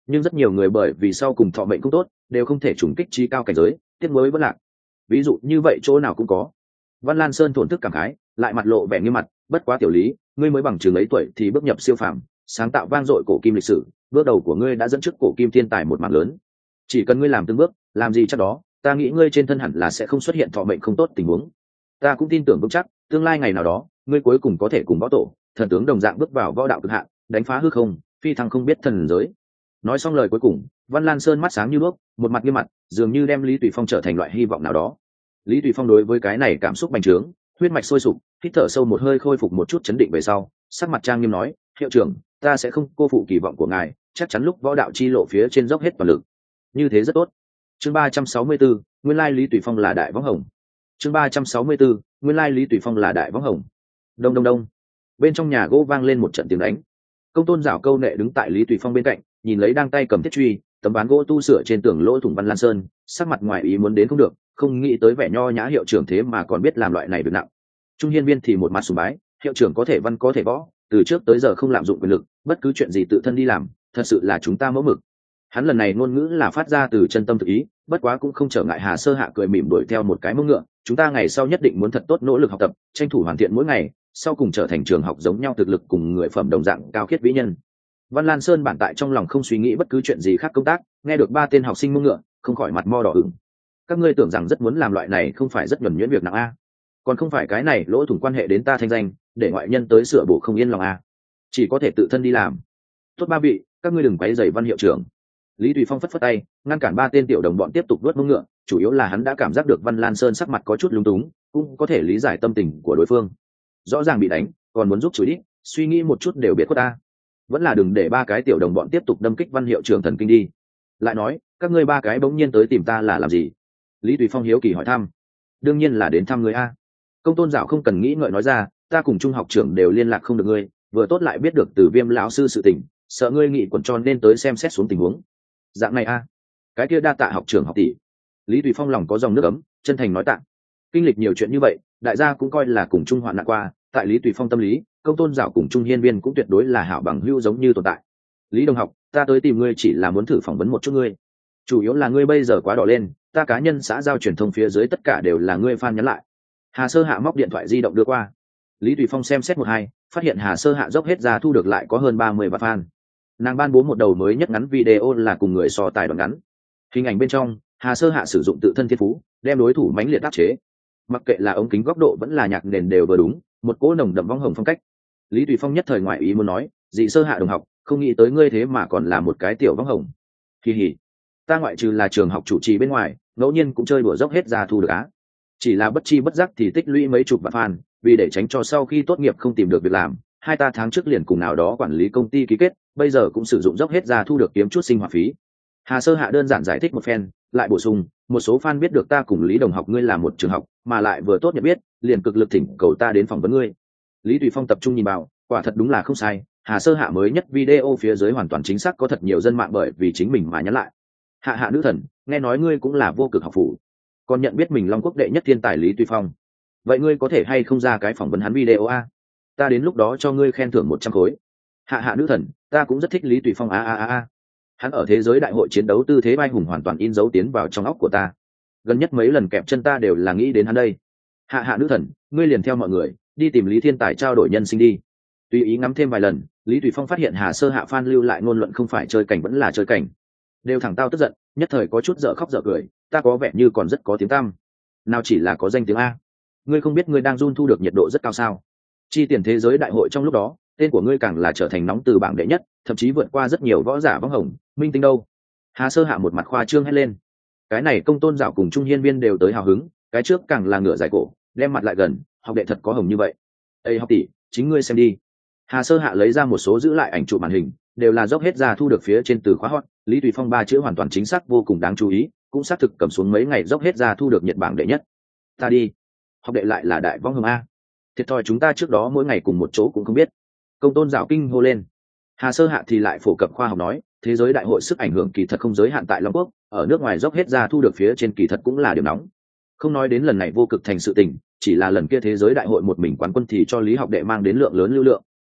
nhưng rất nhiều người bởi vì sau cùng thọ mệnh không tốt đều không thể trùng kích trí cao cảnh giới, tiếc mới vẫn lạc. Ví dụ như vậy chỗ nào cũng có. Văn Lan Sơn thổn thức cảm khái, lại mặt lộ vẻ nghiêm mặt, bất quá tiểu Lý, ngươi mới bằng chừng ấy tuổi thì bước nhập siêu phàm, sáng tạo vang dội cổ kim lịch sử, bước đầu của ngươi đã dẫn trước cổ kim thiên tài một mảng lớn. Chỉ cần ngươi làm từng bước, làm gì chắc đó, ta nghĩ ngươi trên thân hẳn là sẽ không xuất hiện thọ mệnh không tốt tình huống. Ta cũng tin tưởng vững chắc, tương lai ngày nào đó, ngươi cuối cùng có thể cùng võ tổ, thần tướng đồng dạng bước vào võ đạo cực hạn, đánh phá hư không, phi thăng không biết thần giới. Nói xong lời cuối cùng, Văn Lan Sơn mắt sáng như đuốc, một mặt nghiêm mặt, dường như đem Lý Tùy Phong trở thành loại hy vọng nào đó. Lý Tùy Phong đối với cái này cảm xúc bành trướng, huyết mạch sôi sục, hít thở sâu một hơi khôi phục một chút chấn định về sau, sắc mặt trang nghiêm nói, hiệu trưởng, ta sẽ không cô phụ kỳ vọng của ngài, chắc chắn lúc võ đạo chi lộ phía trên dốc hết toàn lực. Như thế rất tốt. Chương ba trăm sáu mươi 34, nguyên lai Lý Tùy Phong là đại võng hồng. Chương ba trăm sáu mươi 34, nguyên lai Lý Tùy Phong là đại võng hồng. Đông đông đông. Bên trong nhà gỗ vang lên một trận tiếng đánh. Công tôn giảo câu nệ đứng tại Lý Tùy Phong bên cạnh, nhìn lấy đang tay cầm thiết truy, tấm ván gỗ tu sửa trên tường lỗ thủng Văn Lan Sơn, sắc mặt ngoài ý muốn đến không được, không nghĩ tới vẻ nho nhã hiệu trưởng thế mà còn biết làm loại này việc nặng. Trung hiên viên thì một mặt sùng bái, hiệu trưởng có thể văn có thể võ, từ trước tới giờ không lạm dụng quyền lực, bất cứ chuyện gì tự thân đi làm, thật sự là chúng ta mẫu mực. Hắn lần này ngôn ngữ là phát ra từ chân tâm thực ý, bất quá cũng không trở ngại Hà Sơ Hạ cười mỉm đuổi theo một cái mông ngựa, chúng ta ngày sau nhất định muốn thật tốt nỗ lực học tập, tranh thủ hoàn thiện mỗi ngày, sau cùng trở thành trường học giống nhau thực lực cùng người phẩm đồng dạng cao khiết vĩ nhân. Văn Lan Sơn bản tại trong lòng không suy nghĩ bất cứ chuyện gì khác công tác, nghe được ba tên học sinh mông ngựa, không khỏi mặt mo đỏ ửng. Các ngươi tưởng rằng rất muốn làm loại này không phải rất nhuần nhuyễn việc nặng a? Còn không phải cái này lỗ thủng quan hệ đến ta thanh danh, để ngoại nhân tới sửa bổ không yên lòng a? Chỉ có thể tự thân đi làm. Tốt ba vị, các ngươi đừng quấy rầy Văn hiệu trưởng. Lý Tùy Phong phất phất tay, ngăn cản ba tên tiểu đồng bọn tiếp tục đuốt mông ngựa, chủ yếu là hắn đã cảm giác được Văn Lan Sơn sắc mặt có chút lúng túng, cũng có thể lý giải tâm tình của đối phương. Rõ ràng bị đánh, còn muốn giúp chửi đi, suy nghĩ một chút đều biết khuất ta. Vẫn là đừng để ba cái tiểu đồng bọn tiếp tục đâm kích Văn hiệu trưởng thần kinh đi. Lại nói, các ngươi ba cái bỗng nhiên tới tìm ta là làm gì? Lý Tùy Phong hiếu kỳ hỏi thăm. Đương nhiên là đến thăm ngươi a. Công tôn Dạo không cần nghĩ ngợi nói ra, ta cùng trung học trưởng đều liên lạc không được ngươi, vừa tốt lại biết được từ Viêm lão sư sự tình, sợ ngươi nghị quần tròn nên tới xem xét xuống tình huống. Dạng này a, cái kia đa tạ học trưởng học tỷ. Lý Tùy Phong lòng có dòng nước ấm, chân thành nói tạ. Kinh lịch nhiều chuyện như vậy, đại gia cũng coi là cùng chung hoạn nạn qua, tại Lý Tùy Phong tâm lý, công tôn Dạo cùng trung hiên viên cũng tuyệt đối là hảo bằng hữu giống như tồn tại. Lý đồng học, ta tới tìm ngươi chỉ là muốn thử phỏng vấn một chút ngươi, chủ yếu là ngươi bây giờ quá đỏ lên, ta cá nhân xã giao truyền thông phía dưới tất cả đều là ngươi fan nhắn lại. Hà Sơ Hạ móc điện thoại di động đưa qua. Lý Tùy Phong xem xét một hai, phát hiện Hà Sơ Hạ dốc hết ra thu được lại có hơn ba mươi vạn fan. Nàng ban bố một đầu mới nhất ngắn video là cùng người so tài đoạn ngắn. Hình ảnh bên trong, Hà Sơ Hạ sử dụng tự thân thiên phú, đem đối thủ mãnh liệt áp chế. Mặc kệ là ống kính góc độ vẫn là nhạc nền đều vừa đúng, một cỗ nồng đậm vong hồng phong cách. Lý Tùy Phong nhất thời ngoại ý muốn nói, dị Sơ Hạ đồng học, không nghĩ tới ngươi thế mà còn là một cái tiểu vong hồng. Kỳ hỉ, ta ngoại trừ là trường học chủ trì bên ngoài, ngẫu nhiên cũng chơi đùa dốc hết ra thu được á. Chỉ là bất chi bất giác thì tích lũy mấy chục vạn fan, vì để tránh cho sau khi tốt nghiệp không tìm được việc làm, hai ta tháng trước liền cùng nào đó quản lý công ty ký kết, bây giờ cũng sử dụng dốc hết ra thu được kiếm chút sinh hoạt phí. Hà Sơ Hạ đơn giản giải thích một phen, lại bổ sung, một số fan biết được ta cùng Lý đồng học ngươi là một trường học, mà lại vừa tốt nghiệp biết, liền cực lực thỉnh cầu ta đến phỏng vấn ngươi. Lý Tùy Phong tập trung nhìn vào, quả thật đúng là không sai, Hà Sơ Hạ mới nhất video phía dưới hoàn toàn chính xác có thật nhiều dân mạng bởi vì chính mình mà nhắn lại. Hạ Hạ nữ thần, nghe nói ngươi cũng là vô cực học phủ, còn nhận biết mình Long Quốc đệ nhất thiên tài Lý Tùy Phong, vậy ngươi có thể hay không ra cái phỏng vấn hắn video a? Ta đến lúc đó cho ngươi khen thưởng một trăm khối. Hạ Hạ nữ thần, ta cũng rất thích Lý Tùy Phong a a a a. Hắn ở thế giới đại hội chiến đấu tư thế vai hùng hoàn toàn in dấu tiến vào trong óc của ta, gần nhất mấy lần kẹp chân ta đều là nghĩ đến hắn đây. Hạ Hạ nữ thần, ngươi liền theo mọi người đi tìm Lý thiên tài trao đổi nhân sinh đi. Tùy ý ngắm thêm vài lần, Lý Tùy Phong phát hiện Hà Sơ Hạ fan lưu lại ngôn luận không phải chơi cảnh vẫn là chơi cảnh, đều thẳng tao tức giận, nhất thời có chút dở khóc dở cười, ta có vẻ như còn rất có tiếng tăm, nào chỉ là có danh tiếng a. Ngươi không biết ngươi đang run thu được nhiệt độ rất cao sao? Chi tiền thế giới đại hội trong lúc đó, tên của ngươi càng là trở thành nóng từ bảng đệ nhất, thậm chí vượt qua rất nhiều võ giả vong hồng minh tinh đâu. Hà Sơ Hạ một mặt khoa trương hét lên. Cái này công tôn Dạo cùng trung hiên viên đều tới hào hứng, cái trước càng là ngửa dài cổ, đem mặt lại gần, học đệ thật có hồng như vậy. Ê học tỷ, chính ngươi xem đi. Hà Sơ Hạ lấy ra một số giữ lại ảnh chụp màn hình, đều là dốc hết ra thu được phía trên từ khóa hot, Lý Tùy Phong ba chữ hoàn toàn chính xác vô cùng đáng chú ý, cũng xác thực cầm xuống mấy ngày dốc hết ra thu được nhiệt bảng đệ nhất. Ta đi, học đệ lại là đại vong hồng a. Thiệt thòi chúng ta trước đó mỗi ngày cùng một chỗ cũng không biết. Công tôn Dạo kinh hô lên. Hà Sơ Hạ thì lại phổ cập khoa học nói, thế giới đại hội sức ảnh hưởng kỳ thật không giới hạn tại Long Quốc, ở nước ngoài dốc hết ra thu được phía trên kỳ thật cũng là điểm nóng. Không nói đến lần này vô cực thành sự tình, chỉ là lần kia thế giới đại hội một mình quán quân thì cho Lý học đệ mang đến lượng lớn lưu lượng.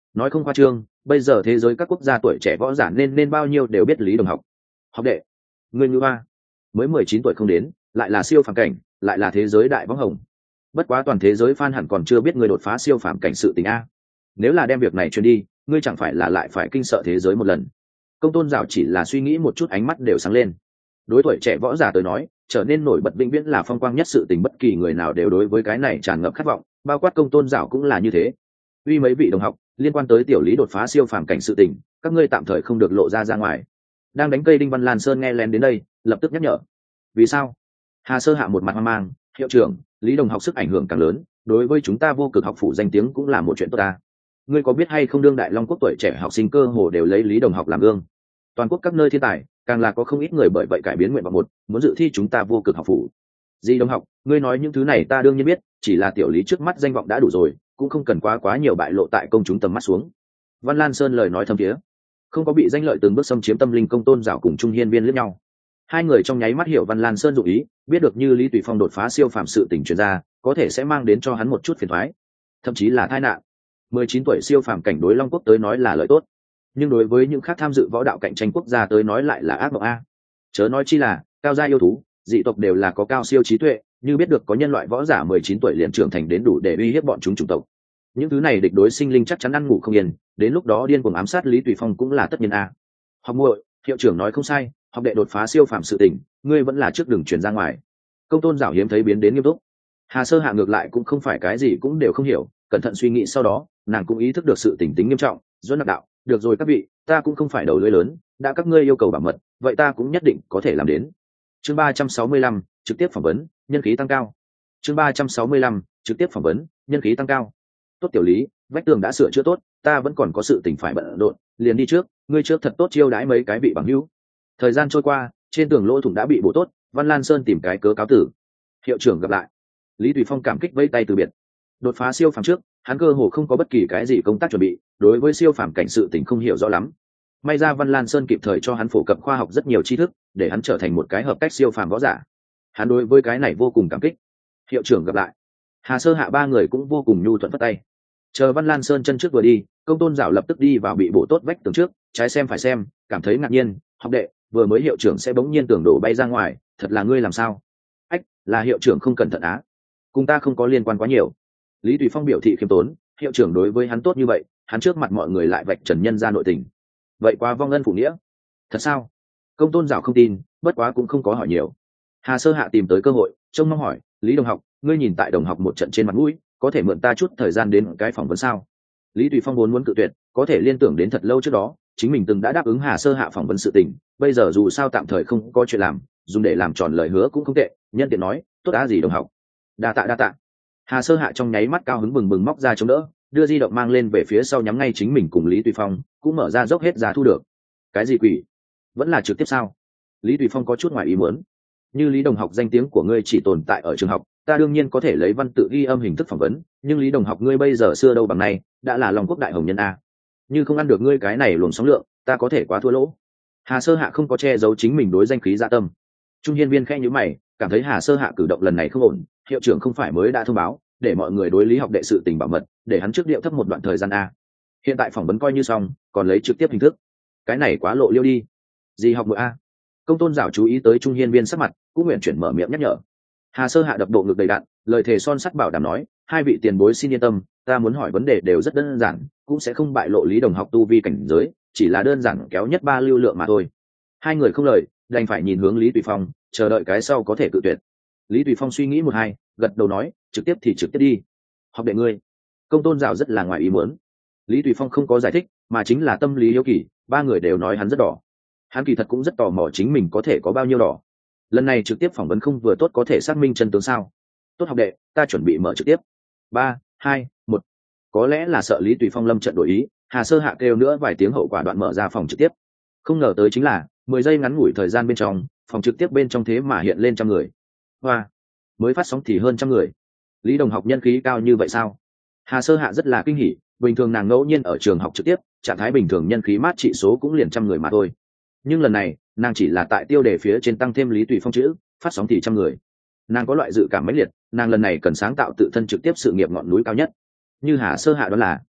nói không khoa trương, bây giờ thế giới các quốc gia tuổi trẻ võ giả nên nên bao nhiêu đều biết Lý Đồng học. Học đệ, ngươi ngư ba mới mười chín tuổi không đến, lại là siêu phàm cảnh, lại là thế giới đại võng hồng. Bất quá toàn thế giới fan hẳn còn chưa biết ngươi đột phá siêu phàm cảnh sự tình a. Nếu là đem việc này truyền đi, ngươi chẳng phải là lại phải kinh sợ thế giới một lần. Công tôn dạo chỉ là suy nghĩ một chút, ánh mắt đều sáng lên. Đối tuổi trẻ võ giả tới nói, trở nên nổi bật vĩnh viễn là phong quang nhất sự tình, bất kỳ người nào đều đối với cái này tràn ngập khát vọng, bao quát công tôn dạo cũng là như thế. Uy mấy vị đồng học, liên quan tới tiểu Lý đột phá siêu phàm cảnh sự tình, các ngươi tạm thời không được lộ ra ra ngoài. Đang đánh cây đinh Văn Lan Sơn nghe lén đến đây, lập tức nhắc nhở. Vì sao? Hà Sơ Hạ một mặt hoang mang, hiệu trưởng, Lý đồng học sức ảnh hưởng càng lớn, đối với chúng ta vô cực học phủ danh tiếng cũng là một chuyện tốt ta. Ngươi có biết hay không, đương đại Long Quốc tuổi trẻ học sinh cơ hồ đều lấy Lý đồng học làm gương. Toàn quốc các nơi thiên tài, càng là có không ít người bởi vậy cải biến nguyện vọng một, muốn dự thi chúng ta vô cực học phủ. Di đồng học, ngươi nói những thứ này ta đương nhiên biết, chỉ là tiểu Lý trước mắt danh vọng đã đủ rồi, cũng không cần quá quá nhiều bại lộ tại công chúng tầm mắt xuống. Văn Lan Sơn lời nói thâm thiế, không có bị danh lợi từng bước xâm chiếm tâm linh công tôn dạo cùng Trung Hiên Viên liếc nhau. Hai người trong nháy mắt hiểu Văn Lan Sơn dụng ý, biết được như Lý Tùy Phong đột phá siêu phàm sự tình truyền ra, có thể sẽ mang đến cho hắn một chút phiền toái, thậm chí là tai nạn. mười chín tuổi siêu phàm cảnh đối Long Quốc tới nói là lợi tốt, nhưng đối với những khác tham dự võ đạo cạnh tranh quốc gia tới nói lại là ác mộng a. Chớ nói chi là cao gia yêu thú, dị tộc đều là có cao siêu trí tuệ, như biết được có nhân loại võ giả mười chín tuổi liền trưởng thành đến đủ để uy hiếp bọn chúng chủng tộc. Những thứ này địch đối sinh linh chắc chắn ăn ngủ không yên, đến lúc đó điên cuồng ám sát Lý Tùy Phong cũng là tất nhiên a. Học muội, hiệu trưởng nói không sai, học đệ đột phá siêu phàm sự tình, ngươi vẫn là trước đường truyền ra ngoài. Công tôn giảo hiếm thấy biến đến nghiêm túc. Hà Sơ Hạ ngược lại cũng không phải cái gì cũng đều không hiểu, cẩn thận suy nghĩ sau đó, nàng cũng ý thức được sự tình tính nghiêm trọng, dẫn đạo, được rồi các vị, ta cũng không phải đầu lưỡi lớn, đã các ngươi yêu cầu bảo mật, vậy ta cũng nhất định có thể làm đến. Chương ba trăm sáu mươi lăm, trực tiếp phỏng vấn, nhân khí tăng cao. Chương ba trăm sáu mươi lăm, trực tiếp phỏng vấn, nhân khí tăng cao. Tốt tiểu Lý, vách tường đã sửa chữa tốt, ta vẫn còn có sự tình phải bận rộn, liền đi trước, ngươi trước thật tốt chiêu đãi mấy cái vị bằng hữu. Thời gian trôi qua, trên tường lỗ thủng đã bị bổ tốt, Văn Lan Sơn tìm cái cớ cáo tử. Hiệu trưởng gặp lại. Lý Tùy Phong cảm kích vẫy tay từ biệt. Đột phá siêu phàm trước, hắn cơ hồ không có bất kỳ cái gì công tác chuẩn bị, đối với siêu phàm cảnh sự tình không hiểu rõ lắm. May ra Văn Lan Sơn kịp thời cho hắn phổ cập khoa học rất nhiều tri thức, để hắn trở thành một cái hợp cách siêu phàm võ giả. Hắn đối với cái này vô cùng cảm kích. Hiệu trưởng gặp lại. Hà Sơ Hạ ba người cũng vô cùng nhu thuận vất tay. Chờ Văn Lan Sơn chân trước vừa đi, công tôn dạo lập tức đi vào bị bổ tốt vách tường trước, trái xem phải xem, cảm thấy ngạc nhiên, học đệ, vừa mới hiệu trưởng sẽ bỗng nhiên tường đổ bay ra ngoài, thật là ngươi làm sao? Ách, là hiệu trưởng không cẩn thận á, cùng ta không có liên quan quá nhiều. Lý Tùy Phong biểu thị khiêm tốn, hiệu trưởng đối với hắn tốt như vậy, hắn trước mặt mọi người lại vạch trần nhân ra nội tình, vậy quá vong ân phụ nghĩa. Thật sao? Công tôn dạo không tin, bất quá cũng không có hỏi nhiều. Hà Sơ Hạ tìm tới cơ hội, trông mong hỏi, Lý đồng học, ngươi nhìn tại đồng học một trận trên mặt mũi, có thể mượn ta chút thời gian đến cái phỏng vấn sao? Lý Tùy Phong vốn muốn cự tuyệt, có thể liên tưởng đến thật lâu trước đó chính mình từng đã đáp ứng Hà Sơ Hạ phỏng vấn sự tình, bây giờ dù sao tạm thời không có chuyện làm, dùng để làm tròn lời hứa cũng không tệ, nhân tiện nói, tốt đã gì đồng học. Đa tạ đa tạ. Hà Sơ Hạ trong nháy mắt cao hứng bừng bừng móc ra chống đỡ, đưa di động mang lên về phía sau nhắm ngay chính mình cùng Lý Tùy Phong, cũng mở ra dốc hết ra thu được. Cái gì quỷ? Vẫn là trực tiếp sao? Lý Tùy Phong có chút ngoài ý muốn. Như Lý đồng học danh tiếng của ngươi chỉ tồn tại ở trường học, ta đương nhiên có thể lấy văn tự ghi âm hình thức phỏng vấn, nhưng Lý đồng học ngươi bây giờ xưa đâu bằng này, đã là Long Quốc đại hồng nhân a. Như không ăn được ngươi cái này luồng sóng lượng, ta có thể quá thua lỗ. Hà Sơ Hạ không có che giấu chính mình đối danh khí dạ tâm. Trung Hiên Viên khẽ nhíu mày, cảm thấy Hà Sơ Hạ cử động lần này không ổn, hiệu trưởng không phải mới đã thông báo, để mọi người đối Lý học đệ sự tình bảo mật, để hắn trước điệu thấp một đoạn thời gian a. Hiện tại phỏng vấn coi như xong, còn lấy trực tiếp hình thức, cái này quá lộ liêu đi. Gì học muội a? Công tôn giảo chú ý tới Trung Hiên Viên sắc mặt, cũng nguyện chuyển mở miệng nhắc nhở. Hà Sơ Hạ đập bộ ngực đầy đặn, lời thề son sắt bảo đảm nói, hai vị tiền bối xin yên tâm, ta muốn hỏi vấn đề đều rất đơn giản, cũng sẽ không bại lộ Lý đồng học tu vi cảnh giới, chỉ là đơn giản kéo nhất ba lưu lượng mà thôi. Hai người không lời, đành phải nhìn hướng Lý Tùy Phong, chờ đợi cái sau có thể cự tuyệt. Lý Tùy Phong suy nghĩ một hai, gật đầu nói, trực tiếp thì trực tiếp đi. Học đệ ngươi. Công tôn rào rất là ngoài ý muốn. Lý Tùy Phong không có giải thích, mà chính là tâm lý hiếu kỳ, ba người đều nói hắn rất đỏ. Hắn kỳ thật cũng rất tò mò chính mình có thể có bao nhiêu đỏ. Lần này trực tiếp phỏng vấn không vừa tốt có thể xác minh chân tướng sao? Tốt học đệ, ta chuẩn bị mở trực tiếp. Ba, hai, một. Có lẽ là sợ Lý Tùy Phong lâm trận đổi ý, Hà Sơ Hạ kêu nữa vài tiếng hậu quả đoạn mở ra phòng trực tiếp. Không ngờ tới chính là mười giây ngắn ngủi thời gian bên trong, phòng trực tiếp bên trong thế mà hiện lên trăm người. Hoa, mới phát sóng thì hơn trăm người. Lý đồng học nhân khí cao như vậy sao? Hà Sơ Hạ rất là kinh hỉ, bình thường nàng ngẫu nhiên ở trường học trực tiếp, trạng thái bình thường nhân khí mát trị số cũng liền trăm người mà thôi. Nhưng lần này, nàng chỉ là tại tiêu đề phía trên tăng thêm Lý Tùy Phong chữ, phát sóng thì trăm người. Nàng có loại dự cảm mãnh liệt, nàng lần này cần sáng tạo tự thân trực tiếp sự nghiệp ngọn núi cao nhất. Như Hà Sơ Hạ đó là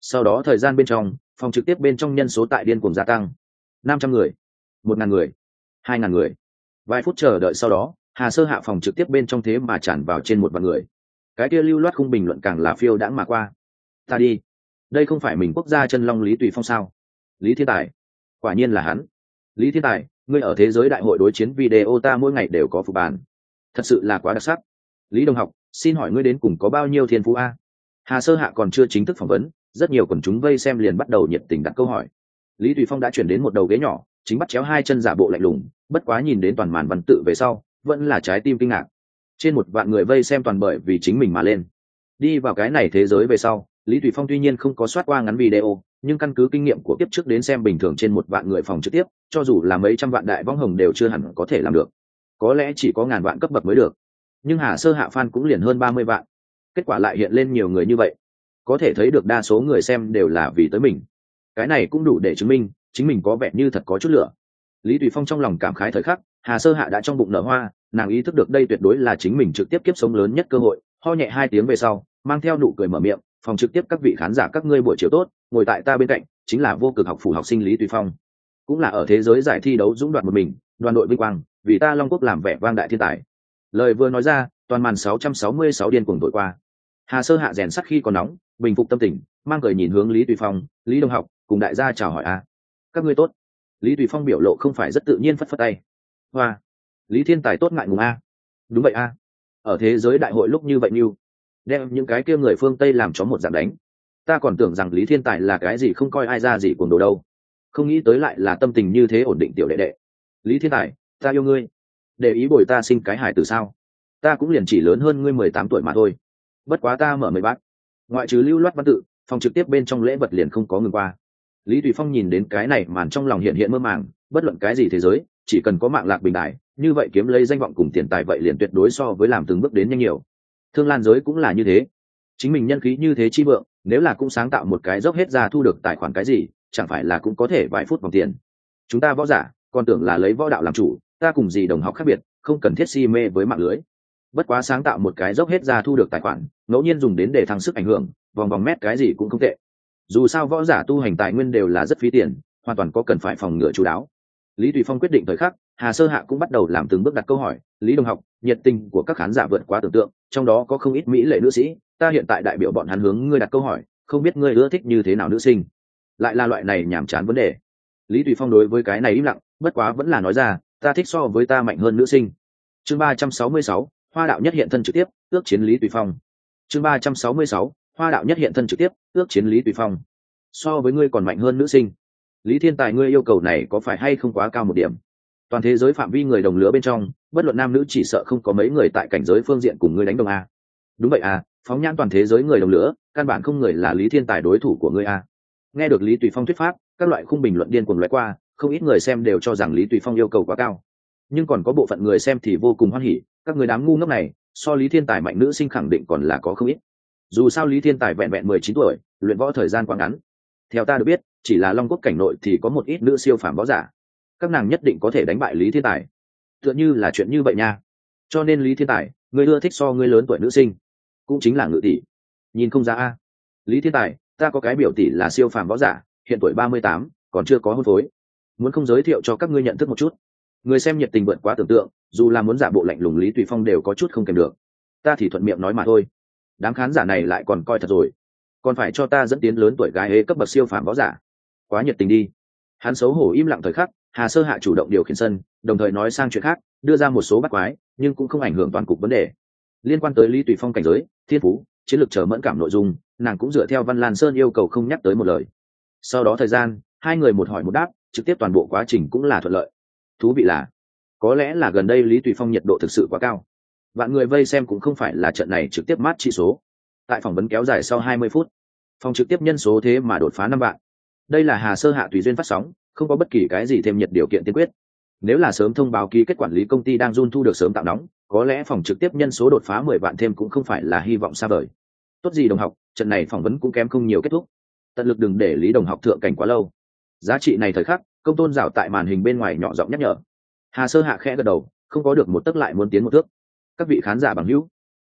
Sau đó thời gian bên trong phòng trực tiếp bên trong nhân số tại điên cuồng gia tăng, năm trăm người, một ngàn người, hai ngàn người. Vài phút chờ đợi sau đó Hà Sơ Hạ phòng trực tiếp bên trong thế mà tràn vào trên một vạn người. Cái kia lưu loát khung bình luận càng là phiêu đãng mà qua. Ta đi, đây không phải mình quốc gia chân long Lý Tùy Phong sao? Lý Thiên Tài, quả nhiên là hắn. Lý Thiên Tài, ngươi ở thế giới đại hội đối chiến video ta mỗi ngày đều có phục bàn, thật sự là quá đặc sắc. Lý Đồng học, xin hỏi ngươi đến cùng có bao nhiêu thiên phú a? Hà Sơ Hạ còn chưa chính thức phỏng vấn, rất nhiều quần chúng vây xem liền bắt đầu nhiệt tình đặt câu hỏi. Lý Tùy Phong đã chuyển đến một đầu ghế nhỏ, chính bắt chéo hai chân giả bộ lạnh lùng, bất quá nhìn đến toàn màn văn tự về sau vẫn là trái tim kinh ngạc. Trên một vạn người vây xem toàn bởi vì chính mình mà lên. Đi vào cái này thế giới về sau, Lý Tùy Phong tuy nhiên không có soát qua ngắn video, nhưng căn cứ kinh nghiệm của kiếp trước đến xem bình thường trên một vạn người phòng trực tiếp, cho dù là mấy trăm vạn đại võng hồng đều chưa hẳn có thể làm được. Có lẽ chỉ có ngàn vạn cấp bậc mới được. Nhưng Hà Sơ Hạ fan cũng liền hơn ba mươi vạn. Kết quả lại hiện lên nhiều người như vậy. Có thể thấy được đa số người xem đều là vì tới mình. Cái này cũng đủ để chứng minh chính mình có vẻ như thật có chút lửa. Lý Tùy Phong trong lòng cảm khái thời khắc, Hà Sơ Hạ đã trong bụng nở hoa, nàng ý thức được đây tuyệt đối là chính mình trực tiếp kiếp sống lớn nhất cơ hội. Ho nhẹ hai tiếng về sau, mang theo nụ cười mở miệng, phòng trực tiếp các vị khán giả các ngươi buổi chiều tốt, ngồi tại ta bên cạnh chính là vô cực học phủ học sinh Lý Tùy Phong, cũng là ở thế giới giải thi đấu dũng đoạt một mình, đoàn đội vinh quang, vì ta Long Quốc làm vẻ vang đại thiên tài. Lời vừa nói ra, toàn màn sáu trăm sáu mươi sáu điên cuồng thổi qua. Hà Sơ Hạ rèn sắt khi còn nóng, bình phục tâm tình, mang cười nhìn hướng Lý Tùy Phong, Lý Đồng học, cùng đại gia chào hỏi a. Các ngươi tốt. Lý Tùy Phong biểu lộ không phải rất tự nhiên phất phất tay. Hoa, Lý Thiên Tài tốt ngại ngùng a. Đúng vậy a. Ở thế giới đại hội lúc như vậy như đem những cái kia người phương Tây làm chó một dạng đánh. Ta còn tưởng rằng Lý Thiên Tài là cái gì không coi ai ra gì cuồng đồ đâu, không nghĩ tới lại là tâm tình như thế ổn định tiểu đệ đệ. Lý Thiên Tài, ta yêu ngươi, để ý bồi ta sinh cái hải từ sao? Ta cũng liền chỉ lớn hơn ngươi mười tám tuổi mà thôi. Bất quá ta mở mười bát. Ngoại trừ lưu loát văn tự, phòng trực tiếp bên trong lễ vật liền không có ngừng qua. Lý Tùy Phong nhìn đến cái này màn trong lòng hiện hiện mơ màng, bất luận cái gì thế giới, chỉ cần có mạng lạc bình đại, như vậy kiếm lấy danh vọng cùng tiền tài vậy liền tuyệt đối so với làm từng bước đến nhanh nhiều. Thương lan giới cũng là như thế, chính mình nhân khí như thế chi vượng, nếu là cũng sáng tạo một cái dốc hết ra thu được tài khoản cái gì, chẳng phải là cũng có thể vài phút vòng tiền. Chúng ta võ giả còn tưởng là lấy võ đạo làm chủ, ta cùng gì đồng học khác biệt, không cần thiết si mê với mạng lưới. Bất quá sáng tạo một cái dốc hết ra thu được tài khoản, ngẫu nhiên dùng đến để thăng sức ảnh hưởng, vòng vòng mét cái gì cũng không tệ. Dù sao võ giả tu hành tài nguyên đều là rất phí tiền, hoàn toàn có cần phải phòng ngừa chú đáo. Lý Tùy Phong quyết định thời khắc, Hà Sơ Hạ cũng bắt đầu làm từng bước đặt câu hỏi. Lý Đồng học, nhiệt tình của các khán giả vượt quá tưởng tượng, trong đó có không ít mỹ lệ nữ sĩ, ta hiện tại đại biểu bọn hắn hướng ngươi đặt câu hỏi, không biết ngươi ưa thích như thế nào nữ sinh? Lại là loại này nhàm chán vấn đề. Lý Tùy Phong đối với cái này im lặng, bất quá vẫn là nói ra, ta thích so với ta mạnh hơn nữ sinh. Chương ba trăm sáu mươi sáu, Hoa đạo nhất hiện thân trực tiếp, ước chiến Lý Tùy Phong. Chương ba trăm sáu mươi sáu, Hoa đạo nhất hiện thân trực tiếp, ước chiến Lý Tùy Phong. So với ngươi còn mạnh hơn nữ sinh. Lý Thiên Tài, ngươi yêu cầu này có phải hay không quá cao một điểm? Toàn thế giới phạm vi người đồng lứa bên trong, bất luận nam nữ chỉ sợ không có mấy người tại cảnh giới phương diện cùng ngươi đánh đồng a. Đúng vậy à, phóng nhãn toàn thế giới người đồng lứa, căn bản không người là Lý Thiên Tài đối thủ của ngươi a. Nghe được Lý Tùy Phong thuyết pháp, các loại khung bình luận điên cuồng lóe qua, không ít người xem đều cho rằng Lý Tùy Phong yêu cầu quá cao. Nhưng còn có bộ phận người xem thì vô cùng hoan hỉ, các người đám ngu ngốc này, so Lý Thiên Tài mạnh nữ sinh khẳng định còn là có không ít. Dù sao Lý Thiên Tài vẹn vẹn mười chín tuổi, luyện võ thời gian quá ngắn. Theo ta được biết, chỉ là Long Quốc cảnh nội thì có một ít nữ siêu phàm võ giả, các nàng nhất định có thể đánh bại Lý Thiên Tài. Tựa như là chuyện như vậy nha. Cho nên Lý Thiên Tài, người ưa thích so ngươi lớn tuổi nữ sinh, cũng chính là Ngự tỷ. Nhìn không ra a. Lý Thiên Tài, ta có cái biểu tỷ là siêu phàm võ giả, hiện tuổi ba mươi tám, còn chưa có hôn phối. Muốn không giới thiệu cho các ngươi nhận thức một chút? Người xem nhiệt tình vượt quá tưởng tượng, dù là muốn giả bộ lạnh lùng Lý Tùy Phong đều có chút không kèm được. Ta thì thuận miệng nói mà thôi. Đám khán giả này lại còn coi thật rồi, còn phải cho ta dẫn tiến lớn tuổi gái hế cấp bậc siêu phàm võ giả, quá nhiệt tình đi. Hắn xấu hổ im lặng thời khắc, Hà Sơ Hạ chủ động điều khiển sân, đồng thời nói sang chuyện khác, đưa ra một số bắt quái nhưng cũng không ảnh hưởng toàn cục vấn đề liên quan tới Lý Tùy Phong cảnh giới, thiên phú, chiến lược chờ mẫn cảm nội dung, nàng cũng dựa theo Văn Lan Sơn yêu cầu không nhắc tới một lời. Sau đó thời gian, hai người một hỏi một đáp, trực tiếp toàn bộ quá trình cũng là thuận lợi. Thú vị là, có lẽ là gần đây Lý Tùy Phong nhiệt độ thực sự quá cao, vạn người vây xem cũng không phải là trận này trực tiếp mát trị số. Tại phỏng vấn kéo dài sau hai mươi phút, phòng trực tiếp nhân số thế mà đột phá năm vạn. Đây là Hà Sơ Hạ tùy duyên phát sóng, không có bất kỳ cái gì thêm nhiệt điều kiện tiên quyết. Nếu là sớm thông báo ký kết quản lý công ty đang run thu được sớm tạo nóng, có lẽ phòng trực tiếp nhân số đột phá mười vạn thêm cũng không phải là hy vọng xa vời. Tốt gì đồng học, trận này phỏng vấn cũng kém không nhiều kết thúc. Tận lực đừng để Lý đồng học thượng cảnh quá lâu. Giá trị này thời khắc, Công Tôn Dạo tại màn hình bên ngoài nhỏ giọng nhắc nhở. Hà Sơ Hạ khẽ gật đầu, không có được một tấc lại muốn tiến một thước. Các vị khán giả bằng hữu,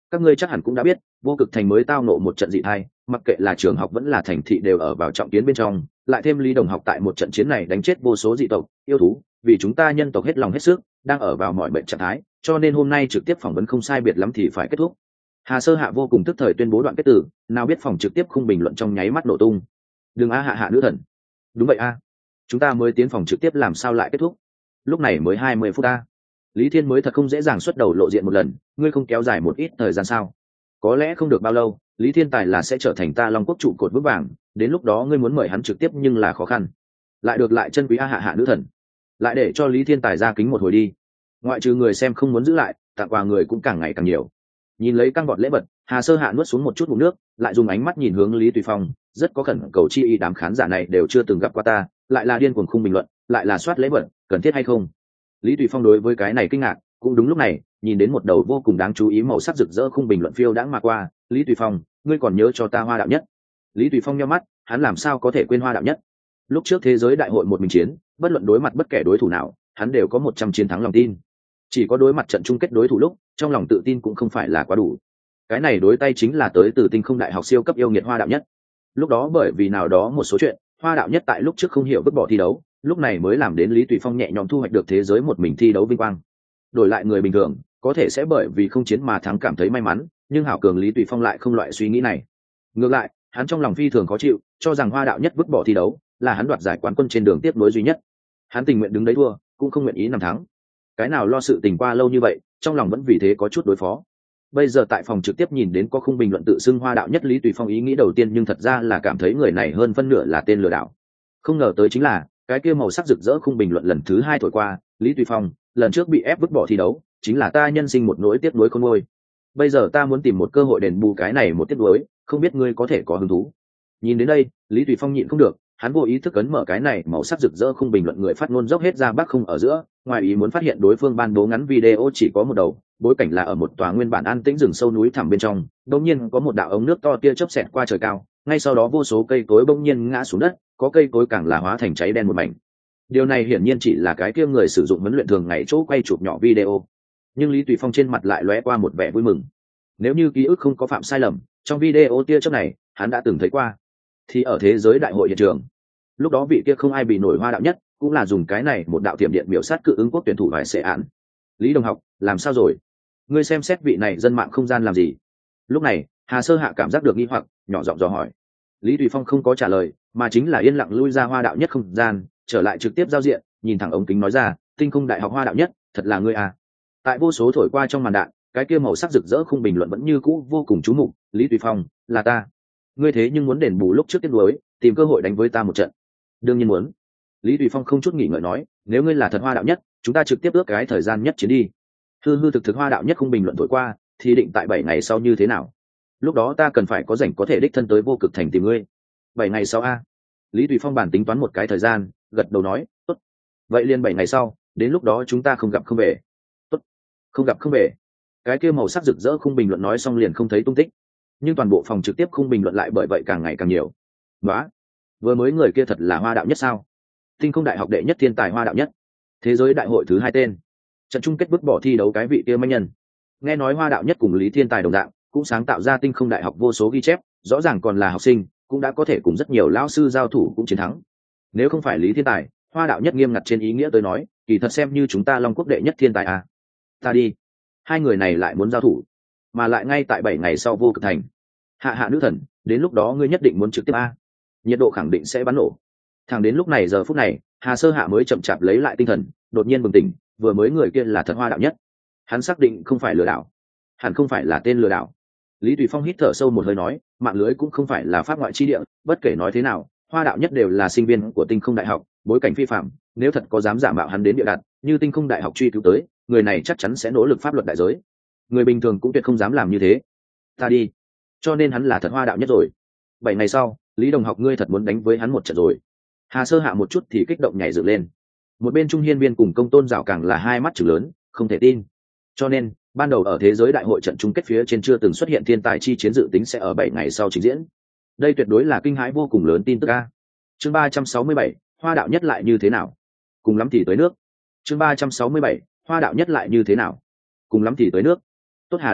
Các ngươi chắc hẳn cũng đã biết, vô cực thành mới tao nộ một trận dị thai, mặc kệ là trường học vẫn là thành thị đều ở vào trọng kiến bên trong, lại thêm Lý Đồng học tại một trận chiến này đánh chết vô số dị tộc yêu thú, vì chúng ta nhân tộc hết lòng hết sức, đang ở vào mọi bệnh trạng thái, cho nên hôm nay trực tiếp phỏng vấn không sai biệt lắm thì phải kết thúc. Hà Sơ Hạ vô cùng tức thời tuyên bố đoạn kết tử, nào biết phòng trực tiếp không bình luận trong nháy mắt nổ tung. Đừng a hạ hạ nữ thần. Đúng vậy a, chúng ta mới tiến phòng trực tiếp làm sao lại kết thúc? Lúc này mới hai mươi phút a. Lý Thiên mới thật không dễ dàng xuất đầu lộ diện một lần, ngươi không kéo dài một ít thời gian sao? Có lẽ không được bao lâu, Lý Thiên Tài là sẽ trở thành ta Long Quốc trụ cột vững vàng, đến lúc đó ngươi muốn mời hắn trực tiếp nhưng là khó khăn. Lại được lại chân quý a hạ hạ nữ thần, lại để cho Lý Thiên Tài ra kính một hồi đi. Ngoại trừ người xem không muốn giữ lại, tặng quà người cũng càng ngày càng nhiều. Nhìn lấy căng vọt lễ vật, Hà Sơ Hạ nuốt xuống một chút ngụm nước, lại dùng ánh mắt nhìn hướng Lý Tùy Phong, rất có khẩn cầu chi ý, đám khán giả này đều chưa từng gặp qua ta, lại là điên cuồng khung bình luận, lại là soát lễ vật, cần thiết hay không? Lý Tùy Phong đối với cái này kinh ngạc, cũng đúng lúc này, nhìn đến một đầu vô cùng đáng chú ý màu sắc rực rỡ khung bình luận phiêu đãng mà qua, Lý Tùy Phong, ngươi còn nhớ cho ta Hoa Đạo Nhất? Lý Tùy Phong nhíu mắt, hắn làm sao có thể quên Hoa Đạo Nhất? Lúc trước thế giới đại hội một mình chiến, bất luận đối mặt bất kể đối thủ nào, hắn đều có một trăm chiến thắng lòng tin. Chỉ có đối mặt trận chung kết đối thủ lúc, trong lòng tự tin cũng không phải là quá đủ. Cái này đối tay chính là tới từ Tinh Không Đại học siêu cấp yêu nghiệt Hoa Đạo Nhất. Lúc đó bởi vì nào đó một số chuyện, Hoa Đạo Nhất tại lúc trước không hiểu vứt bỏ thi đấu, lúc này mới làm đến Lý Tùy Phong nhẹ nhõm thu hoạch được thế giới một mình thi đấu vinh quang. Đổi lại người bình thường, có thể sẽ bởi vì không chiến mà thắng cảm thấy may mắn, nhưng hảo cường Lý Tùy Phong lại không loại suy nghĩ này. Ngược lại, hắn trong lòng phi thường khó chịu, cho rằng Hoa Đạo Nhất vứt bỏ thi đấu, là hắn đoạt giải quán quân trên đường tiếp nối duy nhất. Hắn tình nguyện đứng đấy thua, cũng không nguyện ý nằm thắng. Cái nào lo sự tình qua lâu như vậy, trong lòng vẫn vì thế có chút đối phó. Bây giờ tại phòng trực tiếp nhìn đến có khung bình luận tự xưng Hoa Đạo Nhất, Lý Tùy Phong ý nghĩ đầu tiên nhưng thật ra là cảm thấy người này hơn phân nửa là tên lừa đảo. Không ngờ tới chính là cái kia màu sắc rực rỡ khung bình luận lần thứ hai thổi qua, Lý Tùy Phong, lần trước bị ép vứt bỏ thi đấu, chính là ta nhân sinh một nỗi tiếc nuối khôn nguôi. Bây giờ ta muốn tìm một cơ hội đền bù cái này một tiếc nuối, không biết ngươi có thể có hứng thú. Nhìn đến đây, Lý Tùy Phong nhịn không được, hắn vô ý thức ấn mở cái này màu sắc rực rỡ khung bình luận, người phát ngôn dốc hết ra bắc không ở giữa, ngoài ý muốn phát hiện đối phương ban bố ngắn video chỉ có một đầu, bối cảnh là ở một tòa nguyên bản an tĩnh rừng sâu núi thẳm bên trong, đột nhiên có một đạo ống nước to tia chớp xẹt qua trời cao, ngay sau đó vô số cây cối bỗng nhiên ngã xuống đất, có cây cối càng là hóa thành cháy đen một mảnh. Điều này hiển nhiên chỉ là cái kia người sử dụng huấn luyện thường ngày chỗ quay chụp nhỏ video, nhưng Lý Tùy Phong trên mặt lại lóe qua một vẻ vui mừng. Nếu như ký ức không có phạm sai lầm, trong video tia chớp này hắn đã từng thấy qua, thì ở thế giới đại hội hiện trường. Lúc đó vị kia không ai bị nổi Hoa Đạo Nhất cũng là dùng cái này một đạo tiềm điện biểu sát cự ứng quốc tuyển thủ vài xệ án. Lý đồng học, làm sao rồi? Ngươi xem xét vị này dân mạng không gian làm gì? Lúc này Hà Sơ Hạ cảm giác được nghi hoặc, nhỏ giọng dò hỏi. Lý Tùy Phong không có trả lời, mà chính là yên lặng lui ra Hoa Đạo Nhất không gian, trở lại trực tiếp giao diện, nhìn thẳng ống kính nói ra, Tinh Không Đại học Hoa Đạo Nhất, thật là ngươi à? Tại vô số thổi qua trong màn đạn, cái kia màu sắc rực rỡ khung bình luận vẫn như cũ vô cùng chú mục. Lý Tùy Phong, là ta. Ngươi thế nhưng muốn đền bù lúc trước tiếc nuối, tìm cơ hội đánh với ta một trận. Đương nhiên muốn. Lý Tùy Phong không chút nghỉ ngợi nói, nếu ngươi là thật Hoa Đạo Nhất, chúng ta trực tiếp ước cái thời gian nhất chiến đi. Hư hư thực thực Hoa Đạo Nhất không bình luận thổi qua, thì định tại bảy ngày sau như thế nào? Lúc đó ta cần phải có rảnh có thể đích thân tới vô cực thành tìm ngươi. Bảy ngày sau a? Lý Tùy Phong bản tính toán một cái thời gian, gật đầu nói, tốt. Vậy liền bảy ngày sau, đến lúc đó chúng ta không gặp không về. Tốt. Không gặp không về. Cái kia màu sắc rực rỡ khung bình luận nói xong liền không thấy tung tích, nhưng toàn bộ phòng trực tiếp khung bình luận lại bởi vậy càng ngày càng nhiều. Đó, vừa mới người kia thật là Hoa Đạo Nhất sao? Tinh Không Đại học đệ nhất thiên tài Hoa Đạo Nhất, thế giới đại hội thứ hai tên, trận chung kết vứt bỏ thi đấu cái vị kia manh nhân. Nghe nói Hoa Đạo Nhất cùng Lý Thiên Tài đồng dạng, cũng sáng tạo ra Tinh Không Đại học vô số ghi chép, rõ ràng còn là học sinh, cũng đã có thể cùng rất nhiều lão sư giao thủ cũng chiến thắng. Nếu không phải Lý Thiên Tài, Hoa Đạo Nhất nghiêm ngặt trên ý nghĩa tới nói, kỳ thật xem như chúng ta Long Quốc đệ nhất thiên tài à. Ta đi, hai người này lại muốn giao thủ, mà lại ngay tại bảy ngày sau vô cực thành. Hạ hạ nữ thần, đến lúc đó ngươi nhất định muốn trực tiếp a, nhiệt độ khẳng định sẽ bắn nổ. Thẳng đến lúc này giờ phút này, Hà Sơ Hạ mới chậm chạp lấy lại tinh thần, đột nhiên bừng tỉnh, vừa mới người kia là thật Hoa Đạo Nhất. Hắn xác định không phải lừa đảo, hẳn không phải là tên lừa đảo. Lý Tùy Phong hít thở sâu một hơi nói, mạng lưới cũng không phải là pháp ngoại chi địa, bất kể nói thế nào, Hoa Đạo Nhất đều là sinh viên của Tinh Không Đại học, bối cảnh phi phạm, nếu thật có dám giả mạo hắn đến địa đặt, như Tinh Không Đại học truy cứu tới, người này chắc chắn sẽ nỗ lực pháp luật đại giới. Người bình thường cũng tuyệt không dám làm như thế. Ta đi, cho nên hắn là thật Hoa Đạo Nhất rồi. Bảy ngày sau, Lý đồng học ngươi thật muốn đánh với hắn một trận rồi. Hà Sơ Hạ một chút thì kích động nhảy dựng lên. Một bên Trung Hiên Viên cùng Công Tôn Dạo càng là hai mắt trừng lớn, không thể tin. Cho nên, ban đầu ở thế giới đại hội trận chung kết phía trên chưa từng xuất hiện thiên tài chi chiến dự tính sẽ ở bảy ngày sau trình diễn. Đây tuyệt đối là kinh hãi vô cùng lớn tin tức a. Chương ba trăm sáu mươi bảy, Hoa Đạo Nhất lại như thế nào? Cùng lắm thì tới nước. Chương ba trăm sáu mươi bảy, Hoa Đạo Nhất lại như thế nào? Cùng lắm thì tới nước. Tốt Hà đồng học,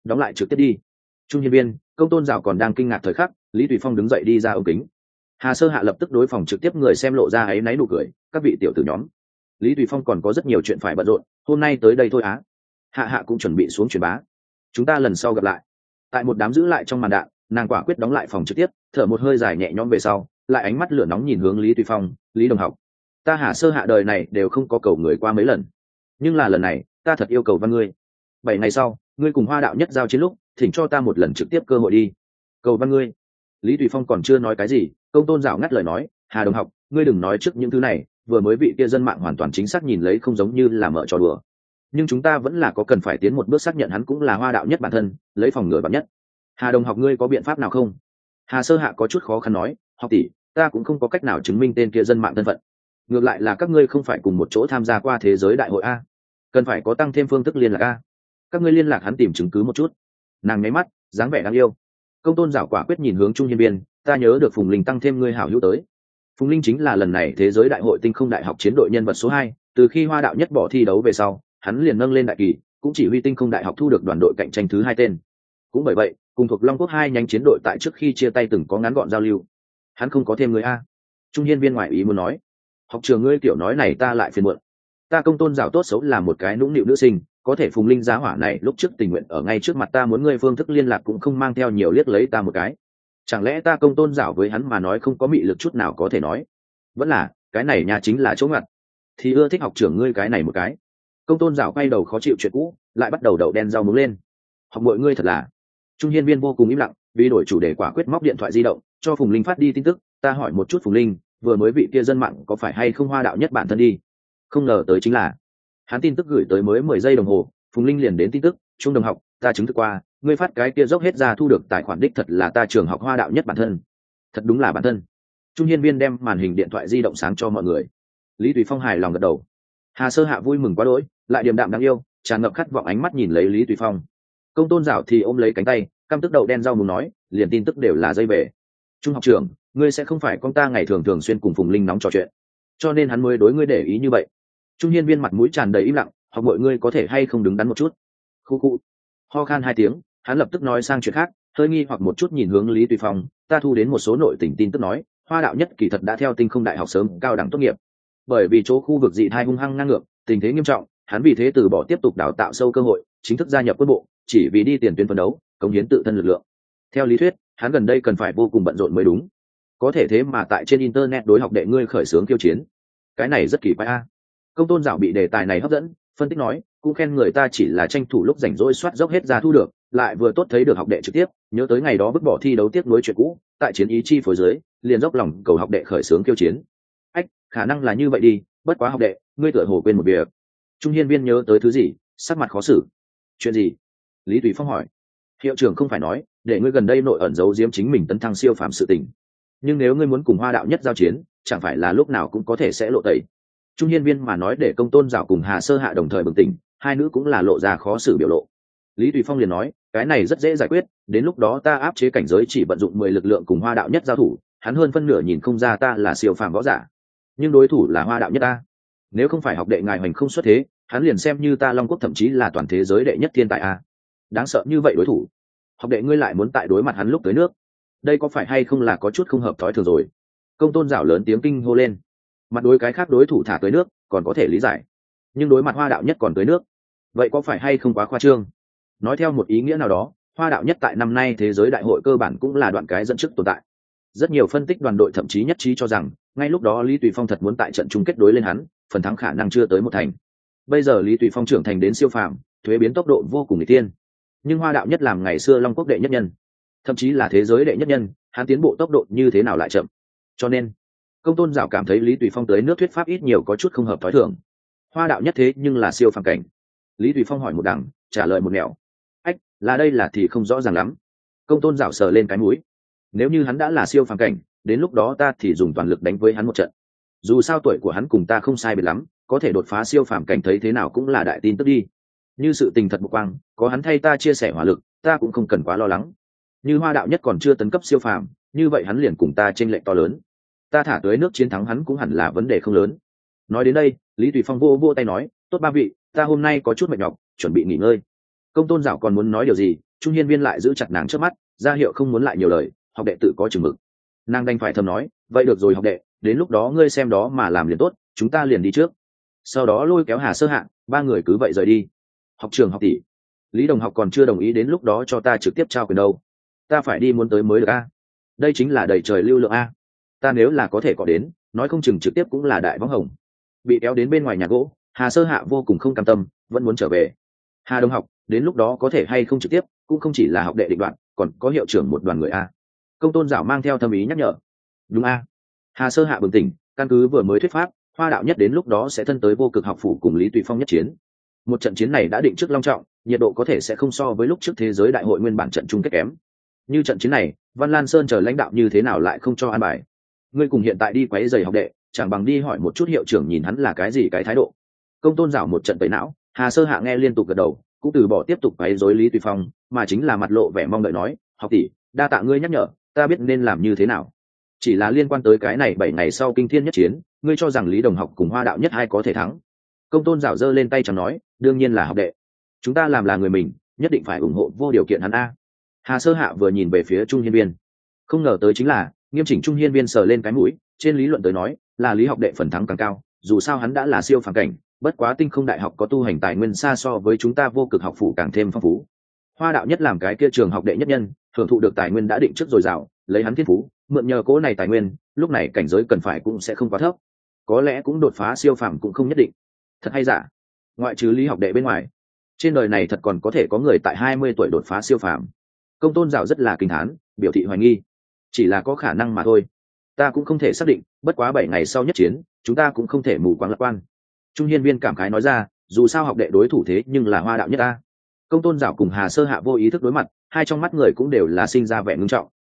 đóng lại trực tiếp đi. Trung hiên viên, Công tôn dạo còn đang kinh ngạc thời khắc, Lý Tùy Phong đứng dậy đi ra ống kính. Hà Sơ Hạ lập tức đối phòng trực tiếp người xem lộ ra áy náy nụ cười, các vị tiểu tử nhóm, Lý Tùy Phong còn có rất nhiều chuyện phải bận rộn, hôm nay tới đây thôi á. Hạ Hạ cũng chuẩn bị xuống truyền bá, chúng ta lần sau gặp lại. Tại một đám giữ lại trong màn đạn, nàng quả quyết đóng lại phòng trực tiếp, thở một hơi dài nhẹ nhõm về sau, lại ánh mắt lửa nóng nhìn hướng Lý Tùy Phong. Lý đồng học, ta Hà Sơ Hạ đời này đều không có cầu người qua mấy lần, nhưng là lần này ta thật yêu cầu văn ngươi. Bảy ngày sau ngươi cùng Hoa đạo nhất giao chiến lúc, thỉnh cho ta một lần trực tiếp cơ hội đi, cầu văn ngươi. Lý Tùy Phong còn chưa nói cái gì, Công tôn dạo ngắt lời nói, Hà đồng học, ngươi đừng nói trước những thứ này, vừa mới vị kia dân mạng hoàn toàn chính xác nhìn lấy không giống như là mở trò đùa, nhưng chúng ta vẫn là có cần phải tiến một bước xác nhận hắn cũng là Hoa đạo nhất bản thân, lấy phòng ngừa bản nhất. Hà đồng học, ngươi có biện pháp nào không? Hà Sơ Hạ có chút khó khăn nói, học tỷ, ta cũng không có cách nào chứng minh tên kia dân mạng thân phận, ngược lại là các ngươi không phải cùng một chỗ tham gia qua thế giới đại hội a, cần phải có tăng thêm phương thức liên lạc a, các ngươi liên lạc hắn tìm chứng cứ một chút. Nàng nháy mắt, dáng vẻ đáng yêu. Công tôn giảo quả quyết nhìn hướng Trung Hiên Biên, ta nhớ được Phùng Linh tăng thêm ngươi hảo hữu tới. Phùng Linh chính là lần này thế giới đại hội tinh không đại học chiến đội nhân vật số hai, từ khi Hoa đạo nhất bỏ thi đấu về sau, hắn liền nâng lên đại kỳ, cũng chỉ huy tinh không đại học thu được đoàn đội cạnh tranh thứ hai tên. Cũng bởi vậy, cùng thuộc Long Quốc hai nhánh chiến đội tại trước khi chia tay từng có ngắn gọn giao lưu. Hắn không có thêm người a. Trung Hiên Viên ngoại ý muốn nói, học trường ngươi kiểu nói này ta lại phiền muộn. Ta công tôn giảo tốt xấu là một cái nũng nịu nữ sinh, có thể Phùng Linh giá hỏa này lúc trước tình nguyện ở ngay trước mặt ta muốn ngươi phương thức liên lạc cũng không mang theo nhiều liếc lấy ta một cái. Chẳng lẽ ta công tôn giảo với hắn mà nói không có mị lực chút nào có thể nói? Vẫn là, cái này nhà chính là chỗ ngặt. Thì ưa thích học trưởng ngươi cái này một cái. Công tôn giảo quay đầu khó chịu chuyện cũ, lại bắt đầu đậu đen rau muống lên. Học mọi ngươi thật là. Trung Hiên Viên vô cùng im lặng, vì đổi chủ đề quả quyết móc điện thoại di động, cho Phùng Linh phát đi tin tức, ta hỏi một chút Phùng Linh, vừa mới vị kia dân mạng có phải hay không Hoa đạo nhất bản thân đi? Không ngờ tới chính là, hắn tin tức gửi tới mới mười giây đồng hồ, Phùng Linh liền đến tin tức, Trung đồng học, ta chứng thực qua, ngươi phát cái kia dốc hết ra thu được tài khoản đích thật là ta trường học Hoa đạo nhất bản thân. Thật đúng là bản thân. Trung Hiên Viên đem màn hình điện thoại di động sáng cho mọi người. Lý Tùy Phong hài lòng gật đầu. Hà Sơ Hạ vui mừng quá đỗi, lại điềm đạm đáng yêu, tràn ngập khát vọng ánh mắt nhìn lấy Lý Tùy Phong. Công tôn giảo thì ôm lấy cánh tay, căm tức đầu đen rau muốn nói, liền tin tức đều là dây về. Trung học trưởng, ngươi sẽ không phải con ta ngày thường thường xuyên cùng Phùng Linh nóng trò chuyện, cho nên hắn mới đối ngươi để ý như vậy. Trung Hiên Viên mặt mũi tràn đầy im lặng, học mọi ngươi có thể hay không đứng đắn một chút. Khu khu. Ho khan hai tiếng, hắn lập tức nói sang chuyện khác, hơi nghi hoặc một chút nhìn hướng Lý Tùy Phong, ta thu đến một số nội tình tin tức nói, Hoa đạo nhất kỳ thật đã theo tinh không đại học sớm cao đẳng tốt nghiệp, bởi vì chỗ khu vực dị thai hung hăng ngang ngược, tình thế nghiêm trọng, hắn vì thế từ bỏ tiếp tục đào tạo sâu cơ hội, chính thức gia nhập quân bộ, chỉ vì đi tiền tuyến phấn đấu, cống hiến tự thân lực lượng. Theo lý thuyết, hắn gần đây cần phải vô cùng bận rộn mới đúng, có thể thế mà tại trên internet đối học đệ ngươi khởi xướng khiêu chiến, cái này rất kỳ quái a. Công tôn giảo bị đề tài này hấp dẫn, phân tích nói, cũng khen người ta chỉ là tranh thủ lúc rảnh rỗi soát dốc hết ra thu được, lại vừa tốt thấy được học đệ trực tiếp, nhớ tới ngày đó vứt bỏ thi đấu tiếp nối chuyện cũ, tại chiến ý chi phối dưới, liền dốc lòng cầu học đệ khởi xướng khiêu chiến. Ách, khả năng là như vậy đi, bất quá học đệ, ngươi tựa hồ quên một việc. Trung Hiên Viên nhớ tới thứ gì, sắc mặt khó xử. Chuyện gì? Lý Tùy Phong hỏi. Hiệu trưởng không phải nói, để ngươi gần đây nội ẩn giấu giếm chính mình tấn thăng siêu phàm sự tình, nhưng nếu ngươi muốn cùng Hoa đạo nhất giao chiến, chẳng phải là lúc nào cũng có thể sẽ lộ tẩy. Trung Hiên Viên mà nói để công tôn giảo cùng Hà Sơ Hạ đồng thời bừng tỉnh, hai nữ cũng là lộ ra khó xử biểu lộ. Lý Tùy Phong liền nói, cái này rất dễ giải quyết, đến lúc đó ta áp chế cảnh giới chỉ vận dụng mười lực lượng cùng Hoa đạo nhất giao thủ, hắn hơn phân nửa nhìn không ra ta là siêu phàm võ giả, nhưng đối thủ là Hoa đạo nhất ta. Nếu không phải học đệ ngài hoành không xuất thế, hắn liền xem như ta Long Quốc thậm chí là toàn thế giới đệ nhất thiên tài a. Đáng sợ như vậy đối thủ, học đệ ngươi lại muốn tại đối mặt hắn lúc tới nước, đây có phải hay không là có chút không hợp thói thường rồi? Công tôn giảo lớn tiếng kinh hô lên. Mặt đối cái khác đối thủ thả tới nước còn có thể lý giải, nhưng đối mặt Hoa đạo nhất còn tới nước, vậy có phải hay không quá khoa trương? Nói theo một ý nghĩa nào đó, Hoa đạo nhất tại năm nay thế giới đại hội cơ bản cũng là đoạn cái dẫn trước tồn tại. Rất nhiều phân tích đoàn đội thậm chí nhất trí cho rằng, ngay lúc đó Lý Tùy Phong thật muốn tại trận chung kết đối lên hắn, phần thắng khả năng chưa tới một thành. Bây giờ Lý Tùy Phong trưởng thành đến siêu phàm, thuế biến tốc độ vô cùng nghịch tiên, nhưng Hoa đạo nhất làm ngày xưa Long Quốc đệ nhất nhân, thậm chí là thế giới đệ nhất nhân, hắn tiến bộ tốc độ như thế nào lại chậm? Cho nên công tôn giảo cảm thấy Lý Tùy Phong tới nước thuyết pháp ít nhiều có chút không hợp thói thường. Hoa đạo nhất thế nhưng là siêu phàm cảnh. Lý Tùy Phong hỏi một đằng, trả lời một nẻo. Ách, là đây là thì không rõ ràng lắm. Công tôn giảo sờ lên cái mũi. Nếu như hắn đã là siêu phàm cảnh, đến lúc đó ta thì dùng toàn lực đánh với hắn một trận. Dù sao tuổi của hắn cùng ta không sai biệt lắm, có thể đột phá siêu phàm cảnh thấy thế nào cũng là đại tin tức đi. Như sự tình thật một quang, có hắn thay ta chia sẻ hỏa lực, ta cũng không cần quá lo lắng. Như Hoa đạo nhất còn chưa tấn cấp siêu phàm, như vậy hắn liền cùng ta chênh lệch to lớn. Ta thả tới nước chiến thắng hắn cũng hẳn là vấn đề không lớn. Nói đến đây, Lý Tùy Phong vô vô tay nói, tốt ba vị, ta hôm nay có chút mệt nhọc, chuẩn bị nghỉ ngơi. Công tôn giảo còn muốn nói điều gì, Trung hiên viên lại giữ chặt nàng trước mắt, ra hiệu không muốn lại nhiều lời, học đệ tự có chừng mực. Nàng đành phải thầm nói, vậy được rồi học đệ, đến lúc đó ngươi xem đó mà làm liền tốt, chúng ta liền đi trước. Sau đó lôi kéo Hà Sơ Hạ, ba người cứ vậy rời đi. Học trường học tỷ, Lý Đồng học còn chưa đồng ý đến lúc đó cho ta trực tiếp trao quyền đâu, ta phải đi muốn tới mới được a. Đây chính là đầy trời lưu lượng a, ta nếu là có thể có đến, nói không chừng trực tiếp cũng là đại võng hồng. Bị kéo đến bên ngoài nhà gỗ, Hà Sơ Hạ vô cùng không cam tâm, vẫn muốn trở về. Hà đồng học, đến lúc đó có thể hay không trực tiếp, cũng không chỉ là học đệ định đoạn, còn có hiệu trưởng một đoàn người a. Công tôn Giảo mang theo thâm ý nhắc nhở. Đúng a. Hà Sơ Hạ bừng tỉnh, căn cứ vừa mới thuyết pháp, Hoa đạo nhất đến lúc đó sẽ thân tới vô cực học phủ cùng Lý Tùy Phong nhất chiến. Một trận chiến này đã định trước long trọng, nhiệt độ có thể sẽ không so với lúc trước thế giới đại hội nguyên bản trận chung kết kém. Như trận chiến này, Văn Lan Sơn chờ lãnh đạo như thế nào lại không cho an bài? Ngươi cùng hiện tại đi quấy giày học đệ, chẳng bằng đi hỏi một chút hiệu trưởng nhìn hắn là cái gì cái thái độ. Công tôn Giảo một trận tẩy não, Hà Sơ Hạ nghe liên tục gật đầu, cũng từ bỏ tiếp tục quấy rối Lý Tùy Phong, mà chính là mặt lộ vẻ mong đợi nói, học tỷ, đa tạ ngươi nhắc nhở, ta biết nên làm như thế nào. Chỉ là liên quan tới cái này bảy ngày sau kinh thiên nhất chiến, ngươi cho rằng Lý đồng học cùng Hoa đạo nhất ai có thể thắng? Công tôn Giảo giơ lên tay chẳng nói, đương nhiên là học đệ, chúng ta làm là người mình, nhất định phải ủng hộ vô điều kiện hắn a. Hà Sơ Hạ vừa nhìn về phía Trung hiên viên, không ngờ tới chính là nghiêm chỉnh Trung hiên viên sờ lên cái mũi, trên lý luận tới nói là Lý học đệ phần thắng càng cao, dù sao hắn đã là siêu phàm cảnh, bất quá tinh không đại học có tu hành tài nguyên xa so với chúng ta vô cực học phủ càng thêm phong phú. Hoa đạo nhất làm cái kia trường học đệ nhất nhân, hưởng thụ được tài nguyên đã định trước dồi dào, lấy hắn thiên phú mượn nhờ cố này tài nguyên, lúc này cảnh giới cần phải cũng sẽ không quá thấp, có lẽ cũng đột phá siêu phàm cũng không nhất định. Thật hay giả? Ngoại trừ Lý học đệ bên ngoài, trên đời này thật còn có thể có người tại hai mươi tuổi đột phá siêu phàm? Công tôn Giảo rất là kinh thán, biểu thị hoài nghi. Chỉ là có khả năng mà thôi, ta cũng không thể xác định, bất quá bảy ngày sau nhất chiến, chúng ta cũng không thể mù quáng lạc quan. Trung hiên viên cảm khái nói ra, dù sao học đệ đối thủ thế nhưng là Hoa đạo nhất ta. Công tôn Giảo cùng Hà Sơ Hạ vô ý thức đối mặt, hai trong mắt người cũng đều là sinh ra vẻ ngưng trọng.